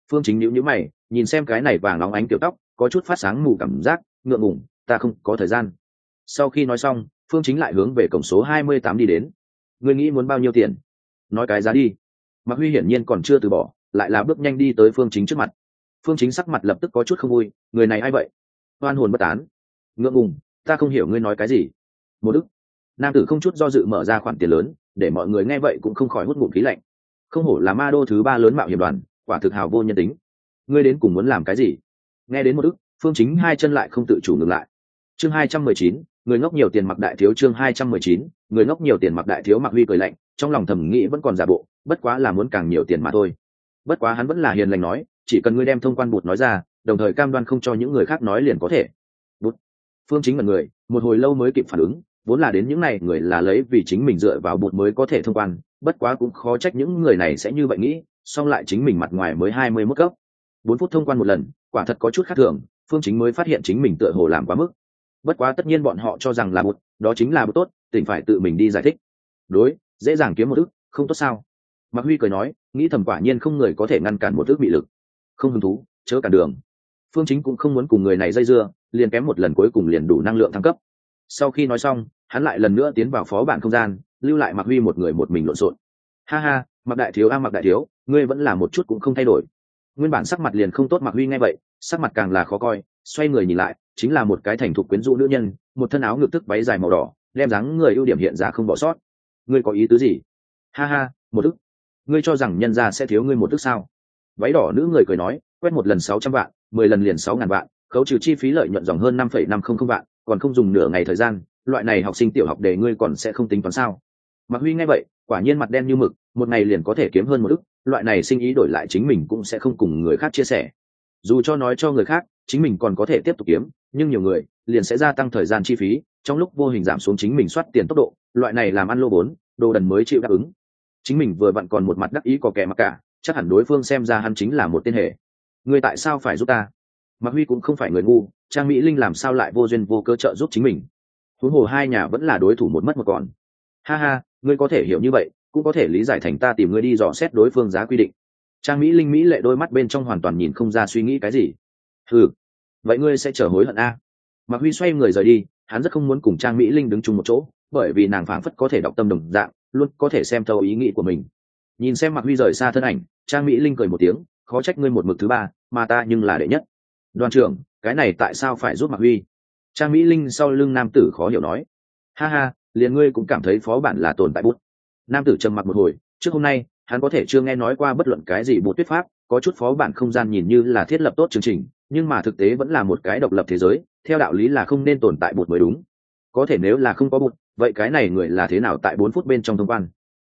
Phương Chính nhíu nhíu mày, nhìn xem cái này vàng óng ánh tiểu tóc, có chút phát sáng mù cảm giác, ngượng ngùng, ta không có thời gian. Sau khi nói xong, Phương Chính lại hướng về cổng số 28 đi đến. Ngươi nghĩ muốn bao nhiêu tiền? Nói cái giá đi. Mạc Huy hiển nhiên còn chưa từ bỏ, lại là bước nhanh đi tới Phương Chính trước mặt. Phương Chính sắc mặt lập tức có chút không vui, người này ai vậy? Oan hồn bất tán. Ngượng ngùng, ta không hiểu ngươi nói cái gì. Một đức. Nam tử không chút do dự mở ra khoản tiền lớn, để mọi người nghe vậy cũng không khỏi hút ngụm khí lạnh. Không hổ là ma đô thứ 3 lớn mạo hiểm đoàn, quả thực hào vô nhân tính. Ngươi đến cùng muốn làm cái gì? Nghe đến một đức, Phương Chính hai chân lại không tự chủ ngừng lại. Chương 219, người ngốc nhiều tiền mặc đại thiếu. Chương 219, người ngốc nhiều tiền mặc đại thiếu. Mạc Huy cười lạnh, trong lòng thầm nghĩ vẫn còn giả bộ, bất quá là muốn càng nhiều tiền mà thôi. Bất quá hắn vẫn là hiền lành nói, chỉ cần ngươi đem thông quan bụt nói ra, đồng thời cam đoan không cho những người khác nói liền có thể. Bụt. Phương Chính là người, một hồi lâu mới kịp phản ứng, vốn là đến những này người là lấy vì chính mình dựa vào bụt mới có thể thông quan, bất quá cũng khó trách những người này sẽ như vậy nghĩ, song lại chính mình mặt ngoài mới 21 cấp. 4 phút thông quan một lần, quả thật có chút khác thường, Phương Chính mới phát hiện chính mình tựa hồ làm quá mức. Bất quá tất nhiên bọn họ cho rằng là bụt, đó chính là bụt tốt, tỉnh phải tự mình đi giải thích. Đối, dễ dàng kiếm một ức, không tốt sao? Mạc Huy cười nói, nghĩ thầm quả nhiên không người có thể ngăn cản một ức bị lực. Không hứng thú, chớ cản đường. Phương Chính cũng không muốn cùng người này dây dưa, liền kém một lần cuối cùng liền đủ năng lượng thăng cấp. Sau khi nói xong, hắn lại lần nữa tiến vào phó bản không gian, lưu lại Mạc Huy một người một mình lộn xộn. Ha ha, Mạc đại thiếu a Mạc đại thiếu, ngươi vẫn là một chút cũng không thay đổi. Nguyên bản sắc mặt liền không tốt Mạc Huy nghe vậy, sắc mặt càng là khó coi, xoay người nhìn lại, chính là một cái thành thục quyến rũ nữ nhân, một thân áo ngực tức váy dài màu đỏ, đem dáng người ưu điểm hiện ra không bỏ sót. Ngươi có ý tứ gì? Ha ha, một ức. Ngươi cho rằng nhân gia sẽ thiếu ngươi một ức sao? Váy đỏ nữ người cười nói, quét một lần 600 vạn, 10 lần liền 6.000 vạn, khấu trừ chi phí lợi nhuận dòng hơn 5,500 vạn, còn không dùng nửa ngày thời gian, loại này học sinh tiểu học để ngươi còn sẽ không tính toán sao? Mạc Huy nghe vậy, quả nhiên mặt đen như mực, một ngày liền có thể kiếm hơn một ức, loại này sinh ý đổi lại chính mình cũng sẽ không cùng người khác chia sẻ. Dù cho nói cho người khác, chính mình còn có thể tiếp tục kiếm, nhưng nhiều người liền sẽ gia tăng thời gian chi phí, trong lúc vô hình giảm xuống chính mình soát tiền tốc độ, loại này làm ăn lô vốn, đồ đần mới chịu đáp ứng. Chính mình vừa vặn còn một mặt đắc ý có kẻ mặc cả, chắc hẳn đối phương xem ra hắn chính là một tên hề. Người tại sao phải giúp ta? Mạc Huy cũng không phải người ngu, Trang Mỹ Linh làm sao lại vô duyên vô cớ trợ giúp chính mình? Huống hồ hai nhà vẫn là đối thủ một mất một còn. Ha ha, ngươi có thể hiểu như vậy, cũng có thể lý giải thành ta tìm ngươi đi dò xét đối phương giá quy định. Trang Mỹ Linh mỹ lệ đôi mắt bên trong hoàn toàn nhìn không ra suy nghĩ cái gì. Ừ, vậy ngươi sẽ chờ hối hận a? Mạc Huy xoay người rời đi, hắn rất không muốn cùng Trang Mỹ Linh đứng chung một chỗ, bởi vì nàng phảng phất có thể đọc tâm đồng dạng, luôn có thể xem thấu ý nghĩ của mình. Nhìn xem Mạc Huy rời xa thân ảnh, Trang Mỹ Linh cười một tiếng, khó trách ngươi một mực thứ ba, mà ta nhưng là đệ nhất. Đoàn trưởng, cái này tại sao phải giúp Mạc Huy? Trang Mỹ Linh sau lưng nam tử khó hiểu nói. Ha ha, liền ngươi cũng cảm thấy phó bản là tồn tại bút. Nam tử trầm mặc một hồi, trước hôm nay hắn có thể chưa nghe nói qua bất luận cái gì bút tuyết pháp, có chút phó bản không gian nhìn như là thiết lập tốt chương trình, nhưng mà thực tế vẫn là một cái độc lập thế giới, theo đạo lý là không nên tồn tại bút mới đúng. Có thể nếu là không có bút, vậy cái này người là thế nào tại 4 phút bên trong thông quan?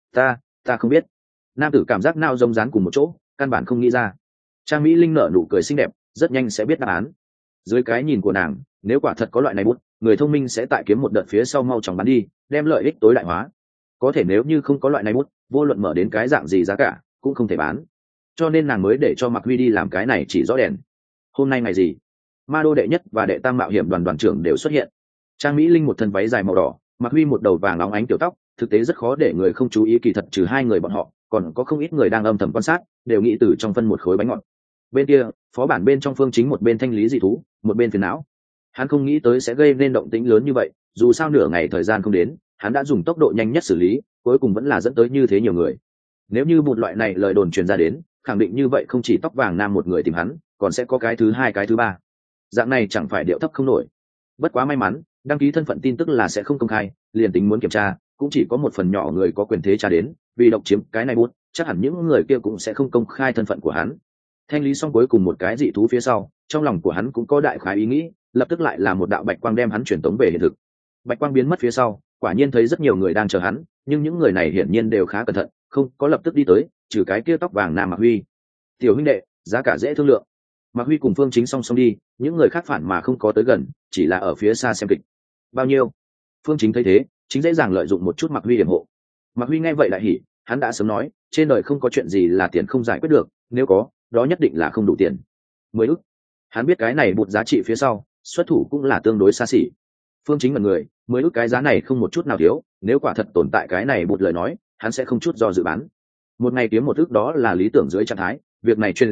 Ta không biết. Nam tử cảm giác nao rông rán cùng một chỗ, căn bản không nghĩ ra. Trang Mỹ Linh nở nụ cười xinh đẹp, rất nhanh sẽ biết đáp án. Dưới cái nhìn của nàng, nếu quả thật có loại này bút, người thông minh sẽ tại kiếm một đợt phía sau mau chóng bán đi, đem lợi ích tối đại hóa. Có thể nếu như không có loại này bút, vô luận mở đến cái dạng gì giá cả cũng không thể bán, cho nên nàng mới để cho Mạc Huy đi làm cái này chỉ rõ đèn. Hôm nay ngày gì? Ma đô đệ nhất và đệ tam mạo hiểm đoàn trưởng đều xuất hiện. Trang Mỹ Linh một thân váy dài màu đỏ, Mạc Huy một đầu vàng óng ánh tiểu tóc, thực tế rất khó để người không chú ý, kỳ thật trừ hai người bọn họ còn có không ít người đang âm thầm quan sát, đều nghĩ từ trong phân một khối bánh ngọt. Bên kia phó bản bên trong Phương Chính một bên thanh lý dị thú, một bên phiền não. Hắn không nghĩ tới sẽ gây nên động tĩnh lớn như vậy, dù sao nửa ngày thời gian không đến, hắn đã dùng tốc độ nhanh nhất xử lý, cuối cùng vẫn là dẫn tới như thế nhiều người. Nếu như một loại này lời đồn truyền ra đến, khẳng định như vậy không chỉ tóc vàng nam một người tìm hắn, còn sẽ có cái thứ hai cái thứ ba. Dạng này chẳng phải điệu thấp không nổi. Bất quá may mắn, đăng ký thân phận tin tức là sẽ không công khai, liền tính muốn kiểm tra, cũng chỉ có một phần nhỏ người có quyền thế tra đến, vì độc chiếm cái này bút, chắc hẳn những người kia cũng sẽ không công khai thân phận của hắn. Thanh lý xong cuối cùng một cái dị thú phía sau, trong lòng của hắn cũng có đại khái ý nghĩ, lập tức lại là một đạo bạch quang đem hắn truyền tống về hiện thực. Bạch quang biến mất phía sau, quả nhiên thấy rất nhiều người đang chờ hắn, nhưng những người này hiển nhiên đều khá cẩn thận, không có lập tức đi tới, trừ cái kia tóc vàng nam Mạc Huy. Tiểu huynh đệ, giá cả dễ thương lượng. Mạc Huy cùng Phương Chính song song đi, những người khác phản mà không có tới gần, chỉ là ở phía xa xem kịch. Bao nhiêu? Phương Chính thấy thế, chính dễ dàng lợi dụng một chút Mạc Huy hiểm hộ. Mạc Huy nghe vậy lại hỉ, hắn đã sớm nói, trên đời không có chuyện gì là tiền không giải quyết được, nếu có, đó nhất định là không đủ tiền. 10 ức. Hắn biết cái này bụt giá trị phía sau, xuất thủ cũng là tương đối xa xỉ. Phương Chính là người, 10 ức cái giá này không một chút nào thiếu, nếu quả thật tồn tại cái này bụt lời nói, hắn sẽ không chút do dự bán. Một ngày kiếm một ức đó là lý tưởng dưới trạng thái, việc này truyền ra,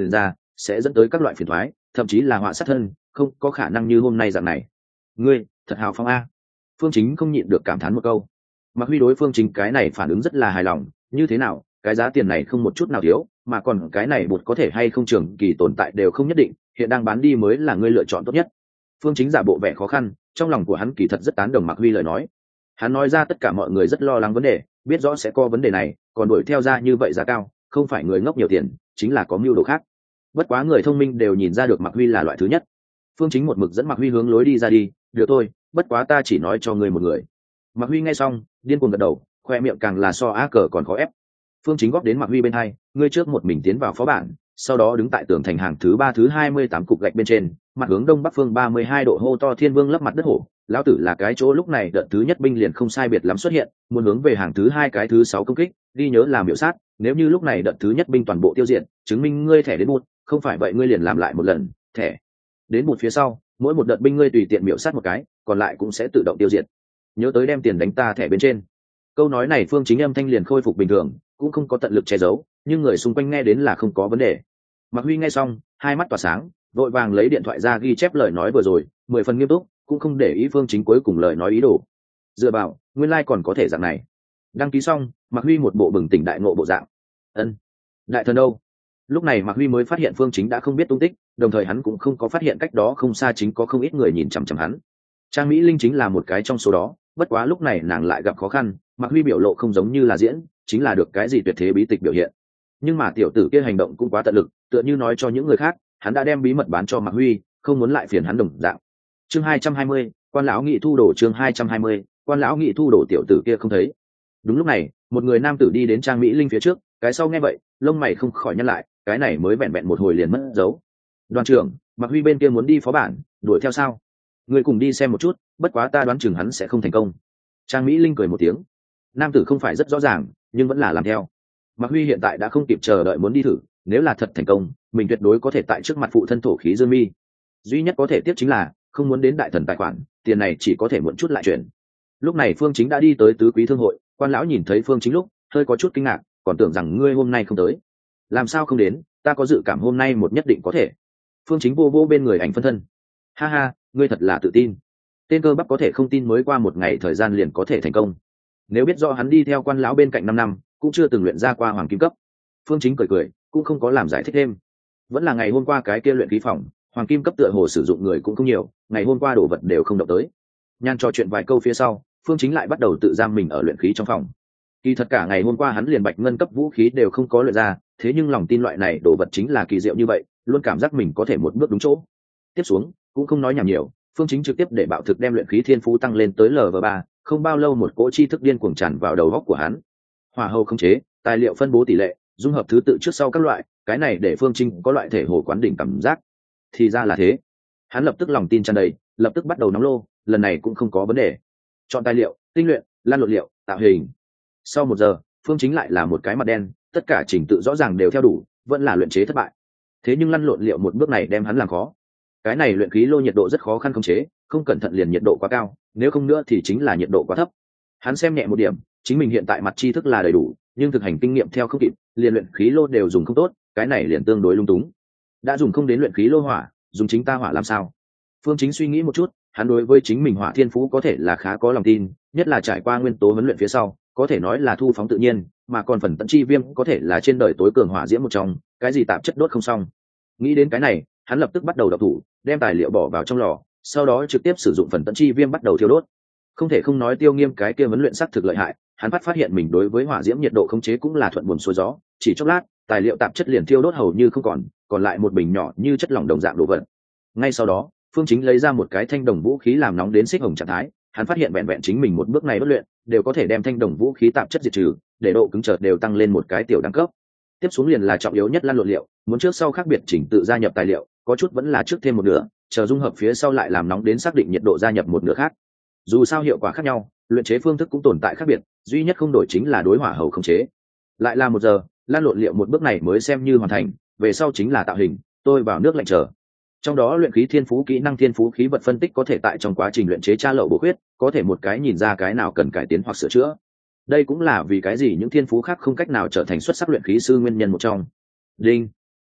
sẽ dẫn tới các loại phiền thoái, thậm chí là họa sát thân, không có khả năng như hôm nay dạng này. Ngươi thật hào phóng a. Phương Chính không nhịn được cảm thán một câu. Mạc Huy đối Phương Chính cái này phản ứng rất là hài lòng, như thế nào, cái giá tiền này không một chút nào thiếu, mà còn cái này bột có thể hay không trường kỳ tồn tại đều không nhất định, hiện đang bán đi mới là ngươi lựa chọn tốt nhất. Phương Chính giả bộ vẻ khó khăn, trong lòng của hắn kỳ thật rất tán đồng Mạc Huy lời nói. Hắn nói ra tất cả mọi người rất lo lắng vấn đề, biết rõ sẽ có vấn đề này, còn đuổi theo ra như vậy giá cao, không phải người ngốc nhiều tiền, chính là có mưu đồ khác. Bất quá người thông minh đều nhìn ra được Mạc Huy là loại thứ nhất. Phương Chính một mực dẫn Mạc Huy hướng lối đi ra đi, được thôi, bất quá ta chỉ nói cho ngươi một người. Mạc Huy nghe xong, điên cuồng gật đầu, khoe miệng càng là so á cờ còn khó ép. Phương Chính góp đến Mạc Huy bên hai, ngươi trước một mình tiến vào phó bản, sau đó đứng tại tường thành hàng thứ 3 thứ 28 cục gạch bên trên, mặt hướng đông bắc phương 32 độ hô to Thiên Vương lấp mặt đất hổ, lão tử là cái chỗ lúc này đợt thứ nhất binh liền không sai biệt lắm xuất hiện, muốn hướng về hàng thứ 2 cái thứ 6 công kích, ghi nhớ làm biểu sát, nếu như lúc này đợt thứ nhất binh toàn bộ tiêu diệt, chứng minh ngươi thẻ đến bụt, không phải vậy ngươi liền làm lại một lần, thẻ đến bụt phía sau, mỗi một đợt binh ngươi tùy tiện biểu sát một cái, còn lại cũng sẽ tự động tiêu diệt. Nhớ tới đem tiền đánh ta thẻ bên trên. Câu nói này Phương Chính âm thanh liền khôi phục bình thường, cũng không có tận lực che giấu, nhưng người xung quanh nghe đến là không có vấn đề. Mạc Huy nghe xong, hai mắt tỏa sáng, vội vàng lấy điện thoại ra ghi chép lời nói vừa rồi, 10 phần nghiêm túc, cũng không để ý Phương Chính cuối cùng lời nói ý đồ. Dựa vào, nguyên lai còn có thể dạng này. Đăng ký xong, Mạc Huy một bộ bừng tỉnh đại ngộ bộ dạng. Ân, đại thần đâu? Lúc này Mạc Huy mới phát hiện Phương Chính đã không biết tung tích, đồng thời hắn cũng không có phát hiện cách đó không xa chính có không ít người nhìn chằm chằm hắn. Trang Mỹ Linh chính là một cái trong số đó, bất quá lúc này nàng lại gặp khó khăn, Mạc Huy biểu lộ không giống như là diễn, chính là được cái gì tuyệt thế bí tịch biểu hiện. Nhưng mà tiểu tử kia hành động cũng quá tận lực, tựa như nói cho những người khác, hắn đã đem bí mật bán cho Mạc Huy, không muốn lại phiền hắn đồng dạng. Chương 220, quan lão nghị thu đồ. Chương 220, quan lão nghị thu đồ. Tiểu tử kia không thấy. Đúng lúc này, một người nam tử đi đến Trang Mỹ Linh phía trước, cái sau nghe vậy, lông mày không khỏi nhăn lại, cái này mới vẹn vẹn một hồi liền mất dấu. Đoàn trưởng, Mạc Huy bên kia muốn đi phó bản, đuổi theo sao? Người cùng đi xem một chút, bất quá ta đoán chừng hắn sẽ không thành công. Trang Mỹ Linh cười một tiếng. Nam tử không phải rất rõ ràng, nhưng vẫn là làm theo. Mạc Huy hiện tại đã không kịp chờ đợi muốn đi thử, nếu là thật thành công, mình tuyệt đối có thể tại trước mặt phụ thân thổ khí Dương Mi. Duy nhất có thể tiếp chính là không muốn đến đại thần tài khoản, tiền này chỉ có thể muộn chút lại chuyển. Lúc này Phương Chính đã đi tới tứ quý thương hội, quan lão nhìn thấy Phương Chính lúc, hơi có chút kinh ngạc, còn tưởng rằng ngươi hôm nay không tới. Làm sao không đến, ta có dự cảm hôm nay một nhất định có thể. Phương Chính vô vô bên người ảnh phân thân. Ha ha, ngươi thật là tự tin. Tên cơ bắp có thể không tin mới qua một ngày thời gian liền có thể thành công. Nếu biết rõ hắn đi theo quan lão bên cạnh 5 năm, cũng chưa từng luyện ra qua hoàng kim cấp. Phương Chính cười cười, cũng không có làm giải thích thêm. Vẫn là ngày hôm qua cái kia luyện khí phòng, hoàng kim cấp tựa hồ sử dụng người cũng không nhiều, ngày hôm qua đồ vật đều không động tới. Nhan trò chuyện vài câu phía sau, Phương Chính lại bắt đầu tự giam mình ở luyện khí trong phòng. Kỳ thật cả ngày hôm qua hắn liền bạch ngân cấp vũ khí đều không có luyện ra, thế nhưng lòng tin loại này đồ vật chính là kỳ diệu như vậy, luôn cảm giác mình có thể một bước đúng chỗ. Tiếp xuống, cũng không nói nhảm nhiều, Phương Chính trực tiếp để bạo thực đem luyện khí thiên phú tăng lên tới Lv3, không bao lâu một cỗ tri thức điên cuồng tràn vào đầu óc của hắn. Hỏa hầu khống chế, tài liệu phân bố tỷ lệ, dung hợp thứ tự trước sau các loại, cái này để Phương Chính có loại thể hồ quán đỉnh cảm giác. Thì ra là thế. Hắn lập tức lòng tin tràn đầy, lập tức bắt đầu nóng lô, lần này cũng không có vấn đề. Chọn tài liệu, tinh luyện, lan lộn liệu, tạo hình. Sau 1 giờ, Phương Chính lại là một cái mặt đen, tất cả trình tự rõ ràng đều theo đủ, vẫn là luyện chế thất bại. Thế nhưng lăn lộn liệu một bước này đem hắn làm khó. Cái này luyện khí lô nhiệt độ rất khó khăn khống chế, không cẩn thận liền nhiệt độ quá cao, nếu không nữa thì chính là nhiệt độ quá thấp. Hắn xem nhẹ một điểm, chính mình hiện tại mặt tri thức là đầy đủ, nhưng thực hành kinh nghiệm theo không kịp, liền luyện khí lô đều dùng không tốt, cái này liền tương đối lung túng. Đã dùng không đến luyện khí lô hỏa, dùng chính ta hỏa làm sao? Phương Chính suy nghĩ một chút, hắn đối với chính mình hỏa thiên phú có thể là khá có lòng tin, nhất là trải qua nguyên tố huấn luyện phía sau, có thể nói là thu phóng tự nhiên, mà còn phần tận chi viêm có thể là trên đời tối cường hỏa diễm một trong, cái gì tạp chất đốt không xong. Nghĩ đến cái này, hắn lập tức bắt đầu đọc thủ, đem tài liệu bỏ vào trong lò, sau đó trực tiếp sử dụng phần tận chi viêm bắt đầu thiêu đốt. Không thể không nói Tiêu Nghiêm cái kia huấn luyện sắc thực lợi hại, hắn phát hiện mình đối với hỏa diễm nhiệt độ khống chế cũng là thuận buồm xuôi gió, chỉ chốc lát, tài liệu tạp chất liền thiêu đốt hầu như không còn lại một bình nhỏ như chất lỏng đồng dạng đồ vật. Ngay sau đó, Phương Chính lấy ra một cái thanh đồng vũ khí làm nóng đến xích hồng trạng thái, hắn phát hiện vẹn vẹn chính mình một bước này bất luyện, đều có thể đem thanh đồng vũ khí tạp chất diệt trừ, để độ cứng chợt đều tăng lên một cái tiểu đẳng cấp. Tiếp xuống liền là trọng yếu nhất lan lộn liệu, muốn trước sau khác biệt chỉnh tự gia nhập tài liệu, có chút vẫn là trước thêm một nửa, chờ dung hợp phía sau lại làm nóng đến xác định nhiệt độ gia nhập một nửa khác. Dù sao hiệu quả khác nhau, luyện chế phương thức cũng tồn tại khác biệt, duy nhất không đổi chính là đối hỏa hầu khống chế. Lại là 1 giờ, lan lộn liệu một bước này mới xem như hoàn thành, về sau chính là tạo hình, tôi vào nước lạnh chờ. Trong đó luyện khí thiên phú kỹ năng thiên phú khí vật phân tích có thể tại trong quá trình luyện chế tra lậu bổ khuyết, có thể một cái nhìn ra cái nào cần cải tiến hoặc sửa chữa. Đây cũng là vì cái gì những thiên phú khác không cách nào trở thành xuất sắc luyện khí sư nguyên nhân một trong. Đinh.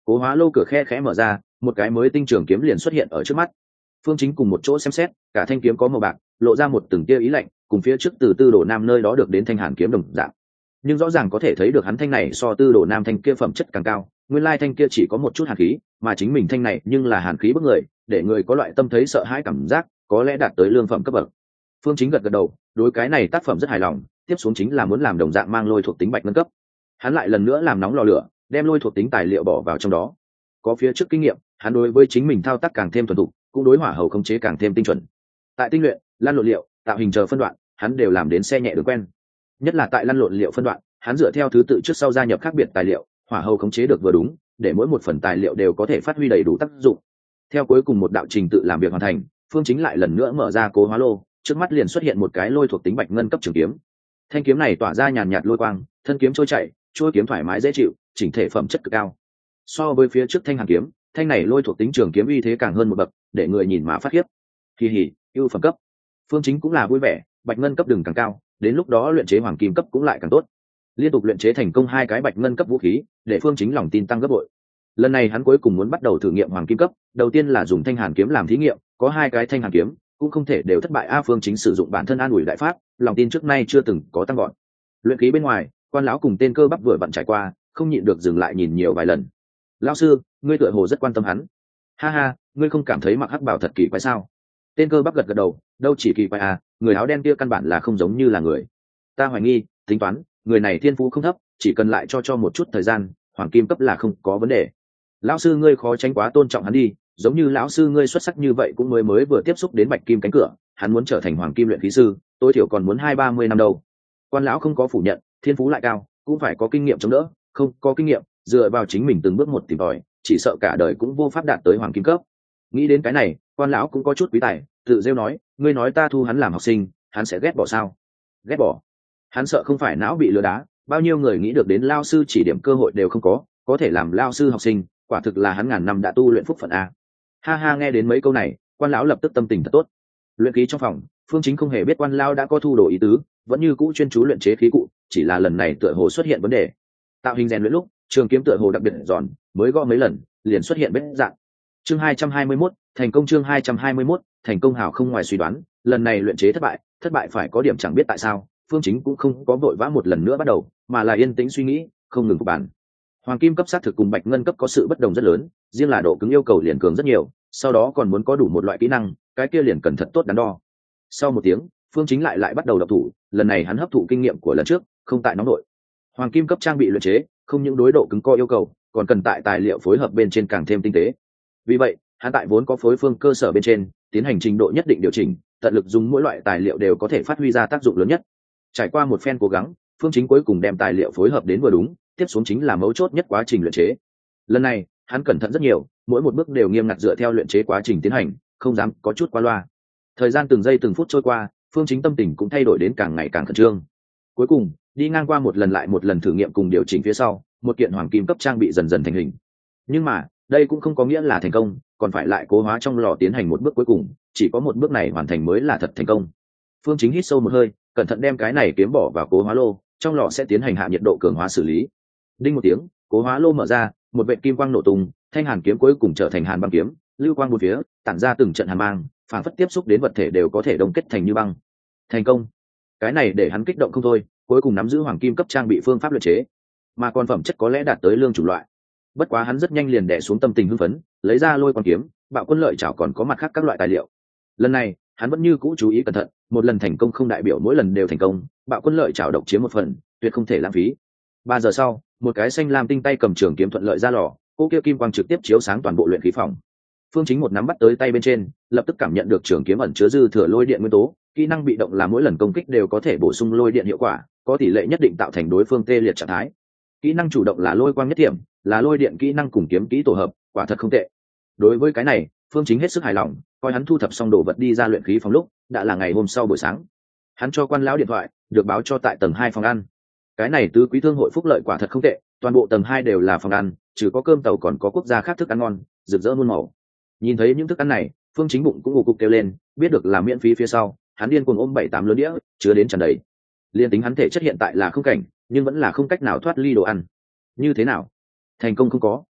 Cố hóa lô cửa khe khẽ mở ra, một cái mới tinh trường kiếm liền xuất hiện ở trước mắt. Phương Chính cùng một chỗ xem xét, cả thanh kiếm có màu bạc, lộ ra một từng tia ý lạnh, cùng phía trước từ Tư Đồ Nam nơi đó được đến thanh hàn kiếm đồng dạng. Nhưng rõ ràng có thể thấy được hắn thanh này so Tư Đồ Nam thanh kia phẩm chất càng cao, nguyên lai thanh kia chỉ có một chút hàn khí, mà chính mình thanh này nhưng là hàn khí bức người, để người có loại tâm thấy sợ hãi cảm giác, có lẽ đạt tới lương phẩm cấp bậc. Phương Chính gật gật đầu, đối cái này tác phẩm rất hài lòng, tiếp xuống chính là muốn làm đồng dạng mang lôi thuộc tính bạch ngân cấp. Hắn lại lần nữa làm nóng lò lửa, đem lôi thuộc tính tài liệu bỏ vào trong đó. Có phía trước kinh nghiệm, hắn đối với chính mình thao tác càng thêm thuần thục, cũng đối hỏa hầu khống chế càng thêm tinh chuẩn. Tại tinh luyện, lan lộn liệu, tạo hình chờ phân đoạn, hắn đều làm đến xe nhẹ đường quen. Nhất là tại lăn lộn liệu phân đoạn, hắn dựa theo thứ tự trước sau gia nhập khác biệt tài liệu, hỏa hầu khống chế được vừa đúng, để mỗi một phần tài liệu đều có thể phát huy đầy đủ tác dụng. Theo cuối cùng một đạo trình tự làm việc hoàn thành, Phương Chính lại lần nữa mở ra cố hóa lô, trước mắt liền xuất hiện một cái lôi thuộc tính bạch ngân cấp trường kiếm. Thanh kiếm này tỏa ra nhàn nhạt lôi quang, thân kiếm trôi chảy, chuôi kiếm thoải mái dễ chịu, chỉnh thể phẩm chất cực cao. So với phía trước thanh hàn kiếm, thanh này lôi thuộc tính trường kiếm uy thế càng hơn một bậc, để người nhìn mà phát khiếp. Kỳ hỉ, ưu phẩm cấp. Phương Chính cũng là vui vẻ, bạch ngân cấp đừng càng cao, đến lúc đó luyện chế hoàng kim cấp cũng lại càng tốt. Liên tục luyện chế thành công 2 cái bạch ngân cấp vũ khí, để Phương Chính lòng tin tăng gấp bội. Lần này hắn cuối cùng muốn bắt đầu thử nghiệm hoàng kim cấp, đầu tiên là dùng thanh hàn kiếm làm thí nghiệm, có 2 cái thanh hàn kiếm, cũng không thể đều thất bại. Phương Chính sử dụng bản thân an ủi đại pháp, lòng tin trước nay chưa từng có tăng gọn. Luyện khí bên ngoài, Quan lão cùng tên cơ bắp vừa vặn trải qua, không nhịn được dừng lại nhìn nhiều vài lần. Lão sư, ngươi tựa hồ rất quan tâm hắn. Ha ha, ngươi không cảm thấy mặc hắc bảo thật kỳ quái sao? Tên cơ bắp gật gật đầu, đâu chỉ kỳ quái à, người áo đen kia căn bản là không giống như là người. Ta hoài nghi, tính toán, người này thiên phú không thấp, chỉ cần lại cho một chút thời gian, hoàng kim cấp là không có vấn đề. Lão sư ngươi khó tránh quá tôn trọng hắn đi, giống như lão sư ngươi xuất sắc như vậy cũng mới vừa tiếp xúc đến bạch kim cánh cửa, hắn muốn trở thành hoàng kim luyện khí sư, tối thiểu còn muốn 20-30 năm đâu. Quan lão không có phủ nhận, thiên phú lại cao, cũng phải có kinh nghiệm chống đỡ, không có kinh nghiệm, dựa vào chính mình từng bước một tìm tòi, chỉ sợ cả đời cũng vô pháp đạt tới hoàng kim cấp. Nghĩ đến cái này, Quan lão cũng có chút quý tài, tự rêu nói, ngươi nói ta thu hắn làm học sinh, hắn sẽ ghét bỏ sao? Ghét bỏ? Hắn sợ không phải não bị lừa đá, bao nhiêu người nghĩ được đến lao sư chỉ điểm cơ hội đều không có thể làm lao sư học sinh, quả thực là hắn ngàn năm đã tu luyện phúc phận a. Ha ha, nghe đến mấy câu này, Quan lão lập tức tâm tình thật tốt. Luyện khí trong phòng, Phương Chính không hề biết Quan lão đã có thu đồ ý tứ, vẫn như cũ chuyên chú luyện chế khí cụ, chỉ là lần này tựa hồ xuất hiện vấn đề. Tạo hình rèn luyện lúc, trường kiếm tựa hồ đặc biệt giòn, mới gõ mấy lần, liền xuất hiện vết rạn. Chương 221, thành công. Chương 221, thành công. Hảo không ngoài suy đoán, lần này luyện chế thất bại phải có điểm chẳng biết tại sao. Phương Chính cũng không có vội vã một lần nữa bắt đầu, mà là yên tĩnh suy nghĩ, không ngừng phục bản. Hoàng kim cấp xác thực cùng bạch ngân cấp có sự bất đồng rất lớn, riêng là độ cứng yêu cầu liền cường rất nhiều, sau đó còn muốn có đủ một loại kỹ năng, cái kia liền cần thật tốt đắn đo. Sau một tiếng, Phương Chính lại bắt đầu đọc thủ, lần này hắn hấp thụ kinh nghiệm của lần trước, không tại nóng nội. Hoàng kim cấp trang bị luyện chế, không những đối độ cứng có yêu cầu, còn cần tại tài liệu phối hợp bên trên càng thêm tinh tế. Vì vậy, hắn tại vốn có phối phương cơ sở bên trên, tiến hành trình độ nhất định điều chỉnh, tận lực dùng mỗi loại tài liệu đều có thể phát huy ra tác dụng lớn nhất. Trải qua một phen cố gắng, Phương Chính cuối cùng đem tài liệu phối hợp đến vừa đúng, tiếp xuống chính là mấu chốt nhất quá trình luyện chế. Lần này, hắn cẩn thận rất nhiều, mỗi một bước đều nghiêm ngặt dựa theo luyện chế quá trình tiến hành, không dám có chút qua loa. Thời gian từng giây từng phút trôi qua, Phương Chính tâm tình cũng thay đổi đến càng ngày càng khẩn trương. Cuối cùng, đi ngang qua một lần lại một lần thử nghiệm cùng điều chỉnh phía sau, một kiện hoàng kim cấp trang bị dần dần thành hình. Nhưng mà, đây cũng không có nghĩa là thành công, còn phải lại cố hóa trong lò tiến hành một bước cuối cùng, chỉ có một bước này hoàn thành mới là thật thành công. Phương Chính hít sâu một hơi, cẩn thận đem cái này kiếm bỏ vào cố hóa lô, trong lò sẽ tiến hành hạ nhiệt độ cường hóa xử lý. Đinh một tiếng, cố hóa lô mở ra, một vệt kim quang nổ tung, thanh hàn kiếm cuối cùng trở thành hàn băng kiếm, lưu quang bốn phía, tản ra từng trận hàn mang, phản phất tiếp xúc đến vật thể đều có thể đông kết thành như băng. Thành công! Cái này để hắn kích động không thôi, cuối cùng nắm giữ hoàng kim cấp trang bị phương pháp luyện chế, mà còn phẩm chất có lẽ đạt tới lương chủng loại. Bất quá hắn rất nhanh liền đè xuống tâm tình hưng phấn, lấy ra lôi quang kiếm, bạo quân lợi chảo còn có mặt khác các loại tài liệu. Lần này, hắn vẫn như cũ chú ý cẩn thận, một lần thành công không đại biểu mỗi lần đều thành công, bạo quân lợi chảo độc chiếm một phần, tuyệt không thể lãng phí. 3 giờ sau, một cái xanh lam tinh tay cầm trường kiếm thuận lợi ra lò, cô kia kim quang trực tiếp chiếu sáng toàn bộ luyện khí phòng. Phương Chính một nắm bắt tới tay bên trên, lập tức cảm nhận được trường kiếm ẩn chứa dư thừa lôi điện nguyên tố, kỹ năng bị động là mỗi lần công kích đều có thể bổ sung lôi điện hiệu quả, có tỷ lệ nhất định tạo thành đối phương tê liệt trạng thái. Kỹ năng chủ động là lôi quang nhất điểm, là lôi điện kỹ năng cùng kiếm kỹ tổ hợp, quả thật không tệ. Đối với cái này, Phương Chính hết sức hài lòng, coi hắn thu thập xong đồ vật đi ra luyện khí phòng lúc, đã là ngày hôm sau buổi sáng. Hắn cho Quan lão điện thoại, được báo cho tại tầng 2 phòng ăn. Cái này tứ quý thương hội phúc lợi quả thật không tệ, toàn bộ tầng 2 đều là phòng ăn, trừ có cơm tàu còn có quốc gia khác thức ăn ngon, rực rỡ muôn màu. Nhìn thấy những thức ăn này, Phương Chính bụng cũng ù cục kêu lên, biết được là miễn phí phía sau, hắn điên cuồng ôm 7-8 lớn đĩa, chứa đến tràn đầy. Liên tính hắn thể chất hiện tại là không cảnh, nhưng vẫn là không cách nào thoát ly đồ ăn. Như thế nào? Thành công không có?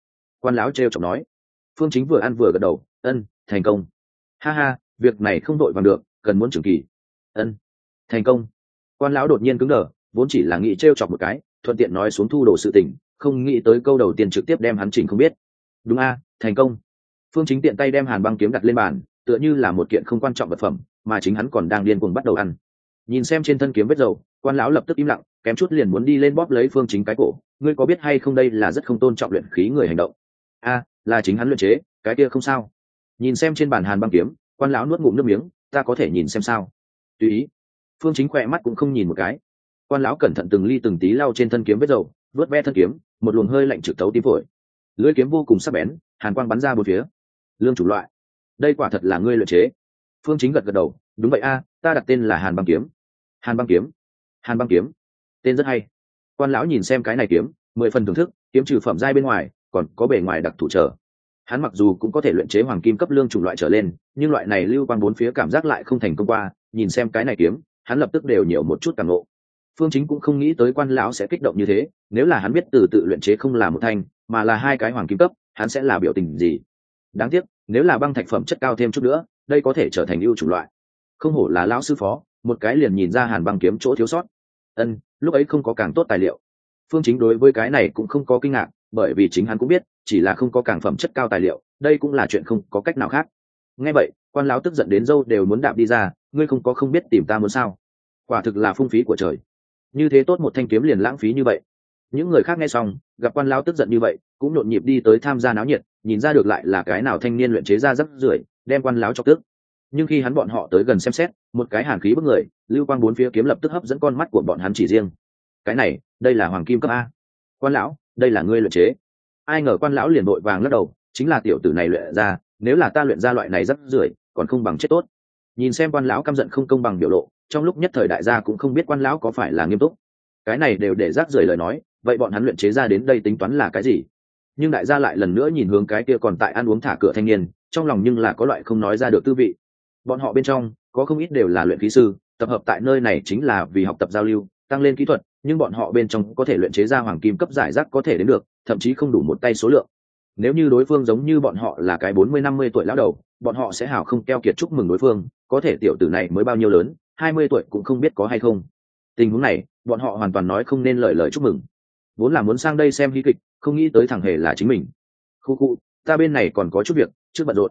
Quan lão trêu chọc nói. Phương Chính vừa ăn vừa gật đầu, ân, thành công. Ha ha, việc này không đội bằng được, cần muốn trường kỳ. Ân, thành công. Quan lão đột nhiên cứng đờ, vốn chỉ là nghĩ trêu chọc một cái, thuận tiện nói xuống thu đồ sự tình, không nghĩ tới câu đầu tiên trực tiếp đem hắn chỉnh không biết. Đúng a, thành công. Phương Chính tiện tay đem hàn băng kiếm đặt lên bàn, tựa như là một kiện không quan trọng vật phẩm, mà chính hắn còn đang điên cuồng bắt đầu ăn. Nhìn xem trên thân kiếm vết dầu, quan lão lập tức im lặng, kém chút liền muốn đi lên bóp lấy Phương Chính cái cổ. Ngươi có biết hay không, đây là rất không tôn trọng luyện khí người hành động. A, là chính hắn luyện chế, cái kia không sao. Nhìn xem trên bàn hàn băng kiếm, quan lão nuốt ngụm nước miếng, ta có thể nhìn xem sao? Tùy ý. Phương Chính khỏe mắt cũng không nhìn một cái. Quan lão cẩn thận từng ly từng tí lau trên thân kiếm vết dầu, vớt ve thân kiếm, một luồng hơi lạnh trực tấu tim phổi. Lưỡi kiếm vô cùng sắc bén, hàn quang bắn ra bốn phía. Lương chủ loại, đây quả thật là ngươi luyện chế. Phương Chính gật gật đầu, đúng vậy a, ta đặt tên là hàn băng kiếm. Hàn băng kiếm, hàn băng kiếm, tên rất hay. Quan lão nhìn xem cái này kiếm, 10 phần thưởng thức, kiếm trừ phẩm giai bên ngoài, còn có bề ngoài đặc thủ trở. Hắn mặc dù cũng có thể luyện chế hoàng kim cấp lương chủng loại trở lên, nhưng loại này lưu quang bốn phía cảm giác lại không thành công qua. Nhìn xem cái này kiếm, hắn lập tức đều nhiều một chút cảm ngộ. Phương Chính cũng không nghĩ tới quan lão sẽ kích động như thế, nếu là hắn biết từ tự luyện chế không là một thanh, mà là hai cái hoàng kim cấp, hắn sẽ là biểu tình gì? Đáng tiếc, nếu là băng thạch phẩm chất cao thêm chút nữa, đây có thể trở thành ưu chủng loại. Không hổ là lão sư phó, một cái liền nhìn ra hàn băng kiếm chỗ thiếu sót. Ân, lúc ấy không có càng tốt tài liệu. Phương Chính đối với cái này cũng không có kinh ngạc, bởi vì chính hắn cũng biết, chỉ là không có càng phẩm chất cao tài liệu, đây cũng là chuyện không có cách nào khác. Nghe vậy, quan lão tức giận đến râu đều muốn đạp đi ra, ngươi không biết tìm ta muốn sao? Quả thực là phung phí của trời. Như thế tốt một thanh kiếm liền lãng phí như vậy. Những người khác nghe xong, gặp quan lão tức giận như vậy, cũng nhộn nhịp đi tới tham gia náo nhiệt, nhìn ra được lại là cái nào thanh niên luyện chế ra rất rưởi, đem quan lão chọc tức. Nhưng khi hắn bọn họ tới gần xem xét, một cái hàn khí bức người, lưu quang bốn phía kiếm lập tức hấp dẫn con mắt của bọn hắn chỉ riêng. Cái này, đây là hoàng kim cấp a. Quan lão, đây là ngươi luyện chế. Ai ngờ quan lão liền vội vàng lắc đầu, chính là tiểu tử này luyện ra, nếu là ta luyện ra loại này rất rưởi, còn không bằng chết tốt. Nhìn xem quan lão căm giận không công bằng biểu lộ, trong lúc nhất thời đại gia cũng không biết quan lão có phải là nghiêm túc. Cái này đều để rác rưởi lời nói, vậy bọn hắn luyện chế ra đến đây tính toán là cái gì? Nhưng đại gia lại lần nữa nhìn hướng cái kia còn tại ăn uống thả cửa thanh niên, trong lòng nhưng là có loại không nói ra được tư vị. Bọn họ bên trong có không ít đều là luyện khí sư, tập hợp tại nơi này chính là vì học tập giao lưu, tăng lên kỹ thuật, nhưng bọn họ bên trong có thể luyện chế ra hoàng kim cấp giải rác có thể đến được, thậm chí không đủ một tay số lượng. Nếu như đối phương giống như bọn họ là cái 40-50 tuổi lão đầu, bọn họ sẽ hào không keo kiệt chúc mừng đối phương, có thể tiểu tử này mới bao nhiêu lớn, 20 tuổi cũng không biết có hay không. Tình huống này, bọn họ hoàn toàn nói không nên lời chúc mừng. Vốn là muốn sang đây xem hí kịch, không nghĩ tới thằng hề là chính mình. Khu, ta bên này còn có chút việc, trước bận rộn.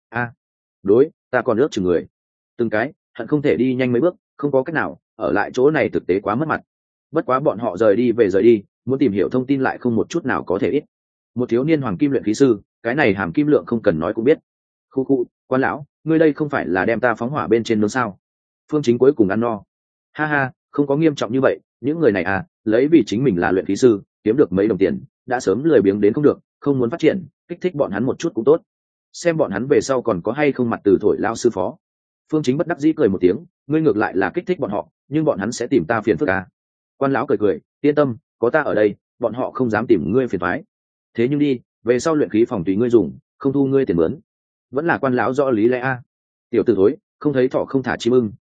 Đối, ta còn ước chừng người. Từng cái, hận không thể đi nhanh mấy bước, không có cách nào, ở lại chỗ này thực tế quá mất mặt. Bất quá bọn họ rời đi, muốn tìm hiểu thông tin lại không một chút nào có thể ít. Một thiếu niên hoàng kim luyện khí sư, cái này hàm kim lượng không cần nói cũng biết. Khu, quan lão, ngươi đây không phải là đem ta phóng hỏa bên trên nướng sao? Phương Chính cuối cùng ăn no. Ha ha, không có nghiêm trọng như vậy, những người này lấy vì chính mình là luyện khí sư, kiếm được mấy đồng tiền, đã sớm lười biếng đến không được, không muốn phát triển, kích thích bọn hắn một chút cũng tốt. Xem bọn hắn về sau còn có hay không mặt từ thổi lao sư phó. Phương Chính bất đắc dĩ cười một tiếng, ngươi ngược lại là kích thích bọn họ, nhưng bọn hắn sẽ tìm ta phiền phức à? Quan lão cười, yên tâm, có ta ở đây, bọn họ không dám tìm ngươi phiền toái. Thế nhưng đi, về sau luyện khí phòng tùy ngươi dùng, không thu ngươi tiền mướn. Vẫn là quan lão rõ lý lẽ a. Tiểu tử thối, không thấy thỏ không thả chim ưng,